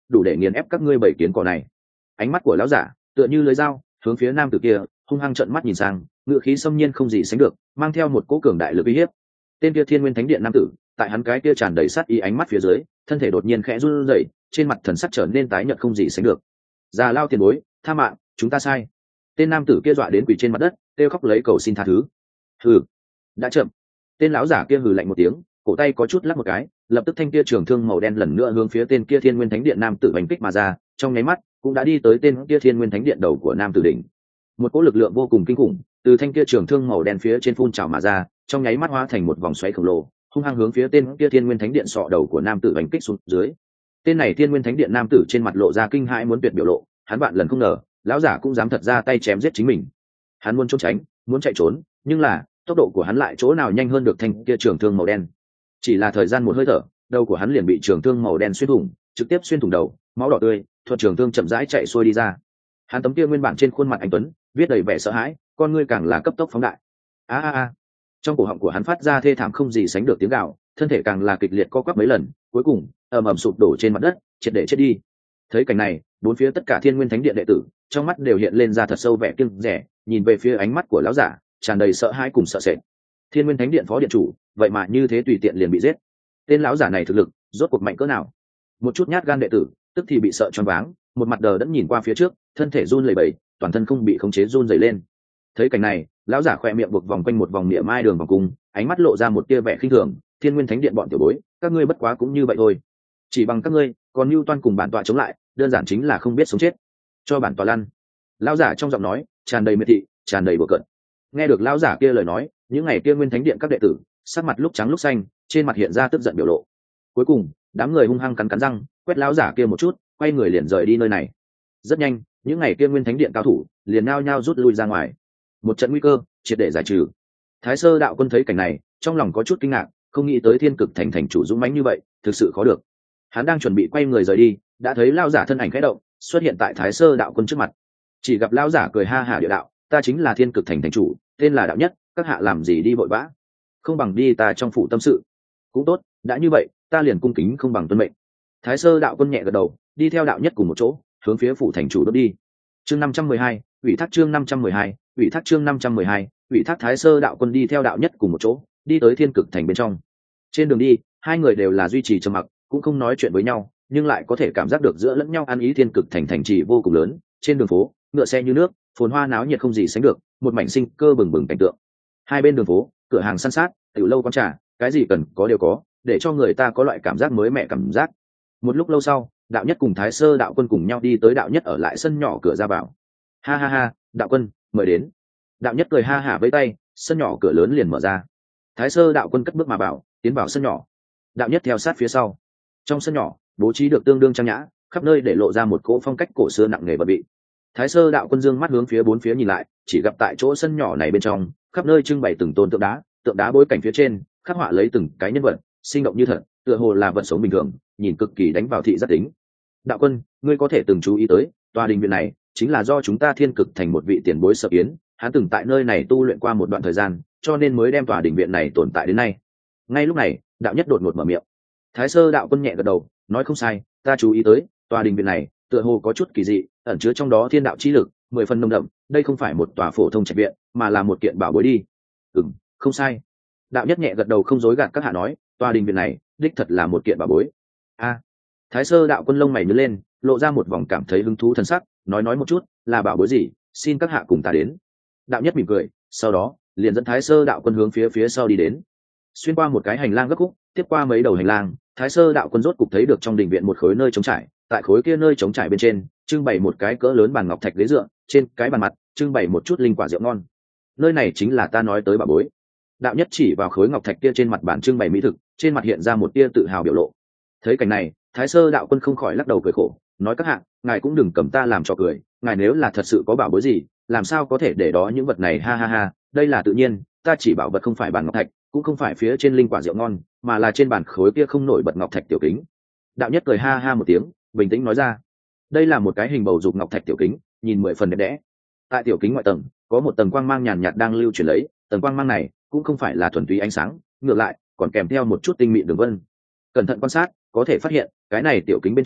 đủ để nghiền ép các ngươi bảy kiến cỏ này. Ánh mắt của lão giả tựa như lưới dao hướng phía nam tử kia hung hăng trợn mắt nhìn sang, ngựa khí xâm nhiên không gì sánh được, mang theo một cỗ cường đại lực uy hiếp. Tên kia Thiên Nguyên Thánh Điện nam tử, tại hắn cái kia tràn đầy sát ý ánh mắt phía dưới, thân thể đột nhiên khẽ run rẩy, trên mặt thần sắc trở nên tái nhợt không gì sánh được. Già Lao tiền bối, tha mạng, chúng ta sai. Tên nam tử kia dọa đến quỳ trên mặt đất, kêu khóc lấy cầu xin tha thứ. Hừ, đã chậm. Tên lão giả kia hừ lạnh một tiếng, cổ tay có chút lắc một cái, lập tức thanh kia trường thương màu đen lần nữa hướng phía tên kia Thiên Nguyên Thánh Điện nam tử đánh kích mà ra, trong nháy mắt cũng đã đi tới tên kia Thiên Nguyên Thánh Điện đầu của nam tử đỉnh. Một cỗ lực lượng vô cùng kinh khủng từ thanh kia trường thương màu đen phía trên phun trào mà ra, trong nháy mắt hóa thành một vòng xoáy khổng lồ, hung hăng hướng phía tên kia Thiên Nguyên Thánh Điện sọ đầu của nam tử đánh kích xuống dưới. Tên này Thiên Nguyên Thánh Điện nam tử trên mặt lộ ra kinh hãi muốn tuyệt biểu lộ, hắn vạn lần không ngờ, lão giả cũng dám thật ra tay chém giết chính mình. Hắn muốn trốn tránh, muốn chạy trốn, nhưng là tốc độ của hắn lại chỗ nào nhanh hơn được thanh kia trường thương màu đen. Chỉ là thời gian một hơi thở, đầu của hắn liền bị trường thương màu đen xuyên thủng, trực tiếp xuyên thủng đầu, máu đỏ tươi thuận trường thương chậm rãi chạy xuôi đi ra. Hắn tấm kia nguyên bản trên khuôn mặt anh tuấn viết đầy vẻ sợ hãi, con ngươi càng là cấp tốc phóng đại. Trong cổ họng của hắn phát ra thê thảm không gì sánh được tiếng gào, thân thể càng là kịch liệt co quắp mấy lần, cuối cùng ầm ầm sụp đổ trên mặt đất, triệt để chết đi. Thấy cảnh này, bốn phía tất cả Thiên Nguyên Thánh Điện đệ tử trong mắt đều hiện lên ra thật sâu vẻ kiêng dè, nhìn về phía ánh mắt của lão giả tràn đầy sợ hãi cùng sợ sệt. Thiên Nguyên Thánh Điện phó điện chủ vậy mà như thế tùy tiện liền bị giết, tên lão giả này thực lực rốt cuộc mạnh cỡ nào? Một chút nhát gan đệ tử tức thì bị sợ choáng váng, một mặt đờ đẫn nhìn qua phía trước, thân thể run lẩy bẩy, toàn thân không bị khống chế run rẩy lên. Thấy cảnh này, lão giả khoe miệng buộc vòng quanh một vòng niệm mai đường vòng cung, ánh mắt lộ ra một tia vẻ khinh thường. Thiên Nguyên Thánh Điện bọn tiểu bối, các ngươi bất quá cũng như vậy thôi, chỉ bằng các ngươi còn mưu toan cùng bản tọa chống lại, đơn giản chính là không biết sống chết, cho bản tọa lăn. Lão giả trong giọng nói tràn đầy miệt thị, tràn đầy bừa cợt. Nghe được lão giả kia lời nói, những ngày kia Nguyên Thánh Điện các đệ tử sắc mặt lúc trắng lúc xanh, trên mặt hiện ra tức giận biểu lộ. Cuối cùng đám người hung hăng cắn cắn răng, quét lão giả kia một chút, quay người liền rời đi nơi này. Rất nhanh, những ngày kia Nguyên Thánh Điện cao thủ liền nao nhao rút lui ra ngoài. Một trận nguy cơ triệt để giải trừ. Thái Sơ Đạo Quân thấy cảnh này, trong lòng có chút kinh ngạc, không nghĩ tới Thiên Cực Thành thành chủ dũng mãnh như vậy, thực sự khó được. Hắn đang chuẩn bị quay người rời đi, đã thấy lão giả thân ảnh khẽ động, xuất hiện tại Thái Sơ Đạo Quân trước mặt. Chỉ gặp lão giả cười ha hả địa đạo, ta chính là Thiên Cực Thành thành chủ, tên là Đạo Nhất, các hạ làm gì đi vội vã, không bằng đi ta trong phủ tâm sự. Cũng tốt, đã như vậy, ta liền cung kính không bằng tuân mệnh. Thái Sơ Đạo Quân nhẹ gật đầu, đi theo Đạo Nhất cùng một chỗ hướng phía phủ thành chủ đốt đi. Chương 512, ủy thác chương 512, ủy thác chương 512, ủy thác. Thái Sơ Đạo Quân đi theo Đạo Nhất cùng một chỗ đi tới Thiên Cực Thành bên trong. Trên đường đi, hai người đều là duy trì trầm mặc, cũng không nói chuyện với nhau, nhưng lại có thể cảm giác được giữa lẫn nhau ăn ý. Thiên Cực Thành thành trì vô cùng lớn, trên đường phố ngựa xe như nước, phồn hoa náo nhiệt không gì sánh được, một mảnh sinh cơ bừng bừng cảnh tượng. Hai bên đường phố, cửa hàng san sát, tiểu lâu quán trà, cái gì cần có đều có, để cho người ta có loại cảm giác mới mẻ cảm giác. Một lúc lâu sau, Đạo Nhất cùng Thái Sơ Đạo Quân cùng nhau đi tới Đạo Nhất ở lại sân nhỏ cửa ra vào. Ha ha ha, Đạo Quân mời đến. Đạo Nhất cười ha hả với tay, sân nhỏ cửa lớn liền mở ra. Thái Sơ Đạo Quân cất bước mà vào, tiến vào sân nhỏ. Đạo Nhất theo sát phía sau. Trong sân nhỏ bố trí được tương đương trang nhã, khắp nơi để lộ ra một cỗ phong cách cổ xưa nặng nề bận bịu. Thái Sơ Đạo Quân dương mắt hướng phía bốn phía nhìn lại, chỉ gặp tại chỗ sân nhỏ này bên trong khắp nơi trưng bày từng tôn tượng đá bối cảnh phía trên khắc họa lấy từng cái nhân vật sinh động như thật, tựa hồ là vật sống bình thường, nhìn cực kỳ đánh vào thị giác tính. Đạo Quân, ngươi có thể từng chú ý tới, tòa đình viện này chính là do chúng ta Thiên Cực Thành một vị tiền bối Sở Yến, hắn từng tại nơi này tu luyện qua một đoạn thời gian, cho nên mới đem tòa đình viện này tồn tại đến nay. Ngay lúc này, Đạo Nhất đột ngột mở miệng. Thái Sơ Đạo Quân nhẹ gật đầu, nói không sai, ta chú ý tới, tòa đình viện này tựa hồ có chút kỳ dị, ẩn chứa trong đó thiên đạo chi lực, 10 phần nồng đậm, đây không phải một tòa phổ thông trạch viện, mà là một kiện bảo bối đi. Không sai. Đạo Nhất nhẹ gật đầu không dối gạt các hạ nói, tòa đình viện này đích thật là một kiện bảo bối. Thái Sơ Đạo Quân lông mày nhướng lên, lộ ra một vòng cảm thấy hứng thú thần sắc, nói một chút, là bảo bối gì, xin các hạ cùng ta đến. Đạo Nhất mỉm cười, sau đó liền dẫn Thái Sơ Đạo Quân hướng phía sau đi đến. Xuyên qua một cái hành lang gấp khúc, tiếp qua mấy đầu hành lang, Thái Sơ Đạo Quân rốt cục thấy được trong đình viện một khối nơi trống trải. Tại khối kia nơi trống trải bên trên trưng bày một cái cỡ lớn bàn ngọc thạch ghế dựa, trên cái bàn mặt trưng bày một chút linh quả rượu ngon. Nơi này chính là ta nói tới bảo bối. Đạo Nhất chỉ vào khối ngọc thạch kia trên mặt bàn trưng bày mỹ thực, trên mặt hiện ra một tia tự hào biểu lộ. Thấy cảnh này, Thái Sơ Đạo Quân không khỏi lắc đầu cười khổ, nói các hạ, ngài cũng đừng cầm ta làm trò cười, ngài nếu là thật sự có bảo bối gì, làm sao có thể để đó những vật này, ha ha ha, đây là tự nhiên, ta chỉ bảo vật không phải bàn ngọc thạch, cũng không phải phía trên linh quả rượu ngon, mà là trên bàn khối kia không nổi bật ngọc thạch tiểu kính. Đạo Nhất cười ha ha một tiếng, bình tĩnh nói ra, đây là một cái hình bầu dục ngọc thạch tiểu kính, nhìn 10 phần đẹp đẽ. Tại tiểu kính ngoại tầng có một tầng quang mang nhàn nhạt đang lưu chuyển lấy, tầng quang mang này cũng không phải là thuần túy ánh sáng, ngược lại còn kèm theo một chút tinh mịn đường vân. Cẩn thận quan sát, có thể phát hiện cái này tiểu kính bên trong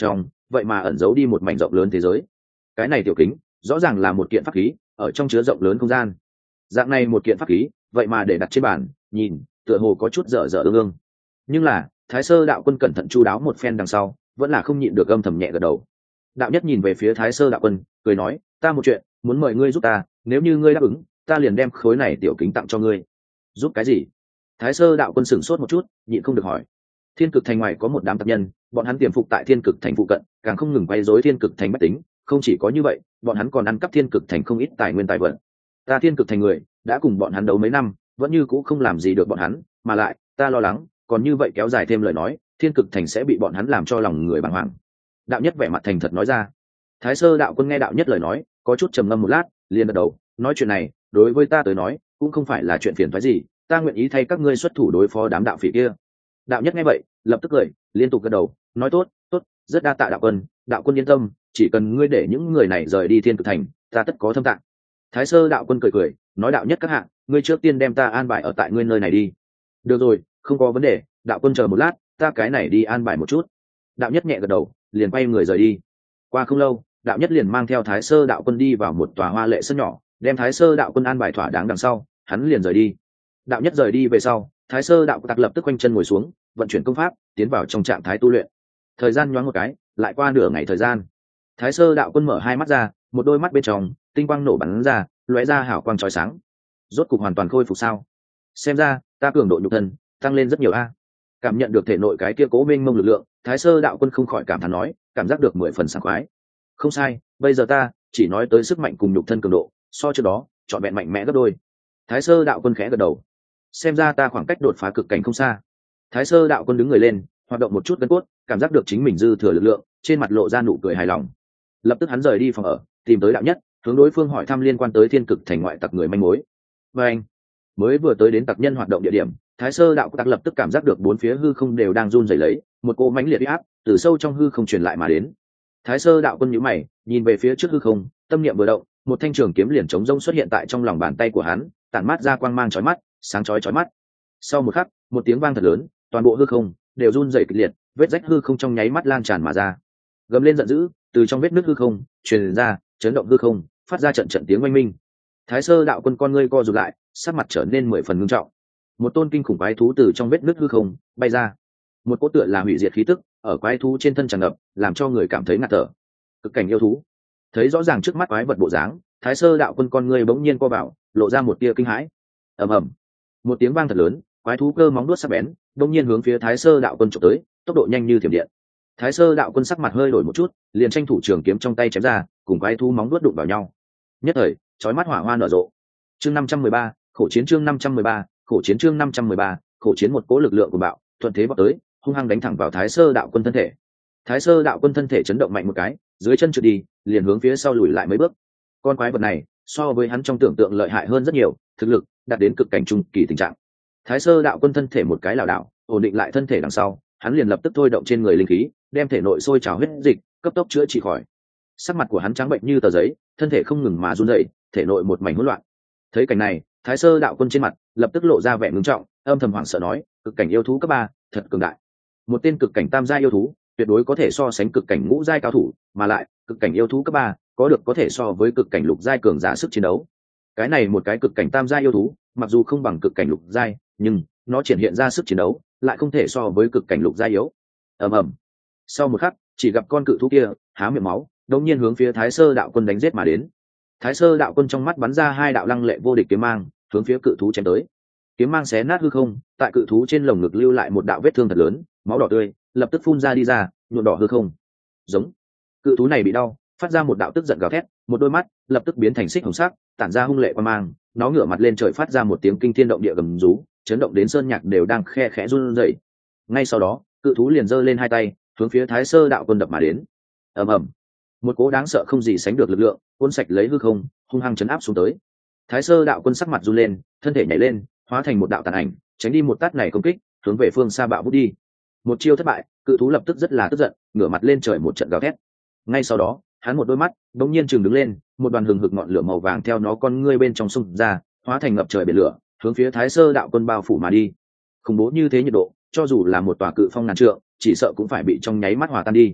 vậy mà ẩn giấu đi một mảnh rộng lớn thế giới. Cái này tiểu kính rõ ràng là một kiện pháp khí ở trong chứa rộng lớn không gian. Dạng này một kiện pháp khí vậy mà để đặt trên bàn, nhìn tựa hồ có chút dở dở ương ương. Nhưng là Thái Sơ đạo quân cẩn thận chu đáo một phen đằng sau vẫn là không nhịn được âm thầm nhẹ gật đầu. Đạo Nhất nhìn về phía Thái Sơ đạo quân cười nói, ta một chuyện muốn mời ngươi giúp ta, nếu như ngươi đáp ứng ta liền đem khối này tiểu kính tặng cho ngươi. Giúp cái gì? Thái Sơ đạo quân sửng sốt một chút, nhịn không được hỏi. Thiên Cực thành ngoài có một đám tạp nhân, bọn hắn tiềm phục tại Thiên Cực thành phụ cận, càng không ngừng quấy rối Thiên Cực thành bách tính. Không chỉ có như vậy, bọn hắn còn ăn cắp Thiên Cực thành không ít tài nguyên tài vận. Ta Thiên Cực thành người đã cùng bọn hắn đấu mấy năm, vẫn như cũ không làm gì được bọn hắn, mà lại ta lo lắng, còn như vậy kéo dài thêm lời nói, Thiên Cực thành sẽ bị bọn hắn làm cho lòng người bàng hoàng. Đạo Nhất vẻ mặt thành thật nói ra. Thái Sơ đạo quân nghe Đạo Nhất lời nói, có chút trầm ngâm một lát, liền gật đầu, nói chuyện này đối với ta tới nói cũng không phải là chuyện phiền toái gì, ta nguyện ý thay các ngươi xuất thủ đối phó đám đạo phỉ kia. Đạo Nhất nghe vậy lập tức cười, liên tục gật đầu, nói tốt, tốt, rất đa tạ đạo quân yên tâm, chỉ cần ngươi để những người này rời đi Thiên Cực thành, ta tất có thâm tạng. Thái Sơ đạo quân cười cười, nói Đạo Nhất các hạ, ngươi trước tiên đem ta an bài ở tại ngươi nơi này đi. Được rồi, không có vấn đề, đạo quân chờ một lát, ta cái này đi an bài một chút. Đạo Nhất nhẹ gật đầu, liền quay người rời đi. Qua không lâu, Đạo Nhất liền mang theo Thái Sơ đạo quân đi vào một tòa hoa lệ sân nhỏ, đem Thái Sơ đạo quân an bài thỏa đáng đằng sau, hắn liền rời đi. Đạo Nhất rời đi về sau, Thái Sơ đạo tặc lập tức quanh chân ngồi xuống, vận chuyển công pháp, tiến vào trong trạng thái tu luyện. Thời gian nhoáng một cái, lại qua nửa ngày thời gian. Thái Sơ đạo quân mở hai mắt ra, một đôi mắt bên trong tinh quang nổ bắn ra, lóe ra hào quang chói sáng. Rốt cục hoàn toàn khôi phục sao? Xem ra ta cường độ nhục thân tăng lên rất nhiều a. Cảm nhận được thể nội cái kia cố mênh mông lực lượng, Thái Sơ đạo quân không khỏi cảm thán nói, cảm giác được 10 phần sảng khoái. Không sai, bây giờ ta chỉ nói tới sức mạnh cùng nhục thân cường độ, so trước đó chọn vẹn mạnh mẽ gấp đôi. Thái Sơ đạo quân khẽ gật đầu, xem ra ta khoảng cách đột phá cực cảnh không xa. Thái Sơ đạo quân đứng người lên, hoạt động một chút gân cốt, cảm giác được chính mình dư thừa lực lượng, trên mặt lộ ra nụ cười hài lòng. Lập tức hắn rời đi phòng ở, tìm tới Đạo Nhất, hướng đối phương hỏi thăm liên quan tới Thiên Cực thành ngoại tặc người manh mối. Và anh mới vừa tới đến tặc nhân hoạt động địa điểm, Thái Sơ đạo tặc lập tức cảm giác được bốn phía hư không đều đang run rẩy lấy, một cỗ mãnh liệt uy áp từ sâu trong hư không truyền lại mà đến. Thái Sơ đạo quân nhíu mày, nhìn về phía trước hư không, tâm niệm vừa động, một thanh trường kiếm liền chống rông xuất hiện tại trong lòng bàn tay của hắn, tản mát ra quang mang chói mắt, sáng chói mắt. Sau một khắc, một tiếng vang thật lớn, toàn bộ hư không đều run rẩy kịch liệt, vết rách hư không trong nháy mắt lan tràn mà ra. Gầm lên giận dữ, từ trong vết nứt hư không truyền ra, chấn động hư không, phát ra trận trận tiếng oanh minh. Thái Sơ đạo quân con ngươi co rụt lại, sắc mặt trở nên 10 phần ngưng trọng. Một tôn kinh khủng quái thú từ trong vết nứt hư không bay ra, một cỗ tựa là hủy diệt khí tức ở quái thú trên thân tràn ngập, làm cho người cảm thấy ngạt thở. Cực cảnh yêu thú. Thấy rõ ràng trước mắt quái vật bộ dáng, Thái Sơ đạo quân con ngươi bỗng nhiên co vào, lộ ra một tia kinh hãi. Ầm ầm, một tiếng vang thật lớn, quái thú cơ móng đuốt sắc bén bỗng nhiên hướng phía Thái Sơ đạo quân chụp tới, tốc độ nhanh như thiểm điện. Thái Sơ đạo quân sắc mặt hơi đổi một chút, liền tranh thủ trường kiếm trong tay chém ra, cùng quái thú móng đuốt đụng vào nhau. Nhất thời, chói mắt hỏa hoa nở rộ. Chương 513, khổ chiến chương 513, khổ chiến chương 513, khổ chiến một cỗ lực lượng của bạo, thuận thế vọt tới, hung hăng đánh thẳng vào Thái Sơ đạo quân thân thể. Thái Sơ đạo quân thân thể chấn động mạnh một cái, dưới chân trượt đi, liền hướng phía sau lùi lại mấy bước. Con quái vật này so với hắn trong tưởng tượng lợi hại hơn rất nhiều, thực lực đạt đến cực cảnh trung kỳ tình trạng. Thái Sơ đạo quân thân thể một cái lảo đảo, ổn định lại thân thể đằng sau, hắn liền lập tức thôi động trên người linh khí, đem thể nội sôi trào huyết dịch cấp tốc chữa trị khỏi. Sắc mặt của hắn trắng bệnh như tờ giấy, thân thể không ngừng mà run rẩy, thể nội một mảnh hỗn loạn. Thấy cảnh này, Thái Sơ đạo quân trên mặt lập tức lộ ra vẻ ngưng trọng, âm thầm hoảng sợ nói, cực cảnh yêu thú cấp 3, thật cường đại. Một tên cực cảnh tam giai yêu thú, tuyệt đối có thể so sánh cực cảnh ngũ giai cao thủ, mà lại, cực cảnh yêu thú cấp 3, có được có thể so với cực cảnh lục giai cường giả sức chiến đấu. Cái này một cái cực cảnh tam giai yêu thú, mặc dù không bằng cực cảnh lục giai, nhưng nó triển hiện ra sức chiến đấu, lại không thể so với cực cảnh lục giai yếu. Ầm ầm. Sau một khắc, chỉ gặp con cự thú kia há miệng máu, đột nhiên hướng phía Thái Sơ đạo quân đánh giết mà đến. Thái Sơ đạo quân trong mắt bắn ra hai đạo lăng lệ vô địch kiếm mang, hướng phía cự thú chém tới. Kiếm mang xé nát hư không, tại cự thú trên lồng ngực lưu lại một đạo vết thương thật lớn, máu đỏ tươi lập tức phun ra đi ra, nhuộm đỏ hư không. Giống. Cự thú này bị đau, phát ra một đạo tức giận gào thét, một đôi mắt lập tức biến thành xích hồng sắc, tản ra hung lệ quang mang, nó ngửa mặt lên trời phát ra một tiếng kinh thiên động địa gầm rú, chấn động đến sơn nhạc đều đang khe khẽ run rẩy. Ngay sau đó, cự thú liền giơ lên hai tay, hướng phía Thái Sơ đạo quân đập mà đến. Ầm ầm. Một cỗ đáng sợ không gì sánh được lực lượng, cuốn sạch lấy hư không, hung hăng chấn áp xuống tới. Thái Sơ đạo quân sắc mặt run lên, thân thể nhảy lên, hóa thành một đạo tàn ảnh, tránh đi một tát này công kích, hướng về phương xa bạo vút đi. Một chiêu thất bại, cự thú lập tức rất là tức giận, ngửa mặt lên trời một trận gào thét. Ngay sau đó, hắn một đôi mắt đống nhiên chừng đứng lên, một đoàn hừng hực ngọn lửa màu vàng theo nó con ngươi bên trong xung ra, hóa thành ngập trời biển lửa, hướng phía Thái Sơ đạo quân bao phủ mà đi. Khủng bố như thế nhiệt độ, cho dù là một tòa cự phong ngàn trượng, chỉ sợ cũng phải bị trong nháy mắt hòa tan đi.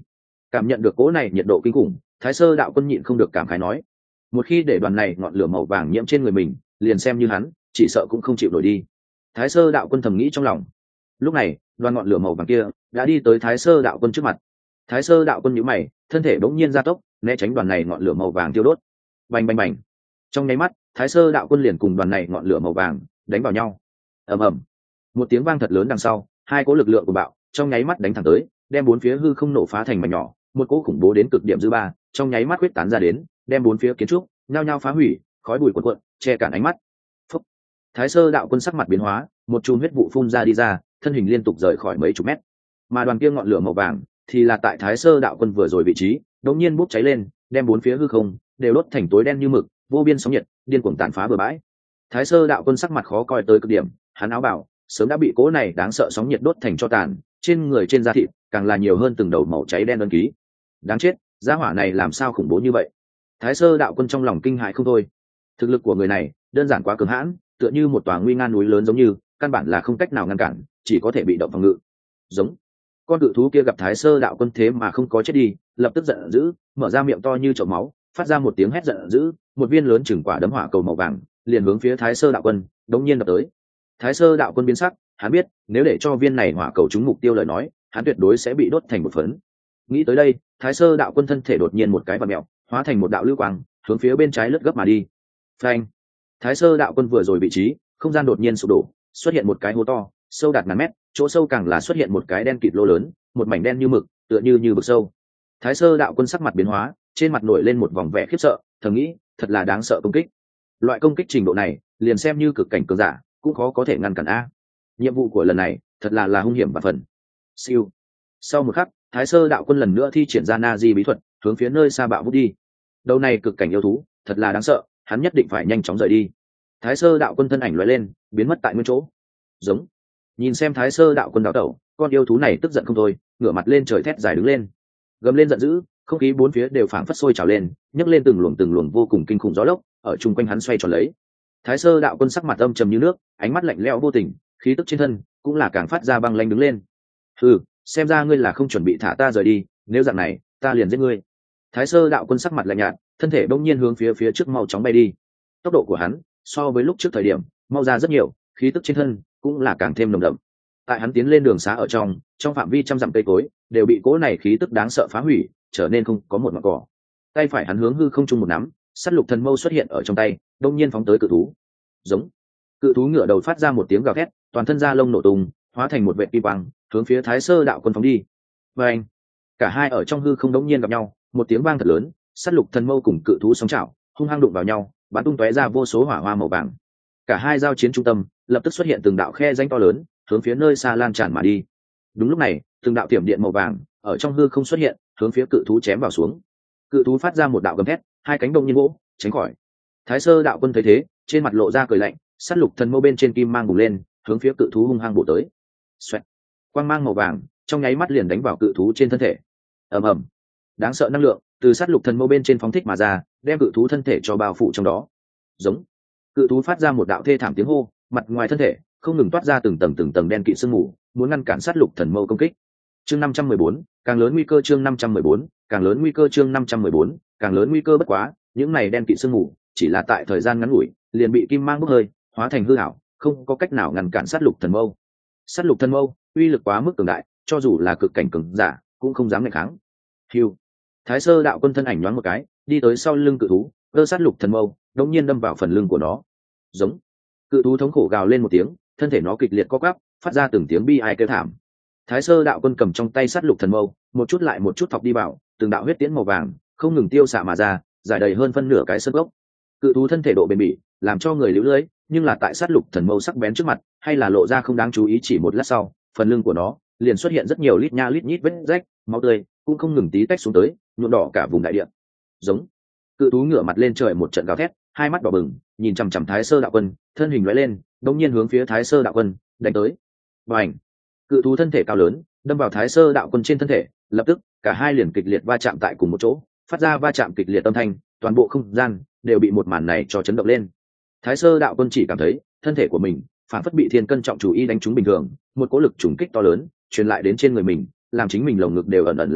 Cảm nhận được cỗ này nhiệt độ kinh khủng, Thái Sơ đạo quân nhịn không được cảm khái nói, một khi để đoàn này ngọn lửa màu vàng nhiễm trên người mình, liền xem như hắn chỉ sợ cũng không chịu nổi đi. Thái Sơ đạo quân thầm nghĩ trong lòng. Lúc này đoàn ngọn lửa màu vàng kia đã đi tới Thái Sơ đạo quân trước mặt. Thái Sơ đạo quân nhíu mày, thân thể bỗng nhiên gia tốc, né tránh đoàn này ngọn lửa màu vàng tiêu đốt. Bành bành bành. Trong nháy mắt, Thái Sơ đạo quân liền cùng đoàn này ngọn lửa màu vàng đánh vào nhau. Ầm ầm. Một tiếng vang thật lớn đằng sau, hai cỗ lực lượng của bạo trong nháy mắt đánh thẳng tới, đem bốn phía hư không nổ phá thành mảnh nhỏ, một cỗ khủng bố đến cực điểm dư ba trong nháy mắt huyết tán ra đến, đem bốn phía kiến trúc nhao nhao phá hủy, khói bụi cuộn cuộn che cản ánh mắt. Phúc. Thái Sơ đạo quân sắc mặt biến hóa, một chùm huyết vụ phun ra đi ra, thân hình liên tục rời khỏi mấy chục mét. Mà đoàn kia ngọn lửa màu vàng thì là tại Thái Sơ đạo quân vừa rồi vị trí đột nhiên bốc cháy lên, đem bốn phía hư không đều đốt thành tối đen như mực, vô biên sóng nhiệt điên cuồng tàn phá bừa bãi. Thái Sơ đạo quân sắc mặt khó coi tới cực điểm, hắn áo bào sớm đã bị cỗ này đáng sợ sóng nhiệt đốt thành tro tàn, trên người trên da thịt càng là nhiều hơn từng đầu màu cháy đen đơn ký. Đáng chết, gia hỏa này làm sao khủng bố như vậy? Thái Sơ đạo quân trong lòng kinh hãi không thôi. Thực lực của người này đơn giản quá cường hãn, tựa như một tòa nguy nga núi lớn giống như, căn bản là không cách nào ngăn cản, chỉ có thể bị động phòng ngự. Giống. Con cự thú kia gặp Thái Sơ đạo quân thế mà không có chết đi, lập tức giận dữ, mở ra miệng to như chậu máu, phát ra một tiếng hét giận dữ, một viên lớn chừng quả đấm hỏa cầu màu vàng liền hướng phía Thái Sơ đạo quân đống nhiên đập tới. Thái Sơ đạo quân biến sắc, hắn biết nếu để cho viên này hỏa cầu trúng mục tiêu lời nói, hắn tuyệt đối sẽ bị đốt thành một phấn. Nghĩ tới đây, Thái Sơ đạo quân thân thể đột nhiên một cái vặn mèo, hóa thành một đạo lưu quang, hướng phía bên trái lướt gấp mà đi. Phanh! Thái Sơ đạo quân vừa rồi vị trí, không gian đột nhiên sụp đổ, xuất hiện một cái hố to, sâu đạt ngàn mét, chỗ sâu càng là xuất hiện một cái đen kịt lỗ lớn, một mảnh đen như mực, tựa như vực sâu. Thái Sơ đạo quân sắc mặt biến hóa, trên mặt nổi lên một vòng vẻ khiếp sợ, thầm nghĩ, thật là đáng sợ công kích. Loại công kích trình độ này, liền xem như cực cảnh cường giả, cũng khó có thể ngăn cản a. Nhiệm vụ của lần này, thật là hung hiểm và phần. Siêu. Sau một khắc, Thái Sơ đạo quân lần nữa thi triển ra Na Di bí thuật, hướng phía nơi xa bạo vút đi. Đầu này cực cảnh yêu thú, thật là đáng sợ, hắn nhất định phải nhanh chóng rời đi. Thái Sơ đạo quân thân ảnh lóe lên, biến mất tại nguyên chỗ. Giống. Nhìn xem Thái Sơ đạo quân đảo tẩu, con yêu thú này tức giận không thôi, ngửa mặt lên trời thét dài đứng lên, gầm lên giận dữ, không khí bốn phía đều phảng phất sôi trào lên, nhấc lên từng luồng vô cùng kinh khủng gió lốc, ở chung quanh hắn xoay tròn lấy. Thái Sơ đạo quân sắc mặt âm trầm như nước, ánh mắt lạnh lẽo vô tình, khí tức trên thân cũng là càng phát ra băng lãnh đứng lên. Hừ, xem ra ngươi là không chuẩn bị thả ta rời đi, nếu dạng này, ta liền giết ngươi. Thái Sơ đạo quân sắc mặt lạnh nhạt, thân thể bỗng nhiên hướng phía trước mau chóng bay đi. Tốc độ của hắn so với lúc trước thời điểm mau ra rất nhiều, khí tức trên thân cũng là càng thêm nồng đậm. Tại hắn tiến lên đường xá ở trong phạm vi trăm dặm cây cối đều bị cỗ này khí tức đáng sợ phá hủy, trở nên không có một ngọn cỏ. Tay phải hắn hướng hư không trung một nắm, sắt lục thần mâu xuất hiện ở trong tay, đông nhiên phóng tới cự thú. Giống. Cự thú ngửa đầu phát ra một tiếng gào thét, toàn thân da lông nổ tung, hóa thành một vệt kim quang, hướng phía Thái Sơ đạo quân phóng đi. Và anh, cả hai ở trong hư không đống nhiên gặp nhau, một tiếng vang thật lớn, sắt lục thần mâu cùng cự thú sóng chảo hung hăng đụng vào nhau, bắn tung tóe ra vô số hỏa hoa màu vàng. Cả hai giao chiến trung tâm lập tức xuất hiện từng đạo khe rãnh to lớn, hướng phía nơi xa lan tràn mà đi. Đúng lúc này, từng đạo tiềm điện màu vàng ở trong hư không xuất hiện, hướng phía cự thú chém vào xuống. Cự thú phát ra một đạo gầm thét, hai cánh đông nhiên vỗ, tránh khỏi. Thái Sơ đạo quân thấy thế, trên mặt lộ ra cười lạnh, sát lục thần mâu bên trên kim mang bùng lên, hướng phía cự thú hung hăng bổ tới. Xoẹt. Quang mang màu vàng trong nháy mắt liền đánh vào cự thú trên thân thể. Ầm ầm. Đáng sợ năng lượng từ sát lục thần mâu bên trên phóng thích mà ra, đem cự thú thân thể cho bao phủ trong đó. Giống. Cự thú phát ra một đạo thê thảm tiếng hô, mặt ngoài thân thể không ngừng toát ra từng tầng đen kịt sương mù, muốn ngăn cản sát lục thần mâu công kích. Chương 514, càng lớn nguy cơ. Chương 514, càng lớn nguy cơ. Chương 514, càng lớn nguy cơ. Bất quá, những này đen kịt sương mù chỉ là tại thời gian ngắn ngủi liền bị kim mang bốc hơi, hóa thành hư ảo, không có cách nào ngăn cản sát lục thần mâu. Sát lục thần mâu uy lực quá mức cường đại, cho dù là cực cảnh cường giả cũng không dám nghịch kháng. Hưu. Thái Sơ đạo quân thân ảnh nhoáng một cái, đi tới sau lưng cự thú, cơ sát lục thần mâu đột nhiên đâm vào phần lưng của nó. Giống. Cự thú thống khổ gào lên một tiếng, thân thể nó kịch liệt co quắp, phát ra từng tiếng bi ai kêu thảm. Thái Sơ đạo quân cầm trong tay sát lục thần mâu, một chút lại một chút thọc đi vào, từng đạo huyết tiễn màu vàng không ngừng tiêu xạ mà ra, giải đầy hơn phân nửa cái sơn gốc. Cự thú thân thể độ bền bỉ làm cho người liễu lưới, nhưng là tại sát lục thần mâu sắc bén trước mặt, hay là lộ ra không đáng chú ý. Chỉ một lát sau, phần lưng của nó liền xuất hiện rất nhiều lít nha lít nhít vết rách, máu tươi cũng không ngừng tí tách xuống tới, nhuộm đỏ cả vùng đại địa. Giống. Cự thú ngửa mặt lên trời một trận gào thét, hai mắt đỏ bừng, nhìn chằm chằm Thái Sơ đạo quân, thân hình lóe lên, đột nhiên hướng phía Thái Sơ đạo quân đánh tới. Bành! Cự thú thân thể cao lớn đâm vào Thái Sơ đạo quân trên thân thể, lập tức cả hai liền kịch liệt va chạm tại cùng một chỗ, phát ra va chạm kịch liệt âm thanh, toàn bộ không gian đều bị một màn này cho chấn động lên. Thái Sơ đạo quân chỉ cảm thấy thân thể của mình phản phất bị thiên cân trọng chủ y đánh trúng bình thường, một cỗ lực trùng kích to lớn truyền lại đến trên người mình, làm chính mình lồng ngực đều ẩn ẩn làm đau,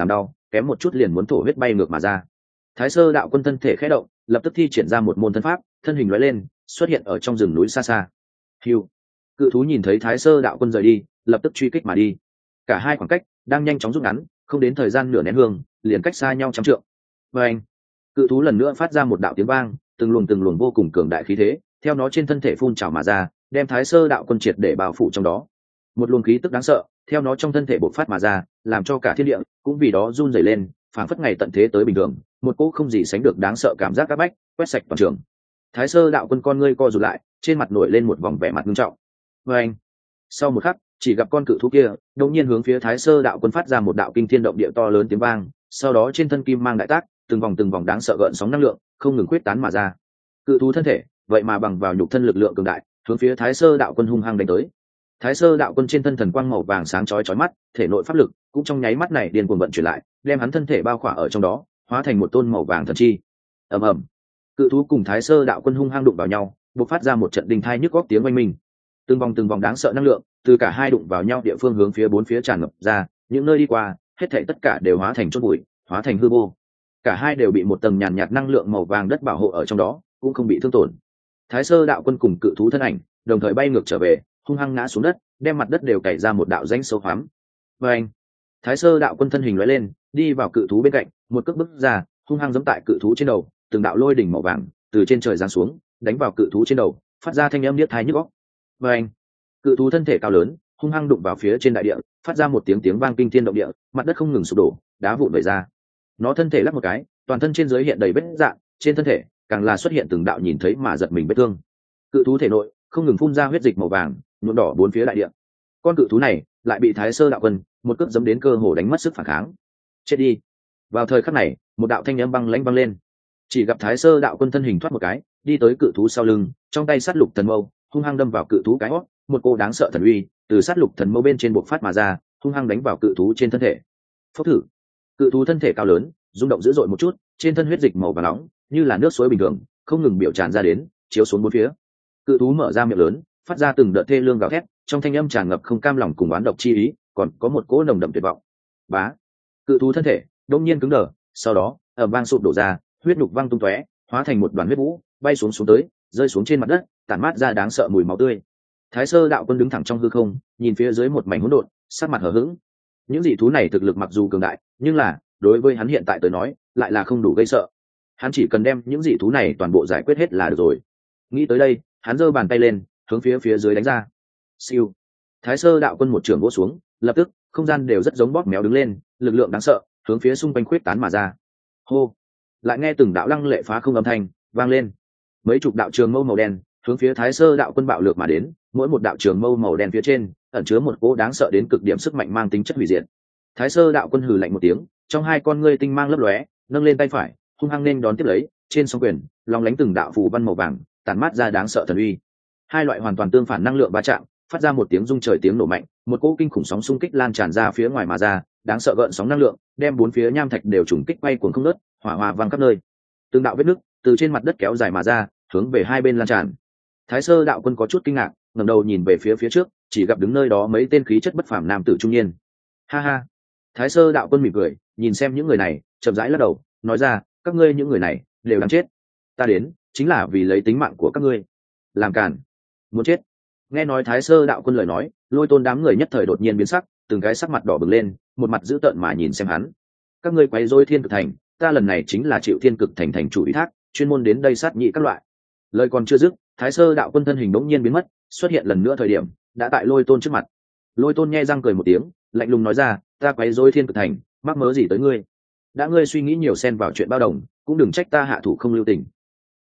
kém một chút liền muốn thổ huyết bay ngược mà ra. Thái Sơ đạo quân thân thể khẽ động, lập tức thi triển ra một môn thân pháp, thân hình lóe lên, xuất hiện ở trong rừng núi xa xa. Hưu. Cự thú nhìn thấy Thái Sơ đạo quân rời đi, lập tức truy kích mà đi. Cả hai khoảng cách đang nhanh chóng rút ngắn, không đến thời gian nửa nén hương, liền cách xa nhau trăm trượng. Và anh, cự thú lần nữa phát ra một đạo tiếng vang, từng luồng vô cùng cường đại khí thế, theo nó trên thân thể phun trào mà ra, đem Thái Sơ đạo quân triệt để bao phủ trong đó. Một luồng khí tức đáng sợ, theo nó trong thân thể bộc phát mà ra, làm cho cả thiên địa cũng vì đó run rẩy lên, phảng phất ngày tận thế tới bình thường, một cỗ không gì sánh được đáng sợ cảm giác áp bách, quét sạch toàn trường. Thái Sơ đạo quân con ngươi co rụt lại, trên mặt nổi lên một vòng vẻ mặt nghiêm trọng. Và anh, sau một khắc, chỉ gặp con cự thú kia đột nhiên hướng phía Thái Sơ đạo quân phát ra một đạo kinh thiên động địa to lớn tiếng vang, sau đó trên thân kim mang đại tác, từng vòng đáng sợ gợn sóng năng lượng không ngừng quyết tán mà ra. Cự thú thân thể vậy mà bằng vào nhục thân lực lượng cường đại, hướng phía Thái Sơ đạo quân hung hăng đánh tới. Thái Sơ đạo quân trên thân thần quang màu vàng sáng chói mắt, thể nội pháp lực cũng trong nháy mắt này điên cuồng vận chuyển lại, đem hắn thân thể bao khỏa ở trong đó, hóa thành một tôn màu vàng thần chi. Ầm ầm, cự thú cùng Thái Sơ đạo quân hung hăng đụng vào nhau, bộc phát ra một trận đình thai nhức góc tiếng oanh minh. Từng vòng đáng sợ năng lượng từ cả hai đụng vào nhau địa phương hướng phía bốn phía tràn ngập ra, những nơi đi qua, hết thảy tất cả đều hóa thành chốt bụi, hóa thành hư vô. Cả hai đều bị một tầng nhàn nhạt năng lượng màu vàng đất bảo hộ ở trong đó, cũng không bị thương tổn. Thái Sơ đạo quân cùng cự thú thân ảnh đồng thời bay ngược trở về, hung hăng ngã xuống đất, đem mặt đất đều cày ra một đạo rãnh sâu hoắm. Và anh, Thái Sơ đạo quân thân hình lóe lên, đi vào cự thú bên cạnh, một cước bước ra, hung hăng giẫm tại cự thú trên đầu, từng đạo lôi đỉnh màu vàng từ trên trời giáng xuống, đánh vào cự thú trên đầu, phát ra thanh âm điếc tai nhức óc. Và anh, cự thú thân thể cao lớn, hung hăng đụng vào phía trên đại địa, phát ra một tiếng vang kinh thiên động địa, mặt đất không ngừng sụp đổ, đá vụn vẩy ra. Nó thân thể lắc một cái, toàn thân trên dưới hiện đầy vết rạn, trên thân thể càng là xuất hiện từng đạo nhìn thấy mà giật mình vết thương. Cự thú thể nội không ngừng phun ra huyết dịch màu vàng, nhuộm đỏ bốn phía đại địa. Con cự thú này lại bị Thái Sơ đạo quân một cước giẫm đến cơ hồ đánh mất sức phản kháng. Chết đi! Vào thời khắc này, một đạo thanh âm băng lãnh vang lên. Chỉ gặp Thái Sơ đạo quân thân hình thoát một cái, đi tới cự thú sau lưng, trong tay sát lục thần mâu hung hăng đâm vào cự thú cái hót, một cô đáng sợ thần uy từ sát lục thần mâu bên trên bộc phát mà ra, hung hăng đánh vào cự thú trên thân thể. Phốc thử! Cự thú thân thể cao lớn rung động dữ dội một chút, trên thân huyết dịch màu vàng nóng như là nước suối bình thường không ngừng biểu tràn ra đến, chiếu xuống bốn phía. Cự thú mở ra miệng lớn, phát ra từng đợt thê lương gào thét, trong thanh âm tràn ngập không cam lòng cùng oán độc chi ý, còn có một cỗ nồng đậm tuyệt vọng. Bá! Cự thú thân thể đột nhiên cứng đờ, sau đó ầm vang sụp đổ ra, huyết nhục văng tung tóe, hóa thành một đoàn huyết vũ, bay xuống tới, rơi xuống trên mặt đất, tản mát ra đáng sợ mùi máu tươi. Thái Sơ đạo quân đứng thẳng trong hư không, nhìn phía dưới một mảnh hỗn độn, sắc mặt hờ hững. Những dị thú này thực lực mặc dù cường đại, nhưng là đối với hắn hiện tại tới nói, lại là không đủ gây sợ. Hắn chỉ cần đem những dị thú này toàn bộ giải quyết hết là được rồi. Nghĩ tới đây, hắn giơ bàn tay lên, hướng phía dưới đánh ra. Siêu! Thái Sơ đạo quân một trường vỗ xuống, lập tức không gian đều rất giống bóp méo đứng lên, lực lượng đáng sợ hướng phía xung quanh khuyết tán mà ra. Hô! Lại nghe từng đạo lăng lệ phá không âm thanh vang lên. Mấy chục đạo trường mâu màu đen hướng phía Thái Sơ đạo quân bạo lược mà đến, mỗi một đạo trường mâu màu đen phía trên ẩn chứa một cỗ đáng sợ đến cực điểm sức mạnh mang tính chất hủy diệt. Thái Sơ đạo quân hừ lạnh một tiếng, trong hai con ngươi tinh mang lấp lóe, nâng lên tay phải, hung hăng nên đón tiếp lấy, trên song quyền long lánh từng đạo phù văn màu vàng tản mát ra đáng sợ thần uy. Hai loại hoàn toàn tương phản năng lượng va chạm, phát ra một tiếng rung trời tiếng nổ mạnh, một cỗ kinh khủng sóng xung kích lan tràn ra phía ngoài mà ra, đáng sợ gợn sóng năng lượng đem bốn phía nham thạch đều trùng kích bay cuồng không ngớt, hỏa hoa vang khắp nơi. Từng đạo vết nứt từ trên mặt đất kéo dài mà ra, hướng về hai bên lan tràn. Thái Sơ đạo quân có chút kinh ngạc, ngẩng đầu nhìn về phía trước, chỉ gặp đứng nơi đó mấy tên khí chất bất phàm nam tử trung niên. Ha ha! Thái Sơ đạo quân mỉm cười, nhìn xem những người này, chậm rãi lắc đầu, nói ra, các ngươi những người này đều đáng chết. Ta đến chính là vì lấy tính mạng của các ngươi. Làm càn, muốn chết. Nghe nói Thái Sơ đạo quân lời nói, Lôi Tôn đám người nhất thời đột nhiên biến sắc, từng cái sắc mặt đỏ bừng lên, một mặt dữ tợn mà nhìn xem hắn. Các ngươi quấy rối Thiên Cực Thành, ta lần này chính là chịu Thiên Cực Thành thành chủ ủy thác, chuyên môn đến đây sát nhị các loại. Lời còn chưa dứt, Thái Sơ đạo quân thân hình bỗng nhiên biến mất, xuất hiện lần nữa thời điểm đã tại Lôi Tôn trước mặt. Lôi Tôn nhe răng cười một tiếng, lạnh lùng nói ra, ta quấy rối Thiên Cực Thành, mắc mớ gì tới ngươi? Đã ngươi suy nghĩ nhiều xen vào chuyện bao đồng, cũng đừng trách ta hạ thủ không lưu tình.